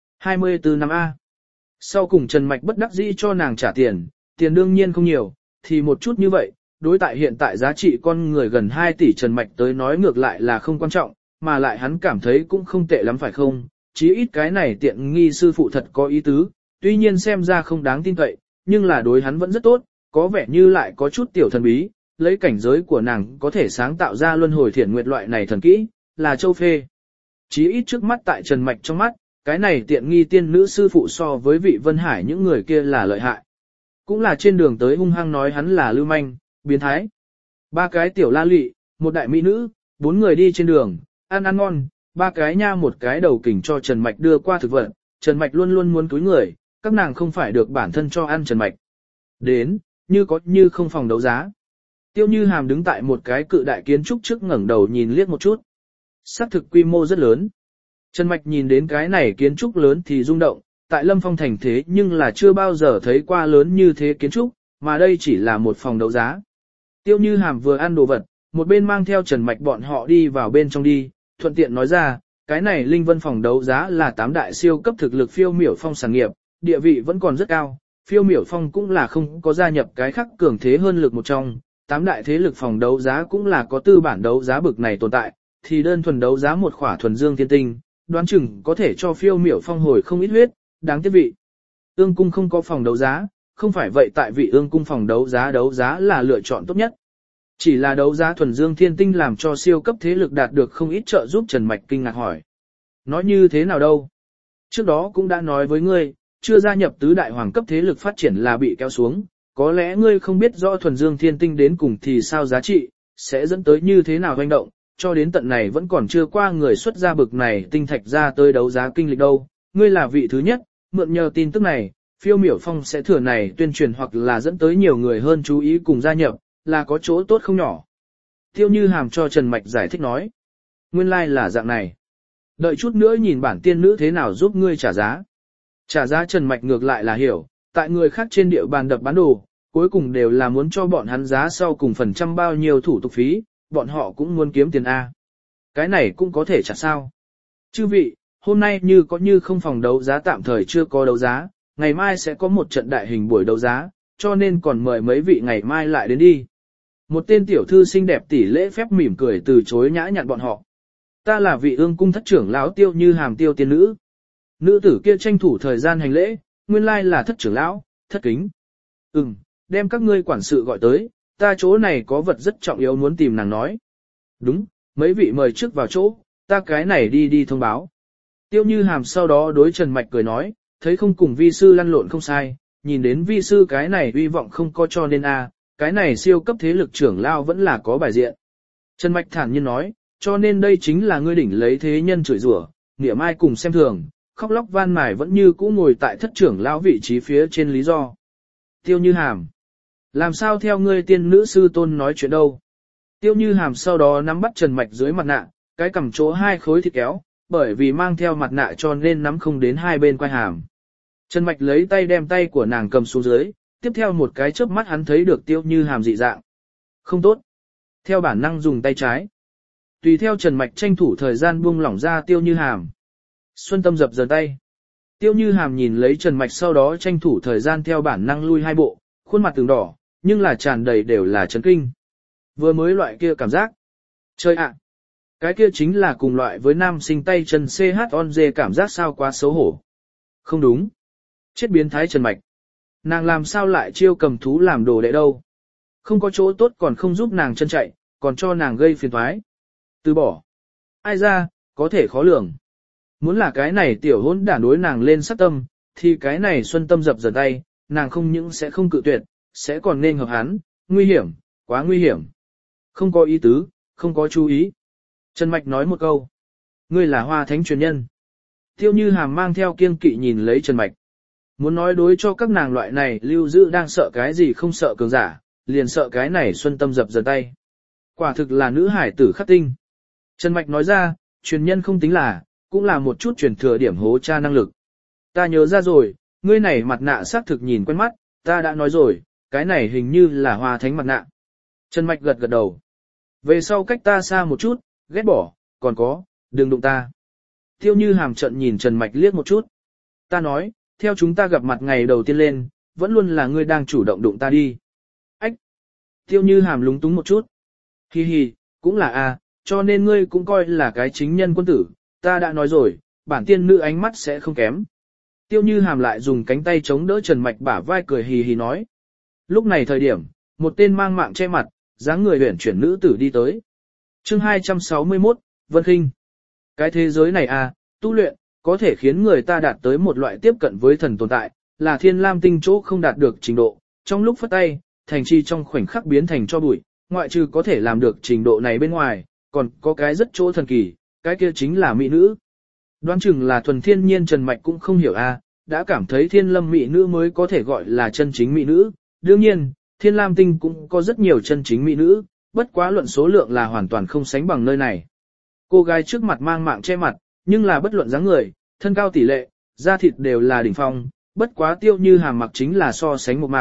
24 năm A. Sau cùng Trần Mạch bất đắc dĩ cho nàng trả tiền, tiền đương nhiên không nhiều, thì một chút như vậy, đối tại hiện tại giá trị con người gần 2 tỷ Trần Mạch tới nói ngược lại là không quan trọng, mà lại hắn cảm thấy cũng không tệ lắm phải không, chí ít cái này tiện nghi sư phụ thật có ý tứ, tuy nhiên xem ra không đáng tin cậy, nhưng là đối hắn vẫn rất tốt, có vẻ như lại có chút tiểu thần bí, lấy cảnh giới của nàng có thể sáng tạo ra luân hồi thiển nguyệt loại này thần kỹ, là châu phê. Chí ít trước mắt tại Trần Mạch trong mắt, cái này tiện nghi tiên nữ sư phụ so với vị Vân Hải những người kia là lợi hại. Cũng là trên đường tới hung hăng nói hắn là lưu manh, biến thái. 3 cái tiểu la lị, một đại mỹ nữ, 4 người đi trên đường, ăn ngon, 3 cái nha một cái đầu kình cho Trần Mạch đưa qua thực vật, Trần Mạch luôn luôn muốn túi người, các nàng không phải được bản thân cho ăn Trần Mạch. Đến, như có như không phòng đấu giá. Tiêu Như Hàm đứng tại một cái cự đại kiến trúc trước ngẩng đầu nhìn liếc một chút. Xác thực quy mô rất lớn. Trần Mạch nhìn đến cái này kiến trúc lớn thì rung động, tại Lâm Phong thành thế nhưng là chưa bao giờ thấy qua lớn như thế kiến trúc, mà đây chỉ là một phòng đấu giá. Tiêu Như Hàm vừa ăn đồ vật, một bên mang theo Trần Mạch bọn họ đi vào bên trong đi, thuận tiện nói ra, cái này Linh Vân phòng đấu giá là 8 đại siêu cấp thực lực phiêu miểu phong sản nghiệp, địa vị vẫn còn rất cao, phiêu miểu phong cũng là không có gia nhập cái khác cường thế hơn lực một trong, 8 đại thế lực phòng đấu giá cũng là có tư bản đấu giá bực này tồn tại, thì đơn thuần đấu giá một khỏa thuần dương thiên tinh, đoán chừng có thể cho phiêu miểu phong hồi không ít huyết, đáng tiếc vị. Ương cung không có phòng đấu giá, không phải vậy tại vị ương cung phòng đấu giá là lựa chọn tốt nhất. Chỉ là đấu giá thuần dương thiên tinh làm cho siêu cấp thế lực đạt được không ít trợ giúp. Trần Mạch kinh ngạc hỏi. Nói như thế nào đâu? Trước đó cũng đã nói với ngươi, chưa gia nhập tứ đại hoàng cấp thế lực phát triển là bị kéo xuống, có lẽ ngươi không biết rõ thuần dương thiên tinh đến cùng thì sao giá trị, sẽ dẫn tới như thế nào hoành động, cho đến tận này vẫn còn chưa qua người xuất ra bực này tinh thạch ra tới đấu giá kinh lịch đâu, ngươi là vị thứ nhất, mượn nhờ tin tức này, phiêu miểu phong sẽ thừa này tuyên truyền hoặc là dẫn tới nhiều người hơn chú ý cùng gia nhập, là có chỗ tốt không nhỏ. Tiêu Như Hàm cho Trần Mạch giải thích nói, nguyên lai là dạng này. Đợi chút nữa nhìn bản tiên nữ thế nào giúp ngươi trả giá. Trả giá Trần Mạch ngược lại là hiểu, tại người khác trên địa bàn đập bán đồ, cuối cùng đều là muốn cho bọn hắn giá sau cùng phần trăm bao nhiêu thủ tục phí, bọn họ cũng muốn kiếm tiền A. Cái này cũng có thể trả sao. Chư vị, hôm nay như không phòng đấu giá tạm thời chưa có đấu giá, ngày mai sẽ có một trận đại hình buổi đấu giá, cho nên còn mời mấy vị ngày mai lại đến đi. Một tên tiểu thư xinh đẹp tỷ lễ phép mỉm cười từ chối nhã nhặn bọn họ. Ta là vị ương cung thất trưởng lão Tiêu Như Hàm Tiêu tiên nữ. Nữ tử kia tranh thủ thời gian hành lễ, nguyên lai là thất trưởng lão, thất kính. Đem các ngươi quản sự gọi tới, ta chỗ này có vật rất trọng yếu muốn tìm nàng nói. Đúng, mấy vị mời trước vào chỗ, ta cái này đi thông báo. Tiêu Như Hàm sau đó đối Trần Mạch cười nói, thấy không cùng vi sư lăn lộn không sai, nhìn đến vi sư cái này uy vọng không có cho nên cái này siêu cấp thế lực trưởng lao vẫn là có bài diện. Trần Mạch thản nhiên nói, cho nên đây chính là ngươi đỉnh lấy thế nhân chửi rủa, nghĩa mai cùng xem thường, khóc lóc van mài vẫn như cũ ngồi tại thất trưởng lão vị trí phía trên lý do. Tiêu Như Hàm, làm sao theo ngươi tiên nữ sư tôn nói chuyện đâu? Tiêu Như Hàm sau đó nắm bắt Trần Mạch dưới mặt nạ, cái cằm chỗ hai khối thịt kéo, bởi vì mang theo mặt nạ cho nên nắm không đến hai bên quai hàm. Trần Mạch lấy tay đem tay của nàng cầm xuống dưới, tiếp theo một cái chớp mắt hắn thấy được Tiêu Như Hàm dị dạng. Không tốt. Theo bản năng dùng tay trái. Tùy theo Trần Mạch tranh thủ thời gian buông lỏng ra Tiêu Như Hàm. Xuân Tâm dập dờn tay. Tiêu Như Hàm nhìn lấy Trần Mạch sau đó tranh thủ thời gian theo bản năng lui hai bộ, khuôn mặt từng đỏ, nhưng là tràn đầy đều là chấn kinh. Vừa mới loại kia cảm giác. Chơi ạ! Cái kia chính là cùng loại với nam sinh tay chân CH cảm giác sao quá xấu hổ. Không đúng. Chết biến thái Trần Mạch. Nàng làm sao lại chiêu cầm thú làm đồ đệ đâu. Không có chỗ tốt còn không giúp nàng chân chạy, còn cho nàng gây phiền toái. Từ bỏ. Ai ra, có thể khó lường. Muốn là cái này tiểu hôn đản đối nàng lên sát tâm, thì cái này Xuân Tâm dập dần tay, nàng không những sẽ không cự tuyệt, sẽ còn nên hợp hắn, nguy hiểm, quá nguy hiểm. Không có ý tứ, không có chú ý. Trần Mạch nói một câu. Ngươi là Hoa Thánh truyền nhân. Tiêu Như Hàm mang theo kiêng kỵ nhìn lấy Trần Mạch. Muốn nói đối cho các nàng loại này lưu giữ đang sợ cái gì không sợ cường giả, liền sợ cái này Xuân Tâm dập dần tay. Quả thực là nữ hải tử khắc tinh. Trần Mạch nói ra, truyền nhân không tính là, cũng là một chút truyền thừa điểm hố cha năng lực. Ta nhớ ra rồi, ngươi này mặt nạ xác thực nhìn quen mắt, ta đã nói rồi, cái này hình như là Hoa Thánh mặt nạ. Trần Mạch gật gật đầu. Về sau cách ta xa một chút, ghét bỏ, còn có, đừng đụng ta. Tiêu Như Hàm trận nhìn Trần Mạch liếc một chút. Ta nói, theo chúng ta gặp mặt ngày đầu tiên lên, vẫn luôn là ngươi đang chủ động đụng ta đi. Ách! Tiêu Như Hàm lúng túng một chút. Hi hi, cũng là cho nên ngươi cũng coi là cái chính nhân quân tử, ta đã nói rồi, bản tiên nữ ánh mắt sẽ không kém. Tiêu Như Hàm lại dùng cánh tay chống đỡ Trần Mạch bả vai cười hì hì nói. Lúc này thời điểm, một tên mang mạng che mặt, dáng người huyển chuyển nữ tử đi tới. Chương 261, Vân Khinh. Cái thế giới này tu luyện, có thể khiến người ta đạt tới một loại tiếp cận với thần tồn tại, là Thiên Lam tinh chỗ không đạt được trình độ, trong lúc phất tay, thành chi trong khoảnh khắc biến thành cho bụi, ngoại trừ có thể làm được trình độ này bên ngoài, còn có cái rất chỗ thần kỳ, cái kia chính là mỹ nữ. Đoán chừng là thuần thiên nhiên Trần Mạch cũng không hiểu đã cảm thấy thiên lâm mỹ nữ mới có thể gọi là chân chính mỹ nữ, đương nhiên, Thiên Lam tinh cũng có rất nhiều chân chính mỹ nữ, bất quá luận số lượng là hoàn toàn không sánh bằng nơi này. Cô gái trước mặt mang mạng che mặt, nhưng là bất luận dáng người, thân cao tỷ lệ, da thịt đều là đỉnh phong, bất quá Tiêu Như Hàm mặc chính là so sánh một mạc,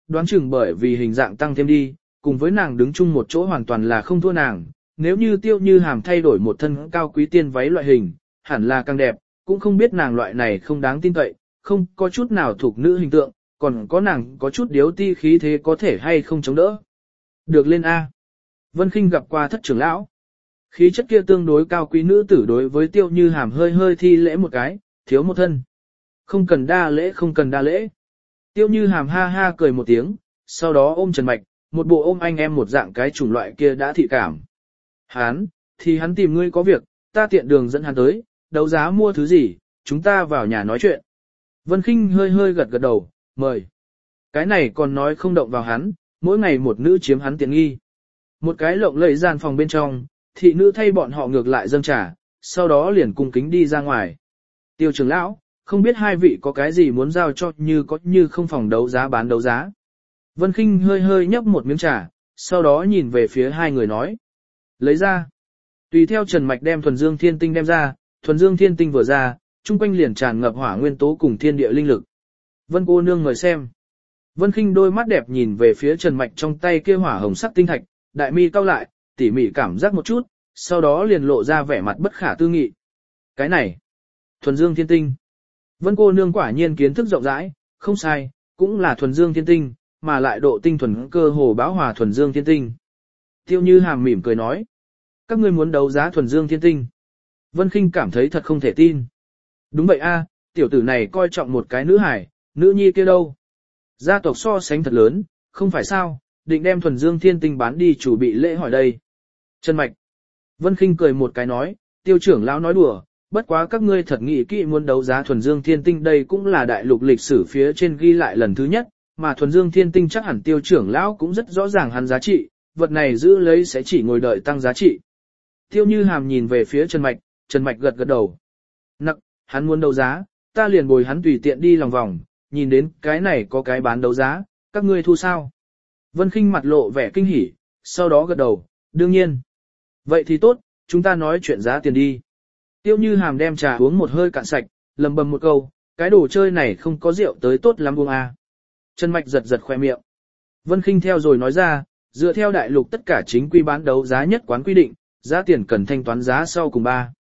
đoán chừng bởi vì hình dạng tăng thêm đi, cùng với nàng đứng chung một chỗ hoàn toàn là không thua nàng, nếu như Tiêu Như Hàm thay đổi một thân cao quý tiên váy loại hình, hẳn là càng đẹp, cũng không biết nàng loại này không đáng tin cậy, không có chút nào thuộc nữ hình tượng, còn có nàng có chút điếu ti khí thế có thể hay không chống đỡ. Được lên A. Vân Khinh gặp qua thất trưởng lão. Khí chất kia tương đối cao quý nữ tử đối với Tiêu Như Hàm hơi hơi thi lễ một cái, thiếu một thân. Không cần đa lễ không cần đa lễ. Tiêu Như Hàm ha ha cười một tiếng, sau đó ôm Trần Mạch, một bộ ôm anh em một dạng cái chủng loại kia đã thị cảm. Hắn tìm ngươi có việc, ta tiện đường dẫn hắn tới, đấu giá mua thứ gì, chúng ta vào nhà nói chuyện. Vân Khinh hơi hơi gật gật đầu, mời. Cái này còn nói không động vào hắn, mỗi ngày một nữ chiếm hắn tiện nghi. Một cái lộng lẫy gian phòng bên trong, thị nữ thay bọn họ ngược lại dâng trà, sau đó liền cung kính đi ra ngoài. Tiêu trưởng lão, không biết hai vị có cái gì muốn giao cho như có như không phòng đấu giá bán đấu giá. Vân Khinh hơi hơi nhấp một miếng trà, sau đó nhìn về phía hai người nói. Lấy ra. Tùy theo Trần Mạch đem thuần dương thiên tinh đem ra, thuần dương thiên tinh vừa ra, chung quanh liền tràn ngập hỏa nguyên tố cùng thiên địa linh lực. Vân cô nương mời xem. Vân Khinh đôi mắt đẹp nhìn về phía Trần Mạch trong tay kia hỏa hồng sắc tinh thạch, đại mi cau lại, tỉ mỉ cảm giác một chút, sau đó liền lộ ra vẻ mặt bất khả tư nghị. Cái này, thuần dương thiên tinh. Vân cô nương quả nhiên kiến thức rộng rãi, không sai, cũng là thuần dương thiên tinh, mà lại độ tinh thuần cơ hồ báo hòa thuần dương thiên tinh. Tiêu Như Hàm mỉm cười nói, các ngươi muốn đấu giá thuần dương thiên tinh. Vân Khinh cảm thấy thật không thể tin. Đúng vậy a, tiểu tử này coi trọng một cái nữ hải, nữ nhi kia đâu. Gia tộc so sánh thật lớn, không phải sao, định đem thuần dương thiên tinh bán đi chủ bị lễ hỏi đây. Trần Mạch. Vân Khinh cười một cái nói, tiêu trưởng lão nói đùa, bất quá các ngươi thật nghĩ kỹ muốn đấu giá thuần dương thiên tinh đây cũng là đại lục lịch sử phía trên ghi lại lần thứ nhất, mà thuần dương thiên tinh chắc hẳn tiêu trưởng lão cũng rất rõ ràng hắn giá trị, vật này giữ lấy sẽ chỉ ngồi đợi tăng giá trị. Tiêu Như Hàm nhìn về phía Trần Mạch gật gật đầu. Nặc, hắn muốn đấu giá, ta liền bồi hắn tùy tiện đi lòng vòng, nhìn đến cái này có cái bán đấu giá, các ngươi thu sao? Vân Khinh mặt lộ vẻ kinh hỉ, sau đó gật đầu, đương nhiên. Vậy thì tốt, chúng ta nói chuyện giá tiền đi. Tiêu Như Hàm đem trà uống một hơi cạn sạch, lầm bầm một câu, cái đồ chơi này không có rượu tới tốt lắm uống à. Trần Mạch giật giật khoe miệng. Vân Khinh theo rồi nói ra, dựa theo đại lục tất cả chính quy bán đấu giá nhất quán quy định, giá tiền cần thanh toán giá sau cùng 3.